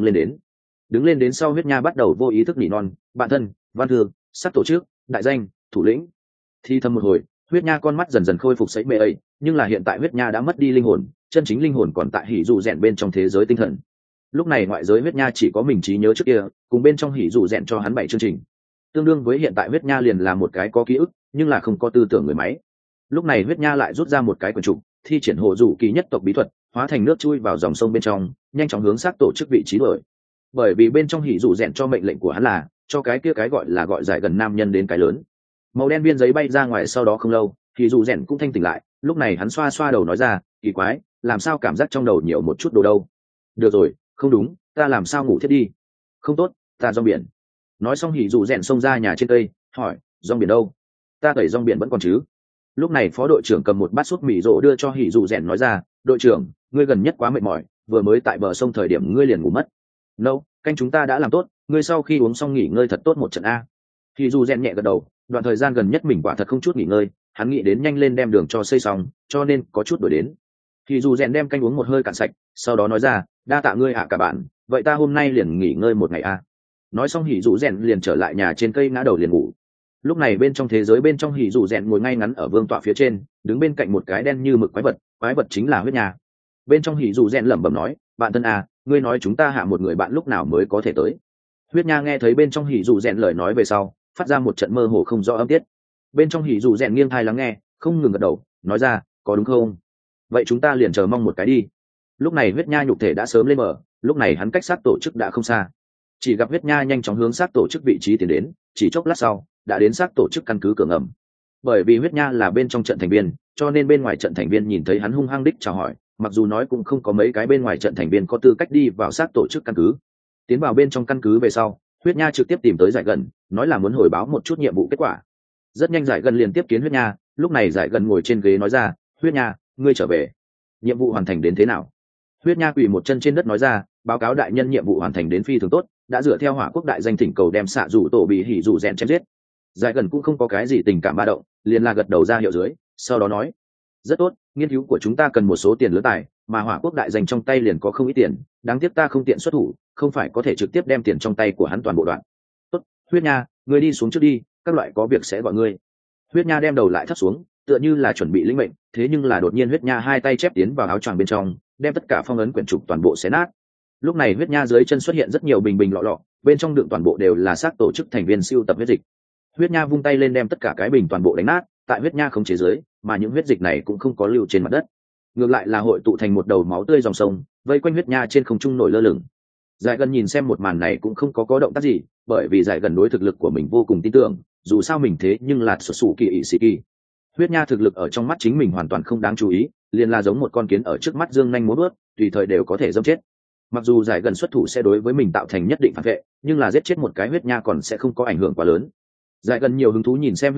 lên đến sau huyết nha bắt đầu vô ý thức nỉ non, bạn thân, văn thư, sắc tổ chức, đại danh, thủ lĩnh. Thi thầm một hồi, huyết nha con mắt dần dần khôi phục sấy mê ấy, nhưng là hiện tại huyết nha đã mất đi linh hồn, chân chính linh hồn còn tại hỉ dụ rèn bên trong thế giới tinh thần. Lúc này ngoại giới huyết nha chỉ có mình trí nhớ trước kia, cùng bên trong hỉ dụ rèn cho hắn 7 chương trình, tương đương với hiện tại huyết nha liền là một cái có ký ức nhưng là không có tư tưởng người máy. Lúc này huyết nha lại rút ra một cái quyển trục, thi triển hộ dụ kỳ nhất tộc bí thuật, hóa thành nước chui vào dòng sông bên trong, nhanh chóng hướng xác tổ chức vị trí đổi. Bởi vì bên trong hỉ dụ rèn cho mệnh lệnh của hắn là cho cái kia cái gọi giải gần nam nhân đến cái lớn. Màu đen viên giấy bay ra ngoài sau đó không lâu, hỉ dụ rèn cũng thanh tỉnh lại, lúc này hắn xoa xoa đầu nói ra, kỳ quái, làm sao cảm giác trong đầu nhiều một chút đồ đâu. Được rồi, không đúng, ta làm sao ngủ thiết đi. Không tốt, ta rong biển. Nói xong hỉ dụ rèn xông ra nhà trên cây, hỏi, rong biển đâu? Ta tẩy rong biển vẫn còn chứ. Lúc này phó đội trưởng cầm một bát súp mì rộ đưa cho hỉ dụ rèn nói ra, đội trưởng, ngươi gần nhất quá mệt mỏi, vừa mới tại bờ sông thời điểm ngươi liền ngủ mất. Canh chúng ta đã làm tốt, ngươi sau khi uống xong nghỉ ngơi thật tốt một trận hỉ dụ rèn nhẹ gật đầu, đoạn thời gian gần nhất mình quả thật không chút nghỉ ngơi, hắn nghĩ đến nhanh lên đem đường cho xây xong, cho nên có chút đổi đến. Hỉ dụ rèn đem canh uống một hơi cạn sạch, sau đó nói ra, đa tạ ngươi cả bạn, vậy ta hôm nay liền nghỉ ngơi một ngày Nói xong hỉ dụ rèn liền trở lại nhà trên cây ngã đầu liền ngủ. Lúc này bên trong thế giới bên trong hỉ dụ rèn ngồi ngay ngắn ở vương tọa phía trên, đứng bên cạnh một cái đen như mực quái vật chính là huyết nha. Bên trong hỉ dụ rèn lẩm bẩm nói, bạn thân ngươi nói chúng ta hạ một người bạn lúc nào mới có thể tới. Huyết nha nghe thấy bên trong hỉ dụ rèn lời nói về sau, phát ra một trận mơ hồ không rõ âm tiết. Bên trong hỉ dụ rèn nghiêng thai lắng nghe, không ngừng gật đầu, nói ra, có đúng không? Vậy chúng ta liền chờ mong một cái đi. Lúc này huyết nha nhục thể đã sớm lên mở, lúc này hắn cách sát tổ chức đã không xa. Chỉ gặp huyết nha nhanh chóng hướng sát tổ chức vị trí tiến đến, chỉ chốc lát sau đã đến sát tổ chức căn cứ cửa ngầm. Bởi vì huyết nha là bên trong trận thành viên, cho nên bên ngoài trận thành viên nhìn thấy hắn hung hăng đích chào hỏi, mặc dù nói cũng không có mấy cái bên ngoài trận thành viên có tư cách đi vào sát tổ chức căn cứ. Tiến vào bên trong căn cứ về sau, huyết nha trực tiếp tìm tới giải gần, nói là muốn hồi báo một chút nhiệm vụ kết quả. Rất nhanh giải gần liền tiếp kiến huyết nha, lúc này giải gần ngồi trên ghế nói ra, huyết nha, ngươi trở về, nhiệm vụ hoàn thành đến thế nào? Huyết nha quỳ một chân trên đất nói ra, báo cáo đại nhân nhiệm vụ hoàn thành đến phi thường tốt, đã dựa theo hỏa quốc đại danh thỉnh cầu đem xạ rủ tổ bị hỉ rủ rèn chém giết. Giải gần cũng không có cái gì tình cảm ba động, liền là gật đầu ra hiệu dưới, sau đó nói, rất tốt, nghiên cứu của chúng ta cần một số tiền lớn tài, mà hỏa quốc đại danh trong tay liền có không ít tiền, đáng tiếc ta không tiện xuất thủ, không phải có thể trực tiếp đem tiền trong tay của hắn toàn bộ đoạn. Tốt, huyết nha, ngươi đi xuống trước đi, các loại có việc sẽ gọi ngươi. Huyết nha đem đầu lại thấp xuống, tựa như là chuẩn bị lĩnh mệnh, thế nhưng là đột nhiên huyết nha hai tay chép tiến vào áo choàng bên trong, đem tất cả phong ấn quyển trục toàn bộ xé nát. Lúc này huyết nha dưới chân xuất hiện rất nhiều bình lọ lọ, bên trong đựng toàn bộ đều là xác tổ chức thành viên siêu tập huyết dịch. Huyết nha vung tay lên đem tất cả cái bình toàn bộ đánh nát, tại huyết nha không chế dưới, mà những huyết dịch này cũng không có lưu trên mặt đất, ngược lại là hội tụ thành một đầu máu tươi dòng sông, vây quanh huyết nha trên không trung nổi lơ lửng. Giải gần nhìn xem một màn này cũng không có động tác gì, bởi vì giải gần đối thực lực của mình vô cùng tin tưởng, dù sao mình thế nhưng là xuất xù kỳ ỵ sĩ kỳ. Huyết nha thực lực ở trong mắt chính mình hoàn toàn không đáng chú ý, liền là giống một con kiến ở trước mắt dương nhanh múa bước, tùy thời đều có thể dẫm chết. Mặc dù giải gần xuất thủ sẽ đối với mình tạo thành nhất định phản vệ, nhưng là giết chết một cái huyết nha còn sẽ không có ảnh hưởng quá lớn. Giải gần nhiều hứng thú nhìn xem huyết nha,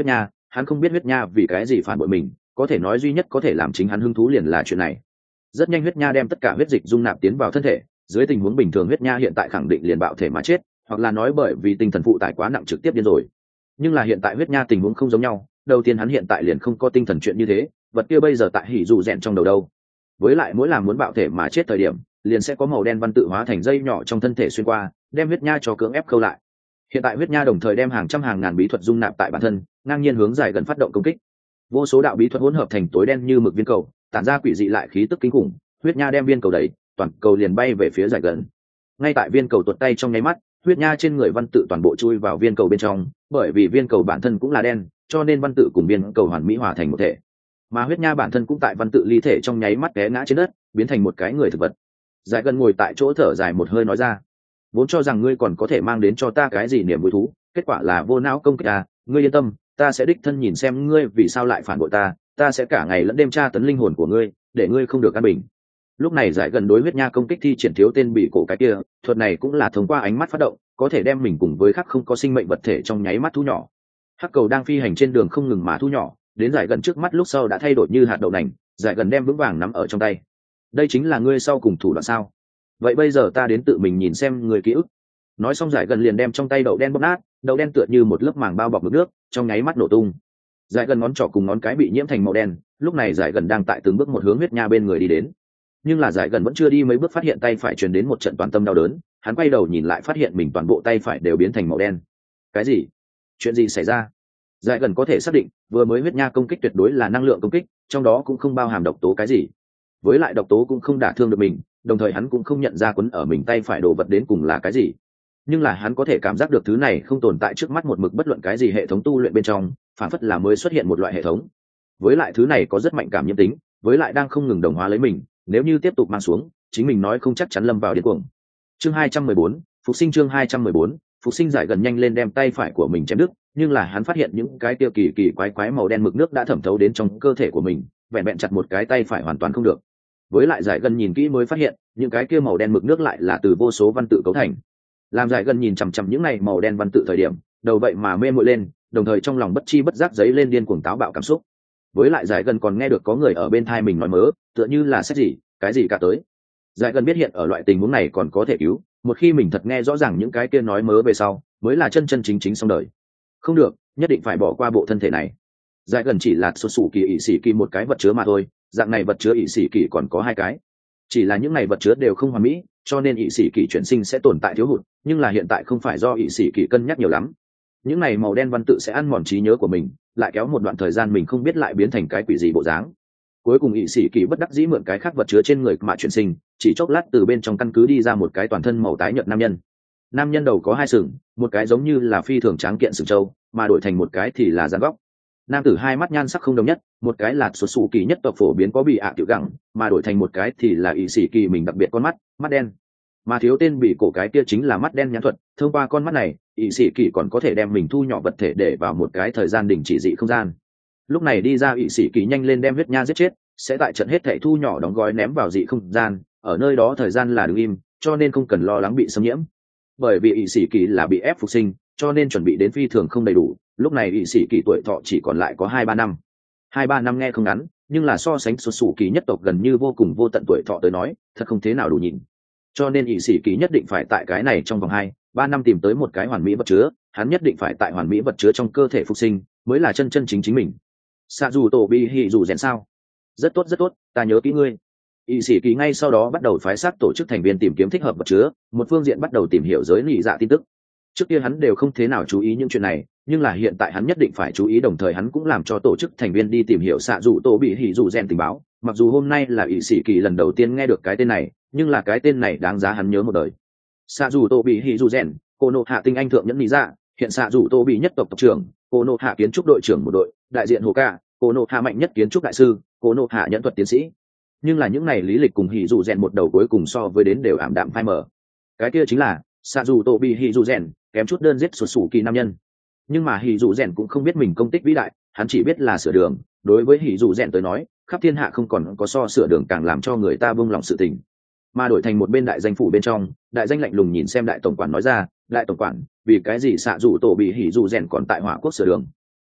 hắn không biết huyết nha vì cái gì phản bội mình, có thể nói duy nhất có thể làm chính hắn hứng thú liền là chuyện này. Rất nhanh huyết nha đem tất cả huyết dịch dung nạp tiến vào thân thể, dưới tình huống bình thường huyết nha hiện tại khẳng định liền bạo thể mà chết, hoặc là nói bởi vì tinh thần phụ tải quá nặng trực tiếp điên rồi. Nhưng là hiện tại huyết nha tình huống không giống nhau, đầu tiên hắn hiện tại liền không có tinh thần chuyện như thế, vật kia bây giờ tại hỉ dù rèn trong đầu đâu. Với lại mỗi làm muốn bạo thể mà chết thời điểm, liền sẽ có màu đen văn tự hóa thành dây nhỏ trong thân thể xuyên qua, đem huyết nha cho cưỡng ép khâu lại. Hiện tại huyết nha đồng thời đem hàng trăm hàng ngàn bí thuật dung nạp tại bản thân, ngang nhiên hướng dài gần phát động công kích. Vô số đạo bí thuật hỗn hợp thành tối đen như mực viên cầu, tản ra quỷ dị lại khí tức kinh khủng. Huyết nha đem viên cầu đẩy, toàn cầu liền bay về phía dài gần. Ngay tại viên cầu tuột tay trong nháy mắt, huyết nha trên người văn tự toàn bộ chui vào viên cầu bên trong, bởi vì viên cầu bản thân cũng là đen, cho nên văn tự cùng viên cầu hoàn mỹ hòa thành một thể. Mà huyết nha bản thân cũng tại văn tự ly thể trong nháy mắt té ngã trên đất, biến thành một cái người thực vật. Dài gần ngồi tại chỗ thở dài một hơi nói ra, vốn cho rằng ngươi còn có thể mang đến cho ta cái gì niềm vui thú, kết quả là vô não công kích à, ngươi yên tâm, ta sẽ đích thân nhìn xem ngươi vì sao lại phản bội ta sẽ cả ngày lẫn đêm tra tấn linh hồn của ngươi, để ngươi không được an bình. Lúc này Giải gần đối huyết nha công kích thi triển thiếu tên bị cổ cái kia, thuật này cũng là thông qua ánh mắt phát động, có thể đem mình cùng với khắc không có sinh mệnh vật thể trong nháy mắt thu nhỏ. Hắc cầu đang phi hành trên đường không ngừng mà thu nhỏ, đến Giải gần trước mắt lúc sau đã thay đổi như hạt đậu nành, Giải gần đem vững vàng nắm ở trong tay. Đây chính là ngươi sau cùng thủ đoạn sao? Vậy bây giờ ta đến tự mình nhìn xem người ký ức. Nói xong Giải gần liền đem trong tay đậu đen bóp nát, đậu đen tựa như một lớp màng bao bọc nước, trong nháy mắt nổ tung. Giải gần ngón trỏ cùng ngón cái bị nhiễm thành màu đen, lúc này Giải gần đang tại từng bước một hướng huyết nha bên người đi đến. Nhưng là Giải gần vẫn chưa đi mấy bước phát hiện tay phải truyền đến một trận toàn tâm đau đớn, hắn quay đầu nhìn lại phát hiện mình toàn bộ tay phải đều biến thành màu đen. Cái gì? Chuyện gì xảy ra? Giải gần có thể xác định, vừa mới huyết nha công kích tuyệt đối là năng lượng công kích, trong đó cũng không bao hàm độc tố cái gì. Với lại độc tố cũng không đả thương được mình, đồng thời hắn cũng không nhận ra quấn ở mình tay phải đồ vật đến cùng là cái gì. Nhưng là hắn có thể cảm giác được thứ này không tồn tại trước mắt một mực bất luận cái gì hệ thống tu luyện bên trong, phản phất là mới xuất hiện một loại hệ thống. Với lại thứ này có rất mạnh cảm nhiễm tính, với lại đang không ngừng đồng hóa lấy mình, nếu như tiếp tục mang xuống, chính mình nói không chắc chắn lâm vào điên cuồng. Chương 214, phục sinh chương 214, phục sinh. Giải gần nhanh lên đem tay phải của mình chém đứt, nhưng là hắn phát hiện những cái tiêu kỳ kỳ quái quái màu đen mực nước đã thẩm thấu đến trong cơ thể của mình, vẹn vẹn chặt một cái tay phải hoàn toàn không được. Với lại Giải gần nhìn kỹ mới phát hiện, những cái kia màu đen mực nước lại là từ vô số văn tự cấu thành. Làm Giải gần nhìn chằm chằm những này màu đen văn tự thời điểm, đầu vậy mà mê muội lên, đồng thời trong lòng bất chi bất giác dấy lên điên cuồng táo bạo cảm xúc. Với lại Giải gần còn nghe được có người ở bên tai mình nói mớ, tựa như là sách gì, cái gì cả tới. Giải gần biết hiện ở loại tình huống này còn có thể cứu, một khi mình thật nghe rõ ràng những cái kia nói mớ về sau, mới là chân chân chính chính xong đời. Không được, nhất định phải bỏ qua bộ thân thể này. Giải gần chỉ là xuất xù kỳ ỷ sĩ kỳ một cái vật chứa mà thôi, dạng này vật chứa ỷ sĩ kỳ còn có hai cái. Chỉ là những này vật chứa đều không hoàn mỹ, cho nên ỷ sĩ kỳ chuyển sinh sẽ tồn tại thiếu hụt, nhưng là hiện tại không phải do ỷ sĩ kỳ cân nhắc nhiều lắm. Những này màu đen văn tự sẽ ăn mòn trí nhớ của mình, lại kéo một đoạn thời gian mình không biết lại biến thành cái quỷ gì bộ dáng. Cuối cùng ỷ sĩ kỳ bất đắc dĩ mượn cái khác vật chứa trên người mà chuyển sinh, chỉ chốc lát từ bên trong căn cứ đi ra một cái toàn thân màu tái nhợt nam nhân. Nam nhân đầu có hai sừng, một cái giống như là phi thường tráng kiện sừng trâu, mà đổi thành một cái thì là dáng góc. Nam tử hai mắt nhan sắc không đồng nhất, một cái là xuất xù kỳ nhất tộc phổ biến có bị ạ tiểu gẳng, mà đổi thành một cái thì là ỷ sĩ kỳ mình đặc biệt con mắt, mắt đen. Mà thiếu tên bị cổ cái kia chính là mắt đen nhãn thuật, thông qua con mắt này, ỷ sĩ kỳ còn có thể đem mình thu nhỏ vật thể để vào một cái thời gian đình chỉ dị không gian. Lúc này đi ra ỷ sĩ kỳ nhanh lên đem huyết nha giết chết, sẽ tại trận hết thảy thu nhỏ đóng gói ném vào dị không gian, ở nơi đó thời gian là đứng im, cho nên không cần lo lắng bị xâm nhiễm. Bởi vì ỷ sĩ kỳ là bị ép phục sinh, cho nên chuẩn bị đến phi thường không đầy đủ, lúc này ỷ sĩ kỳ tuổi thọ chỉ còn lại có 2-3 năm. 2-3 năm nghe không ngắn, nhưng là so sánh xuất xù kỳ nhất tộc gần như vô cùng vô tận tuổi thọ tới nói, thật không thế nào đủ nhìn. Cho nên ỷ sĩ kỳ nhất định phải tại cái này trong vòng 2-3 năm tìm tới một cái hoàn mỹ vật chứa, hắn nhất định phải tại hoàn mỹ vật chứa trong cơ thể phục sinh, mới là chân chân chính chính mình. Xạ dù tổ bị hỉ dù rèn sao? Rất tốt, ta nhớ kỹ ngươi. ỷ sĩ kỳ ngay sau đó bắt đầu phái xác tổ chức thành viên tìm kiếm thích hợp vật chứa, một phương diện bắt đầu tìm hiểu giới lý dạ tin tức. Trước kia hắn đều không thế nào chú ý những chuyện này, nhưng là hiện tại hắn nhất định phải chú ý, đồng thời hắn cũng làm cho tổ chức thành viên đi tìm hiểu xạ dù tổ bị hỉ dù rèn tình báo. Mặc dù hôm nay là ỷ sĩ kỳ lần đầu tiên nghe được cái tên này, nhưng là cái tên này đáng giá hắn nhớ một đời. Xạ dù tổ bị hỉ dù rèn, cô nộ hạ tinh anh thượng nhẫn lý dạ, hiện xạ dù tổ bị nhất tộc tộc trưởng, cô nộ hạ kiến trúc đội trưởng một đội, đại diện hồ ca, cô nộ hạ mạnh nhất kiến trúc đại sư, cô nộ hạ nhẫn thuật tiến sĩ. Nhưng là những này lý lịch cùng hỉ dù rèn một đầu cuối cùng so với đến đều ảm đạm phai mờ. Cái kia chính là xạ dù tổ bị hỉ dù rèn, kém chút đơn giết xuất xù kỳ nam nhân. Nhưng mà hỉ dù rèn cũng không biết mình công tích vĩ đại, hắn chỉ biết là sửa đường. Đối với hỉ dù rèn tới nói, khắp thiên hạ không còn có so sửa đường càng làm cho người ta buông lòng sự tình. Mà đổi thành một bên đại danh phủ bên trong, đại danh lạnh lùng nhìn xem đại tổng quản nói ra, đại tổng quản, vì cái gì xạ dù tổ bị hỉ dù rèn còn tại hỏa quốc sửa đường?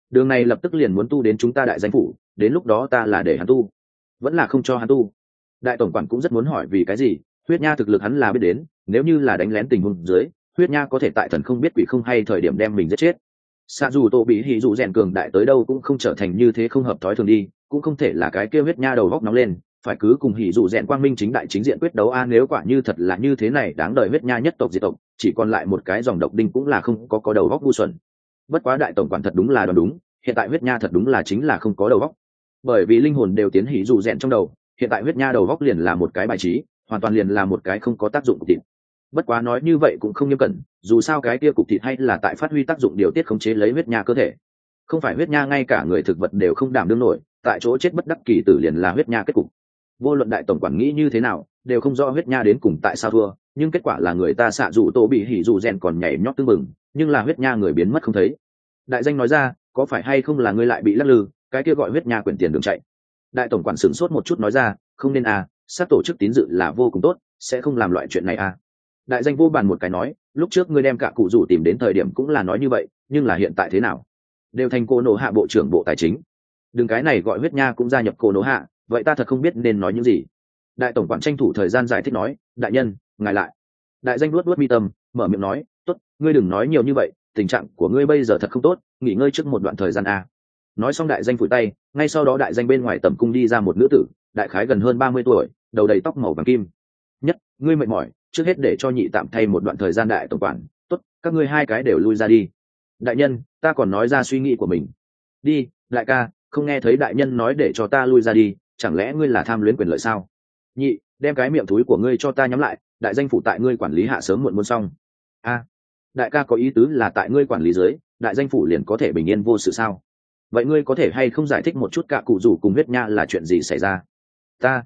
đường này lập tức liền muốn tu đến chúng ta đại danh phủ, đến lúc đó ta là để hắn tu vẫn là không cho hắn tu? Đại tổng quản cũng rất muốn hỏi vì cái gì. Huyết nha thực lực hắn là biết đến, nếu như là đánh lén tình huống dưới, huyết nha có thể tại thần không biết quỷ không hay thời điểm đem mình giết chết. Xạ dù tổ bị hỉ dù rèn cường đại tới đâu cũng không trở thành như thế, không hợp thói thường đi, cũng không thể là cái kia huyết nha đầu góc nóng lên phải cứ cùng hỉ dù rèn quang minh chính đại chính diện quyết đấu a. Nếu quả như thật là như thế này, đáng đời huyết nha nhất tộc diệt tộc, chỉ còn lại một cái dòng độc đinh cũng là không có đầu góc ngu xuẩn. Bất quá đại tổng quản thật đúng là đoán đúng, hiện tại huyết nha thật đúng là chính là không có đầu góc, bởi vì linh hồn đều tiến hỉ dù rèn trong đầu, hiện tại huyết nha đầu góc liền là một cái bài trí, hoàn toàn liền là một cái không có tác dụng cục thịt. Bất quá nói như vậy cũng không nghiêm cẩn, dù sao cái kia cục thịt hay là tại phát huy tác dụng điều tiết khống chế lấy huyết nha cơ thể, không phải huyết nha ngay cả người thực vật đều không đảm đương nổi, tại chỗ chết bất đắc kỳ tử liền là huyết nha kết cục. Vô luận đại tổng quản nghĩ như thế nào đều không rõ huyết nha đến cùng tại sao thua, nhưng kết quả là người ta xạ dù tổ bị hỉ dù rèn còn nhảy nhót tưng bừng, nhưng là huyết nha người biến mất không thấy. Đại danh nói ra, có phải hay không là ngươi lại bị lắc lư, cái kia gọi huyết nha quyển tiền đường chạy? Đại tổng quản sửng sốt một chút nói ra, không nên à, sát tổ chức tín dự là vô cùng tốt, sẽ không làm loại chuyện này à. Đại danh vô bàn một cái nói, lúc trước ngươi đem cả cụ rủ tìm đến thời điểm cũng là nói như vậy, nhưng là hiện tại thế nào? Đều thành cô nổ hạ bộ trưởng bộ tài chính, đừng cái này gọi huyết nha cũng gia nhập cô nổ hạ, vậy ta thật không biết nên nói những gì. Đại tổng quản tranh thủ thời gian giải thích nói, đại nhân ngài lại. Đại danh luốt mi tâm, mở miệng nói, tốt, ngươi đừng nói nhiều như vậy, tình trạng của ngươi bây giờ thật không tốt, nghỉ ngơi trước một đoạn thời gian a. Nói xong đại danh phủi tay, ngay sau đó đại danh bên ngoài tầm cung đi ra một nữ tử, đại khái gần hơn 30 tuổi, đầu đầy tóc màu vàng kim. Nhất, ngươi mệt mỏi, trước hết để cho nhị tạm thay một đoạn thời gian. Đại tổng quản, tốt, các ngươi hai cái đều lui ra đi. Đại nhân, ta còn nói ra suy nghĩ của mình. Đi, đại ca, không nghe thấy đại nhân nói để cho ta lui ra đi, chẳng lẽ ngươi là tham luyến quyền lợi sao? Nhị, đem cái miệng thúi của ngươi cho ta nhắm lại, đại danh phủ tại ngươi quản lý hạ sớm muộn muốn xong. A, đại ca có ý tứ là tại ngươi quản lý dưới, đại danh phủ liền có thể bình yên vô sự sao? Vậy ngươi có thể hay không giải thích một chút cả cụ rủ cùng huyết nha là chuyện gì xảy ra? Ta,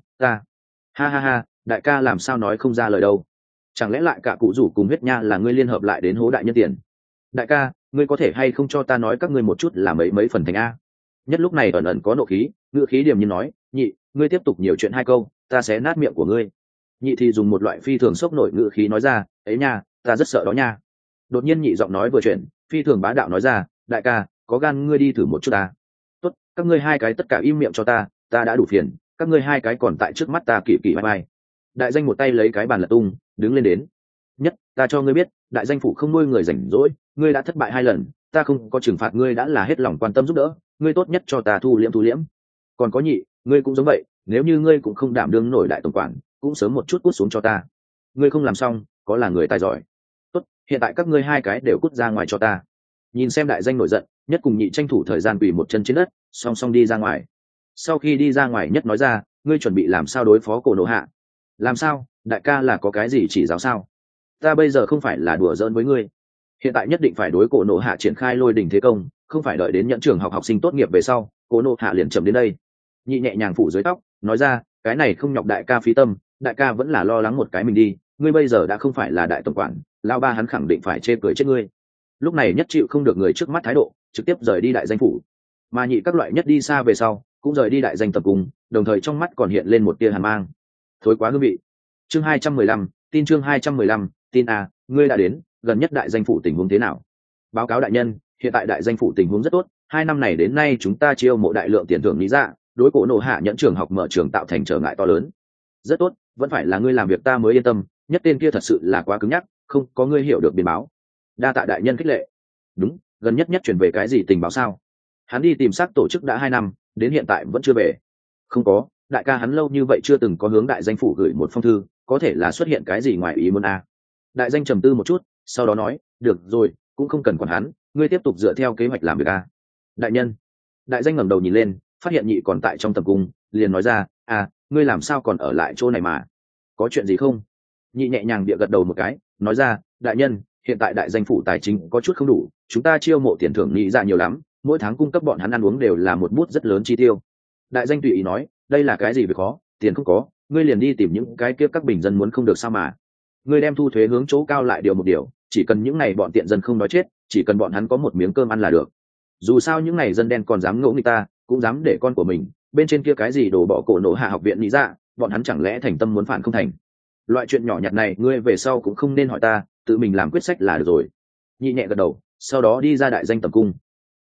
ha ha ha, đại ca làm sao nói không ra lời đâu. Chẳng lẽ lại cả cụ rủ cùng huyết nha là ngươi liên hợp lại đến hố đại nhân tiền? Đại ca, ngươi có thể hay không cho ta nói các ngươi một chút là mấy phần thành a? Nhất lúc này ẩn ẩn có nộ khí, ngữ khí điềm nhiên nói, nhị, ngươi tiếp tục nhiều chuyện hai câu, ta sẽ nát miệng của ngươi. Nhị thì dùng một loại phi thường sốc nổi ngữ khí nói ra, ấy nha, ta rất sợ đó nha. Đột nhiên nhị giọng nói vừa chuyển, phi thường bá đạo nói ra, đại ca, có gan ngươi đi thử một chút ta. Tốt, các ngươi hai cái tất cả im miệng cho ta đã đủ phiền, các ngươi hai cái còn tại trước mắt ta kỳ kỳ bye bye. Đại danh một tay lấy cái bàn lật tung, đứng lên đến. Nhất, ta cho ngươi biết, đại danh phủ không nuôi người rảnh rỗi, ngươi đã thất bại 2 lần, ta không có trừng phạt ngươi đã là hết lòng quan tâm giúp đỡ, ngươi tốt nhất cho ta thu liễm. Còn có nhị, ngươi cũng giống vậy, nếu như ngươi cũng không đảm đương nổi đại tổng quản, cũng sớm một chút cút xuống cho ta. Ngươi không làm xong, có là người tài giỏi. Tốt, hiện tại các ngươi hai cái đều cút ra ngoài cho ta. Nhìn xem đại danh nổi giận, nhất cùng nhị tranh thủ thời gian quỳ một chân trên đất, song song đi ra ngoài. Sau khi đi ra ngoài, nhất nói ra, ngươi chuẩn bị làm sao đối phó cổ nổ hạ? Làm sao, đại ca là có cái gì chỉ giáo sao? Ta bây giờ không phải là đùa giỡn với ngươi, hiện tại nhất định phải đối cổ nổ hạ triển khai lôi đình thế công, không phải đợi đến nhận trường học học sinh tốt nghiệp về sau, cổ nổ hạ liền chậm đến đây. Nhị nhẹ nhàng phủ dưới tóc, nói ra, cái này không nhọc đại ca phí tâm, đại ca vẫn là lo lắng một cái mình đi, ngươi bây giờ đã không phải là đại tổng quản, lao ba hắn khẳng định phải chê cười chết ngươi. Lúc này nhất chịu không được người trước mắt thái độ, trực tiếp rời đi đại danh phủ, mà nhị các loại nhất đi xa về sau cũng rời đi đại danh tập cung, đồng thời trong mắt còn hiện lên một tia hàn mang. Thối quá hương vị. Chương 215, tin chương 215, tin a, ngươi đã đến, gần nhất đại danh phủ tình huống thế nào? Báo cáo đại nhân, hiện tại đại danh phủ tình huống rất tốt, 2 năm này đến nay chúng ta chiêu mộ đại lượng tiền thưởng lý dạ, đối cổ nổ hạ nhẫn trường học mở trường tạo thành trở ngại to lớn. Rất tốt, vẫn phải là ngươi làm việc ta mới yên tâm, nhất tên kia thật sự là quá cứng nhắc, không có ngươi hiểu được biến báo. Đa tạ đại nhân khích lệ. Đúng, gần nhất chuyển về cái gì tình báo sao? Hắn đi tìm xác tổ chức đã 2 năm, đến hiện tại vẫn chưa về. Không có, đại ca hắn lâu như vậy chưa từng có hướng đại danh phủ gửi một phong thư, có thể là xuất hiện cái gì ngoài ý muốn a. Đại danh trầm tư một chút, sau đó nói, được rồi, cũng không cần quản hắn, ngươi tiếp tục dựa theo kế hoạch làm việc a. Đại nhân. Đại danh ngẩng đầu nhìn lên, phát hiện nhị còn tại trong tầm cung, liền nói ra, ngươi làm sao còn ở lại chỗ này mà? Có chuyện gì không? Nhị nhẹ nhàng địa gật đầu một cái, nói ra, đại nhân, hiện tại đại danh phủ tài chính có chút không đủ, chúng ta chiêu mộ tiền thưởng nhị ra nhiều lắm, mỗi tháng cung cấp bọn hắn ăn uống đều là một bút rất lớn chi tiêu. Đại danh tùy ý nói, đây là cái gì việc khó, tiền không có, ngươi liền đi tìm những cái kia các bình dân muốn không được sao mà. Ngươi đem thu thuế hướng chỗ cao lại điều một điều, chỉ cần những này bọn tiện dân không nói chết, chỉ cần bọn hắn có một miếng cơm ăn là được. Dù sao những này dân đen còn dám ngỗ nghịch ta, cũng dám để con của mình bên trên kia cái gì đổ bỏ cổ nổ hạ học viện lý ra, bọn hắn chẳng lẽ thành tâm muốn phản không thành? Loại chuyện nhỏ nhặt này ngươi về sau cũng không nên hỏi ta, tự mình làm quyết sách là được rồi. Nhị nhẹ gật đầu, sau đó đi ra đại danh tầm cung.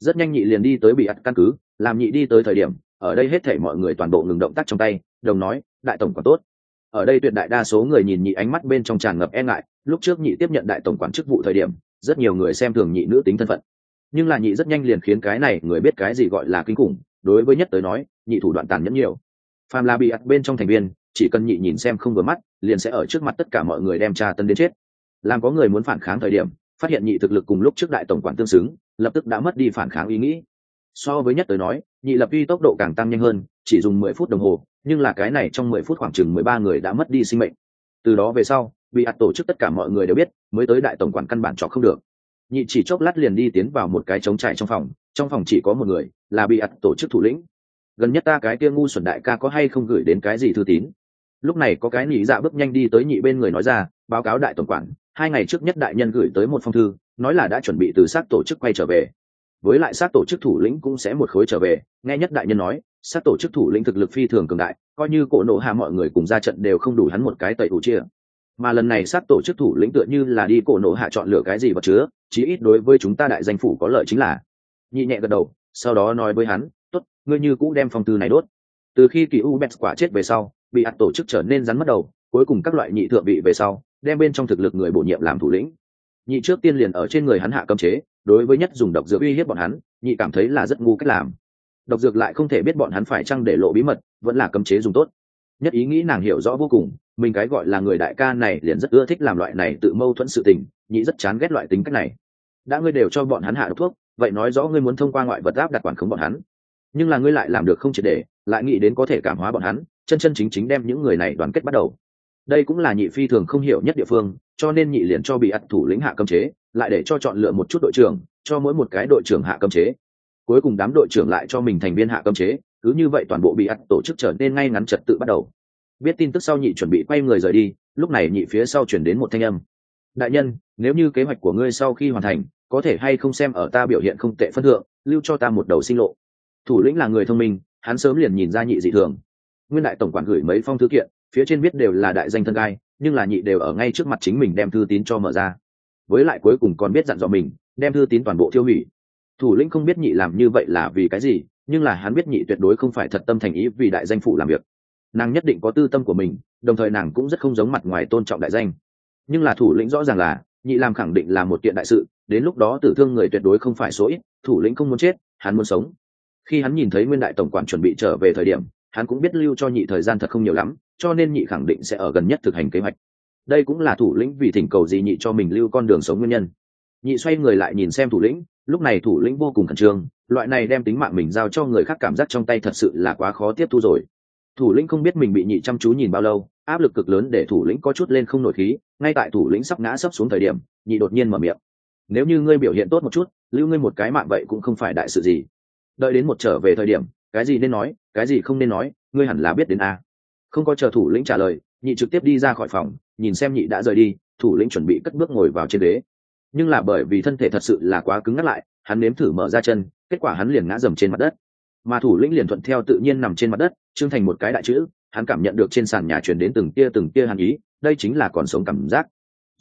Rất nhanh nhị liền đi tới bị ắt căn cứ. Làm nhị đi tới thời điểm, ở đây hết thảy mọi người toàn bộ ngừng động tác trong tay, đồng nói đại tổng quản tốt. Ở đây tuyệt đại đa số người nhìn nhị ánh mắt bên trong tràn ngập e ngại. Lúc trước nhị tiếp nhận đại tổng quản chức vụ thời điểm, rất nhiều người xem thường nhị nữ tính thân phận, nhưng là nhị rất nhanh liền khiến cái này người biết cái gì gọi là kinh khủng. Đối với nhất tới nói, nhị thủ đoạn tàn nhẫn nhiều. Phàm là bị ắt bên trong thành viên, chỉ cần nhị nhìn xem không vừa mắt, liền sẽ ở trước mặt tất cả mọi người đem tra tấn đến chết. Làm có người muốn phản kháng thời điểm, phát hiện nhị thực lực cùng lúc trước đại tổng quản tương xứng, lập tức đã mất đi phản kháng ý nghĩ. So với nhất tới nói, nhị lập uy tốc độ càng tăng nhanh hơn, chỉ dùng 10 phút đồng hồ, nhưng là cái này trong 10 phút khoảng chừng 13 người đã mất đi sinh mệnh. Từ đó về sau, bị ắt tổ chức tất cả mọi người đều biết, mới tới đại tổng quản căn bản chọc không được. Nhị chỉ chốc lát liền đi tiến vào một cái trống trải trong phòng chỉ có một người, là bị ắt tổ chức thủ lĩnh. Gần nhất ta cái kia ngu xuẩn đại ca có hay không gửi đến cái gì thư tín? Lúc này có cái nỉ dạ bước nhanh đi tới nhị bên người nói ra, báo cáo đại tổng quản, 2 ngày trước nhất đại nhân gửi tới một phong thư, nói là đã chuẩn bị từ xác tổ chức quay trở về. Với lại xác tổ chức thủ lĩnh cũng sẽ một khối trở về. Nghe nhất đại nhân nói, xác tổ chức thủ lĩnh thực lực phi thường cường đại, coi như cổ nộ hạ mọi người cùng ra trận đều không đủ hắn một cái tẩy ủ chia. Mà lần này xác tổ chức thủ lĩnh tựa như là đi cổ nộ hạ chọn lựa cái gì vật chứa, chí ít đối với chúng ta đại danh phủ có lợi chính là. Nhị nhẹ gật đầu, sau đó nói với hắn, tốt, ngươi như cũ đem phong thư này đốt. Từ khi kỳ u bẹt quả chết về sau, bị ắt tổ chức trở nên rắn mất đầu, cuối cùng các loại nhị thượng vị về sau, đem bên trong thực lực người bổ nhiệm làm thủ lĩnh. Nhị trước tiên liền ở trên người hắn hạ cấm chế, đối với nhất dùng độc dược uy hiếp bọn hắn, nhị cảm thấy là rất ngu cách làm. Độc dược lại không thể biết bọn hắn phải chăng để lộ bí mật, vẫn là cấm chế dùng tốt. Nhất ý nghĩ nàng hiểu rõ vô cùng, mình cái gọi là người đại ca này liền rất ưa thích làm loại này tự mâu thuẫn sự tình, nhị rất chán ghét loại tính cách này. Đã ngươi đều cho bọn hắn hạ độc thuốc, vậy nói rõ ngươi muốn thông qua ngoại vật áp đặt quản khống bọn hắn. Nhưng là ngươi lại làm được không triệt để, lại nghĩ đến có thể cảm hóa bọn hắn, chân chân chính chính đem những người này đoàn kết bắt đầu. Đây cũng là nhị phi thường không hiểu nhất địa phương, cho nên nhị liền cho bị ắt thủ lĩnh hạ cấm chế, lại để cho chọn lựa một chút đội trưởng, cho mỗi một cái đội trưởng hạ cấm chế. Cuối cùng đám đội trưởng lại cho mình thành viên hạ cấm chế, cứ như vậy toàn bộ bị ắt tổ chức trở nên ngay ngắn trật tự bắt đầu. Biết tin tức sau nhị chuẩn bị quay người rời đi, lúc này nhị phía sau chuyển đến một thanh âm. Đại nhân, nếu như kế hoạch của ngươi sau khi hoàn thành, có thể hay không xem ở ta biểu hiện không tệ phân thượng, lưu cho ta một đầu sinh lộ. Thủ lĩnh là người thông minh, hắn sớm liền nhìn ra nhị dị thường. Nguyên đại tổng quản gửi mấy phong thư kiện, phía trên viết đều là đại danh thân gai, nhưng là nhị đều ở ngay trước mặt chính mình đem thư tín cho mở ra. Với lại cuối cùng còn biết dặn dò mình đem thư tín toàn bộ tiêu hủy. Thủ lĩnh không biết nhị làm như vậy là vì cái gì, nhưng là hắn biết nhị tuyệt đối không phải thật tâm thành ý vì đại danh phủ làm việc. Nàng nhất định có tư tâm của mình, đồng thời nàng cũng rất không giống mặt ngoài tôn trọng đại danh. Nhưng là thủ lĩnh rõ ràng là nhị làm khẳng định là một kiện đại sự, đến lúc đó tử thương người tuyệt đối không phải số ít. Thủ lĩnh không muốn chết, hắn muốn sống. Khi hắn nhìn thấy nguyên đại tổng quản chuẩn bị trở về thời điểm, hắn cũng biết lưu cho nhị thời gian thật không nhiều lắm, cho nên nhị khẳng định sẽ ở gần nhất thực hành kế hoạch. Đây cũng là thủ lĩnh vì thỉnh cầu gì nhị cho mình lưu con đường sống nguyên nhân. Nhị xoay người lại nhìn xem thủ lĩnh, lúc này thủ lĩnh vô cùng khẩn trương, loại này đem tính mạng mình giao cho người khác cảm giác trong tay thật sự là quá khó tiếp thu rồi. Thủ lĩnh không biết mình bị nhị chăm chú nhìn bao lâu, áp lực cực lớn để thủ lĩnh có chút lên không nổi khí. Ngay tại thủ lĩnh sắp ngã sấp xuống thời điểm, nhị đột nhiên mở miệng, nếu như ngươi biểu hiện tốt một chút, lưu ngươi một cái mạng vậy cũng không phải đại sự gì. Đợi đến một trở về thời điểm, cái gì nên nói, cái gì không nên nói, ngươi hẳn là biết đến a. Không có chờ thủ lĩnh trả lời, nhị trực tiếp đi ra khỏi phòng, nhìn xem nhị đã rời đi, thủ lĩnh chuẩn bị cất bước ngồi vào trên ghế. Nhưng là bởi vì thân thể thật sự là quá cứng ngắc lại, hắn nếm thử mở ra chân, kết quả hắn liền ngã dầm trên mặt đất. Mà thủ lĩnh liền thuận theo tự nhiên nằm trên mặt đất, trưng thành một cái đại chữ. Hắn cảm nhận được trên sàn nhà truyền đến từng tia hàn ý, đây chính là còn sống cảm giác.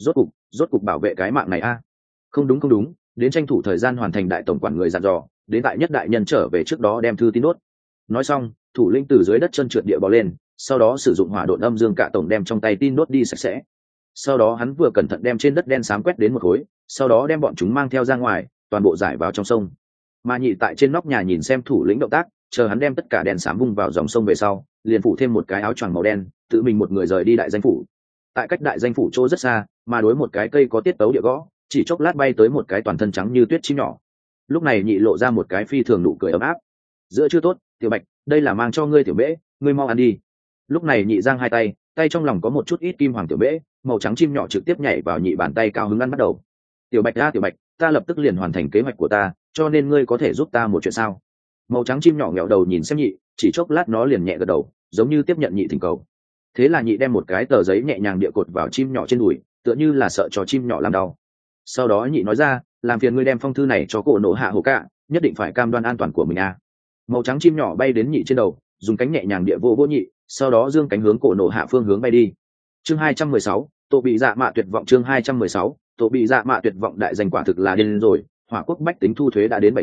Rốt cục bảo vệ cái mạng này a. Không đúng, đến tranh thủ thời gian hoàn thành đại tổng quản người dặn dò, đến tại nhất đại nhân trở về trước đó đem thư tín đốt. Nói xong, thủ lĩnh từ dưới đất chân trượt địa bò lên, sau đó sử dụng hỏa độn âm dương cả tổng đem trong tay tin đốt đi sạch sẽ. Sau đó hắn vừa cẩn thận đem trên đất đen xám quét đến một khối, sau đó đem bọn chúng mang theo ra ngoài, toàn bộ giải vào trong sông. Mà nhị tại trên nóc nhà nhìn xem thủ lĩnh động tác, chờ hắn đem tất cả đèn xám vung vào dòng sông về sau, liền phủ thêm một cái áo choàng màu đen, tự mình một người rời đi đại danh phủ. Tại cách đại danh phủ chỗ rất xa, mà đối một cái cây có tiết tấu địa gõ, chỉ chốc lát bay tới một cái toàn thân trắng như tuyết chim nhỏ. Lúc này nhị lộ ra một cái phi thường nụ cười ấm áp. Giữa chưa tốt, tiểu bạch, đây là mang cho ngươi tiểu bễ, ngươi mau ăn đi. Lúc này nhị giang hai tay, tay trong lòng có một chút ít kim hoàng tiểu bễ, màu trắng chim nhỏ trực tiếp nhảy vào nhị bàn tay cao hứng ăn bắt đầu. Tiểu bạch, tiểu bạch, ta lập tức liền hoàn thành kế hoạch của ta, cho nên ngươi có thể giúp ta một chuyện sao? Màu trắng chim nhỏ nghẹo đầu nhìn xem nhị, chỉ chốc lát nó liền nhẹ gật đầu, giống như tiếp nhận nhị thỉnh cầu. Thế là nhị đem một cái tờ giấy nhẹ nhàng địa cột vào chim nhỏ trên đùi, tựa như là sợ cho chim nhỏ làm đau. Sau đó nhị nói ra, làm phiền ngươi đem phong thư này cho cổ nổ hạ hồ cạ, nhất định phải cam đoan an toàn của mình a. Màu trắng chim nhỏ bay đến nhị trên đầu, dùng cánh nhẹ nhàng địa vô nhị, sau đó dương cánh hướng cổ nổ hạ phương hướng bay đi. Chương 216, tổ bị dạ mạ tuyệt vọng. Chương 216, tổ bị dạ mạ tuyệt vọng. Đại danh quả thực là điên rồi, hỏa quốc bách tính thu thuế đã đến 7 thành,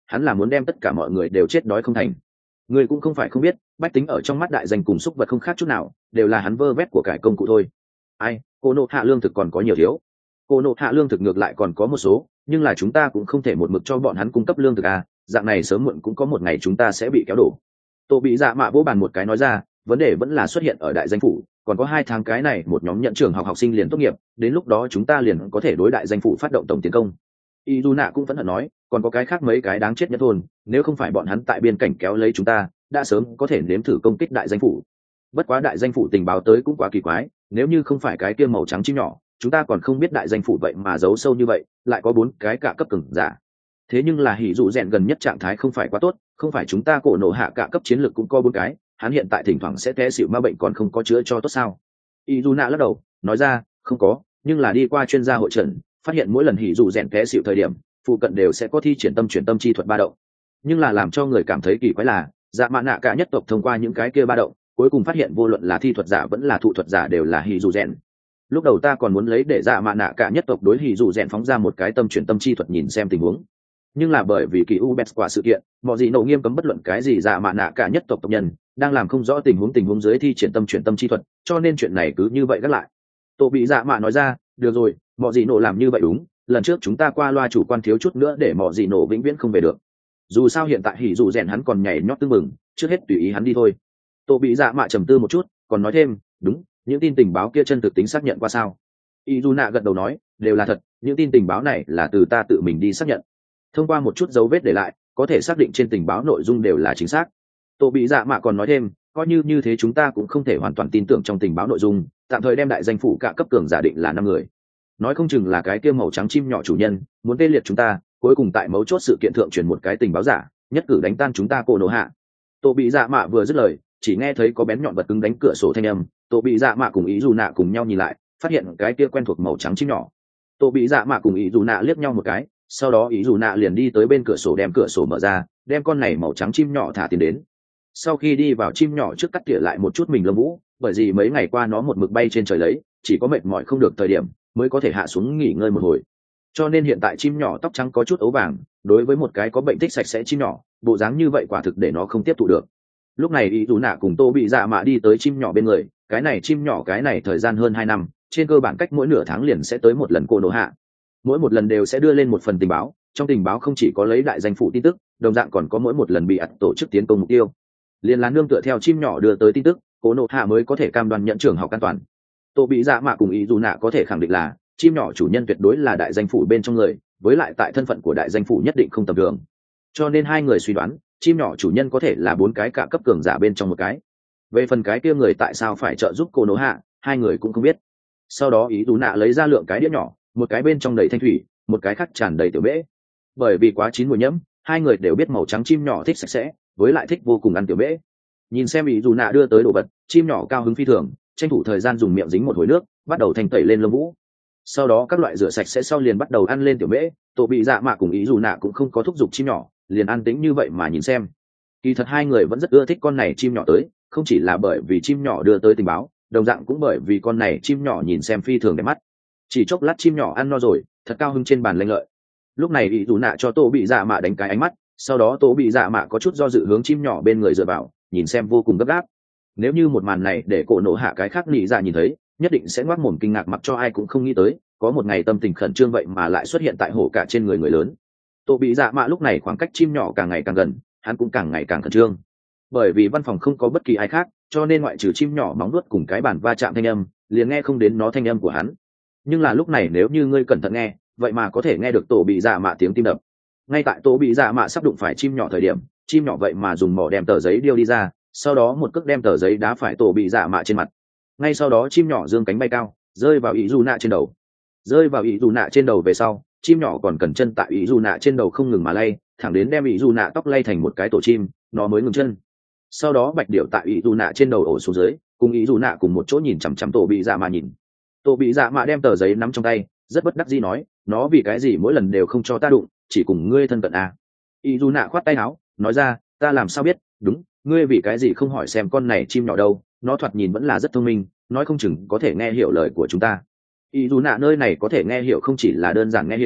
hắn là muốn đem tất cả mọi người đều chết đói không thành. Người cũng không phải không biết, bách tính ở trong mắt đại danh cùng xúc vật không khác chút nào, đều là hắn vơ vét của cải công cụ thôi. Ai, cô nộ hạ lương thực còn có nhiều thiếu. Cô nộ hạ lương thực ngược lại còn có một số, nhưng là chúng ta cũng không thể một mực cho bọn hắn cung cấp lương thực à, dạng này sớm muộn cũng có một ngày chúng ta sẽ bị kéo đổ. Tô bị dạ mạ vỗ bàn một cái nói ra, vấn đề vẫn là xuất hiện ở đại danh phủ, còn có 2 tháng cái này một nhóm nhận trường học sinh liền tốt nghiệp, đến lúc đó chúng ta liền có thể đối đại danh phủ phát động tổng tiến công. Izuna cũng vẫn hận nói, còn có cái khác mấy cái đáng chết nhất thôn, nếu không phải bọn hắn tại biên cảnh kéo lấy chúng ta, đã sớm có thể nếm thử công kích đại danh phủ. Bất quá đại danh phủ tình báo tới cũng quá kỳ quái, nếu như không phải cái kia màu trắng chim nhỏ, chúng ta còn không biết đại danh phủ vậy mà giấu sâu như vậy, lại có 4 cái cả cấp cường giả. Thế nhưng là hỉ dụ rèn gần nhất trạng thái không phải quá tốt, không phải chúng ta cổ nổ hạ cả cấp chiến lược cũng có 4 cái, hắn hiện tại thỉnh thoảng sẽ té xỉu ma bệnh còn không có chữa cho tốt sao? Izuna lắc đầu, nói ra, không có, nhưng là đi qua chuyên gia hội trần, phát hiện mỗi lần hỉ dụ rèn té xỉu thời điểm, phụ cận đều sẽ có thi triển tâm chuyển tâm chi thuật ba động. Nhưng là làm cho người cảm thấy kỳ quái là, dạ mạ nạ cả nhất tộc thông qua những cái kia ba động, cuối cùng phát hiện vô luận là thi thuật giả vẫn là thụ thuật giả đều là hỉ dụ rèn. Lúc đầu ta còn muốn lấy để dạ mạ nạ cả nhất tộc đối hỉ dụ rèn phóng ra một cái tâm chuyển tâm chi thuật nhìn xem tình huống, nhưng là bởi vì kỳ u bets quả sự kiện, mọi gì nổ nghiêm cấm bất luận cái gì dạ mạ nạ cả nhất tộc tộc nhân đang làm không rõ tình huống dưới thi triển tâm chuyển tâm chi thuật, cho nên chuyện này cứ như vậy gác lại. Tổ bị dạ mạ nói ra, được rồi, mọi gì nổ làm như vậy đúng, lần trước chúng ta qua loa chủ quan thiếu chút nữa để mọi gì nổ vĩnh viễn không về được. Dù sao hiện tại hỉ dù rèn hắn còn nhảy nhót tưng mừng, trước hết tùy ý hắn đi thôi. Tổ bị dạ mạ trầm tư một chút, còn nói thêm, đúng, những tin tình báo kia chân thực tính xác nhận qua sao? Izuna gật đầu nói, đều là thật, những tin tình báo này là từ ta tự mình đi xác nhận. Thông qua một chút dấu vết để lại, có thể xác định trên tình báo nội dung đều là chính xác. Tổ bị dạ mạ còn nói thêm, coi như thế chúng ta cũng không thể hoàn toàn tin tưởng trong tình báo nội dung, tạm thời đem đại danh phủ cả cấp cường giả định là 5 người. Nói không chừng là cái kia màu trắng chim nhỏ chủ nhân muốn tê liệt chúng ta, cuối cùng tại mấu chốt sự kiện thượng truyền một cái tình báo giả, nhất cử đánh tan chúng ta cổ nổ hạ. Tổ bị dạ mạ vừa dứt lời, chỉ nghe thấy có bén nhọn vật cứng đánh cửa sổ thanh âm. Tổ bị dạ mạ cùng ý dù nạ cùng nhau nhìn lại, phát hiện cái kia quen thuộc màu trắng chim nhỏ. Tổ bị dạ mạ cùng ý dù nạ liếc nhau một cái, sau đó ý dù nạ liền đi tới bên cửa sổ đem cửa sổ mở ra, đem con này màu trắng chim nhỏ thả tiền đến. Sau khi đi vào, chim nhỏ trước cắt tỉa lại một chút mình lông vũ, bởi vì mấy ngày qua nó một mực bay trên trời lấy, chỉ có mệt mỏi không được thời điểm mới có thể hạ xuống nghỉ ngơi một hồi, cho nên hiện tại chim nhỏ tóc trắng có chút ấu vàng, đối với một cái có bệnh thích sạch sẽ chim nhỏ, bộ dáng như vậy quả thực để nó không tiếp thụ được. Lúc này ý dù nạ cùng tô bị dạ mạ đi tới chim nhỏ bên người, cái này chim nhỏ cái này thời gian hơn 2 năm, trên cơ bản cách mỗi nửa tháng liền sẽ tới một lần cô nổ hạ, mỗi một lần đều sẽ đưa lên một phần tình báo, trong tình báo không chỉ có lấy đại danh phủ tin tức, đồng dạng còn có mỗi một lần bị ắt tổ chức tiến công mục tiêu, liền là nương tựa theo chim nhỏ đưa tới tin tức, cô nổ hạ mới có thể cam đoan nhận trường học an toàn. Tô bị dạ mạ cùng ý dù nạ có thể khẳng định là chim nhỏ chủ nhân tuyệt đối là đại danh phủ bên trong người, với lại tại thân phận của đại danh phủ nhất định không tầm thường, cho nên hai người suy đoán chim nhỏ chủ nhân có thể là 4 cái cả cấp cường giả bên trong một cái. Về phần cái kia người tại sao phải trợ giúp cô nổ hạ, hai người cũng không biết. Sau đó ý dù nạ lấy ra lượng cái đĩa nhỏ, một cái bên trong đầy thanh thủy, một cái khác tràn đầy tiểu bễ. Bởi vì quá chín mùi nhẫm, hai người đều biết màu trắng chim nhỏ thích sạch sẽ, với lại thích vô cùng ăn tiểu bễ. Nhìn xem ý dù nạ đưa tới đồ vật, chim nhỏ cao hứng phi thường, tranh thủ thời gian dùng miệng dính một hồi nước, bắt đầu thanh tẩy lên lông vũ. Sau đó các loại rửa sạch sẽ sau liền bắt đầu ăn lên tiểu bễ. Tổ bị dạ mạ cùng ý dù nạ cũng không có thúc giục chim nhỏ, liền an tĩnh như vậy mà nhìn xem. Kỳ thật hai người vẫn rất ưa thích con này chim nhỏ tới, không chỉ là bởi vì chim nhỏ đưa tới tình báo, đồng dạng cũng bởi vì con này chim nhỏ nhìn xem phi thường đẹp mắt. Chỉ chốc lát chim nhỏ ăn no rồi, thật cao hứng trên bàn lanh lợi. Lúc này ý dù nạ cho tổ bị dạ mạ đánh cái ánh mắt, sau đó tổ bị dạ mạ có chút do dự hướng chim nhỏ bên người dựa vào, nhìn xem vô cùng gấp gáp. Nếu như một màn này để cổ nổ hạ cái khác nị dạ nhìn thấy, nhất định sẽ ngoác mồm kinh ngạc, mặc cho ai cũng không nghĩ tới có một ngày tâm tình khẩn trương vậy mà lại xuất hiện tại hổ cả trên người người lớn. Tổ bị dạ mạ lúc này khoảng cách chim nhỏ càng ngày càng gần, hắn cũng càng ngày càng khẩn trương. Bởi vì văn phòng không có bất kỳ ai khác, cho nên ngoại trừ chim nhỏ móng vuốt cùng cái bàn va chạm thanh âm, liền nghe không đến nó thanh âm của hắn. Nhưng là lúc này nếu như ngươi cẩn thận nghe, vậy mà có thể nghe được tổ bị dạ mạ tiếng tim đập. Ngay tại tổ bị dạ mạ sắp đụng phải chim nhỏ thời điểm, chim nhỏ vậy mà dùng mỏ đem tờ giấy điêu đi ra, sau đó một cước đem tờ giấy đá phải tổ bị dạ mạ trên mặt. Ngay sau đó chim nhỏ giương cánh bay cao, rơi vào ý dù nạ trên đầu. Rơi vào ý dù nạ trên đầu về sau, chim nhỏ còn cần chân tại ý dù nạ trên đầu không ngừng mà lay, thẳng đến đem ý dù nạ tóc lay thành một cái tổ chim, nó mới ngừng chân. Sau đó bạch điểu tại ý dù nạ trên đầu ổ xuống dưới, cùng ý dù nạ cùng một chỗ nhìn chằm chằm tổ bị dạ mạ nhìn. Tổ bị dạ mạ đem tờ giấy nắm trong tay, rất bất đắc dĩ nói, nó vì cái gì mỗi lần đều không cho ta đụng, chỉ cùng ngươi thân cận à. Ý dù nạ khoát tay áo, nói ra, ta làm sao biết, đúng, ngươi vì cái gì không hỏi xem con này chim nhỏ đâu, nó thoạt nhìn vẫn là rất thông minh, nói không chừng có thể nghe hiểu lời của chúng ta. Ý dù nạ nơi này có thể nghe hiểu không chỉ là đơn giản nghe hiểu,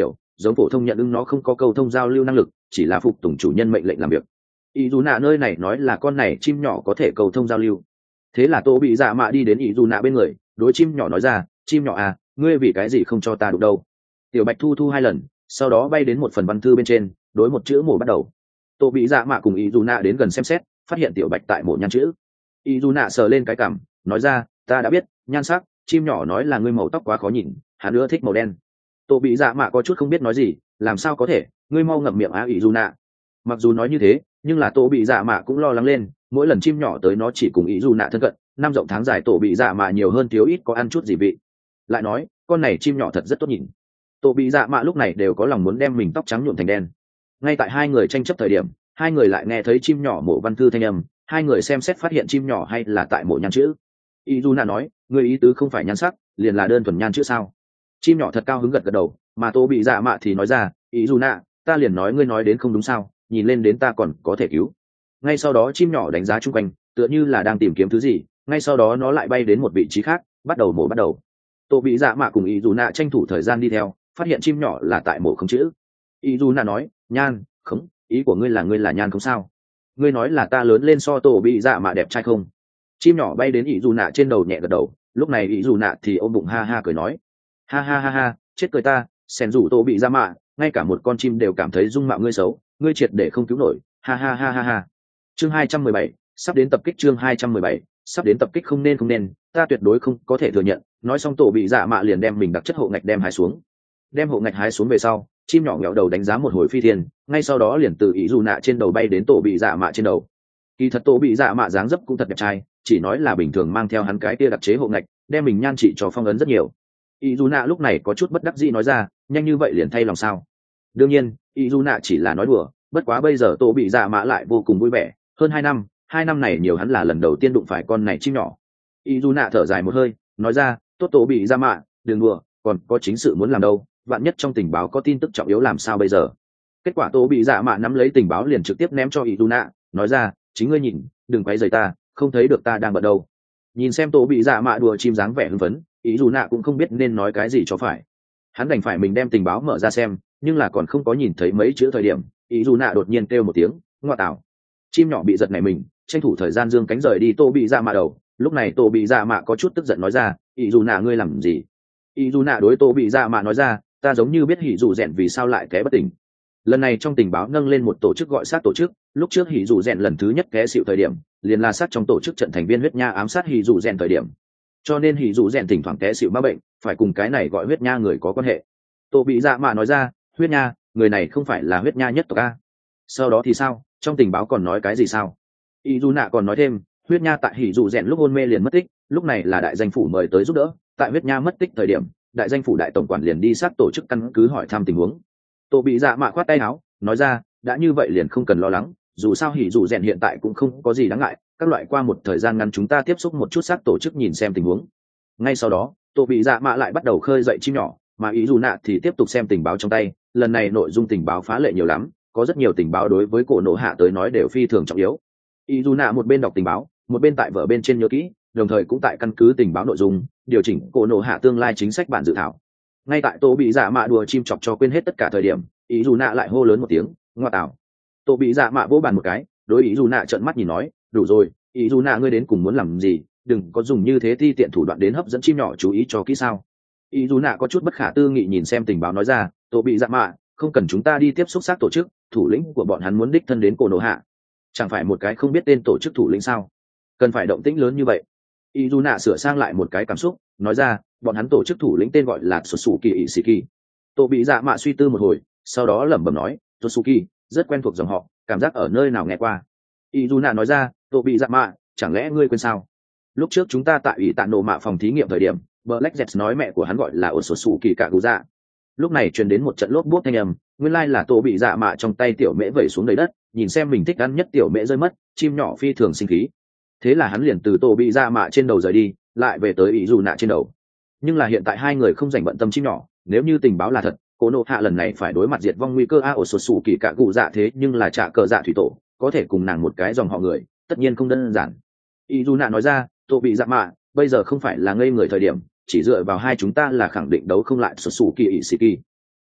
giống phổ thông nhận ưng nó không có câu thông giao lưu năng lực, chỉ là phục tùng chủ nhân mệnh lệnh làm việc. Ý dù nạ nơi này nói là con này chim nhỏ có thể câu thông giao lưu. Thế là Tô Bị Dạ Mạ đi đến ý dù nạ bên người, đối chim nhỏ nói ra, chim nhỏ à, ngươi vì cái gì không cho ta đụng đâu? Tiểu bạch thu thu 2 lần, sau đó bay đến một phần văn thư bên trên, đối một chữ mổ bắt đầu. Tô Bị Dạ Mạ cùng ý dù nạ đến gần xem xét, phát hiện tiểu bạch tại mổ nhan chữ. Ý dù nạ sờ lên cái cằm, nói ra, ta đã biết, nhan sắc. Chim nhỏ nói là ngươi màu tóc quá khó nhìn, hắn ưa thích màu đen. Tô Bị Dạ Mạ có chút không biết nói gì, làm sao có thể, ngươi mau ngậm miệng á ý dù nạ. Mặc dù nói như thế, nhưng là Tô Bị Dạ Mạ cũng lo lắng lên, mỗi lần chim nhỏ tới nó chỉ cùng ý dù nạ thân cận, năm rộng tháng dài Tô Bị Dạ Mạ nhiều hơn thiếu ít có ăn chút gì vị. Lại nói, con này chim nhỏ thật rất tốt nhìn. Tô Bị Dạ Mạ lúc này đều có lòng muốn đem mình tóc trắng nhuộm thành đen. Ngay tại hai người tranh chấp thời điểm, hai người lại nghe thấy chim nhỏ mổ văn thư thanh âm, hai người xem xét phát hiện chim nhỏ hay là tại mổ nhan chữ. Ý dù nạ nói, người ý tứ không phải nhan sắc, liền là đơn thuần nhan chữ sao? Chim nhỏ thật cao hứng gật gật đầu, mà Tô Bị Dạ Mạ thì nói ra, ý dù nạ, ta liền nói ngươi nói đến không đúng sao, nhìn lên đến ta còn có thể cứu. Ngay sau đó chim nhỏ đánh giá chung quanh, tựa như là đang tìm kiếm thứ gì, ngay sau đó nó lại bay đến một vị trí khác, bắt đầu mổ bắt đầu. Tô Bị Dạ Mạ cùng ý dù nạ tranh thủ thời gian đi theo, phát hiện chim nhỏ là tại mổ không chữ. Ý dù nạ nói, nhan không, ý của ngươi là nhan không sao? Ngươi nói là ta lớn lên so Tô Bị Dạ Mạ đẹp trai không? Chim nhỏ bay đến ý dù nạ trên đầu nhẹ gật đầu, lúc này ý dù nạ thì ôm bụng ha ha cười nói, ha ha ha ha, chết cười ta, sen rủ Tô Bị Dạ Mạ, ngay cả một con chim đều cảm thấy dung mạo ngươi xấu, ngươi triệt để không cứu nổi, ha ha ha ha ha. Chương 217, sắp đến tập kích. Chương 217, sắp đến tập kích. Không nên, ta tuyệt đối không có thể thừa nhận. Nói xong Tô Bị Dạ Mạ liền đem mình đặc chất hộ ngạch đem hái xuống. Đem hộ ngạch hái xuống về sau, chim nhỏ ngẹo đầu đánh giá một hồi phi thiên, ngay sau đó liền từ ý dù nạ trên đầu bay đến Tô Bị Dạ Mạ trên đầu. Kỳ thật Tô Bị Dạ Mạ dáng dấp cũng thật đẹp trai, chỉ nói là bình thường mang theo hắn cái kia đặc chế hộ ngạch, đem mình nhan trị cho phong ấn rất nhiều. Ý dù nạ lúc này có chút bất đắc dĩ nói ra, nhanh như vậy liền thay lòng sao? Đương nhiên, ý dù nạ chỉ là nói đùa, bất quá bây giờ Tô Bị Dạ Mạ lại vô cùng vui vẻ, hơn 2 năm này nhiều hắn là lần đầu tiên đụng phải con này chim nhỏ. Ý dù nạ thở dài một hơi, nói ra, tốt Tô Bị Dạ Mạ, đừng đùa, còn có chính sự muốn làm đâu, vạn nhất trong tình báo có tin tức trọng yếu làm sao bây giờ? Kết quả Tô Bị Dạ Mạ nắm lấy tình báo liền trực tiếp ném cho ý dù nạ, nói ra, chính ngươi nhìn, đừng quấy rầy ta, không thấy được ta đang bận đâu. Nhìn xem Tô Bị Dạ Mạ đùa chim dáng vẻ hưng phấn, ý dù nạ cũng không biết nên nói cái gì cho phải. Hắn đành phải mình đem tình báo mở ra xem, nhưng là còn không có nhìn thấy mấy chữ thời điểm, ý dù nạ đột nhiên kêu một tiếng, ngoa tạo. Chim nhỏ bị giật này mình, tranh thủ thời gian dương cánh rời đi Tô Bị Dạ Mạ đầu. Lúc này Tô Bị Dạ Mạ có chút tức giận nói ra, ý dù nạ ngươi làm gì? Ý dù nạ đối Tô Bị Dạ Mạ nói ra, ta giống như biết hỉ dù rèn vì sao lại té bất tỉnh. Lần này trong tình báo nâng lên một tổ chức gọi sát tổ chức, lúc trước hỉ dù rèn lần thứ nhất té xịu thời điểm, liền là sát trong tổ chức trận thành viên huyết nha ám sát hỉ dù rèn thời điểm, cho nên hỉ dù rèn thỉnh thoảng té xịu ma bệnh, phải cùng cái này gọi huyết nha người có quan hệ. Tô Bị Dạ Mạ nói ra, huyết nha, người này không phải là huyết nha nhất tộc a? Sau đó thì sao, trong tình báo còn nói cái gì sao? Y dù nạ còn nói thêm, huyết nha tại hỉ dù rèn lúc hôn mê liền mất tích, lúc này là đại danh phủ mời tới giúp đỡ, tại huyết nha mất tích thời điểm, đại danh phủ đại tổng quản liền đi sát tổ chức căn cứ hỏi thăm tình huống. Tô Bị Dạ Mạ khoát tay áo, nói ra, đã như vậy liền không cần lo lắng, dù sao hỉ dù rèn hiện tại cũng không có gì đáng ngại, các loại qua một thời gian ngắn chúng ta tiếp xúc một chút sát tổ chức nhìn xem tình huống. Ngay sau đó, Tô Bị Dạ Mạ lại bắt đầu khơi dậy chim nhỏ, mà ý dù nạ thì tiếp tục xem tình báo trong tay. Lần này nội dung tình báo phá lệ nhiều lắm, có rất nhiều tình báo đối với cổ nổ hạ tới nói đều phi thường trọng yếu. Ý dù nạ một bên đọc tình báo, một bên tại vở bên trên nhớ kỹ, đồng thời cũng tại căn cứ tình báo nội dung điều chỉnh cổ nổ hạ tương lai chính sách bản dự thảo. Ngay tại Tô Bị Dạ Mạ đùa chim chọc cho quên hết tất cả thời điểm, ý dù nạ lại hô lớn một tiếng, ngoa tạo. Tô Bị Dạ Mạ vỗ bàn một cái, đối ý dù nạ trợn mắt nhìn nói, đủ rồi, ý dù nạ ngươi đến cùng muốn làm gì, đừng có dùng như thế thi tiện thủ đoạn đến hấp dẫn chim nhỏ chú ý cho kỹ sao? Ý dù nạ có chút bất khả tư nghị nhìn xem tình báo nói ra, Tô Bị Dạ Mạ, không cần chúng ta đi tiếp xúc xác tổ chức, thủ lĩnh của bọn hắn muốn đích thân đến cổ nổ hạ, chẳng phải một cái không biết tên tổ chức thủ lĩnh sao? Cần phải động tĩnh lớn như vậy? Ý dù nạ sửa sang lại một cái cảm xúc, nói ra, bọn hắn tổ chức thủ lĩnh tên gọi là Tsutsuki Ishiki. Tô Bị Dạ Mạ suy tư một hồi, sau đó lẩm bẩm nói, Tsutsuki, rất quen thuộc dòng họ, cảm giác ở nơi nào nghe qua. Ý dù nạ nói ra, Tô Bị Dạ Mạ, chẳng lẽ ngươi quên sao? Lúc trước chúng ta tại ủy tạ nổ mạ phòng thí nghiệm thời điểm, Black Jet nói mẹ của hắn gọi là Otsutsuki Kaguya. Lúc này truyền đến một trận lốp bốp thanh âm, nguyên lai là Tô Bị Dạ Mạ trong tay tiểu mễ vẩy xuống đầy đất, nhìn xem mình thích ăn nhất tiểu mễ rơi mất, chim nhỏ phi thường sinh khí. Thế là hắn liền từ Tô Bị Dạ Mạ trên đầu rời đi, lại về tới ý dù nạ trên đầu. Nhưng là hiện tại hai người không dành bận tâm chim nhỏ, nếu như tình báo là thật, Cổ Nộ Hạ lần này phải đối mặt diệt vong nguy cơ a Otsutsuki Kaguya thế nhưng là trả cờ dạ thủy tổ, có thể cùng nàng một cái dòng họ người, tất nhiên không đơn giản. Ý dù nạ nói ra, Tô Bị Dạ Mạ, bây giờ không phải là ngây người thời điểm, chỉ dựa vào hai chúng ta là khẳng định đấu không lại Tsutsuki Ishiki.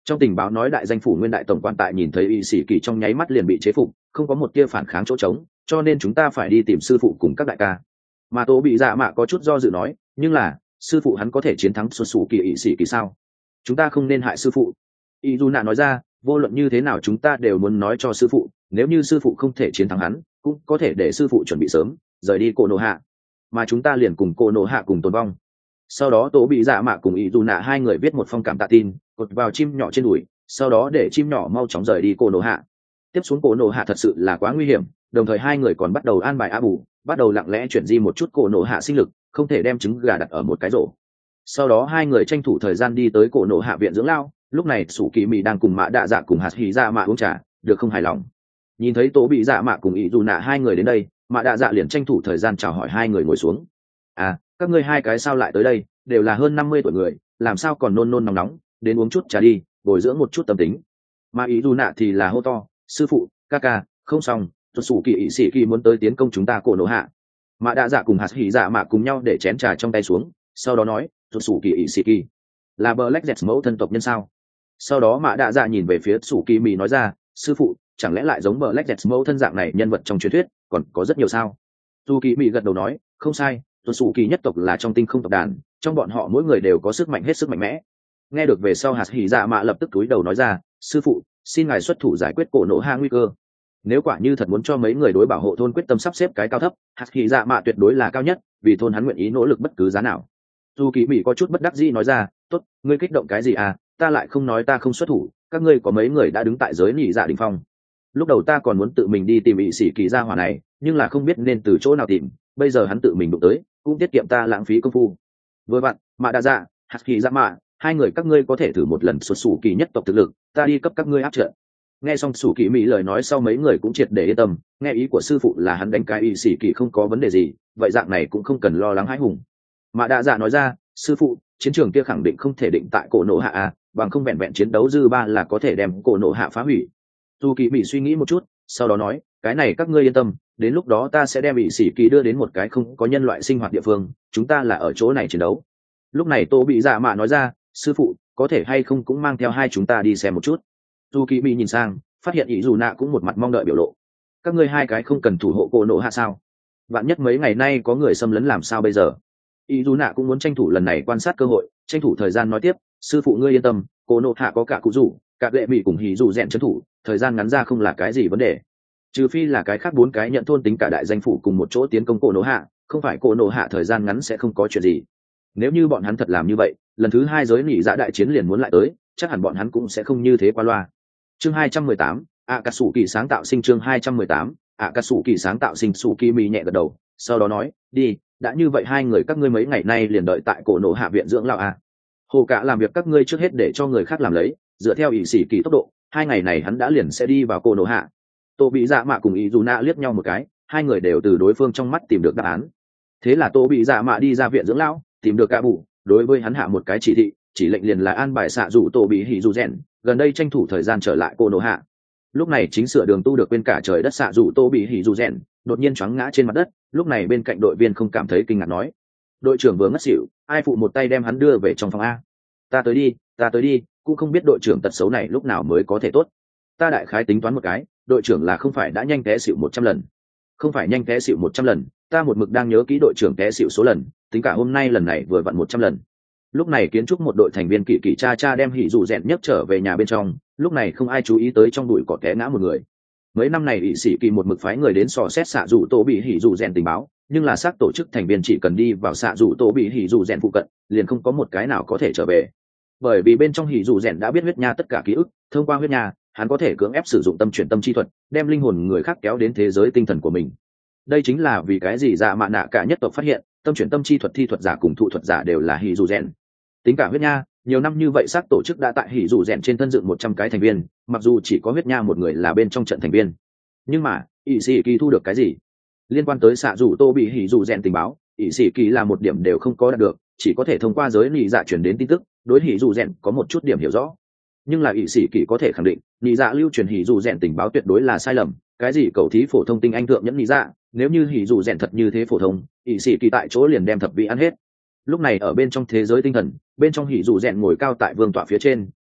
Trong tình báo nói đại danh phủ nguyên đại tổng quan tại nhìn thấy y sĩ kỳ trong nháy mắt liền bị chế phục, không có một tia phản kháng chỗ trống, cho nên chúng ta phải đi tìm sư phụ cùng các đại ca. Mà Tô bị dạ mạ có chút do dự nói, nhưng là sư phụ hắn có thể chiến thắng xuất xù kỳ y sĩ kỳ sao? Chúng ta không nên hại sư phụ. Y dù nạ nói ra, vô luận như thế nào chúng ta đều muốn nói cho sư phụ, nếu như sư phụ không thể chiến thắng hắn, cũng có thể để sư phụ chuẩn bị sớm rời đi cổ nổ hạ, mà chúng ta liền cùng cổ nổ hạ cùng tồn vong. Sau đó Tô bị dạ mạ cùng Y dù nạ hai người viết một phong cảm tạ tin, cột vào chim nhỏ trên đùi, sau đó để chim nhỏ mau chóng rời đi cổ nổ hạ. Tiếp xuống cổ nổ hạ thật sự là quá nguy hiểm, đồng thời hai người còn bắt đầu an bài a bù, bắt đầu lặng lẽ chuyển di một chút cổ nổ hạ sinh lực, không thể đem trứng gà đặt ở một cái rổ. Sau đó hai người tranh thủ thời gian đi tới cổ nổ hạ viện dưỡng lao, lúc này sủ kỳ mì đang cùng mã đạ dạ cùng hạt hỉ dạ mạ uống trà, được không hài lòng. Nhìn thấy Tô bị dạ mạ cùng ý dù nạ hai người đến đây, mã đạ dạ liền tranh thủ thời gian chào hỏi hai người ngồi xuống. À, các ngươi hai cái sao lại tới đây, đều là hơn 50 tuổi người, làm sao còn nôn nôn nóng nóng, đến uống chút trà đi, bồi dưỡng một chút tâm tính. Mà ý dù nạ thì là hô to, sư phụ, ca ca, không xong, tuột sủ kỳ ỵ sĩ kỳ muốn tới tiến công chúng ta cổ nổ hạ. Mã đạ dạ cùng hạt hỉ dạ mạ cùng nhau để chén trà trong tay xuống, sau đó nói, tuột sủ kỳ ỵ sĩ kỳ là Black Jet mẫu thân tộc nhân sao? Sau đó mã đạ dạ nhìn về phía sủ kỳ mì nói ra, sư phụ, chẳng lẽ lại giống Black Jet mẫu thân dạng này nhân vật trong truyền thuyết còn có rất nhiều sao? Sủ kỳ mì gật đầu nói, không sai, tuột sủ kỳ nhất tộc là trong tinh không tộc đàn, trong bọn họ mỗi người đều có sức mạnh hết sức mạnh mẽ. Nghe được về sau hạt hỉ dạ mạ lập tức cúi đầu nói ra, sư phụ, xin ngài xuất thủ giải quyết cổ nổ hạ nguy cơ. Nếu quả như thật muốn cho mấy người đối bảo hộ thôn quyết tâm sắp xếp cái cao thấp, hạt hỉ dạ mạ tuyệt đối là cao nhất, vì thôn hắn nguyện ý nỗ lực bất cứ giá nào. Dù kỳ mỹ có chút bất đắc dĩ nói ra, tốt, ngươi kích động cái gì à, ta lại không nói ta không xuất thủ, các ngươi có mấy người đã đứng tại giới nhị dạ đỉnh phong. Lúc đầu ta còn muốn tự mình đi tìm ỵ sĩ kỳ gia hỏa này, nhưng là không biết nên từ chỗ nào tìm, bây giờ hắn tự mình đụng tới, cũng tiết kiệm ta lãng phí công phu. Vừa vặn, mạ đa dạ, hạt hỉ dạ mạ, hai người các ngươi có thể thử một lần xuất xù kỳ nhất tộc thực lực, ta đi cấp các ngươi áp trận. Nghe xong sủ kỳ mỹ lời nói sau mấy người cũng triệt để yên tâm, nghe ý của sư phụ là hắn đánh cái y sĩ kỳ không có vấn đề gì, vậy dạng này cũng không cần lo lắng hãi hùng. Mà đạ dạ nói ra, sư phụ, chiến trường kia khẳng định không thể định tại cổ nổ hạ à, bằng không vẹn vẹn chiến đấu dư ba là có thể đem cổ nổ hạ phá hủy. Dù kỳ mỹ suy nghĩ một chút, sau đó nói, cái này các ngươi yên tâm, đến lúc đó ta sẽ đem y sĩ kỳ đưa đến một cái không có nhân loại sinh hoạt địa phương, chúng ta là ở chỗ này chiến đấu. Lúc này Tô bị dạ mạ nói ra, sư phụ, có thể hay không cũng mang theo hai chúng ta đi xem một chút. Dù kỳ mỹ nhìn sang, phát hiện ý dù nạ cũng một mặt mong đợi biểu lộ. Các ngươi hai cái không cần thủ hộ cổ nổ hạ sao? Vạn nhất mấy ngày nay có người xâm lấn làm sao bây giờ? Ý dù nạ cũng muốn tranh thủ lần này quan sát cơ hội, tranh thủ thời gian nói tiếp, sư phụ ngươi yên tâm, cổ nổ hạ có cả cụ rủ, cả lệ mỹ cùng hỉ dù rèn trấn thủ, thời gian ngắn ra không là cái gì vấn đề. Trừ phi là cái khác 4 cái nhận thôn tính cả đại danh phủ cùng một chỗ tiến công cổ nổ hạ, không phải cổ nổ hạ thời gian ngắn sẽ không có chuyện gì. Nếu như bọn hắn thật làm như vậy, lần thứ 2 giới nỉ dạ đại chiến liền muốn lại tới, chắc hẳn bọn hắn cũng sẽ không như thế qua loa. Chương 218, Akatsuki sáng tạo sinh. Chương 218, Akatsuki sáng tạo sinh. Tsukimi nhẹ gật đầu, sau đó nói, đi, đã như vậy hai người các ngươi mấy ngày nay liền đợi tại cổ nổ hạ viện dưỡng lão à. Hồ cả làm việc các ngươi trước hết để cho người khác làm lấy, dựa theo ỷ sĩ kỳ tốc độ, 2 ngày này hắn đã liền sẽ đi vào cổ nổ hạ. Tô bị dạ mạ cùng ý dù nạ liếc nhau một cái, hai người đều từ đối phương trong mắt tìm được đáp án. Thế là Tô bị dạ mạ đi ra viện dưỡng lão, tìm được cả bù, đối với hắn hạ một cái chỉ thị, chỉ lệnh liền là an bài xạ dụ Tô bị hỉ dù rèn, gần đây tranh thủ thời gian trở lại cổ nổ hạ. Lúc này chính sửa đường tu được quên cả trời đất xạ dụ Tô bị hỉ dù rèn, đột nhiên choáng ngã trên mặt đất, lúc này bên cạnh đội viên không cảm thấy kinh ngạc nói, đội trưởng vừa ngất xỉu, ai phụ một tay đem hắn đưa về trong phòng a? Ta tới đi, cũng không biết đội trưởng tật xấu này lúc nào mới có thể tốt. Ta đại khái tính toán một cái, đội trưởng là không phải đã nhanh té xỉu 100 lần. Không phải nhanh té xỉu 100 lần, ta một mực đang nhớ kỹ đội trưởng té xỉu số lần, tính cả hôm nay lần này vừa vặn 100 lần. Lúc này kiến trúc một đội thành viên kỳ kỳ cha đem hỉ dù rèn nhấc trở về nhà bên trong, lúc này không ai chú ý tới trong bụi cỏ té ngã một người. Mấy năm này ỷ sĩ kỳ một mực phái người đến dò xét xạ dù Tô bị hỉ dù rèn tình báo, nhưng là xác tổ chức thành viên chỉ cần đi vào xạ dù Tô bị hỉ dù rèn phụ cận, liền không có một cái nào có thể trở về. Bởi vì bên trong hỉ dù rèn đã biết huyết nha tất cả ký ức, thông qua huyết nha, hắn có thể cưỡng ép sử dụng tâm chuyển tâm chi thuật, đem linh hồn người khác kéo đến thế giới tinh thần của mình. Đây chính là vì cái gì dạ mạ nạ cả nhất tộc phát hiện, tâm chuyển tâm chi thuật thi thuật giả cùng thụ thuật giả đều là hỉ dù rèn. Tính cả huyết nha, nhiều năm như vậy xác tổ chức đã tại hỉ dù rèn trên thân dựng 100 cái thành viên, mặc dù chỉ có huyết nha một người là bên trong trận thành viên, nhưng mà ỷ sĩ kỳ thu được cái gì liên quan tới xạ dù Tô bị hỉ dù rèn tình báo, ỷ sĩ kỳ là một điểm đều không có đạt được, chỉ có thể thông qua giới nị dạ truyền đến tin tức, đối hỉ dù rèn có một chút điểm hiểu rõ. Nhưng là ỷ sĩ kỳ có thể khẳng định, nị dạ lưu truyền hỉ dù rèn tình báo tuyệt đối là sai lầm, cái gì cầu thí phổ thông tinh anh thượng nhẫn nị dạ, nếu như hỉ dù rèn thật như thế phổ thông, ỷ sĩ kỳ tại chỗ liền đem thập vị ăn hết. Lúc này ở bên trong thế giới tinh thần, bên trong hỉ dù rèn ngồi cao tại vương tọa phía trên,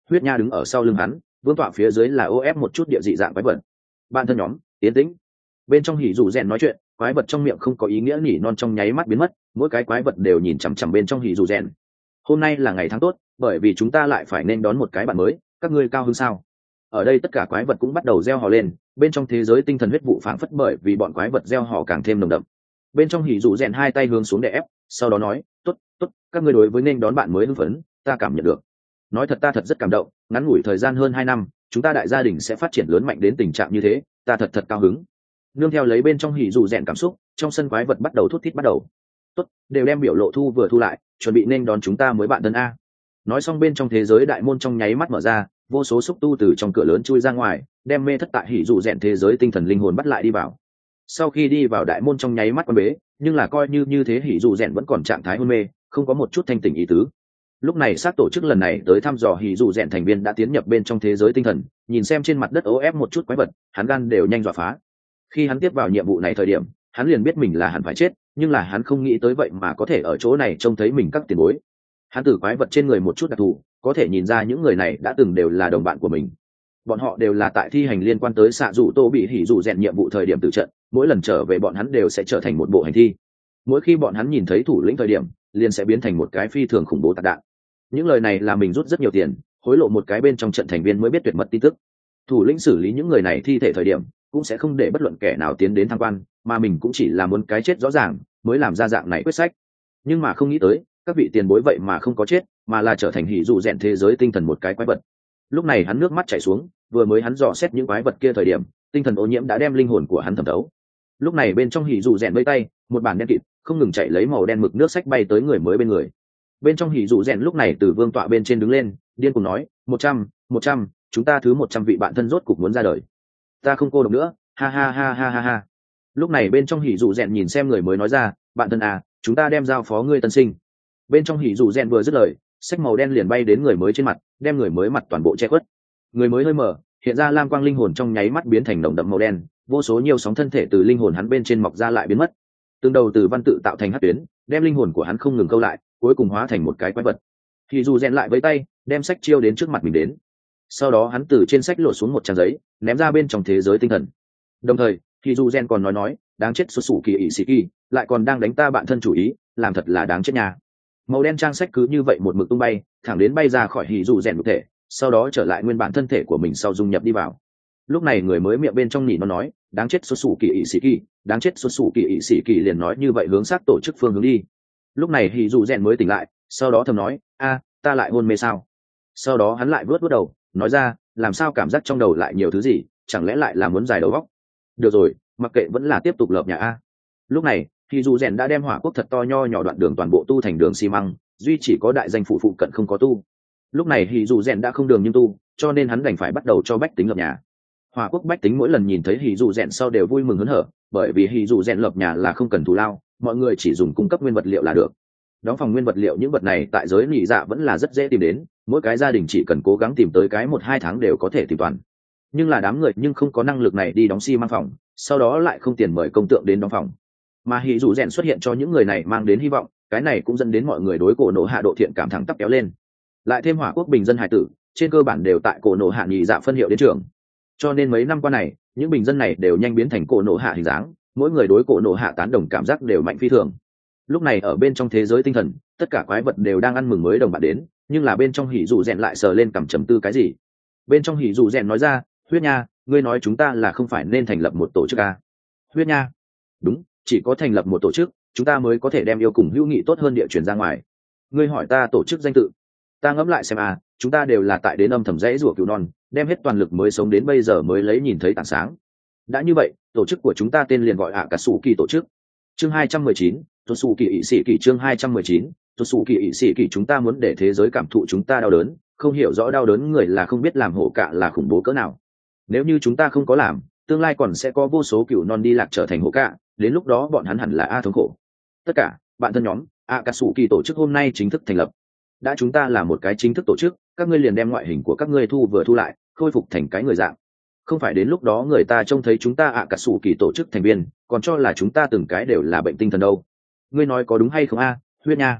Huyết Nha đứng ở sau lưng hắn, vương tọa phía dưới là ô ép một chút địa dị dạng quái vật. Bạn thân nhóm, tiến tĩnh. Bên trong hỉ dù rèn nói chuyện, quái vật trong miệng không có ý nghĩa nỉ non trong nháy mắt biến mất, mỗi cái quái vật đều nhìn chằm chằm bên trong hỉ dù rèn. Hôm nay là ngày tháng tốt, bởi vì chúng ta lại phải nên đón một cái bạn mới, các ngươi cao hứng sao? Ở đây tất cả quái vật cũng bắt đầu reo hò lên, bên trong thế giới tinh thần huyết vụ phảng phất bởi vì bọn quái vật reo hò càng thêm nồng đậm. Bên trong hỉ dù rèn hai tay hướng xuống để ép, sau đó nói, tốt, tốt, các ngươi đối với nên đón bạn mới hưng phấn, ta cảm nhận được. Nói thật ta thật rất cảm động, ngắn ngủi thời gian hơn 2 năm, chúng ta đại gia đình sẽ phát triển lớn mạnh đến tình trạng như thế, ta thật thật cao hứng. Nương theo lấy bên trong hỉ dù rèn cảm xúc, trong sân quái vật bắt đầu thút thít bắt đầu. Tốt, đều đem biểu lộ thu vừa thu lại, chuẩn bị nên đón chúng ta mới bạn thân a. Nói xong bên trong thế giới đại môn trong nháy mắt mở ra, vô số xúc tu từ trong cửa lớn chui ra ngoài, đem mê thất tại hỉ dù rèn thế giới tinh thần linh hồn bắt lại đi vào. Sau khi đi vào đại môn trong nháy mắt quan bế, nhưng là coi như thế hỉ dù rèn vẫn còn trạng thái hôn mê, không có một chút thanh tỉnh ý tứ. Lúc này sát tổ chức lần này tới thăm dò hỉ dù rèn thành viên đã tiến nhập bên trong thế giới tinh thần, nhìn xem trên mặt đất ố ép một chút quái vật, hắn gan đều nhanh dọa phá. Khi hắn tiếp vào nhiệm vụ này thời điểm, hắn liền biết mình là hẳn phải chết, nhưng là hắn không nghĩ tới vậy mà có thể ở chỗ này trông thấy mình các tiền bối. Hắn từ quái vật trên người một chút đặc thù, có thể nhìn ra những người này đã từng đều là đồng bạn của mình. Bọn họ đều là tại thi hành liên quan tới xạ dù tô bị hỉ dù rèn nhiệm vụ thời điểm tử trận, mỗi lần trở về bọn hắn đều sẽ trở thành một bộ hành thi. Mỗi khi bọn hắn nhìn thấy thủ lĩnh thời điểm, liền sẽ biến thành một cái phi thường khủng bố tạc đạn. Những lời này là mình rút rất nhiều tiền, hối lộ một cái bên trong trận thành viên mới biết tuyệt mật tin tức. Thủ lĩnh xử lý những người này thi thể thời điểm, cũng sẽ không để bất luận kẻ nào tiến đến tham quan, mà mình cũng chỉ là muốn cái chết rõ ràng mới làm ra dạng này quyết sách. Nhưng mà không nghĩ tới, các vị tiền bối vậy mà không có chết, mà là trở thành hỉ dù rèn thế giới tinh thần một cái quái vật. Lúc này hắn nước mắt chảy xuống, vừa mới hắn dò xét những quái vật kia thời điểm, tinh thần ô nhiễm đã đem linh hồn của hắn thẩm thấu. Lúc này bên trong hỉ dù rèn vây tay, một bản đen kịt không ngừng chạy lấy màu đen mực nước sách bay tới người mới bên người. Bên trong hỉ dù rèn lúc này từ vương tọa bên trên đứng lên, điên cuồng nói, 100, chúng ta thứ 100 vị bạn thân rốt cục muốn ra đời. Ta không cô độc nữa, ha ha ha ha ha ha. Lúc này bên trong hỉ dù rèn nhìn xem người mới nói ra, bạn thân à, chúng ta đem giao phó ngươi tân sinh. Bên trong hỉ dù rèn vừa dứt lời, sách màu đen liền bay đến người mới trên mặt, đem người mới mặt toàn bộ che khuất. Người mới hơi mở, hiện ra lam quang linh hồn trong nháy mắt biến thành nồng đậm màu đen, vô số nhiều sóng thân thể từ linh hồn hắn bên trên mọc ra lại biến mất. Từng đầu từ văn tự tạo thành hắc tuyến, đem linh hồn của hắn không ngừng câu lại, cuối cùng hóa thành một cái quái vật. Hỉ dù rèn lại với tay, đem sách chiêu đến trước mặt mình đến. Sau đó hắn từ trên sách lột xuống một trang giấy, ném ra bên trong thế giới tinh thần. Đồng thời, hỉ dù rèn còn nói, đáng chết xuất sủ kỳ ỷ sĩ kỳ, lại còn đang đánh ta bạn thân chủ ý, làm thật là đáng chết nha. Màu đen trang sách cứ như vậy một mực tung bay, thẳng đến bay ra khỏi hỉ dù rèn nhục thể, sau đó trở lại nguyên bản thân thể của mình sau dung nhập đi vào. Lúc này người mới miệng bên trong nhỉ nó nói, đáng chết xuất sủ kỳ ỷ sĩ kỳ, đáng chết xuất sủ kỳ ỷ sĩ kỳ, liền nói như vậy hướng sát tổ chức phương hướng đi. Lúc này hỉ dù rèn mới tỉnh lại, sau đó thầm nói, ta lại hôn mê sao? Sau đó hắn lại vớt đầu, nói ra, làm sao cảm giác trong đầu lại nhiều thứ gì, chẳng lẽ lại là muốn giải đầu óc? Được rồi, mặc kệ, vẫn là tiếp tục lợp nhà a. Lúc này thì dù rèn đã đem hỏa quốc thật to nho nhỏ đoạn đường toàn bộ tu thành đường xi măng, duy chỉ có đại danh phụ cận không có tu. Lúc này thì dù rèn đã không đường nhưng tu, cho nên hắn đành phải bắt đầu cho bách tính lập nhà. Hỏa quốc bách tính mỗi lần nhìn thấy hỉ dù rèn sau đều vui mừng hớn hở, bởi vì hỉ dù rèn lập nhà là không cần thù lao, mọi người chỉ dùng cung cấp nguyên vật liệu là được. Đóng phòng nguyên vật liệu những vật này tại giới nỉ dạ vẫn là rất dễ tìm đến, mỗi cái gia đình chỉ cần cố gắng tìm tới cái 1-2 tháng đều có thể tìm toàn. Nhưng là đám người nhưng không có năng lực này đi đóng xi măng phòng, sau đó lại không tiền mời công tượng đến đóng phòng. Mà hỉ dù rèn xuất hiện cho những người này mang đến hy vọng, cái này cũng dẫn đến mọi người đối cổ nổ hạ độ thiện cảm thẳng tắp kéo lên. Lại thêm hỏa quốc bình dân hải tử, trên cơ bản đều tại cổ nổ hạ nhị dạ phân hiệu đến trường, cho nên mấy năm qua này những bình dân này đều nhanh biến thành cổ nổ hạ hình dáng, mỗi người đối cổ nổ hạ tán đồng cảm giác đều mạnh phi thường. Lúc này ở bên trong thế giới tinh thần, tất cả quái vật đều đang ăn mừng mới đồng bạn đến, nhưng là bên trong hỉ dù rèn lại sờ lên cằm trầm tư cái gì. Bên trong hỉ dù rèn nói ra, Huyết Nha, ngươi nói chúng ta là không phải nên thành lập một tổ chức à? Huyết Nha, đúng, chỉ có thành lập một tổ chức chúng ta mới có thể đem yêu cùng hữu nghị tốt hơn địa truyền ra ngoài. Ngươi hỏi ta tổ chức danh tự, ta ngẫm lại xem chúng ta đều là tại đến âm thầm rẽ rủa cừu non, đem hết toàn lực mới sống đến bây giờ mới lấy nhìn thấy tảng sáng. Đã như vậy, tổ chức của chúng ta tên liền gọi cả sủ kỳ tổ chức. Chương 219, tuột sủ kỳ ỷ sĩ kỳ. Chương 219, tuột sủ kỳ ỷ sĩ kỳ. Chúng ta muốn để thế giới cảm thụ chúng ta đau đớn, không hiểu rõ đau đớn người là không biết làm hổ cạ là khủng bố cỡ nào. Nếu như chúng ta không có làm, tương lai còn sẽ có vô số cừu non đi lạc trở thành hổ cạ, đến lúc đó bọn hắn hẳn là thống khổ. Tất cả bạn thân nhóm, cả sủ kỳ tổ chức hôm nay chính thức thành lập. Đã chúng ta là một cái chính thức tổ chức, các ngươi liền đem ngoại hình của các ngươi thu lại, khôi phục thành cái người dạng. Không phải đến lúc đó người ta trông thấy chúng ta cả sủ kỳ tổ chức thành viên, còn cho là chúng ta từng cái đều là bệnh tinh thần đâu. Ngươi nói có đúng hay không Huyết Nha?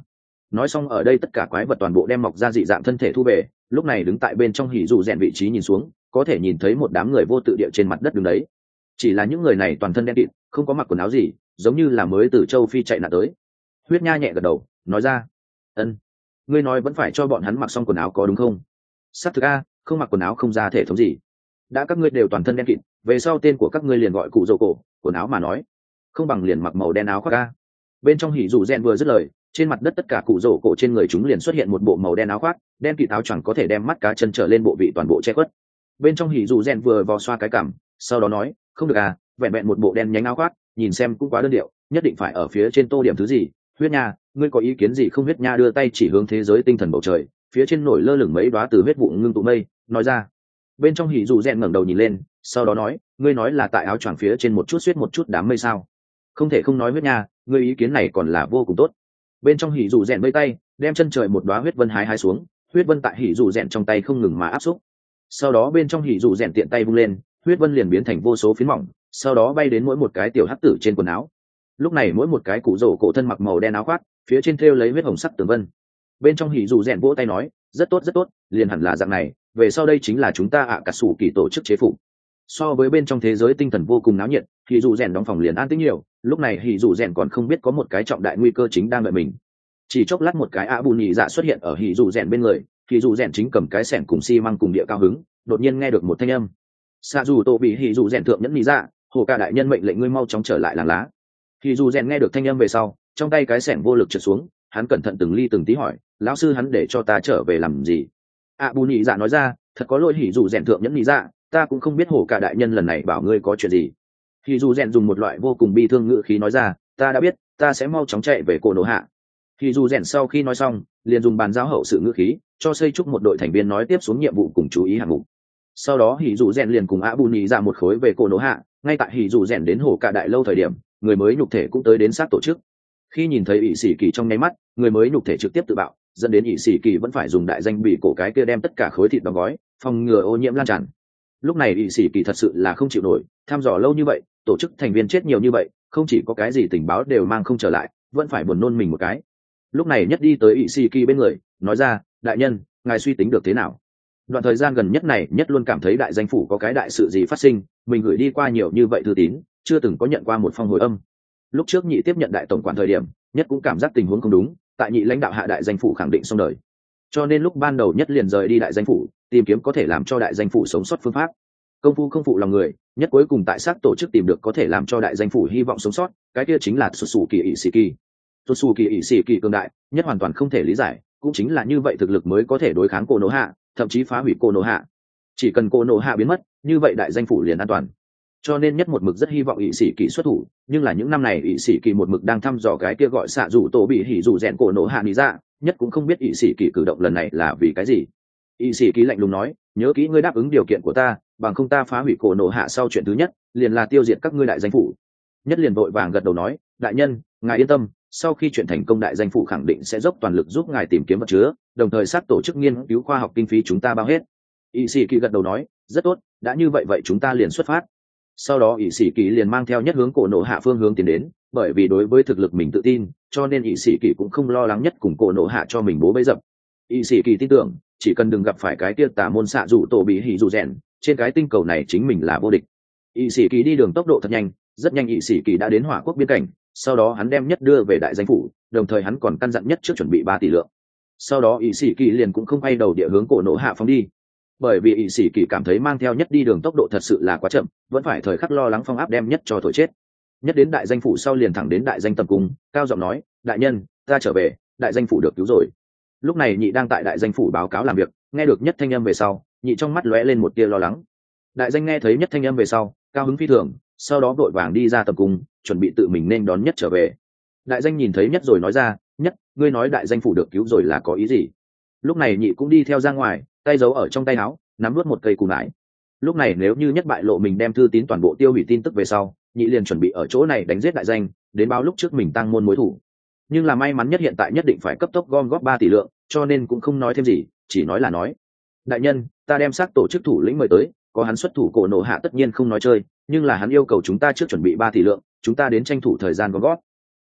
nói xong ở đây tất cả quái vật toàn bộ đem mọc ra dị dạng thân thể thu về. Lúc này đứng tại bên trong hỉ dù rèn vị trí nhìn xuống, có thể nhìn thấy một đám người vô tự địa trên mặt đất đứng đấy. Chỉ là những người này toàn thân đen kịt, không có mặc quần áo gì, giống như là mới từ châu Phi chạy nạn tới. Huyết Nha nhẹ gật đầu, nói ra: "Ân, ngươi nói vẫn phải cho bọn hắn mặc xong quần áo có đúng không?" "Xác thực a, không mặc quần áo không ra thể thống gì. Đã các ngươi đều toàn thân đen kịt, về sau tên của các ngươi liền gọi cụ rồ cổ, quần áo mà nói, không bằng liền mặc màu đen áo khoác a." Bên trong hỉ dù rèn vừa dứt lời, trên mặt đất tất cả cụ rổ cổ trên người chúng liền xuất hiện một bộ màu đen áo khoác, đen kịt áo choàng có thể đem mắt cá chân trở lên bộ vị toàn bộ che khuất. Bên trong hỉ dù rèn vừa vò xoa cái cằm, sau đó nói: "Không được à, vẹn vẹn một bộ đen nhánh áo khoác, nhìn xem cũng quá đơn điệu, nhất định phải ở phía trên tô điểm thứ gì." "Huyết Nha, ngươi có ý kiến gì không?" Huyết Nha đưa tay chỉ hướng thế giới tinh thần bầu trời, phía trên nổi lơ lửng mấy đóa từ huyết vụ ngưng tụ mây, nói ra. Bên trong hỉ dù rèn ngẩng đầu nhìn lên, sau đó nói: "Ngươi nói là tại áo choàng phía trên một chút xuyết một chút đám mây sao?" "Không thể không nói Huyết Nha, ngươi ý kiến này còn là vô cùng tốt." Bên trong hỉ dù rèn vây tay, đem chân trời một đóa huyết vân hái xuống, huyết vân tại hỉ dù rèn trong tay không ngừng mà áp xúc. Sau đó bên trong hỉ dù rèn tiện tay vung lên, huyết vân liền biến thành vô số phiến mỏng, sau đó bay đến mỗi một cái tiểu hắc tử trên quần áo. Lúc này mỗi một cái cụ rổ cổ thân mặc màu đen áo khoác, phía trên thêu lấy huyết hồng sắc tường vân. Bên trong hỉ dù rèn vỗ tay nói: "Rất tốt rất tốt, liền hẳn là dạng này, về sau đây chính là chúng ta cả sủ kỳ tổ chức chế phục." So với bên trong thế giới tinh thần vô cùng náo nhiệt, hỉ dù rèn đóng phòng liền an tĩnh nhiều. Lúc này hỉ dù rèn còn không biết có một cái trọng đại nguy cơ chính đang đợi mình. Chỉ chốc lát một cái ạ bù nhị dạ xuất hiện ở hỉ dù rèn bên người, hỉ dù rèn chính cầm cái xẻng cùng xi măng cùng địa cao hứng, đột nhiên nghe được một thanh âm: "Xạ dù tổ bị hỉ dù rèn thượng nhẫn nhị dạ, hồ ca đại nhân mệnh lệnh ngươi mau chóng trở lại làng lá." Hỉ dù rèn nghe được thanh âm về sau, trong tay cái xẻng vô lực trượt xuống, hắn cẩn thận từng ly từng tí hỏi: "Lão sư hắn để cho ta trở về làm gì?" ạ bù nhị dạ nói ra: "Thật có lỗi hỉ dù rèn thượng nhẫn nhị dạ, ta cũng không biết hồ ca đại nhân lần này bảo ngươi có chuyện gì." Hỉ dù rèn dùng một loại vô cùng bi thương ngữ khí nói ra: "Ta đã biết, ta sẽ mau chóng chạy về cổ nổ hạ." Hỉ dù rèn sau khi nói xong, liền dùng bàn giao hậu sự ngữ khí cho xây chúc một đội thành viên nói tiếp xuống nhiệm vụ cùng chú ý hạng mục. Sau đó hỉ dù rèn liền cùng ạ bù nhị dạ một khối về cổ nổ hạ. Ngay tại hỉ dù rèn đến hồ cả đại lâu thời điểm, người mới nhục thể cũng tới đến sát tổ chức. Khi nhìn thấy ỷ sĩ kỳ trong nháy mắt, người mới nhục thể trực tiếp tự bạo, dẫn đến ỷ sĩ kỳ vẫn phải dùng đại danh bị cổ cái kia đem tất cả khối thịt đóng gói, phòng ngừa ô nhiễm lan tràn. Lúc này ỷ sĩ kỳ thật sự là không chịu nổi, thăm dò lâu như vậy, tổ chức thành viên chết nhiều như vậy, không chỉ có cái gì tình báo đều mang không trở lại, vẫn phải buồn nôn mình một cái. Lúc này nhất đi tới ỷ sĩ kỳ bên người, nói ra: "Đại nhân, ngài suy tính được thế nào?" Đoạn thời gian gần nhất này nhất luôn cảm thấy đại danh phủ có cái đại sự gì phát sinh, mình gửi đi qua nhiều như vậy thư tín, chưa từng có nhận qua một phong hồi âm. Lúc trước nhị tiếp nhận đại tổng quản thời điểm, nhất cũng cảm giác tình huống không đúng, tại nhị lãnh đạo hạ đại danh phủ khẳng định xong đời, cho nên lúc ban đầu nhất liền rời đi đại danh phủ, tìm kiếm có thể làm cho đại danh phủ sống sót phương pháp. Công phu không phụ lòng người, nhất cuối cùng tại xác tổ chức tìm được có thể làm cho đại danh phủ hy vọng sống sót, cái kia chính là Tsutsuki Ishiki. Tsutsuki Ishiki cường đại, nhất hoàn toàn không thể lý giải, cũng chính là như vậy thực lực mới có thể đối kháng Konoha, thậm chí phá hủy Konoha. Chỉ cần Konoha biến mất, như vậy đại danh phủ liền an toàn. Cho nên nhất một mực rất hy vọng ỷ sĩ kỳ xuất thủ, nhưng là những năm này ỷ sĩ kỳ một mực đang thăm dò cái kia gọi xạ dù tổ bị hỉ dù rèn cổ nổ hạ lý ra, nhất cũng không biết ỷ sĩ kỳ cử động lần này là vì cái gì. Ỷ sĩ kỳ lạnh lùng nói: "Nhớ kỹ ngươi đáp ứng điều kiện của ta, bằng không ta phá hủy cổ nổ hạ sau chuyện thứ nhất liền là tiêu diệt các ngươi đại danh phủ." Nhất liền vội vàng gật đầu nói: "Đại nhân, ngài yên tâm, sau khi chuyện thành công đại danh phủ khẳng định sẽ dốc toàn lực giúp ngài tìm kiếm vật chứa, đồng thời sát tổ chức nghiên cứu khoa học kinh phí chúng ta bao hết." Ỷ sĩ kỳ gật đầu nói: "Rất tốt, đã như vậy chúng ta liền xuất phát." Sau đó ỷ sĩ kỳ liền mang theo nhất hướng cổ nổ hạ phương hướng tiến đến, bởi vì đối với thực lực mình tự tin, cho nên ỷ sĩ kỳ cũng không lo lắng nhất cùng cổ nổ hạ cho mình bố bấy dập. Ỷ sĩ kỳ tin tưởng chỉ cần đừng gặp phải cái kia tà môn xạ dù tổ bị hỉ dù rèn, trên cái tinh cầu này chính mình là vô địch. Ỷ sĩ kỳ đi đường tốc độ thật nhanh, rất nhanh ỷ sĩ kỳ đã đến hỏa quốc biên cảnh, sau đó hắn đem nhất đưa về đại danh phủ, đồng thời hắn còn căn dặn nhất trước chuẩn bị 3 tỷ lượng. Sau đó ỷ sĩ kỳ liền cũng không quay đầu địa hướng cổ nổ hạ phóng đi, bởi vì ỷ sĩ kỳ cảm thấy mang theo nhất đi đường tốc độ thật sự là quá chậm, vẫn phải thời khắc lo lắng phong áp đem nhất cho thổi chết. Nhất đến đại danh phủ sau liền thẳng đến đại danh tầm cung, cao giọng nói: "Đại nhân, ta trở về, đại danh phủ được cứu rồi." Lúc này nhị đang tại đại danh phủ báo cáo làm việc, nghe được nhất thanh âm về sau, nhị trong mắt lóe lên một tia lo lắng. Đại danh nghe thấy nhất thanh âm về sau, cao hứng phi thường, sau đó vội vàng đi ra tầm cung, chuẩn bị tự mình nên đón nhất trở về. Đại danh nhìn thấy nhất rồi nói ra: "Nhất, ngươi nói đại danh phủ được cứu rồi là có ý gì?" Lúc này nhị cũng đi theo ra ngoài, tay giấu ở trong tay áo, nắm nuốt một cây cù nải. Lúc này nếu như nhất bại lộ mình đem thư tín toàn bộ tiêu hủy tin tức về sau, nhị liền chuẩn bị ở chỗ này đánh giết đại danh, đến báo lúc trước mình tăng môn mối thủ. Nhưng là may mắn nhất hiện tại nhất định phải cấp tốc gom góp 3 tỷ lượng, cho nên cũng không nói thêm gì, chỉ nói là nói: "Đại nhân, ta đem xác tổ chức thủ lĩnh mời tới, có hắn xuất thủ cổ nổ hạ tất nhiên không nói chơi, nhưng là hắn yêu cầu chúng ta trước chuẩn bị 3 tỷ lượng, chúng ta đến tranh thủ thời gian gom góp."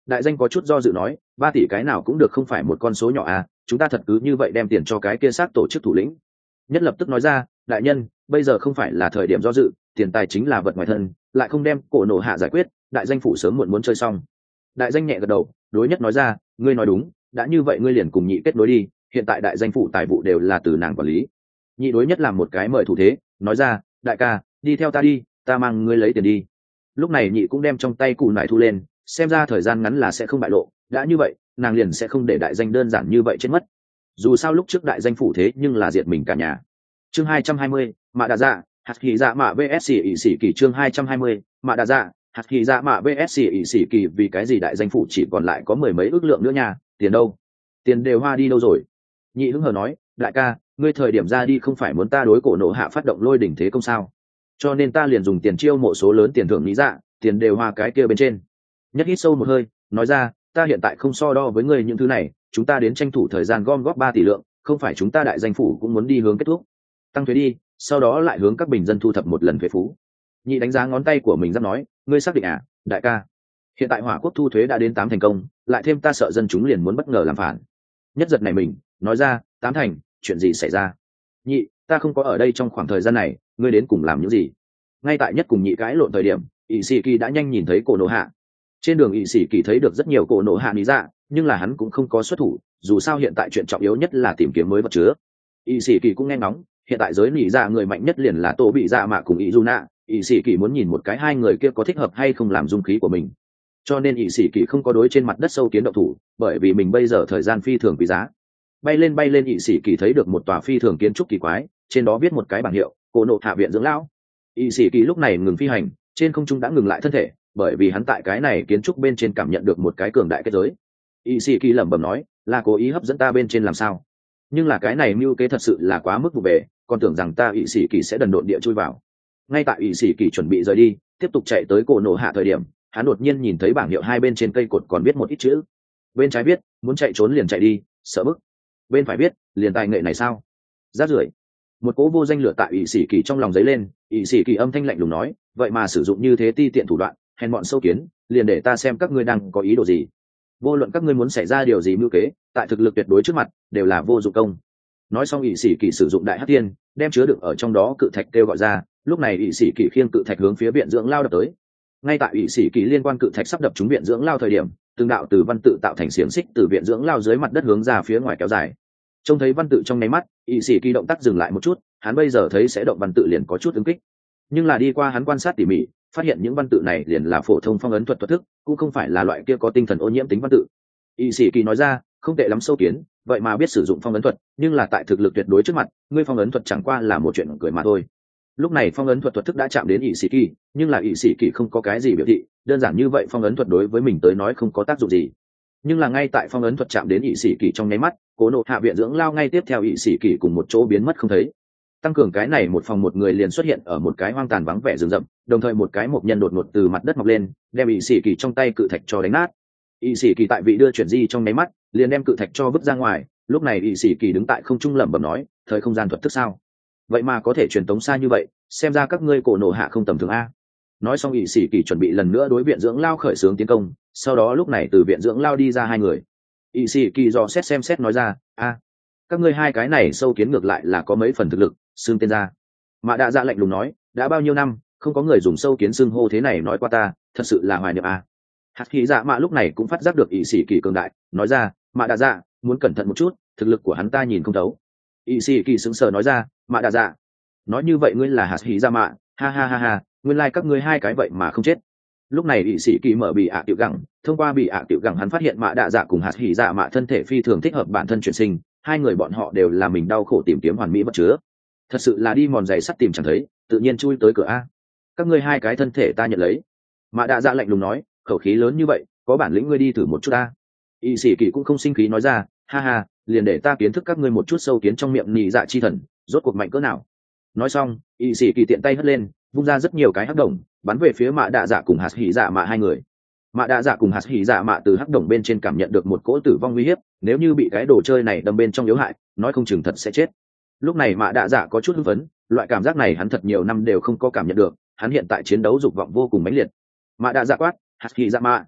Đại danh có chút do dự nói, 3 tỷ cái nào cũng được, không phải một con số nhỏ à, chúng ta thật cứ như vậy đem tiền cho cái kia xác tổ chức thủ lĩnh. Nhất lập tức nói ra, đại nhân, bây giờ không phải là thời điểm do dự, tiền tài chính là vật ngoài thân, lại không đem cổ nổ hạ giải quyết, đại danh phủ sớm muộn muốn chơi xong. Đại danh nhẹ gật đầu, đối Nhất nói ra, ngươi nói đúng, đã như vậy ngươi liền cùng Nhị kết nối đi, hiện tại đại danh phủ tài vụ đều là từ nàng quản lý. Nhị đối Nhất làm một cái mời thủ thế, nói ra, đại ca, đi theo ta đi, ta mang ngươi lấy tiền đi. Lúc này Nhị cũng đem trong tay cù nải thu lên, xem ra thời gian ngắn là sẽ không bại lộ, đã như vậy nàng liền sẽ không để đại danh đơn giản như vậy chết mất. Dù sao lúc trước đại danh phủ thế nhưng là diệt mình cả nhà. Chương 220, Mạ Đa Dạ, Hạt Kỳ Dạ Mạ VS ỷ sĩ kỳ. Chương 220, Mạ Đa Dạ, Hạt Kỳ Dạ Mạ VS ỷ sĩ kỳ. Vì cái gì đại danh phủ chỉ còn lại có 10 mấy ước lượng nữa nha, tiền đâu? Tiền đều hoa đi đâu rồi? Nhị hứng hờ nói, đại ca, ngươi thời điểm ra đi không phải muốn ta đối cổ nổ hạ phát động lôi đỉnh thế công sao? Cho nên ta liền dùng tiền chiêu mộ số lớn tiền thưởng lý dạ, tiền đều hoa cái kia bên trên. Nhất hít sâu một hơi, nói ra, ta hiện tại không so đo với ngươi những thứ này, chúng ta đến tranh thủ thời gian gom góp 3 tỷ lượng, không phải chúng ta đại danh phủ cũng muốn đi hướng kết thúc. Tăng thuế đi, sau đó lại hướng các bình dân thu thập một lần thuế phú. Nhị đánh giá ngón tay của mình, giáp nói, ngươi xác định à, đại ca? Hiện tại hỏa quốc thu thuế đã đến 8 thành công, lại thêm ta sợ dân chúng liền muốn bất ngờ làm phản. Nhất giật này mình, nói ra, 8 thành, chuyện gì xảy ra? Nhị, ta không có ở đây trong khoảng thời gian này, ngươi đến cùng làm những gì? Ngay tại Nhất cùng Nhị cãi lộn thời điểm, ỷ sĩ kỳ đã nhanh nhìn thấy cổ nổ hạ. Trên đường ỷ sĩ kỳ thấy được rất nhiều cổ nổ hạ lý dạ, nhưng là hắn cũng không có xuất thủ, dù sao hiện tại chuyện trọng yếu nhất là tìm kiếm mới vật chứa. Ỷ sĩ kỳ cũng nghe ngóng, hiện tại giới lý dạ người mạnh nhất liền là Tô Bị Dạ Mạ cùng Ý Nạ, ỷ sĩ kỳ muốn nhìn một cái hai người kia có thích hợp hay không làm dung khí của mình. Cho nên ỷ sĩ kỳ không có đối trên mặt đất sâu kiến động thủ, bởi vì mình bây giờ thời gian phi thường quý giá. Bay lên ỷ sĩ kỳ thấy được một tòa phi thường kiến trúc kỳ quái, trên đó viết một cái bảng hiệu, cổ nộ hạ viện dưỡng lão. Ỷ sĩ kỳ lúc này ngừng phi hành, trên không trung đã ngừng lại thân thể, bởi vì hắn tại cái này kiến trúc bên trên cảm nhận được một cái cường đại kết giới. Ỷ sĩ kỳ lẩm bẩm nói, là cố ý hấp dẫn ta bên trên làm sao? Nhưng là cái này mưu kế thật sự là quá mức vụ về, còn tưởng rằng ta ỷ sĩ kỳ sẽ đần độn địa chui vào. Ngay tại ỷ sĩ kỳ chuẩn bị rời đi, tiếp tục chạy tới cổ nổ hạ thời điểm, hắn đột nhiên nhìn thấy bảng hiệu hai bên trên cây cột còn viết một ít chữ. Bên trái viết, muốn chạy trốn liền chạy đi, sợ bức. Bên phải viết, liền tài nghệ này sao? Rát rưởi. Một cỗ vô danh lửa tại ỷ sĩ kỳ trong lòng dấy lên, ỷ sĩ kỳ âm thanh lạnh lùng nói, vậy mà sử dụng như thế ti tiện thủ đoạn, hèn bọn sâu kiến, liền để ta xem các ngươi đang có ý đồ gì. Vô luận các ngươi muốn xảy ra điều gì mưu kế, tại thực lực tuyệt đối trước mặt đều là vô dụng công. Nói xong ỷ sĩ kỳ sử dụng đại hắc tiên, đem chứa đựng ở trong đó cự thạch kêu gọi ra, lúc này ỷ sĩ kỳ khiêng cự thạch hướng phía viện dưỡng lao đập tới. Ngay tại ỷ sĩ kỳ liên quan cự thạch sắp đập trúng viện dưỡng lao thời điểm, từng đạo từ văn tự tạo thành xiềng xích từ viện dưỡng lao dưới mặt đất hướng ra phía ngoài kéo dài. Trông thấy văn tự trong nháy mắt, ỷ sĩ kỳ động tác dừng lại một chút, hắn bây giờ thấy sẽ động văn tự liền có chút ứng kích, nhưng là đi qua hắn quan sát tỉ mỉ, phát hiện những văn tự này liền là phổ thông phong ấn thuật thức, cũng không phải là loại kia có tinh thần ô nhiễm tính văn tự. ỷ sĩ kỳ nói ra, không tệ lắm sâu kiến, vậy mà biết sử dụng phong ấn thuật, nhưng là tại thực lực tuyệt đối trước mặt, ngươi phong ấn thuật chẳng qua là một chuyện cười mà thôi. Lúc này phong ấn thuật thức đã chạm đến ỷ sĩ kỳ, nhưng là ỷ sĩ kỳ không có cái gì biểu thị, đơn giản như vậy phong ấn thuật đối với mình tới nói không có tác dụng gì. Nhưng là ngay tại phong ấn thuật chạm đến ỷ sĩ kỳ trong nháy mắt, cố nộ hạ viện dưỡng lao ngay tiếp theo ỷ sĩ kỳ cùng một chỗ biến mất không thấy. Tăng cường cái này một phòng một người liền xuất hiện ở một cái hoang tàn vắng vẻ rừng rậm, đồng thời một cái mộc nhân đột ngột từ mặt đất mọc lên, đem ỷ sĩ kỳ trong tay cự thạch cho đánh nát. ỷ sĩ kỳ tại vị đưa chuyển di trong nháy mắt, liền đem cự thạch cho vứt ra ngoài. Lúc này ỷ sĩ kỳ đứng tại không trung lẩm bẩm nói, thời không gian thuật thức sao? Vậy mà có thể truyền tống xa như vậy, xem ra các ngươi cổ nộ hạ không tầm thường a. Nói xong ỷ sĩ kỳ chuẩn bị lần nữa đối viện dưỡng lao khởi xướng tiến công, sau đó lúc này từ viện dưỡng lao đi ra hai người. ỷ sĩ kỳ dò xét xem xét nói ra, a, các ngươi hai cái này sâu kiến ngược lại là có mấy phần thực lực, xưng tên ra. Mạ Đa Dạ lạnh lùng nói, đã bao nhiêu năm không có người dùng sâu kiến xưng hô thế này nói qua ta, thật sự là hoài niệm a. Hạt Khí Dạ Mạ lúc này cũng phát giác được ỷ sĩ kỳ cường đại, nói ra, Mạ Đa Dạ, muốn cẩn thận một chút, thực lực của hắn ta nhìn không thấu. ỷ sĩ kỳ sững sờ nói ra, Mạ Đa Dạ, nói như vậy ngươi là Hạt Khí Dạ Mạ? Ha ha ha ha, nguyên lai các ngươi hai cái vậy mà không chết. Lúc này ỷ sĩ kỳ mở bị ạ tiểu gẳng, thông qua bị ạ tiểu gẳng hắn phát hiện Mạ Đa Dạ cùng Hạt Khí Dạ Mạ thân thể phi thường thích hợp bản thân chuyển sinh, hai người bọn họ đều là mình đau khổ tìm kiếm hoàn mỹ vật chứa, thật sự là đi mòn giày sắt tìm chẳng thấy, tự nhiên chui tới cửa a. Các ngươi hai cái thân thể ta nhận lấy. Mạ Đa Dạ lạnh lùng nói, khẩu khí lớn như vậy, có bản lĩnh ngươi đi thử một chút ta. ỷ sĩ kỳ cũng không sinh khí nói ra, ha ha, liền để ta kiến thức các ngươi một chút sâu kiến trong miệng nhị dạ chi thần rốt cuộc mạnh cỡ nào. Nói xong ỷ sĩ kỳ tiện tay hất lên, vung ra rất nhiều cái hắc đồng bắn về phía Mạ Đa Dạ cùng Hạt Hỉ Dạ Mạ hai người. Mạ Đa Dạ cùng Hạt Hỉ Dạ Mạ từ hắc đồng bên trên cảm nhận được một cỗ tử vong nguy hiểm, nếu như bị cái đồ chơi này đâm bên trong yếu hại, nói không chừng thật sẽ chết. Lúc này Mạ Đa Dạ có chút hưng phấn, loại cảm giác này hắn thật nhiều năm đều không có cảm nhận được, hắn hiện tại chiến đấu dục vọng vô cùng mãnh liệt. Mạ Đa Dạ quát, Hạt Hỉ Dạ Mạ.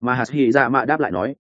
mà hạt hy dạ mạ đáp lại nói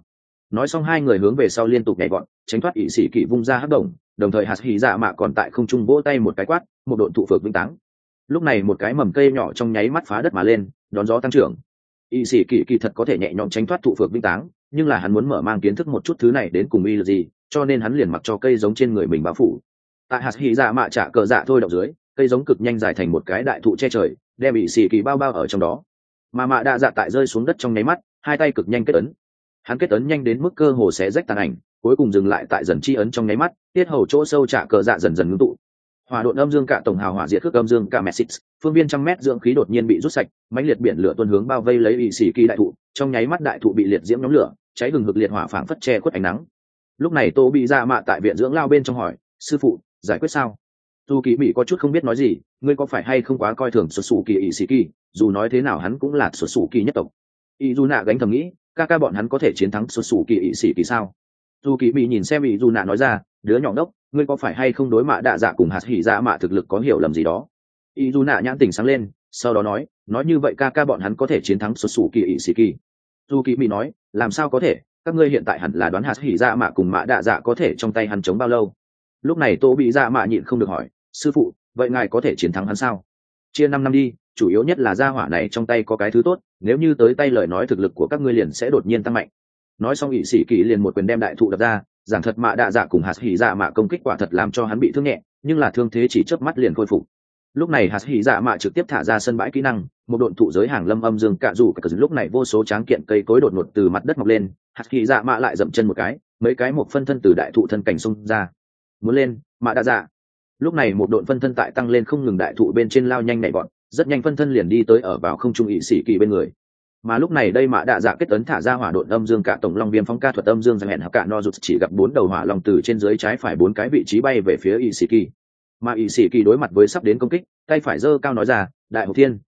nói xong hai người hướng về sau liên tục nhảy vọt tránh thoát ỵ sĩ kỳ vung ra hắc đồng, đồng thời hạt hy dạ mạ còn tại không trung vỗ tay một cái quát, một độn thụ phược vĩnh táng. Lúc này một cái mầm cây nhỏ trong nháy mắt phá đất mà lên, đón gió tăng trưởng. ỵ sĩ kỳ thật có thể nhẹ nhõm tránh thoát thụ phược vĩnh táng, nhưng là hắn muốn mở mang kiến thức một chút thứ này đến cùng uy lực gì, cho nên hắn liền mặc cho cây giống trên người mình bao phủ. Tại hạt hy dạ mạ trả cờ dạ thôi động dưới, cây giống cực nhanh dài thành một cái đại thụ che trời, đem ỵ sĩ kỳ bao bao ở trong đó. Mà mạ đa dạ tại rơi xuống đất trong nháy mắt, hai tay cực nhanh kết ấn. Hắn kết ấn nhanh đến mức cơ hồ xé rách tàn ảnh, cuối cùng dừng lại tại dần chi ấn trong nháy mắt, tiết hầu chỗ sâu trả cờ dạ dần dần ngưng tụ. Hỏa độn âm dương cả tổng hào hỏa diệt cước âm dương cả message, phương viên 100 mét dưỡng khí đột nhiên bị rút sạch, mãnh liệt biển lửa tuôn hướng bao vây lấy ỵ sĩ kỳ đại thụ, trong nháy mắt đại thụ bị liệt diễm nhóm lửa, cháy hừng hực liệt hỏa phảng phất che khuất ánh nắng. Lúc này Tô bị dạ mạ tại viện dưỡng lao bên trong hỏi, sư phụ, giải quyết sao? Dù kỳ bị có chút không biết nói gì, ngươi có phải hay không quá coi thường xuất xù kỳ ỵ sĩ kỳ, dù nói thế nào hắn cũng là xuất xù kỳ nhất tộc. Y dù nạ gánh thầm nghĩ, ca bọn hắn có thể chiến thắng xuất xù kỳ ỵ sĩ kỳ sao? Dù kỳ bị nhìn xem Y dù nạ nói ra, đứa nhỏ ngốc, ngươi có phải hay không đối mạ đạ dạ cùng hạt hỉ dạ mạ thực lực có hiểu lầm gì đó? Y dù nạ nhãn tỉnh sáng lên, sau đó nói như vậy ca bọn hắn có thể chiến thắng xuất xù kỳ ỵ sĩ kỳ. Dù kỳ bị nói, làm sao có thể, các ngươi hiện tại hẳn là đoán hạt hỉ dạ mạ cùng mạ đạ dạ có thể trong tay hắn chống bao lâu. Lúc này Tô bị dạ mạ nhịn không được hỏi, sư phụ, vậy ngài có thể chiến thắng hắn sao? Chia 5 năm đi, chủ yếu nhất là gia hỏa này trong tay có cái thứ tốt, nếu như tới tay lời nói thực lực của các ngươi liền sẽ đột nhiên tăng mạnh. Nói xong ỵ sĩ kỳ liền một quyền đem đại thụ đập ra, giảng thật mạ đạ dạ cùng hạt hỉ dạ mạ công kích quả thật làm cho hắn bị thương nhẹ, nhưng là thương thế chỉ chớp mắt liền khôi phục. Lúc này hạt hỉ dạ mạ trực tiếp thả ra sân bãi kỹ năng, một độn thụ giới hàng lâm âm dương cạ rủ cả lúc này vô số tráng kiện cây cối đột ngột từ mặt đất mọc lên, hạt hỉ dạ mạ lại dậm chân một cái, mấy cái một phân thân từ đại thụ thân cảnh xông ra. Muốn lên, mạ đạ dạ. Lúc này một độn phân thân tại tăng lên không ngừng đại thụ bên trên lao nhanh nhảy vọt, rất nhanh phân thân liền đi tới ở vào không trung ỵ sĩ kỳ bên người. Mà lúc này đây mạ đạ dạ kết ấn thả ra hỏa độn âm dương cả tổng long viêm phóng ca thuật âm dương rằng hẹn hợp cả no rụt chỉ gặp 4 đầu hỏa long từ trên dưới trái phải 4 cái vị trí bay về phía ỵ sĩ kỳ. Mà ỵ sĩ kỳ đối mặt với sắp đến công kích, tay phải giơ cao nói ra, đại hậu thiên,